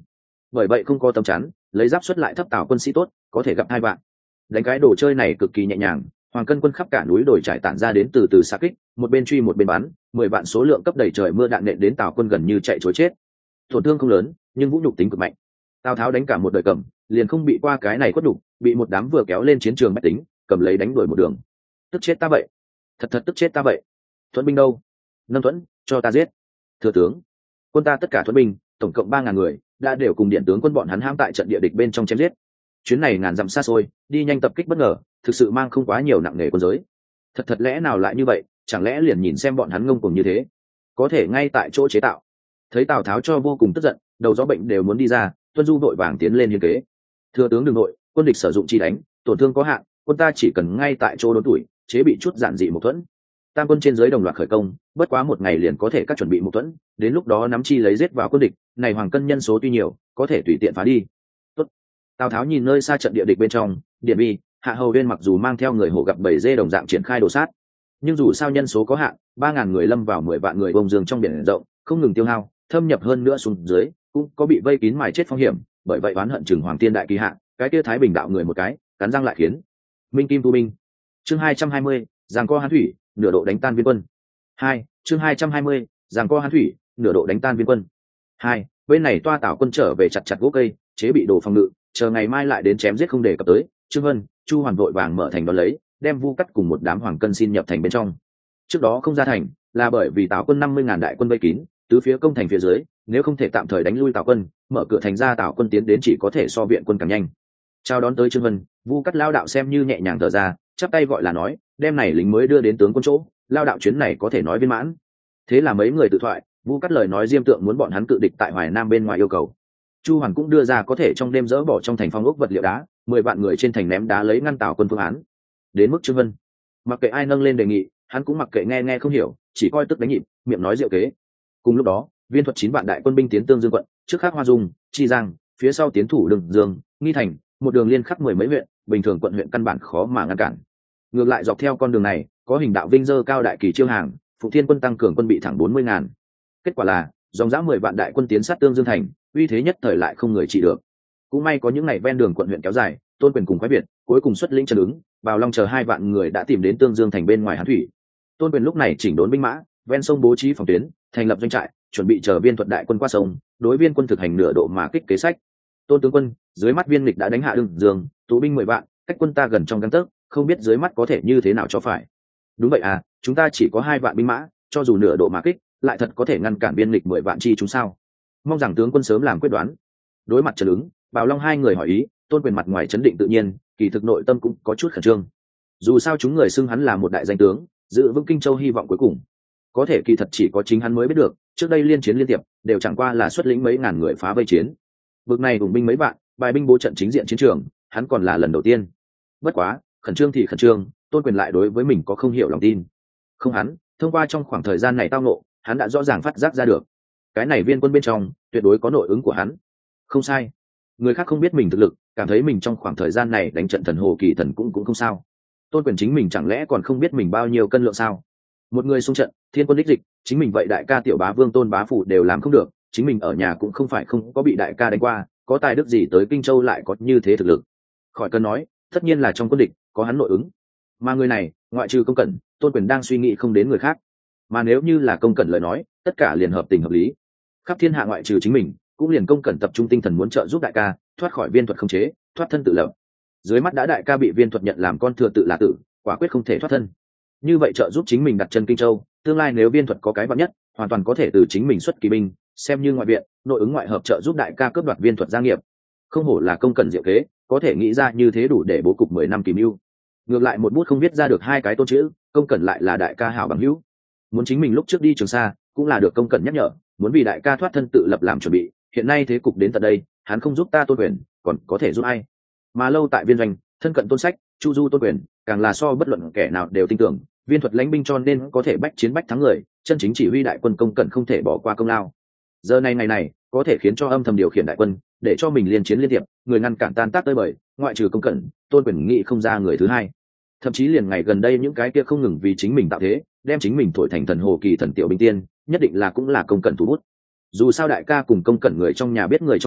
bởi vậy không có tấm chắn, lấy giáp xuất lại thấp Tào quân sĩ tốt có thể gặp hai vạn. Đánh cái đồ chơi này cực kỳ nhẹ nhàng, Hoàng Cân quân khắp cả núi đồi trải tản ra đến từ từ xa kích, một bên truy một bên bắn, 10 vạn số lượng cấp đầy trời mưa đạn nện đến Tào quân gần như chạy trối chết. Tổn thương không lớn, nhưng vũ nhục tính cực mạnh. Tào Tháo đánh cả một đời cầm, liền không bị qua cái này quất nhục, bị một đám vừa kéo lên chiến trường bách tính, cầm lấy đánh đuổi một đường. Tức chết ta vậy, thật tức chết ta vậy. Thuận binh đâu? Nâng Thuẫn, cho ta giết. Thừa tướng, quân ta tất cả thuận binh, tổng cộng 3.000 người, đã đều cùng điện tướng quân bọn hắn hãm tại trận địa địch bên trong chém giết. Chuyến này ngàn dặm xa xôi, đi nhanh tập kích bất ngờ, thực sự mang không quá nhiều nặng nề quân giới. Thật lẽ nào lại như vậy, chẳng lẽ liền nhìn xem bọn hắn ngông cuồng như thế, có thể ngay tại chỗ chế tạo. Thấy Tào Tháo cho vô cùng tức giận, đầu gió bệnh đều muốn đi ra, Tuân Du vội vàng tiến lên hiên kế. Thừa tướng đừng nội, quân địch sử dụng chi đánh, tổn thương có hạn, quân ta chỉ cần ngay tại chỗ đốn tuổi, chế bị chút giản dị một thuẫn. Tam quân trên dưới đồng loạt khởi công, bất quá một ngày liền có thể các chuẩn bị một thuẫn, đến lúc đó nắm chi lấy giết vào quân địch, này Hoàng Cân nhân số tuy nhiều, có thể tùy tiện phá đi. Tốt. Tào Tháo nhìn nơi xa trận địa địch bên trong, Điện Vi, Hạ Hầu Uyên mặc dù mang theo người hổ gặp bầy dê đồng dạng triển khai đồ sát, nhưng dù sao nhân số có hạn, 3.000 người lâm vào 10 vạn người bông dương trong biển rộng, không ngừng tiêu hao, thâm nhập hơn nữa xuống dưới, cũng có bị vây kín mài chết phong hiểm, bởi vậy oán hận Trừng Hoàng Tiên đại kỳ hạ, cái kia Thái Bình đạo người một cái, cắn răng lại khiến. Minh Kim tu binh. Chương 220, giằng co Hán thủy, nửa độ đánh tan viên quân. 2, chương 220, giằng co Hán thủy, nửa độ đánh tan viên quân. 2, bên này toa Tào quân trở về chặt gỗ cây, chế bị đồ phòng ngự, chờ ngày mai lại đến chém giết không để cập tới. Trương Vân, Chu Hoàn vội vàng mở thành đón lấy, đem Vu Cắt cùng một đám Hoàng Cân xin nhập thành bên trong. Trước đó không ra thành, là bởi vì Tào quân 50.000 đại quân vây kín, tứ phía công thành phía dưới, nếu không thể tạm thời đánh lui Tào quân, mở cửa thành ra Tào quân tiến đến chỉ có thể so viện quân càng nhanh. Chào đón tới Trương Vân, Vu Cắt lao đạo xem như nhẹ nhàng thở ra, chắp tay gọi là nói, đem này lính mới đưa đến tướng quân chỗ, lao đạo chuyến này có thể nói viên mãn. Thế là mấy người tự thoại, Vu Cắt lời nói diêm tượng muốn bọn hắn cự địch tại Hoài Nam bên ngoài yêu cầu. Chu Hoàn cũng đưa ra có thể trong đêm dỡ bỏ trong thành phong ốc vật liệu đá, 10 vạn người trên thành ném đá lấy ngăn Tào quân phương án. Đến mức Trương Vân, mặc kệ ai nâng lên đề nghị, hắn cũng mặc kệ nghe không hiểu, chỉ coi tức đánh nhịp, miệng nói diệu kế. Cùng lúc đó, Viên Thuật 9 vạn đại quân binh tiến Tương Dương quận, trước khác Hoa Dung, Chi Giang, phía sau tiến thủ Đường Dương, Nghi Thành, một đường liên khắp 10 mấy huyện, bình thường quận huyện căn bản khó mà ngăn cản. Ngược lại dọc theo con đường này, có Hình Đạo Vinh dơ cao đại kỳ chiêu hàng, Phụng Thiên quân tăng cường quân bị thẳng 40.000. Kết quả là, dòng dã 10 vạn đại quân tiến sát Tương Dương thành, uy thế nhất thời lại không người trị được. Cũng may có những ngày ven đường quận huyện kéo dài, Tôn Quyền cùng Khoái Việt, cuối cùng xuất lĩnh chân ứng, Bào Long chờ 2 vạn người đã tìm đến Tương Dương thành bên ngoài Hán thủy. Tôn Quyền lúc này chỉnh đốn binh mã, ven sông bố trí phòng tuyến, thành lập doanh trại, chuẩn bị chờ Viên Thuật đại quân qua sông, đối Viên quân thực hành nửa độ mà kích kế sách. Tôn tướng quân, dưới mắt Viên Lịch đã đánh hạ Đường Dương, tụ binh 10 vạn, cách quân ta gần trong gang tấc, không biết dưới mắt có thể như thế nào cho phải. Đúng vậy à, chúng ta chỉ có 2 vạn binh mã, cho dù nửa độ mà kích, lại thật có thể ngăn cản Viên Lịch 10 vạn chi chúng sao? Mong rằng tướng quân sớm làm quyết đoán. Đối mặt Trần Ứng, Bào Long hai người hỏi ý, Tôn Quyền mặt ngoài chấn định tự nhiên, kỳ thực nội tâm cũng có chút khẩn trương. Dù sao chúng người xưng hắn là một đại danh tướng, giữ vững Kinh Châu hy vọng cuối cùng. Có thể kỳ thật chỉ có chính hắn mới biết được, trước đây liên chiến liên tiếp, đều chẳng qua là xuất lĩnh mấy ngàn người phá vây chiến. Bực này cùng binh mấy vạn, bài binh bố trận chính diện chiến trường, hắn còn là lần đầu tiên. Bất quá, khẩn trương thì khẩn trương, Tôn Quyền lại đối với mình có không hiểu lòng tin. Không hắn, thông qua trong khoảng thời gian này tao ngộ, hắn đã rõ ràng phát giác ra được. Cái này Viên quân bên trong, tuyệt đối có nội ứng của hắn. Không sai. Người khác không biết mình thực lực, cảm thấy mình trong khoảng thời gian này đánh trận thần hồ kỳ thần cũng không sao. Tôn Quyền chính mình chẳng lẽ còn không biết mình bao nhiêu cân lượng sao? Một người xung trận, thiên quân đích dịch, chính mình vậy đại ca tiểu bá vương Tôn bá phủ đều làm không được, chính mình ở nhà cũng không phải không có bị đại ca đánh qua, có tài đức gì tới Kinh Châu lại có như thế thực lực. Khỏi cần nói, tất nhiên là trong quân địch có hắn nội ứng. Mà người này, ngoại trừ Công Cẩn, Tôn Quyền đang suy nghĩ không đến người khác. Mà nếu như là Công Cẩn lời nói, tất cả liền hợp tình hợp lý. Khắp thiên hạ ngoại trừ chính mình, cũng liền Công Cẩn tập trung tinh thần muốn trợ giúp đại ca thoát khỏi Viên Thuật khống chế, thoát thân tự lập. Dưới mắt đã đại ca bị Viên Thuật nhận làm con thừa tự là tử, quả quyết không thể thoát thân. Như vậy trợ giúp chính mình đặt chân Kinh Châu, tương lai nếu Viên Thuật có cái vạn nhất, hoàn toàn có thể từ chính mình xuất kỳ binh, xem như ngoại viện, nội ứng ngoại hợp trợ giúp đại ca cướp đoạt Viên Thuật gia nghiệp. Không hổ là Công Cẩn diệu kế, có thể nghĩ ra như thế đủ để bố cục 10 năm kỳ mưu. Ngược lại một bút không viết ra được 2 cái tôn chữ, Công Cẩn lại là đại ca hảo bằng hữu. Muốn chính mình lúc trước đi Trường Sa, cũng là được Công Cẩn nhắc nhở, muốn vì đại ca thoát thân tự lập làm chuẩn bị, hiện nay thế cục đến tận đây, hắn không giúp ta Tôn Quyền, còn có thể giúp ai? Mà lâu tại Viên doanh, thân cận Tôn Sách, Chu Du Tôn Quyền, càng là so bất luận kẻ nào đều tin tưởng, Viên Thuật lãnh binh cho nên có thể bách chiến bách thắng người, chân chính chỉ huy đại quân Công Cẩn không thể bỏ qua công lao. Giờ này ngày này, có thể khiến cho âm thầm điều khiển đại quân, để cho mình liên chiến liên tiếp, người ngăn cản tan tác tới bời, ngoại trừ Công Cẩn, Tôn Quyền nghĩ không ra người thứ hai. Thậm chí liền ngày gần đây những cái kia không ngừng vì chính mình tạo thế, đem chính mình thổi thành thần hồ kỳ thần tiểu binh tiên, nhất định là cũng là Công Cẩn thủ bút. Dù sao đại ca cùng Công Cẩn người trong nhà biết người trong nhà,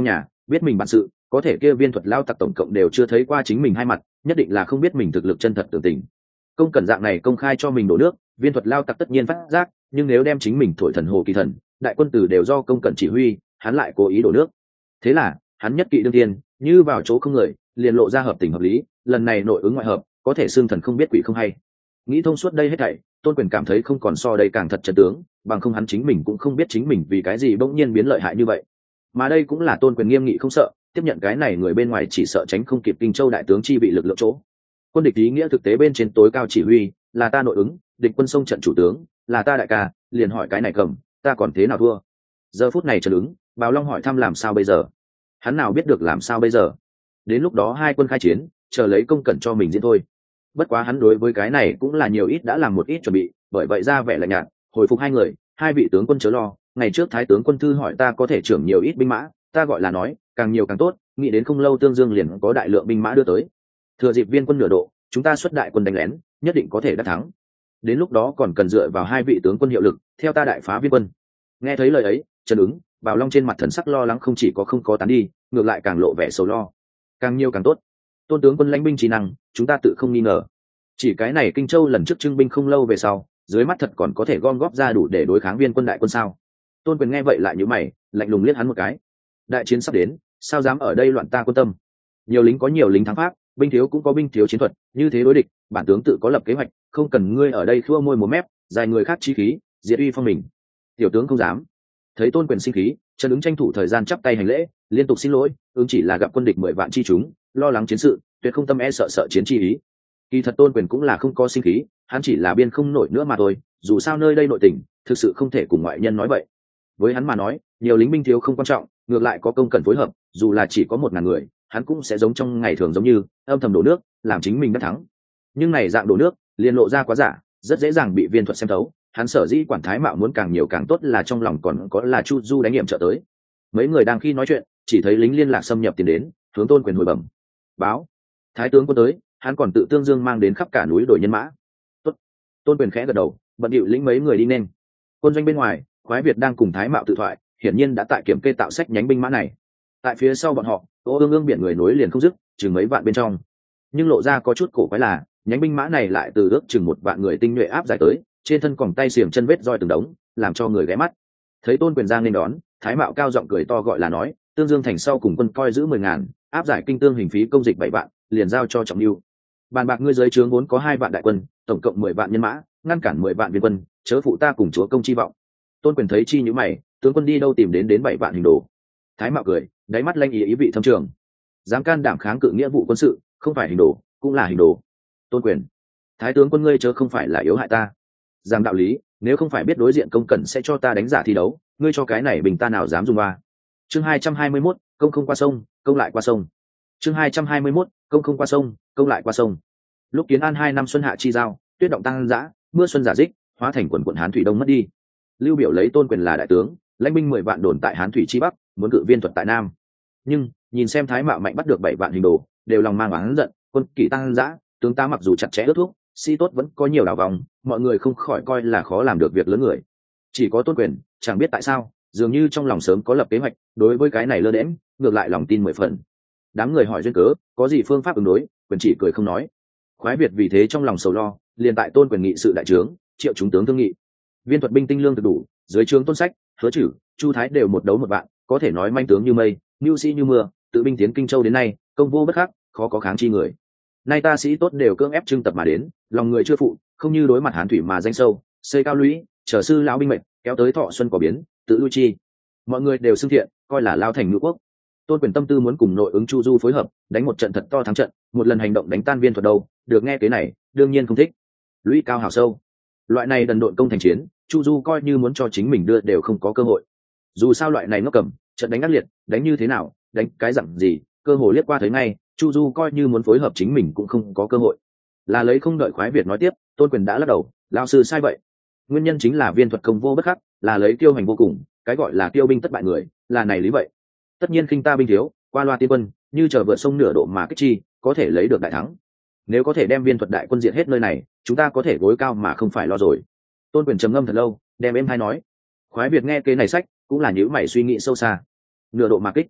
biết mình bản sự, có thể kia viên thuật lao tặc tổng cộng đều chưa thấy qua chính mình hai mặt, nhất định là không biết mình thực lực chân thật tưởng tình. Công cẩn dạng này công khai cho mình đổ nước, viên thuật lao tặc tất nhiên phát giác, nhưng nếu đem chính mình thổi thần hồ kỳ thần, đại quân tử đều do công cẩn chỉ huy, hắn lại cố ý đổ nước. Thế là hắn nhất kỵ đương tiên, như vào chỗ không người, liền lộ ra hợp tình hợp lý, lần này nội ứng ngoại hợp, có thể xương thần không biết quỷ không hay. Nghĩ thông suốt đây hết thảy, Tôn Quyền cảm thấy không còn so đây càng thật trận tướng, bằng không hắn chính mình cũng không biết chính mình vì cái gì bỗng nhiên biến lợi hại như vậy. Mà đây cũng là Tôn Quyền nghiêm nghị không sợ, tiếp nhận cái này người bên ngoài chỉ sợ tránh không kịp Kinh Châu đại tướng chi vị lực lượng chỗ. Quân địch ý nghĩa thực tế bên trên tối cao chỉ huy, là ta nội ứng, địch quân sông trận chủ tướng, là ta đại ca, liền hỏi cái này cầm, ta còn thế nào thua? Giờ phút này Trần ứng, Bào Long hỏi thăm làm sao bây giờ? Hắn nào biết được làm sao bây giờ? Đến lúc đó hai quân khai chiến, chờ lấy công cẩn cho mình diễn thôi. Bất quá hắn đối với cái này cũng là nhiều ít đã làm một ít chuẩn bị, bởi vậy ra vẻ lạnh nhạt, hồi phục hai người, hai vị tướng quân chớ lo, ngày trước thái tướng quân thư hỏi ta có thể trưởng nhiều ít binh mã, ta gọi là nói, càng nhiều càng tốt, nghĩ đến không lâu Tương Dương liền có đại lượng binh mã đưa tới. Thừa dịp viên quân nửa độ, chúng ta xuất đại quân đánh lén, nhất định có thể đắc thắng. Đến lúc đó còn cần dựa vào hai vị tướng quân hiệu lực, theo ta đại phá viên quân. Nghe thấy lời ấy, Trần ứng, Bào Long trên mặt thần sắc lo lắng không chỉ có không có tán đi, ngược lại càng lộ vẻ sầu lo. Càng nhiều càng tốt. Tôn tướng quân lãnh binh trí năng, chúng ta tự không nghi ngờ. Chỉ cái này Kinh Châu lần trước trưng binh không lâu về sau, dưới mắt thật còn có thể gom góp ra đủ để đối kháng viên quân đại quân sao? Tôn Quyền nghe vậy lại nhíu mày, lạnh lùng liếc hắn một cái. Đại chiến sắp đến, sao dám ở đây loạn ta quân tâm? Nhiều lính có nhiều lính thắng pháp, binh thiếu cũng có binh thiếu chiến thuật, như thế đối địch, bản tướng tự có lập kế hoạch, không cần ngươi ở đây khua môi múa mép, dài người khác chí khí, diệt uy phong mình. Tiểu tướng không dám. Thấy Tôn Quyền sinh khí, Trần ứng tranh thủ thời gian chắp tay hành lễ, liên tục xin lỗi, ứng chỉ là gặp quân địch 10 vạn chi chúng, lo lắng chiến sự, tuyệt không tâm e sợ chiến chi ý. Kỳ thật Tôn Quyền cũng là không có sinh khí, hắn chỉ là biên không nổi nữa mà thôi, dù sao nơi đây nội tình, thực sự không thể cùng ngoại nhân nói vậy. Với hắn mà nói, nhiều lính binh thiếu không quan trọng, ngược lại có công cần phối hợp, dù là chỉ có 1000 người, hắn cũng sẽ giống trong ngày thường giống như âm thầm đổ nước, làm chính mình đắc thắng. Nhưng này dạng đổ nước, liền lộ ra quá giả, rất dễ dàng bị viên thuật xem thấu. Hắn sở dĩ quản Thái Mạo muốn càng nhiều càng tốt là trong lòng còn có là Chu Du đánh nghiệm trợ tới. Mấy người đang khi nói chuyện, chỉ thấy lính liên lạc xâm nhập tiến đến, hướng Tôn Quyền hồi bẩm báo thái tướng quân tới, hắn còn tự Tương Dương mang đến khắp cả núi đổi nhân mã. Tốt. Tôn Quyền khẽ gật đầu, bận điệu lĩnh mấy người đi nên. Quân doanh bên ngoài, Khoái Việt đang cùng Thái Mạo tự thoại, hiển nhiên đã tại kiểm kê tạo sách nhánh binh mã này. Tại phía sau bọn họ, Ô Ương Ương biển người nối liền không dứt, chừng mấy vạn bên trong. Nhưng lộ ra có chút cổ quái là, nhánh binh mã này lại từ ước chừng 1 vạn người tinh nhuệ áp giải tới, trên thân còng tay xiềng chân vết roi từng đống, làm cho người ghé mắt. Thấy Tôn Quyền ra nên đón, Thái Mạo cao giọng cười to gọi là nói, Tương Dương thành sau cùng quân coi giữ 10.000, áp giải kinh tương hình phí công dịch 7 vạn, liền giao cho Trọng Nưu. Bàn bạc ngươi dưới trướng vốn có 2 vạn đại quân, tổng cộng 10 vạn nhân mã, ngăn cản 10 vạn viên quân, chớ phụ ta cùng chúa công chi vọng. Tôn Quyền thấy chi nhíu mày, tướng quân đi đâu tìm đến 7 vạn hình đồ? Thái Mạo cười, đáy mắt lanh ý vị thâm trường. Dám can đảm kháng cự nghĩa vụ quân sự, không phải hình đồ, cũng là hình đồ. Tôn Quyền, thái tướng quân ngươi chớ không phải là yếu hại ta. Giang đạo lý, nếu không phải biết đối diện công cẩn sẽ cho ta đánh giả thi đấu, ngươi cho cái này bình ta nào dám dùng ba. Chương 221, công không qua sông, công lại qua sông. Chương 221, công không qua sông, công lại qua sông. Lúc Kiến An 2 năm xuân hạ chi giao, tuyết động tăng dã, mưa xuân giả dích, hóa thành quần quần Hán thủy đông mất đi. Lưu Biểu lấy Tôn Quyền là đại tướng, lãnh binh 10 vạn đồn tại Hán thủy chi bắc, muốn cự viên thuật tại nam. Nhưng nhìn xem Thái Mạo mạnh bắt được 7 vạn hình đồ, đều lòng mang oán giận, quân kỵ tăng dã, tướng ta mặc dù chặt chẽ ước thuốc, si tốt vẫn có nhiều đảo vòng, mọi người không khỏi coi là khó làm được việc lớn người. Chỉ có Tôn Quyền, chẳng biết tại sao, dường như trong lòng sớm có lập kế hoạch, đối với cái này lơ đễnh, ngược lại lòng tin 10 phần. Đám người hỏi duyên cớ, có gì phương pháp ứng đối, Quyền chỉ cười không nói. Khoái Việt vì thế trong lòng sầu lo, liền tại Tôn Quyền nghị sự đại trướng, triệu chúng tướng thương nghị. Viên thuật binh tinh lương thực đủ, dưới trướng Tôn Sách, Hứa Trử, Chu Thái đều một đấu một vạn, có thể nói manh tướng như mây, nhu sĩ như mưa, tự binh tiến Kinh Châu đến nay, công vô bất khắc, khó có kháng chi người. Nay ta sĩ tốt đều cưỡng ép trưng tập mà đến, lòng người chưa phụ, không như đối mặt Hán thủy mà danh sâu, xây cao lũy, trở sư lão binh mệnh, kéo tới thọ xuân có biến, tự lui chi. Mọi người đều xưng thiện, coi là lao thành ngũ quốc. Tôn Quyền tâm tư muốn cùng nội ứng Chu Du phối hợp, đánh một trận thật to thắng trận, một lần hành động đánh tan viên thuật đâu, được nghe cái này, đương nhiên không thích. Lũy cao hào sâu, loại này đần độn công thành chiến, Chu Du coi như muốn cho chính mình đưa đều không có cơ hội. Dù sao loại này nó cầm, trận đánh ác liệt, đánh như thế nào, đánh cái dặn gì, cơ hội liếc qua thấy ngay, Chu Du coi như muốn phối hợp chính mình cũng không có cơ hội. Là lấy không đợi Khoái Việt nói tiếp, Tôn Quyền đã lắc đầu, lão sư sai vậy. Nguyên nhân chính là viên thuật công vô bất khắc, là lấy tiêu hành vô cùng, cái gọi là tiêu binh tất bại người, là này lý vậy. Tất nhiên khinh ta binh thiếu, qua loa tiên quân, như chờ vượt sông nửa độ mà kích chi, có thể lấy được đại thắng. Nếu có thể đem viên thuật đại quân diệt hết nơi này, chúng ta có thể gối cao mà không phải lo rồi. Tôn Quyền trầm ngâm thật lâu, đem êm hai nói. Khoái Việt nghe cái này sách, cũng là nhíu mày suy nghĩ sâu xa. Nửa độ mà kích,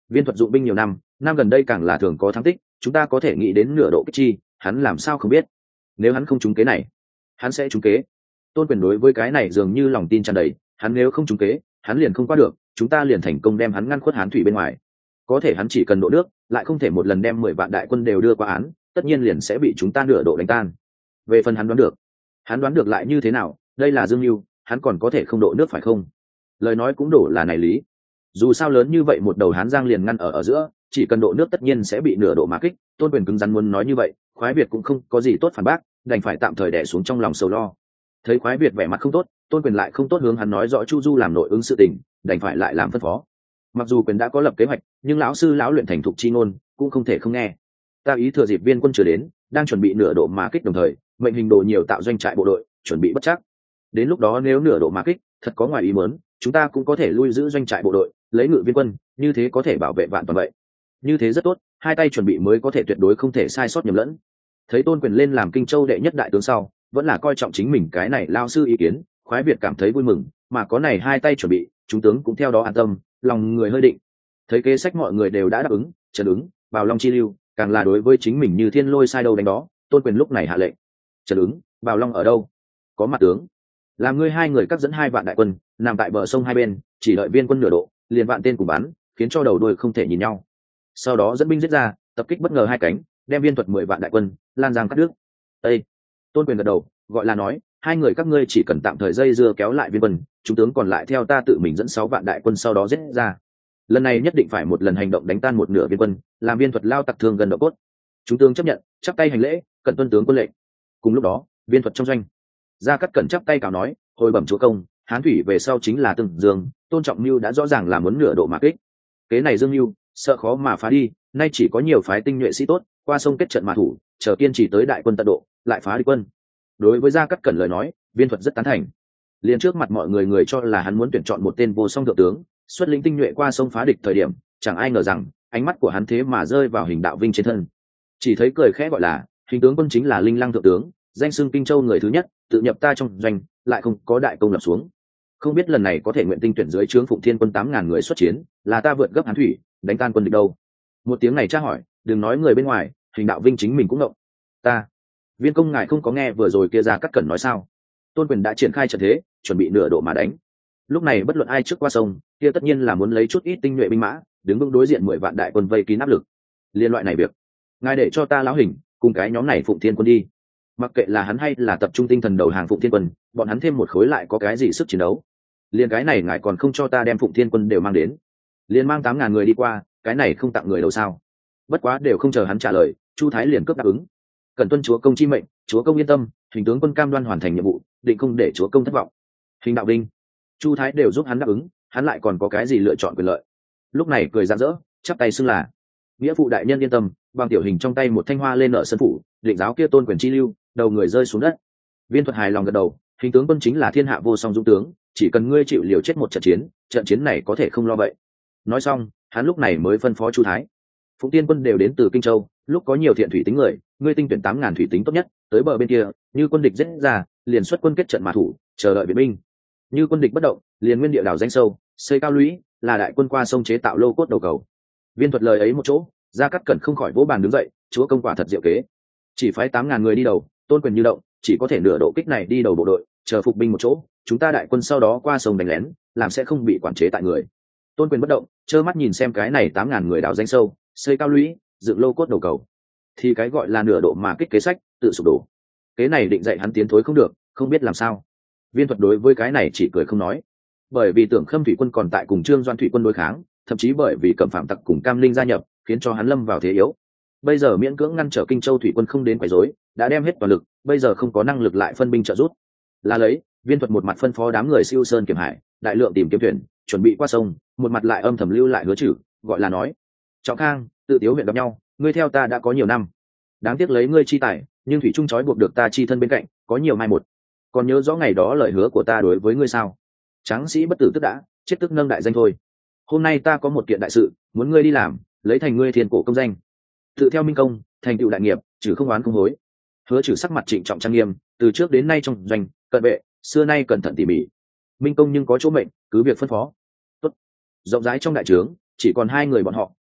Viên thuật dụng binh nhiều năm, năm gần đây càng là thường có thắng tích, chúng ta có thể nghĩ đến nửa độ kích chi, hắn làm sao không biết. Nếu hắn không trúng kế này, hắn sẽ trúng kế. Tôn Quyền đối với cái này dường như lòng tin tràn đầy, hắn nếu không trúng kế, hắn liền không qua được, chúng ta liền thành công đem hắn ngăn khuất Hán thủy bên ngoài. Có thể hắn chỉ cần độ nước, lại không thể một lần đem 10 vạn đại quân đều đưa qua án, tất nhiên liền sẽ bị chúng ta nửa độ đánh tan. Về phần hắn đoán được lại như thế nào, đây là Dương Mưu, hắn còn có thể không độ nước phải không? Lời nói cũng đổ là này lý. Dù sao lớn như vậy một đầu Hán Giang liền ngăn ở giữa, chỉ cần độ nước tất nhiên sẽ bị nửa độ mà kích. Tôn Quyền cứng rắn muốn nói như vậy, Khoái Việt cũng không có gì tốt phản bác, đành phải tạm thời đè xuống trong lòng sầu lo. Thấy Khoái Việt vẻ mặt không tốt, Tôn Quyền lại không tốt hướng hắn nói rõ Chu Du làm nội ứng sự tình, đành phải lại làm phân phó. Mặc dù Quyền đã có lập kế hoạch, nhưng lão sư lão luyện thành thục chi ngôn, cũng không thể không nghe. Ta ý thừa dịp viên quân chưa đến, đang chuẩn bị nửa độ mà kích đồng thời, mệnh hình đồ nhiều tạo doanh trại bộ đội, chuẩn bị bất chắc. Đến lúc đó nếu nửa độ mà kích, thật có ngoài ý muốn, chúng ta cũng có thể lui giữ doanh trại bộ đội, lấy ngự viên quân, như thế có thể bảo vệ vạn toàn vậy. Như thế rất tốt, hai tay chuẩn bị mới có thể tuyệt đối không thể sai sót nhầm lẫn. Thấy Tôn Quyền lên làm Kinh Châu đệ nhất đại tướng sau, vẫn là coi trọng chính mình cái này lao sư ý kiến, Khoái Việt cảm thấy vui mừng, mà có này hai tay chuẩn bị, chúng tướng cũng theo đó an tâm, lòng người hơi định. Thấy kế sách mọi người đều đã đáp ứng, trấn ứng, vào Long Chi Lưu, càng là đối với chính mình như thiên lôi sai đâu đánh đó. Tôn Quyền lúc này hạ lệnh: trấn ứng, vào Long ở đâu? Có mặt tướng. Làm ngươi hai người cắt dẫn 2 vạn đại quân, nằm tại bờ sông hai bên, chỉ đợi viên quân nửa độ, liền vạn tên cùng bắn, khiến cho đầu đuôi không thể nhìn nhau. Sau đó dẫn binh giết ra, tập kích bất ngờ hai cánh, đem viên thuật 10 vạn đại quân lan giang cắt đứt. Ê! Tôn Quyền gật đầu, gọi là nói, hai người các ngươi chỉ cần tạm thời dây dưa kéo lại viên quân, chúng tướng còn lại theo ta tự mình dẫn 6 vạn đại quân sau đó giết ra. Lần này nhất định phải một lần hành động đánh tan một nửa viên quân, làm viên thuật lao tặc thương gần độ cốt. Chúng tướng chấp nhận, chắp tay hành lễ, cẩn tuân tướng quân lệnh. Cùng lúc đó, viên thuật trong doanh, Gia Cát Cẩn chắp tay cáo nói, hồi bẩm chúa công, Hán thủy về sau chính là Từng Dương, Tôn Trọng Mưu đã rõ ràng là muốn nửa độ mà kích. Kế này Dương Mưu sợ khó mà phá đi, nay chỉ có nhiều phái tinh nhuệ sĩ tốt, qua sông kết trận mà thủ, chờ kiên trì tới đại quân tận độ, lại phá địch quân. Đối với Gia Cát Cẩn lời nói, viên thuật rất tán thành. Liên trước mặt mọi người người cho là hắn muốn tuyển chọn một tên vô song thượng tướng, xuất lĩnh tinh nhuệ qua sông phá địch thời điểm, chẳng ai ngờ rằng ánh mắt của hắn thế mà rơi vào Hình Đạo Vinh trên thân. Chỉ thấy cười khẽ gọi là, Hình tướng quân chính là Linh Lăng thượng tướng, danh xưng Kinh Châu người thứ nhất, tự nhập ta trong doanh, lại không có đại công lập xuống. Không biết lần này có thể nguyện tinh tuyển dưới trướng Phụng Thiên quân 8.000 người xuất chiến, là ta vượt gấp Hán thủy, đánh tan quân địch đâu? Một tiếng này tra hỏi, đừng nói người bên ngoài, Hình Đạo Vinh chính mình cũng ngộng. Ta, viên công ngài không có nghe vừa rồi kia Gia Cát Cẩn nói sao? Tôn Quyền đã triển khai trận thế, chuẩn bị nửa độ mà đánh. Lúc này bất luận ai trước qua sông, kia tất nhiên là muốn lấy chút ít tinh nhuệ binh mã, đứng vững đối diện 10 vạn đại quân vây kín áp lực. Liên loại này việc, ngài để cho ta lão Hình cùng cái nhóm này Phụng Thiên quân đi. Mặc kệ là hắn hay là tập trung tinh thần đầu hàng Phụng Thiên quân, bọn hắn thêm một khối lại có cái gì sức chiến đấu? Liên cái này ngài còn không cho ta đem Phụng Thiên quân đều mang đến, liên mang 8.000 người đi qua, cái này không tặng người đâu sao? Bất quá đều không chờ hắn trả lời, Chu Thái liền cướp đáp ứng. Cần tuân chúa công chi mệnh, chúa công yên tâm, Hình tướng quân cam đoan hoàn thành nhiệm vụ, định không để chúa công thất vọng. Hình Đạo Vinh, Chu Thái đều giúp hắn đáp ứng, hắn lại còn có cái gì lựa chọn quyền lợi? Lúc này cười rạng rỡ, chắp tay xưng là nghĩa phụ đại nhân yên tâm, bằng tiểu Hình trong tay một thanh hoa lên ở sân phủ, định giáo kia Tôn Quyền chi lưu, đầu người rơi xuống đất. Viên thuật hài lòng gật đầu, Hình tướng quân chính là thiên hạ vô song dũng tướng, chỉ cần ngươi chịu liều chết một trận chiến này có thể không lo vậy. Nói xong, hắn lúc này mới phân phó Chu Thái, Phụng Tiên quân đều đến từ Kinh Châu, lúc có nhiều thiện thủy tính người, ngươi tinh tuyển 8.000 thủy tính tốt nhất, tới bờ bên kia, như quân địch giết ra, liền xuất quân kết trận mà thủ, chờ đợi viện binh. Như quân địch bất động, liền nguyên địa đào danh sâu, xây cao lũy, là đại quân qua sông chế tạo lô cốt đầu cầu. Viên thuật lời ấy một chỗ, Gia Cát Cẩn không khỏi vỗ bàn đứng dậy, chúa công quả thật diệu kế. Chỉ phái 8.000 người đi đầu, Tôn Quyền như động, chỉ có thể nửa độ kích này đi đầu bộ đội, chờ phục binh một chỗ, chúng ta đại quân sau đó qua sông đánh lén, làm sẽ không bị quản chế tại người. Tôn Quyền bất động, trơ mắt nhìn xem cái này 8.000 người đào danh sâu, xây cao lũy, dựng lô cốt đầu cầu, thì cái gọi là nửa độ mà kích kế sách tự sụp đổ. Kế này định dạy hắn tiến thối không được, không biết làm sao. Viên thuật đối với cái này chỉ cười không nói, bởi vì Tưởng Khâm thủy quân còn tại cùng Trương Doan thủy quân đối kháng, thậm chí bởi vì Cẩm Phạm tặc cùng Cam Linh gia nhập, khiến cho hắn lâm vào thế yếu. Bây giờ miễn cưỡng ngăn trở Kinh Châu thủy quân không đến quấy rối, đã đem hết toàn lực, bây giờ không có năng lực lại phân binh trợ giúp. Là lấy, Viên thuật một mặt phân phó đám người siêu sơn kiểm hải, đại lượng tìm kiếm thuyền, chuẩn bị qua sông, một mặt lại âm thầm lưu lại hứa chử, gọi là nói: Trọng Khang, Tự Tiếu huyện gặp nhau, ngươi theo ta đã có nhiều năm, đáng tiếc lấy ngươi chi tài, nhưng thủy trung trói buộc được ta chi thân bên cạnh, có nhiều mai một. Còn nhớ rõ ngày đó lời hứa của ta đối với ngươi sao? Tráng sĩ bất tử tức đã, chết tức nâng đại danh thôi. Hôm nay ta có một kiện đại sự, muốn ngươi đi làm, lấy thành ngươi thiên cổ công danh, tự theo minh công, thành tựu đại nghiệp, trừ không oán không hối. Hứa trừ sắc mặt trịnh trọng trang nghiêm, từ trước đến nay trong doanh cận vệ, xưa nay cẩn thận tỉ mỉ. Minh công nhưng có chỗ mệnh, cứ việc phân phó. Tốt. Rộng rãi trong đại trướng, chỉ còn hai người bọn họ,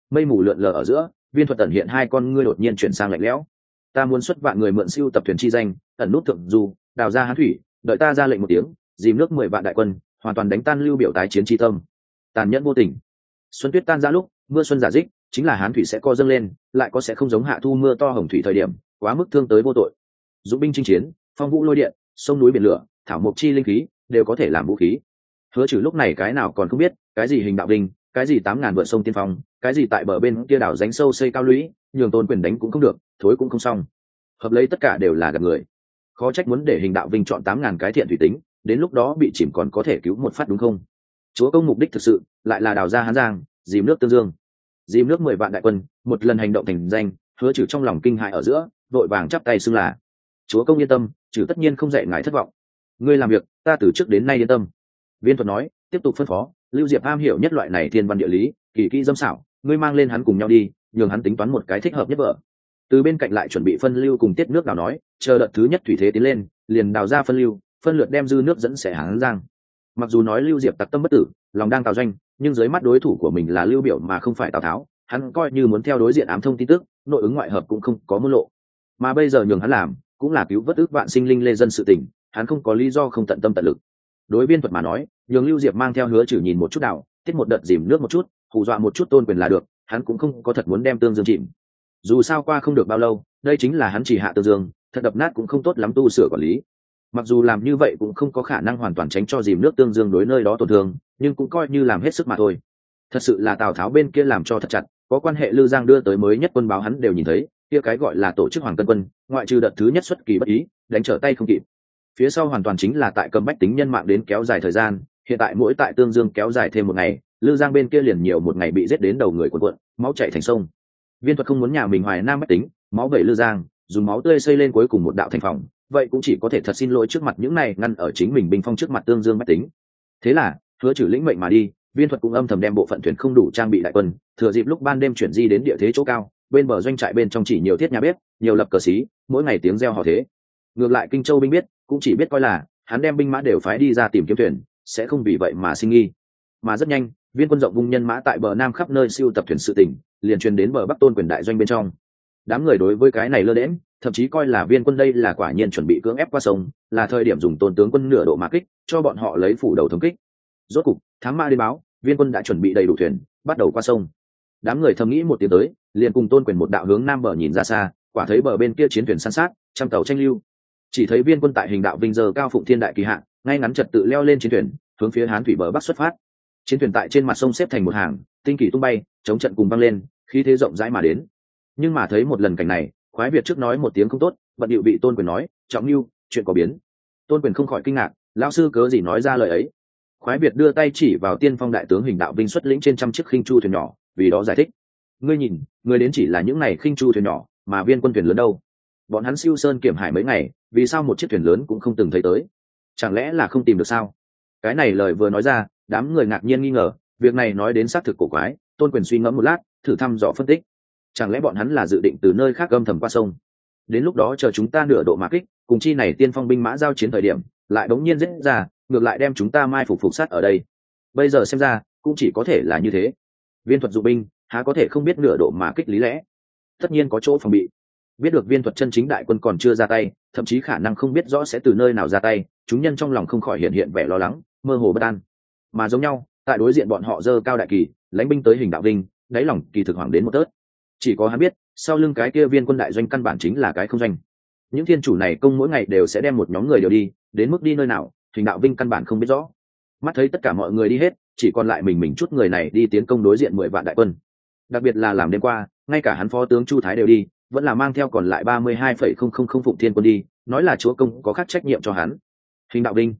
mây mù lượn lờ ở giữa, Viên Thuật ẩn hiện hai con ngươi đột nhiên chuyển sang lạnh lẽo. Ta muốn xuất vạn người mượn siêu tập thuyền chi danh, ẩn nút thượng du, đào ra hán thủy, đợi ta ra lệnh một tiếng, dìm nước 10 vạn đại quân, hoàn toàn đánh tan Lưu Biểu tái chiến chi tâm. Tàn nhẫn vô tình. Xuân tuyết tan ra lúc, mưa xuân giả dích, chính là hán thủy sẽ co dâng lên, lại có sẽ không giống hạ thu mưa to hồng thủy thời điểm, quá mức thương tới vô tội. Dũng binh chinh chiến, phong vũ lôi điện, sông núi biển lửa, thảo mộc chi linh khí, đều có thể làm vũ khí. Hứa Trừ lúc này cái nào còn không biết, cái gì hình đạo đinh, cái gì 8000 vượt sông tiên phong, cái gì tại bờ bên kia đảo rãnh sâu xây cao lũy, nhường Tôn Quyền đánh cũng không được, thối cũng không xong. Hợp lấy tất cả đều là gạt người. Khó trách muốn để hình đạo vinh chọn 8000 cái thiện thủy tính, đến lúc đó bị chìm còn có thể cứu một phát đúng không? Chúa công mục đích thực sự lại là đào ra Hán Giang, dìm nước Tương Dương. Dìm nước 10 vạn đại quân, một lần hành động thành danh, Hứa Trừ trong lòng kinh hãi ở giữa, vội vàng chắp tay xưng là: "Chúa công yên tâm, Trừ tất nhiên không dạy ngài thất vọng. Ngươi làm việc, ta từ trước đến nay yên tâm." Viên Thuật nói, tiếp tục phân phó: "Lưu Diệp am hiểu nhất loại này thiên văn địa lý, kỳ kỹ dâm xảo, ngươi mang lên hắn cùng nhau đi, nhường hắn tính toán một cái thích hợp nhất vợ." Từ bên cạnh lại chuẩn bị phân lưu cùng tiết nước đào nói, chờ đợt thứ nhất thủy thế tiến lên, liền đào ra phân lưu, phân lượt đem dư nước dẫn xẻ Hán Giang. Mặc dù nói Lưu Diệp tặc tâm bất tử, lòng đang tào doanh, nhưng dưới mắt đối thủ của mình là Lưu Biểu mà không phải Tào Tháo, hắn coi như muốn theo đối diện ám thông tin tức, nội ứng ngoại hợp cũng không có môn lộ. Mà bây giờ nhường hắn làm, cũng là cứu vớt ước vạn sinh linh lê dân sự tình, hắn không có lý do không tận tâm tận lực. Đối Viên Thuật mà nói, nhường Lưu Diệp mang theo Hứa Trừ nhìn một chút đảo, tiết một đợt dìm nước một chút, hù dọa một chút Tôn Quyền là được, hắn cũng không có thật muốn đem Tương Dương chìm. Dù sao qua không được bao lâu, đây chính là hắn chỉ hạ Tương Dương, thật đập nát cũng không tốt lắm tu sửa quản lý. Mặc dù làm như vậy cũng không có khả năng hoàn toàn tránh cho dìm nước Tương Dương đối nơi đó tổn thương, nhưng cũng coi như làm hết sức mà thôi. Thật sự là Tào Tháo bên kia làm cho thật chặt, có quan hệ Lư Giang đưa tới mới nhất quân báo hắn đều nhìn thấy, kia cái gọi là tổ chức Hoàng Cân quân, ngoại trừ đợt thứ nhất xuất kỳ bất ý, đánh trở tay không kịp. Phía sau hoàn toàn chính là tại cầm bách tính nhân mạng đến kéo dài thời gian, hiện tại mỗi tại Tương Dương kéo dài thêm một ngày, Lư Giang bên kia liền nhiều một ngày bị giết đến đầu người cuộn cuộn, máu chảy thành sông. Viên Thuật không muốn nhà mình Hoài Nam bách tính, máu vẩy Lư Giang, dùng máu tươi xây lên cuối cùng một đạo thành phòng, vậy cũng chỉ có thể thật xin lỗi trước mặt những này ngăn ở chính mình binh phong trước mặt Tương Dương bách tính. Thế là, Hứa Trừ lĩnh mệnh mà đi, Viên Thuật cũng âm thầm đem bộ phận thuyền không đủ trang bị đại quân, thừa dịp lúc ban đêm chuyển di đến địa thế chỗ cao, bên bờ doanh trại bên trong chỉ nhiều thiết nhà bếp, nhiều lập cờ xí, mỗi ngày tiếng reo hò thế. Ngược lại Kinh Châu binh biết, cũng chỉ biết coi là hắn đem binh mã đều phái đi ra tìm kiếm thuyền, sẽ không vì vậy mà sinh nghi. Mà rất nhanh, Viên quân rộng vung nhân mã tại bờ nam khắp nơi siêu tập thuyền sự tỉnh, liền truyền đến bờ bắc Tôn Quyền đại doanh bên trong. Đám người đối với cái này lơ đễnh, thậm chí coi là Viên quân đây là quả nhiên chuẩn bị cưỡng ép qua sông, là thời điểm dùng Tôn tướng quân nửa độ mà kích, cho bọn họ lấy phủ đầu thống kích. Rốt cục, thám mã đến báo, Viên quân đã chuẩn bị đầy đủ thuyền, bắt đầu qua sông. Đám người thầm nghĩ một tiếng tới, liền cùng Tôn Quyền một đạo hướng nam bờ nhìn ra xa, quả thấy bờ bên kia chiến thuyền san sát, trăm tàu tranh lưu. Chỉ thấy Viên quân tại hình đạo vinh giờ cao phụng thiên đại kỳ hạn, ngay ngắn trật tự leo lên chiến thuyền, hướng phía Hán thủy bờ bắc xuất phát. Chiến thuyền tại trên mặt sông xếp thành một hàng, tinh kỳ tung bay, chống trận cùng văng lên, khí thế rộng rãi mà đến. Nhưng mà thấy một lần cảnh này, Khoái Việt trước nói một tiếng không tốt, bận điệu bị Tôn Quyền nói, trọng lưu, chuyện có biến. Tôn Quyền không khỏi kinh ngạc, lão sư cớ gì nói ra lời ấy. Khoái Việt đưa tay chỉ vào tiên phong đại tướng hình đạo vinh xuất lĩnh trên trăm chiếc khinh chu thuyền nhỏ, vì đó giải thích. Ngươi nhìn, người đến chỉ là những này khinh chu thuyền nhỏ, mà Viên quân thuyền lớn đâu? Bọn hắn siêu sơn kiểm hải mấy ngày, vì sao một chiếc thuyền lớn cũng không từng thấy tới? Chẳng lẽ là không tìm được sao? Cái này lời vừa nói ra, đám người ngạc nhiên nghi ngờ, việc này nói đến xác thực cổ quái. Tôn Quyền suy ngẫm một lát, thử thăm dò phân tích. Chẳng lẽ bọn hắn là dự định từ nơi khác âm thầm qua sông? Đến lúc đó chờ chúng ta nửa độ mà kích, cùng chi này tiên phong binh mã giao chiến thời điểm, lại đống nhiên giết ra, ngược lại đem chúng ta mai phục sát ở đây. Bây giờ xem ra, cũng chỉ có thể là như thế. Viên Thuật dụng binh, há có thể không biết nửa độ mà kích lý lẽ? Tất nhiên có chỗ phòng bị. Biết được Viên Thuật chân chính đại quân còn chưa ra tay, thậm chí khả năng không biết rõ sẽ từ nơi nào ra tay, chúng nhân trong lòng không khỏi hiện vẻ lo lắng, mơ hồ bất an. Mà giống nhau, tại đối diện bọn họ dơ cao đại kỳ, lãnh binh tới hình đạo vinh, đáy lòng kỳ thực hoàng đến một tớt. Chỉ có hắn biết, sau lưng cái kia Viên quân đại doanh căn bản chính là cái không doanh. Những thiên chủ này công mỗi ngày đều sẽ đem một nhóm người điều đi, đến mức đi nơi nào, hình đạo vinh căn bản không biết rõ. Mắt thấy tất cả mọi người đi hết, chỉ còn lại mình chút người này đi tiến công đối diện 10 vạn đại quân. Đặc biệt là làm đêm qua, ngay cả hắn phó tướng Chu Thái đều đi, vẫn là mang theo còn lại 32,000 Phụng Thiên quân đi, nói là chúa công có khác trách nhiệm cho hắn. Hình đạo vinh,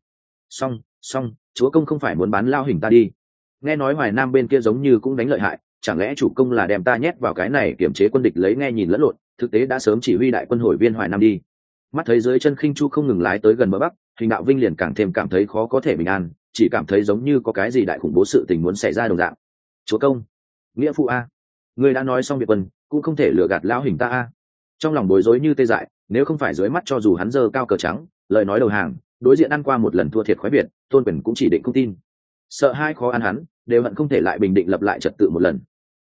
xong, chúa công không phải muốn bán lao hình ta đi. Nghe nói Hoài Nam bên kia giống như cũng đánh lợi hại, chẳng lẽ chủ công là đem ta nhét vào cái này kiểm chế quân địch lấy nghe nhìn lẫn lộn, thực tế đã sớm chỉ huy đại quân hồi viên Hoài Nam đi. Mắt thấy dưới chân khinh chu không ngừng lái tới gần bờ bắc, hình đạo vinh liền càng thêm cảm thấy khó có thể bình an, chỉ cảm thấy giống như có cái gì đại khủng bố sự tình muốn xảy ra đồng dạng. Chúa công, nghĩa phụ a, người đã nói xong việc quân, cũng không thể lừa gạt lão hình ta a. Trong lòng bối rối như tê dại, nếu không phải dưới mắt cho dù hắn giơ cao cờ trắng, lời nói đầu hàng, đối diện ăn qua một lần thua thiệt Khoái Việt, Tôn Quyền cũng chỉ định không tin. Sợ hai khó ăn hắn, đều hận không thể lại bình định lập lại trật tự một lần.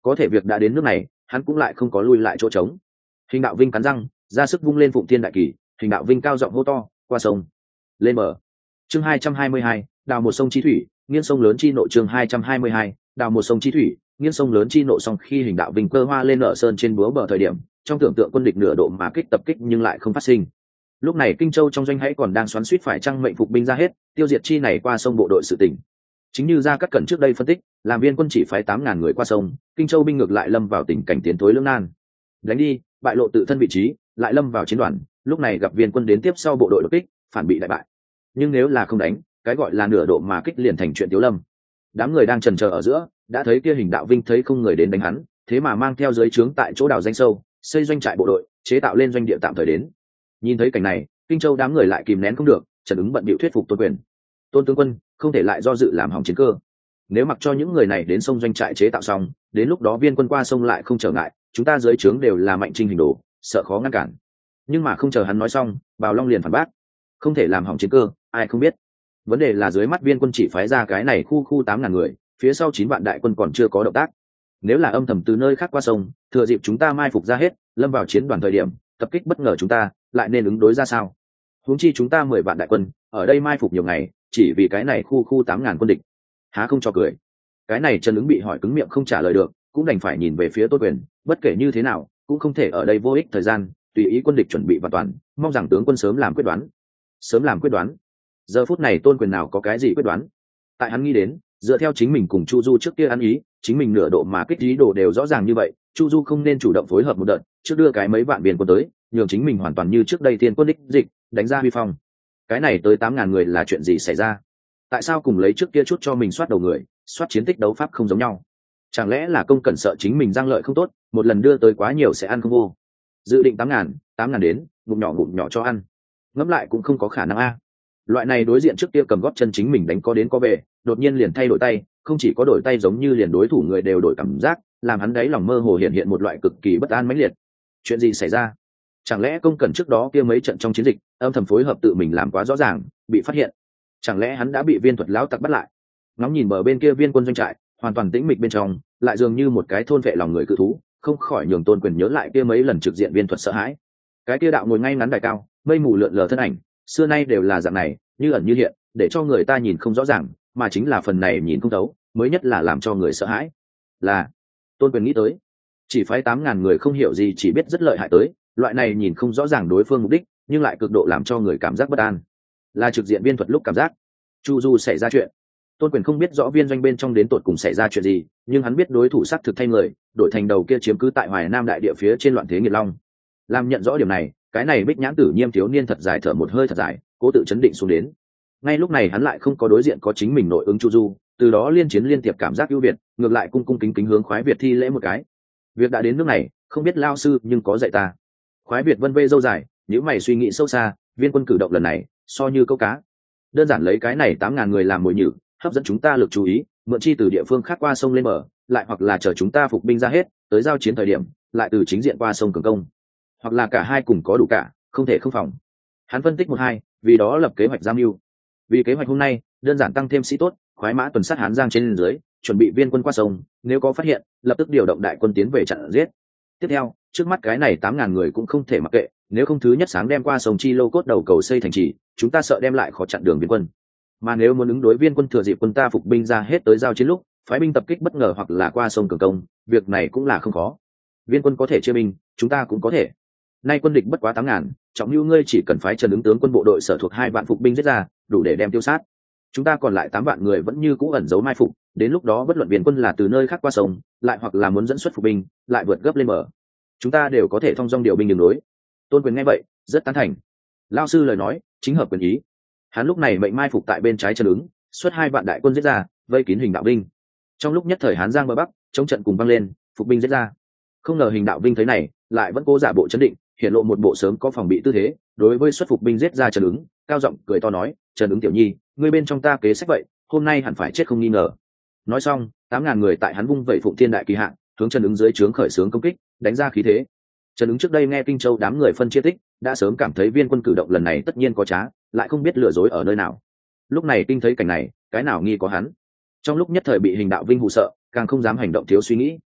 có thể việc đã đến nước này hắn cũng lại không có lui lại chỗ trống. Hình đạo vinh cắn răng ra sức vung lên phụng thiên đại kỳ, hình đạo vinh cao giọng hô to qua sông lên bờ. Chương 222, đào một sông chi thủy nghiêng sông lớn chi nộ. Chương 222, đào một sông chi thủy nghiêng sông lớn chi nộ. Xong khi hình đạo vinh cơ hoa lên nở sơn trên búa bờ thời điểm, trong tưởng tượng quân địch nửa độ mà kích tập kích nhưng lại không phát sinh. Lúc này Kinh Châu trong doanh hãy còn đang xoắn xuýt phải chăng mệnh phục binh ra hết tiêu diệt chi này qua sông bộ đội sự tỉnh. Chính như Gia Cát Cẩn trước đây phân tích, làm Viên quân chỉ phái 8.000 người qua sông, Kinh Châu binh ngược lại lâm vào tình cảnh tiến thối lưỡng nan. Đánh đi, bại lộ tự thân vị trí, lại lâm vào chiến đoàn, lúc này gặp Viên quân đến tiếp sau bộ đội đột kích, phản bị đại bại. Nhưng nếu là không đánh, cái gọi là nửa độ mà kích liền thành chuyện tiếu lâm. Đám người đang chần chờ ở giữa, đã thấy kia hình đạo vinh thấy không người đến đánh hắn, thế mà mang theo dưới trướng tại chỗ đào danh sâu, xây doanh trại bộ đội, chế tạo lên doanh địa tạm thời đến. Nhìn thấy cảnh này, Kinh Châu đám người lại kìm nén không được, Trần Ứng bận bịu thuyết phục Tôn Quyền. Tôn tướng quân không thể lại do dự làm hỏng chiến cơ. Nếu mặc cho những người này đến sông doanh trại chế tạo xong, đến lúc đó Viên quân qua sông lại không trở ngại, chúng ta dưới trướng đều là mạnh trinh hình đồ, sợ khó ngăn cản. Nhưng mà không chờ hắn nói xong, Bào Long liền phản bác, không thể làm hỏng chiến cơ, ai không biết. Vấn đề là dưới mắt Viên quân chỉ phái ra cái này khu 8.000 người, phía sau 9 vạn đại quân còn chưa có động tác. Nếu là âm thầm từ nơi khác qua sông, thừa dịp chúng ta mai phục ra hết, lâm vào chiến đoàn thời điểm, tập kích bất ngờ chúng ta, lại nên ứng đối ra sao? Huống chi chúng ta 10 vạn đại quân, ở đây mai phục nhiều ngày, chỉ vì cái này khu 8.000 quân địch, há không cho cười. Cái này Trần Ứng bị hỏi cứng miệng không trả lời được, cũng đành phải nhìn về phía Tôn Quyền, bất kể như thế nào, cũng không thể ở đây vô ích thời gian, tùy ý quân địch chuẩn bị và toàn, mong rằng tướng quân sớm làm quyết đoán. Sớm làm quyết đoán. Giờ phút này Tôn Quyền nào có cái gì quyết đoán? Tại hắn nghĩ đến, dựa theo chính mình cùng Chu Du trước kia ăn ý, chính mình nửa độ mà kích ý đồ đều rõ ràng như vậy, Chu Du không nên chủ động phối hợp một đợt, trước đưa cái mấy vạn biên quân tới, nhường chính mình hoàn toàn như trước đây thiên quân đích dịch, đánh ra huy phong. Cái này tới 8.000 người là chuyện gì xảy ra? Tại sao cùng lấy trước kia chút cho mình soát đầu người, soát chiến tích đấu pháp không giống nhau? Chẳng lẽ là Công Cẩn sợ chính mình giang lợi không tốt, một lần đưa tới quá nhiều sẽ ăn không vô? Dự định 8.000 đến, ngụm nhỏ cho ăn. Ngẫm lại cũng không có khả năng a. Loại này đối diện trước kia cầm gót chân chính mình đánh có đến có về, đột nhiên liền thay đổi tay, không chỉ có đổi tay giống như liền đối thủ người đều đổi cảm giác, làm hắn đáy lòng mơ hồ hiện một loại cực kỳ bất an mãnh liệt. Chuyện gì xảy ra? Chẳng lẽ Công Cẩn trước đó kia mấy trận trong chiến dịch âm thầm phối hợp tự mình làm quá rõ ràng, bị phát hiện? Chẳng lẽ hắn đã bị Viên thuật lão tặc bắt lại? Ngóng nhìn bờ bên kia Viên quân doanh trại, hoàn toàn tĩnh mịch bên trong, lại dường như một cái thôn vệ lòng người cự thú, không khỏi nhường Tôn Quyền nhớ lại kia mấy lần trực diện Viên thuật sợ hãi. Cái kia đạo ngồi ngay ngắn đài cao, mây mù lượn lờ thân ảnh, xưa nay đều là dạng này, như ẩn như hiện, để cho người ta nhìn không rõ ràng, mà chính là phần này nhìn không thấu, mới nhất là làm cho người sợ hãi. Là Tôn Quyền nghĩ tới, chỉ phái 8.000 người không hiểu gì chỉ biết rất lợi hại tới, loại này nhìn không rõ ràng đối phương mục đích, nhưng lại cực độ làm cho người cảm giác bất an. Là trực diện Viên thuật lúc cảm giác Chu Du xảy ra chuyện. Tôn Quyền không biết rõ viên doanh bên trong đến tột cùng xảy ra chuyện gì, nhưng hắn biết đối thủ xác thực thay người, đổi thành đầu kia chiếm cứ tại Hoài Nam đại địa phía trên loạn thế nghiệt long. Làm nhận rõ điểm này, cái này Bích Nhãn Tử Nhiêm thiếu niên thật dài thở một hơi thật dài, cố tự chấn định xuống đến. Ngay lúc này hắn lại không có đối diện có chính mình nội ứng Chu Du, từ đó liên chiến liên tiếp cảm giác ưu việt, ngược lại cung cung kính kính hướng Khoái Việt thi lễ một cái. Việc đã đến nước này, không biết lao sư nhưng có dạy ta. Khoái Việt vân vê dâu dài, nếu mày suy nghĩ sâu xa, Viên quân cử động lần này so như câu cá, đơn giản lấy cái này 8.000 người làm mồi nhử, hấp dẫn chúng ta lực chú ý, mượn chi từ địa phương khác qua sông lên bờ, lại hoặc là chờ chúng ta phục binh ra hết, tới giao chiến thời điểm, lại từ chính diện qua sông cường công, hoặc là cả hai cùng có đủ cả, không thể không phòng. Hắn phân tích 1-2, vì đó lập kế hoạch giam mưu. Vì kế hoạch hôm nay, đơn giản tăng thêm sĩ tốt, khoái mã tuần sát Hán Giang trên dưới, chuẩn bị Viên quân qua sông, nếu có phát hiện, lập tức điều động đại quân tiến về chặn giết. Tiếp theo, trước mắt cái này 8.000 người cũng không thể mặc kệ, nếu không thứ nhất sáng đem qua sông Chi Lô cốt đầu cầu xây thành trì, chúng ta sợ đem lại khó chặn đường Viên quân. Mà nếu muốn ứng đối Viên quân thừa dịp quân ta phục binh ra hết tới giao chiến lúc, phái binh tập kích bất ngờ hoặc là qua sông cường công, việc này cũng là không khó. Viên quân có thể chia binh, chúng ta cũng có thể. Nay quân địch bất quá 8.000, trọng lưu ngươi chỉ cần phái Trần Ứng tướng quân bộ đội sở thuộc 2 vạn phục binh giết ra, đủ để đem tiêu sát. Chúng ta còn lại 8 vạn người vẫn như cũ ẩn giấu mai phục, đến lúc đó bất luận Viên quân là từ nơi khác qua sông, lại hoặc là muốn dẫn xuất phục binh, lại vượt gấp lên bờ, chúng ta đều có thể thông dong điều binh đường đối. Tôn Quyền nghe vậy, rất tán thành. Lao sư lời nói, chính hợp quyền ý. Hắn lúc này mệnh mai phục tại bên trái Trần Ứng, xuất 2 vạn đại quân giết ra, vây kín Hình Đạo Vinh. Trong lúc nhất thời Hán Giang bờ bắc, chống trận cùng vang lên, phục binh giết ra. Không ngờ Hình Đạo Vinh thấy này, lại vẫn cố giả bộ chấn định, hiện lộ một bộ sớm có phòng bị tư thế, đối với xuất phục binh giết ra Trần Ứng, cao giọng cười to nói, Trần Ứng tiểu nhi, ngươi bên trong ta kế sách vậy, hôm nay hẳn phải chết không nghi ngờ. Nói xong, 8.000 người tại hắn vung vẩy Phụng Thiên đại kỳ hạn, hướng Trần Ứng dưới trướng khởi xướng công kích, đánh ra khí thế. Trần Ứng trước đây nghe Kinh Châu đám người phân chia tích, đã sớm cảm thấy Viên quân cử động lần này tất nhiên có trá, lại không biết lừa dối ở nơi nào. Lúc này Kinh thấy cảnh này, cái nào nghi có hắn. Trong lúc nhất thời bị Hình Đạo Vinh hù sợ, càng không dám hành động thiếu suy nghĩ.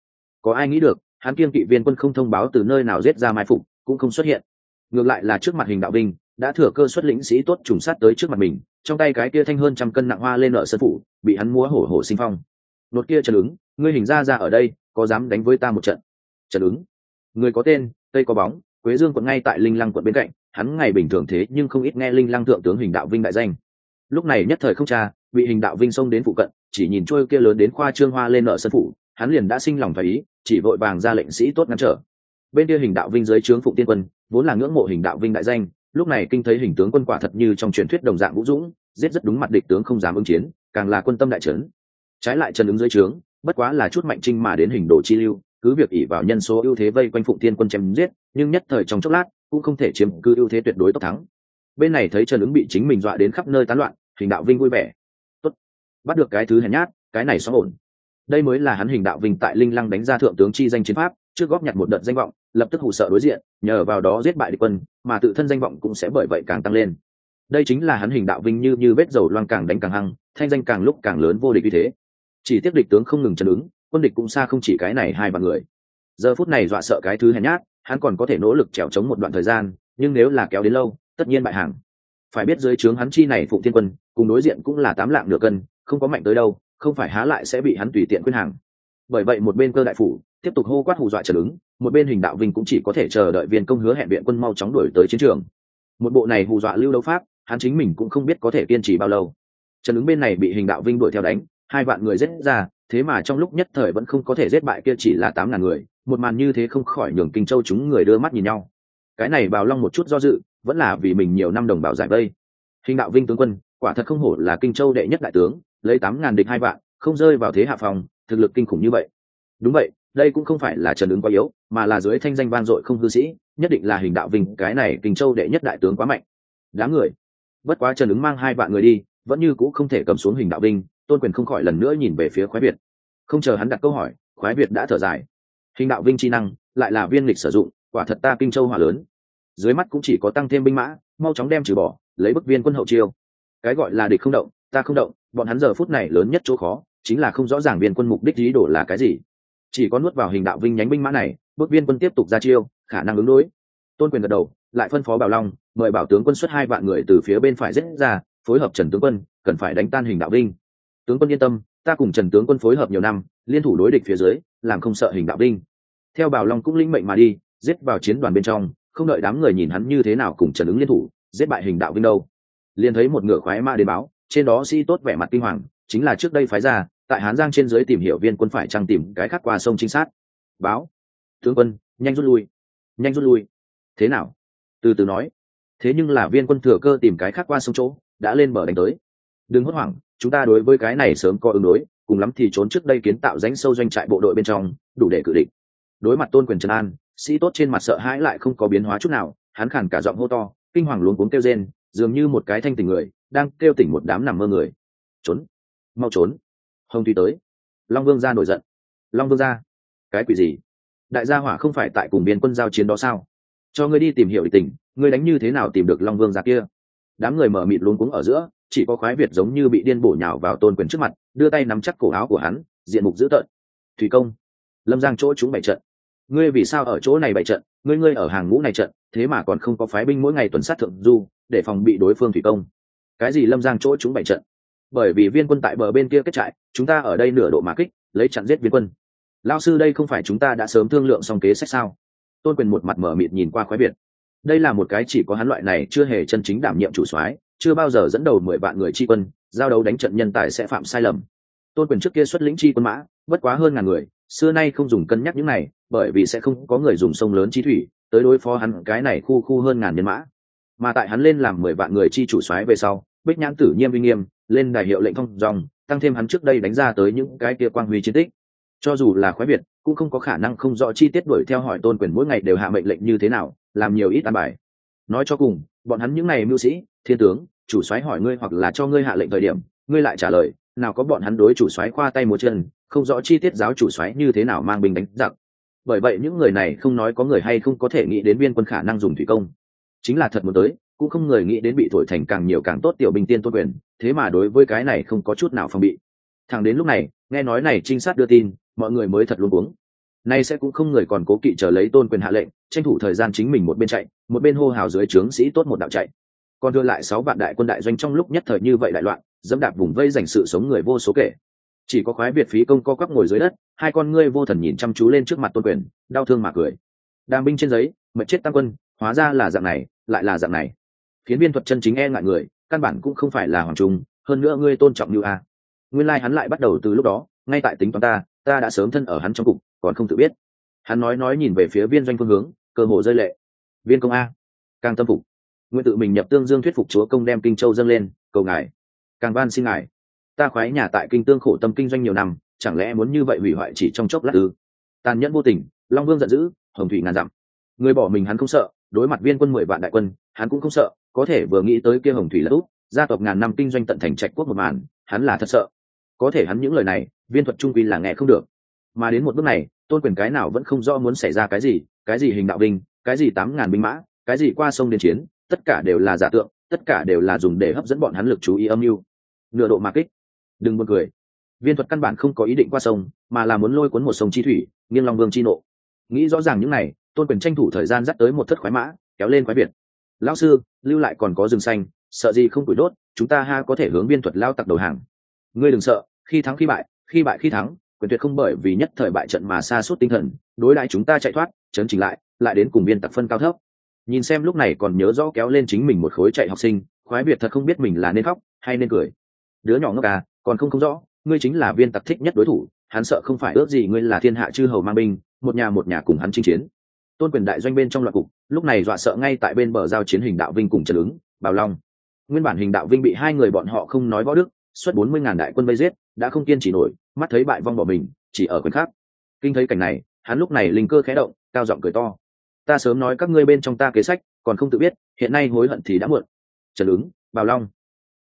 Có ai nghĩ được hắn kiêng kỵ viên quân không thông báo từ nơi nào giết ra mai phục cũng không xuất hiện, ngược lại là trước mặt Hình Đạo Vinh đã thừa cơ xuất lĩnh sĩ tốt trùng sát tới trước mặt mình, trong tay cái kia thanh hơn trăm cân nặng hoa lên nợ sân phủ bị hắn múa hổ hổ sinh phong. Nốt kia Trần Ứng, ngươi Hình ra ở đây có dám đánh với ta một trận? Trần Ứng, người có tên tây có bóng, Quế Dương quận ngay tại Linh Lăng quận bên cạnh, hắn ngày bình thường thế nhưng không ít nghe Linh Lăng thượng tướng Hình Đạo Vinh đại danh. Lúc này nhất thời không tra, bị Hình Đạo Vinh xông đến phụ cận, chỉ nhìn trôi kia lớn đến khoa trương hoa lên nợ sân phủ, hắn liền đã sinh lòng phải ý, chỉ vội vàng ra lệnh sĩ tốt ngăn trở. Bên kia Hình Đạo Vinh dưới trướng Phụng Tiên quân vốn là ngưỡng mộ Hình Đạo Vinh đại danh, lúc này kinh thấy Hình tướng quân quả thật như trong truyền thuyết đồng dạng vũ dũng, giết rất đúng mặt địch tướng không dám ứng chiến, càng là quân tâm đại trấn. Trái lại Trần Ứng dưới trướng bất quá là chút mạnh trinh mà đến Hình Đồ chi lưu, cứ việc ỷ vào nhân số ưu thế vây quanh Phụng Tiên quân chém giết, nhưng nhất thời trong chốc lát cũng không thể chiếm cứ ưu thế tuyệt đối tốc thắng. Bên này thấy Trần Ứng bị chính mình dọa đến khắp nơi tán loạn, Hình Đạo Vinh vui vẻ, tốt, bắt được cái thứ hèn nhát, cái này xóa ổn. Đây mới là hắn Hình Đạo Vinh tại Linh Lăng đánh ra thượng tướng chi danh chiến pháp, trước góp nhặt một đợt danh vọng, lập tức hù sợ đối diện, nhờ vào đó giết bại địch quân, mà tự thân danh vọng cũng sẽ bởi vậy càng tăng lên. Đây chính là hắn Hình Đạo Vinh như vết dầu loang càng đánh càng hăng, thanh danh càng lúc càng lớn vô địch như thế. Chỉ tiếc địch tướng không ngừng Trần Ứng, quân địch cũng xa không chỉ cái này hai vạn người. Giờ phút này dọa sợ cái thứ hèn nhát, hắn còn có thể nỗ lực trèo chống một đoạn thời gian, nhưng nếu là kéo đến lâu, tất nhiên bại hàng. Phải biết dưới trướng hắn chi này Phụng Thiên quân, cùng đối diện cũng là 8 lạng nửa cân, không có mạnh tới đâu, không phải há lại sẽ bị hắn tùy tiện khuyên hàng. Bởi vậy một bên Cơ đại phủ tiếp tục hô quát hù dọa Trần Ứng, một bên Hình Đạo Vinh cũng chỉ có thể chờ đợi viên công hứa hẹn viện quân mau chóng đuổi tới chiến trường. Một bộ này hù dọa lưu đấu pháp, hắn chính mình cũng không biết có thể kiên trì bao lâu. Trần Ứng bên này bị Hình Đạo Vinh đuổi theo đánh, 2 vạn người giết ra, thế mà trong lúc nhất thời vẫn không có thể giết bại kia chỉ là 8.000 người, một màn như thế không khỏi nhường Kinh Châu chúng người đưa mắt nhìn nhau. Cái này Bào Long một chút do dự, vẫn là vì mình nhiều năm đồng bào giải vây. Hình Đạo Vinh tướng quân, quả thật không hổ là Kinh Châu đệ nhất đại tướng, lấy 8.000 địch 2 vạn, không rơi vào thế hạ phòng, thực lực kinh khủng như vậy. Đúng vậy, đây cũng không phải là Trần Ứng quá yếu, mà là dưới thanh danh vang dội không hư sĩ, nhất định là Hình Đạo Vinh, cái này Kinh Châu đệ nhất đại tướng quá mạnh. Đám người. Bất quá Trần Ứng mang 2 vạn người đi, vẫn như cũ không thể cầm xuống Hình Đạo Vinh, Tôn Quyền không khỏi lần nữa nhìn về phía Khoái Việt. Không chờ hắn đặt câu hỏi, Khoái Việt đã thở dài. Hình Đạo Vinh chi năng, lại là viên lịch sử dụng, quả thật ta Kinh Châu hỏa lớn. Dưới mắt cũng chỉ có tăng thêm binh mã, mau chóng đem trừ bỏ, lấy bức viên quân hậu chiêu. Cái gọi là địch không động, ta không động, bọn hắn giờ phút này lớn nhất chỗ khó, chính là không rõ ràng viên quân mục đích ý đồ là cái gì. Chỉ có nuốt vào Hình Đạo Vinh nhánh binh mã này, bức viên quân tiếp tục ra chiêu, khả năng ứng đối. Tôn Quyền gật đầu, lại phân phó Bảo Long, mời Bảo tướng quân xuất 2 vạn người từ phía bên phải giết ra, phối hợp Trần tướng quân, cần phải đánh tan Hình Đạo Vinh. Tướng quân yên tâm, ta cùng Trần tướng quân phối hợp nhiều năm, liên thủ đối địch phía dưới, làm không sợ Hình Đạo Vinh. Theo Bảo Long cũng lĩnh mệnh mà đi, giết vào chiến đoàn bên trong, không đợi đám người nhìn hắn như thế nào cùng Trần Ứng liên thủ, giết bại Hình Đạo Vinh đâu. Liền thấy một ngựa khoái mã đến báo, trên đó sĩ tốt vẻ mặt kinh hoàng, chính là trước đây phái ra, tại Hán Giang trên dưới tìm hiểu viên quân phải chăng tìm cái khác qua sông trinh sát. Báo, tướng quân, nhanh rút lui, nhanh rút lui. Thế nào? Từ từ nói. Thế nhưng là viên quân thừa cơ tìm cái khác qua sông chỗ, đã lên bờ đánh tới. Đừng hốt hoảng, chúng ta đối với cái này sớm có ứng đối, cùng lắm thì trốn trước đây kiến tạo rãnh sâu doanh trại bộ đội bên trong, đủ để cự địch. Đối mặt Tôn Quyền trấn an, sĩ tốt trên mặt sợ hãi lại không có biến hóa chút nào, hắn khàn cả giọng hô to, kinh hoàng luống cuống kêu rên, dường như một cái thanh tỉnh người đang kêu tỉnh một đám nằm mơ người. Trốn, mau trốn. Hồng Thủy tới. Long Vương gia nổi giận. Long Vương gia? Cái quỷ gì? Đại gia hỏa không phải tại cùng biên quân giao chiến đó sao? Cho ngươi đi tìm hiểu địch tình, ngươi đánh như thế nào tìm được Long Vương gia kia? Đám người mở mịt luống cuống ở giữa, chỉ có Khoái Việt giống như bị điên bổ nhào vào Tôn Quyền trước mặt, đưa tay nắm chắc cổ áo của hắn, diện mục dữ tợn. Thủy công, Lâm Giang chỗ chúng bày trận, ngươi vì sao ở chỗ này bày trận? Ngươi ở hàng ngũ này trận, thế mà còn không có phái binh mỗi ngày tuần sát thượng du, để phòng bị đối phương thủy công. Cái gì Lâm Giang chỗ chúng bày trận? Bởi vì viên quân tại bờ bên kia kết trại, chúng ta ở đây nửa độ mà kích, lấy chặn giết viên quân. Lão sư, đây không phải chúng ta đã sớm thương lượng xong kế sách sao? Tôn Quyền một mặt mở mịt nhìn qua Khoái Việt. Đây là một cái chỉ có hắn loại này chưa hề chân chính đảm nhiệm chủ soái, chưa bao giờ dẫn đầu 10 vạn người chi quân, giao đấu đánh trận nhân tài sẽ phạm sai lầm. Tôn Quyền trước kia xuất lĩnh chi quân mã, bất quá hơn ngàn người, xưa nay không dùng cân nhắc những này, bởi vì sẽ không có người dùng sông lớn chi thủy tới đối phó hắn cái này khu hơn ngàn nhân mã. Mà tại hắn lên làm 10 vạn người chi chủ soái về sau, Bích Nhãn Tử Nhiêm uy nghiêm, lên đài hiệu lệnh thông dòng, tăng thêm hắn trước đây đánh ra tới những cái kia quang huy chiến tích. Cho dù là Khoái Việt, cũng không có khả năng không rõ chi tiết đuổi theo hỏi Tôn Quyền mỗi ngày đều hạ mệnh lệnh như thế nào, làm nhiều ít an bài. Nói cho cùng, bọn hắn những này mưu sĩ, thiên tướng, chủ soái hỏi ngươi hoặc là cho ngươi hạ lệnh thời điểm, ngươi lại trả lời, nào có bọn hắn đối chủ soái khoa tay múa chân, không rõ chi tiết giáo chủ soái như thế nào mang binh đánh giặc. Bởi vậy những người này không nói có người hay không có thể nghĩ đến viên quân khả năng dùng thủy công, chính là thật muốn tới, cũng không người nghĩ đến bị thổi thành càng nhiều càng tốt tiểu binh tiên Tôn Quyền, thế mà đối với cái này không có chút nào phòng bị. Thẳng đến lúc này, nghe nói này trinh sát đưa tin, mọi người mới thật luống cuống. nay sẽ cũng không người còn cố kỵ chờ lấy tôn quyền hạ lệnh, tranh thủ thời gian chính mình một bên chạy một bên hô hào dưới trướng sĩ tốt một đạo chạy. Còn đưa lại 6 vạn đại quân đại doanh trong lúc nhất thời như vậy đại loạn, dẫm đạp vùng vây giành sự sống người vô số kể. Chỉ có khoái Việt phí công co quắp ngồi dưới đất, hai con ngươi vô thần nhìn chăm chú lên trước mặt tôn quyền, đau thương mà cười. Đàm binh trên giấy, mệt chết tam quân, hóa ra là dạng này, lại là dạng này. Phiến Viên Thuật chân chính e ngại người, căn bản cũng không phải là hoàng trung, hơn nữa ngươi tôn trọng như a. Nguyên lai hắn lại bắt đầu từ lúc đó, ngay tại tính toán ta đã sớm thân ở hắn trong cục, còn không tự biết. Hắn nói nhìn về phía Viên doanh phương hướng, cơ hồ rơi lệ. Viên công a, càng tâm phục, nguyện tự mình nhập tương dương thuyết phục chúa công đem kinh châu dâng lên, cầu ngài, càng van xin ngài. Ta khoái nhà tại kinh tương khổ tâm kinh doanh nhiều năm, chẳng lẽ muốn như vậy hủy hoại chỉ trong chốc lát ư? Tàn nhẫn vô tình, Long Vương giận dữ, hồng thủy ngàn dặm. Người bỏ mình hắn không sợ, đối mặt Viên quân 10 vạn đại quân, hắn cũng không sợ, có thể vừa nghĩ tới kia hồng thủy là út, gia tộc ngàn năm kinh doanh tận thành trạch quốc một màn, hắn là thật sợ. Có thể hắn những lời này, Viên Thuật trung quy là nghe không được. Mà đến một bước này, tôn quyền cái nào vẫn không rõ muốn xảy ra cái gì hình đạo binh, cái gì 8.000 binh mã, cái gì qua sông đến chiến, tất cả đều là giả tượng, tất cả đều là dùng để hấp dẫn bọn hắn lực chú ý âm mưu. Nửa độ mà kích. Đừng buồn cười. Viên Thuật căn bản không có ý định qua sông, mà là muốn lôi cuốn một sông chi thủy, nghiêng Long Vương chi nộ. Nghĩ rõ ràng những này, tôn quyền tranh thủ thời gian dắt tới một thất khoái mã, kéo lên khoái Việt. Lão sư, lưu lại còn có rừng xanh, sợ gì không củi đốt, chúng ta ha có thể hướng Viên Thuật lao tặc đầu hàng. Ngươi đừng sợ, khi thắng khi bại, khi bại khi thắng, quyền tuyệt không bởi vì nhất thời bại trận mà sa sút tinh thần, đối đãi chúng ta chạy thoát, chấn chỉnh lại đến cùng viên tặc phân cao thấp. Nhìn xem lúc này còn nhớ rõ kéo lên chính mình một khối chạy học sinh, khoái Việt thật không biết mình là nên khóc hay nên cười. Đứa nhỏ ngốc à, còn không rõ, ngươi chính là viên tặc thích nhất đối thủ, hắn sợ không phải ước gì ngươi là thiên hạ chư hầu mang binh, một nhà cùng hắn chinh chiến. Tôn quyền đại doanh bên trong loạn cục, lúc này dọa sợ ngay tại bên bờ giao chiến Hình Đạo Vinh cùng Trần Ứng, Bảo Long. Nguyên bản Hình Đạo Vinh bị hai người bọn họ không nói võ đức, xuất 40.000 đại quân vây giết, đã không kiên trì nổi, mắt thấy bại vong bỏ mình, chỉ ở quyền khác. Kinh thấy cảnh này, hắn lúc này linh cơ khẽ động, cao giọng cười to. Ta sớm nói các ngươi bên trong ta kế sách, còn không tự biết, hiện nay hối hận thì đã muộn. Trần Ứng, Bảo Long.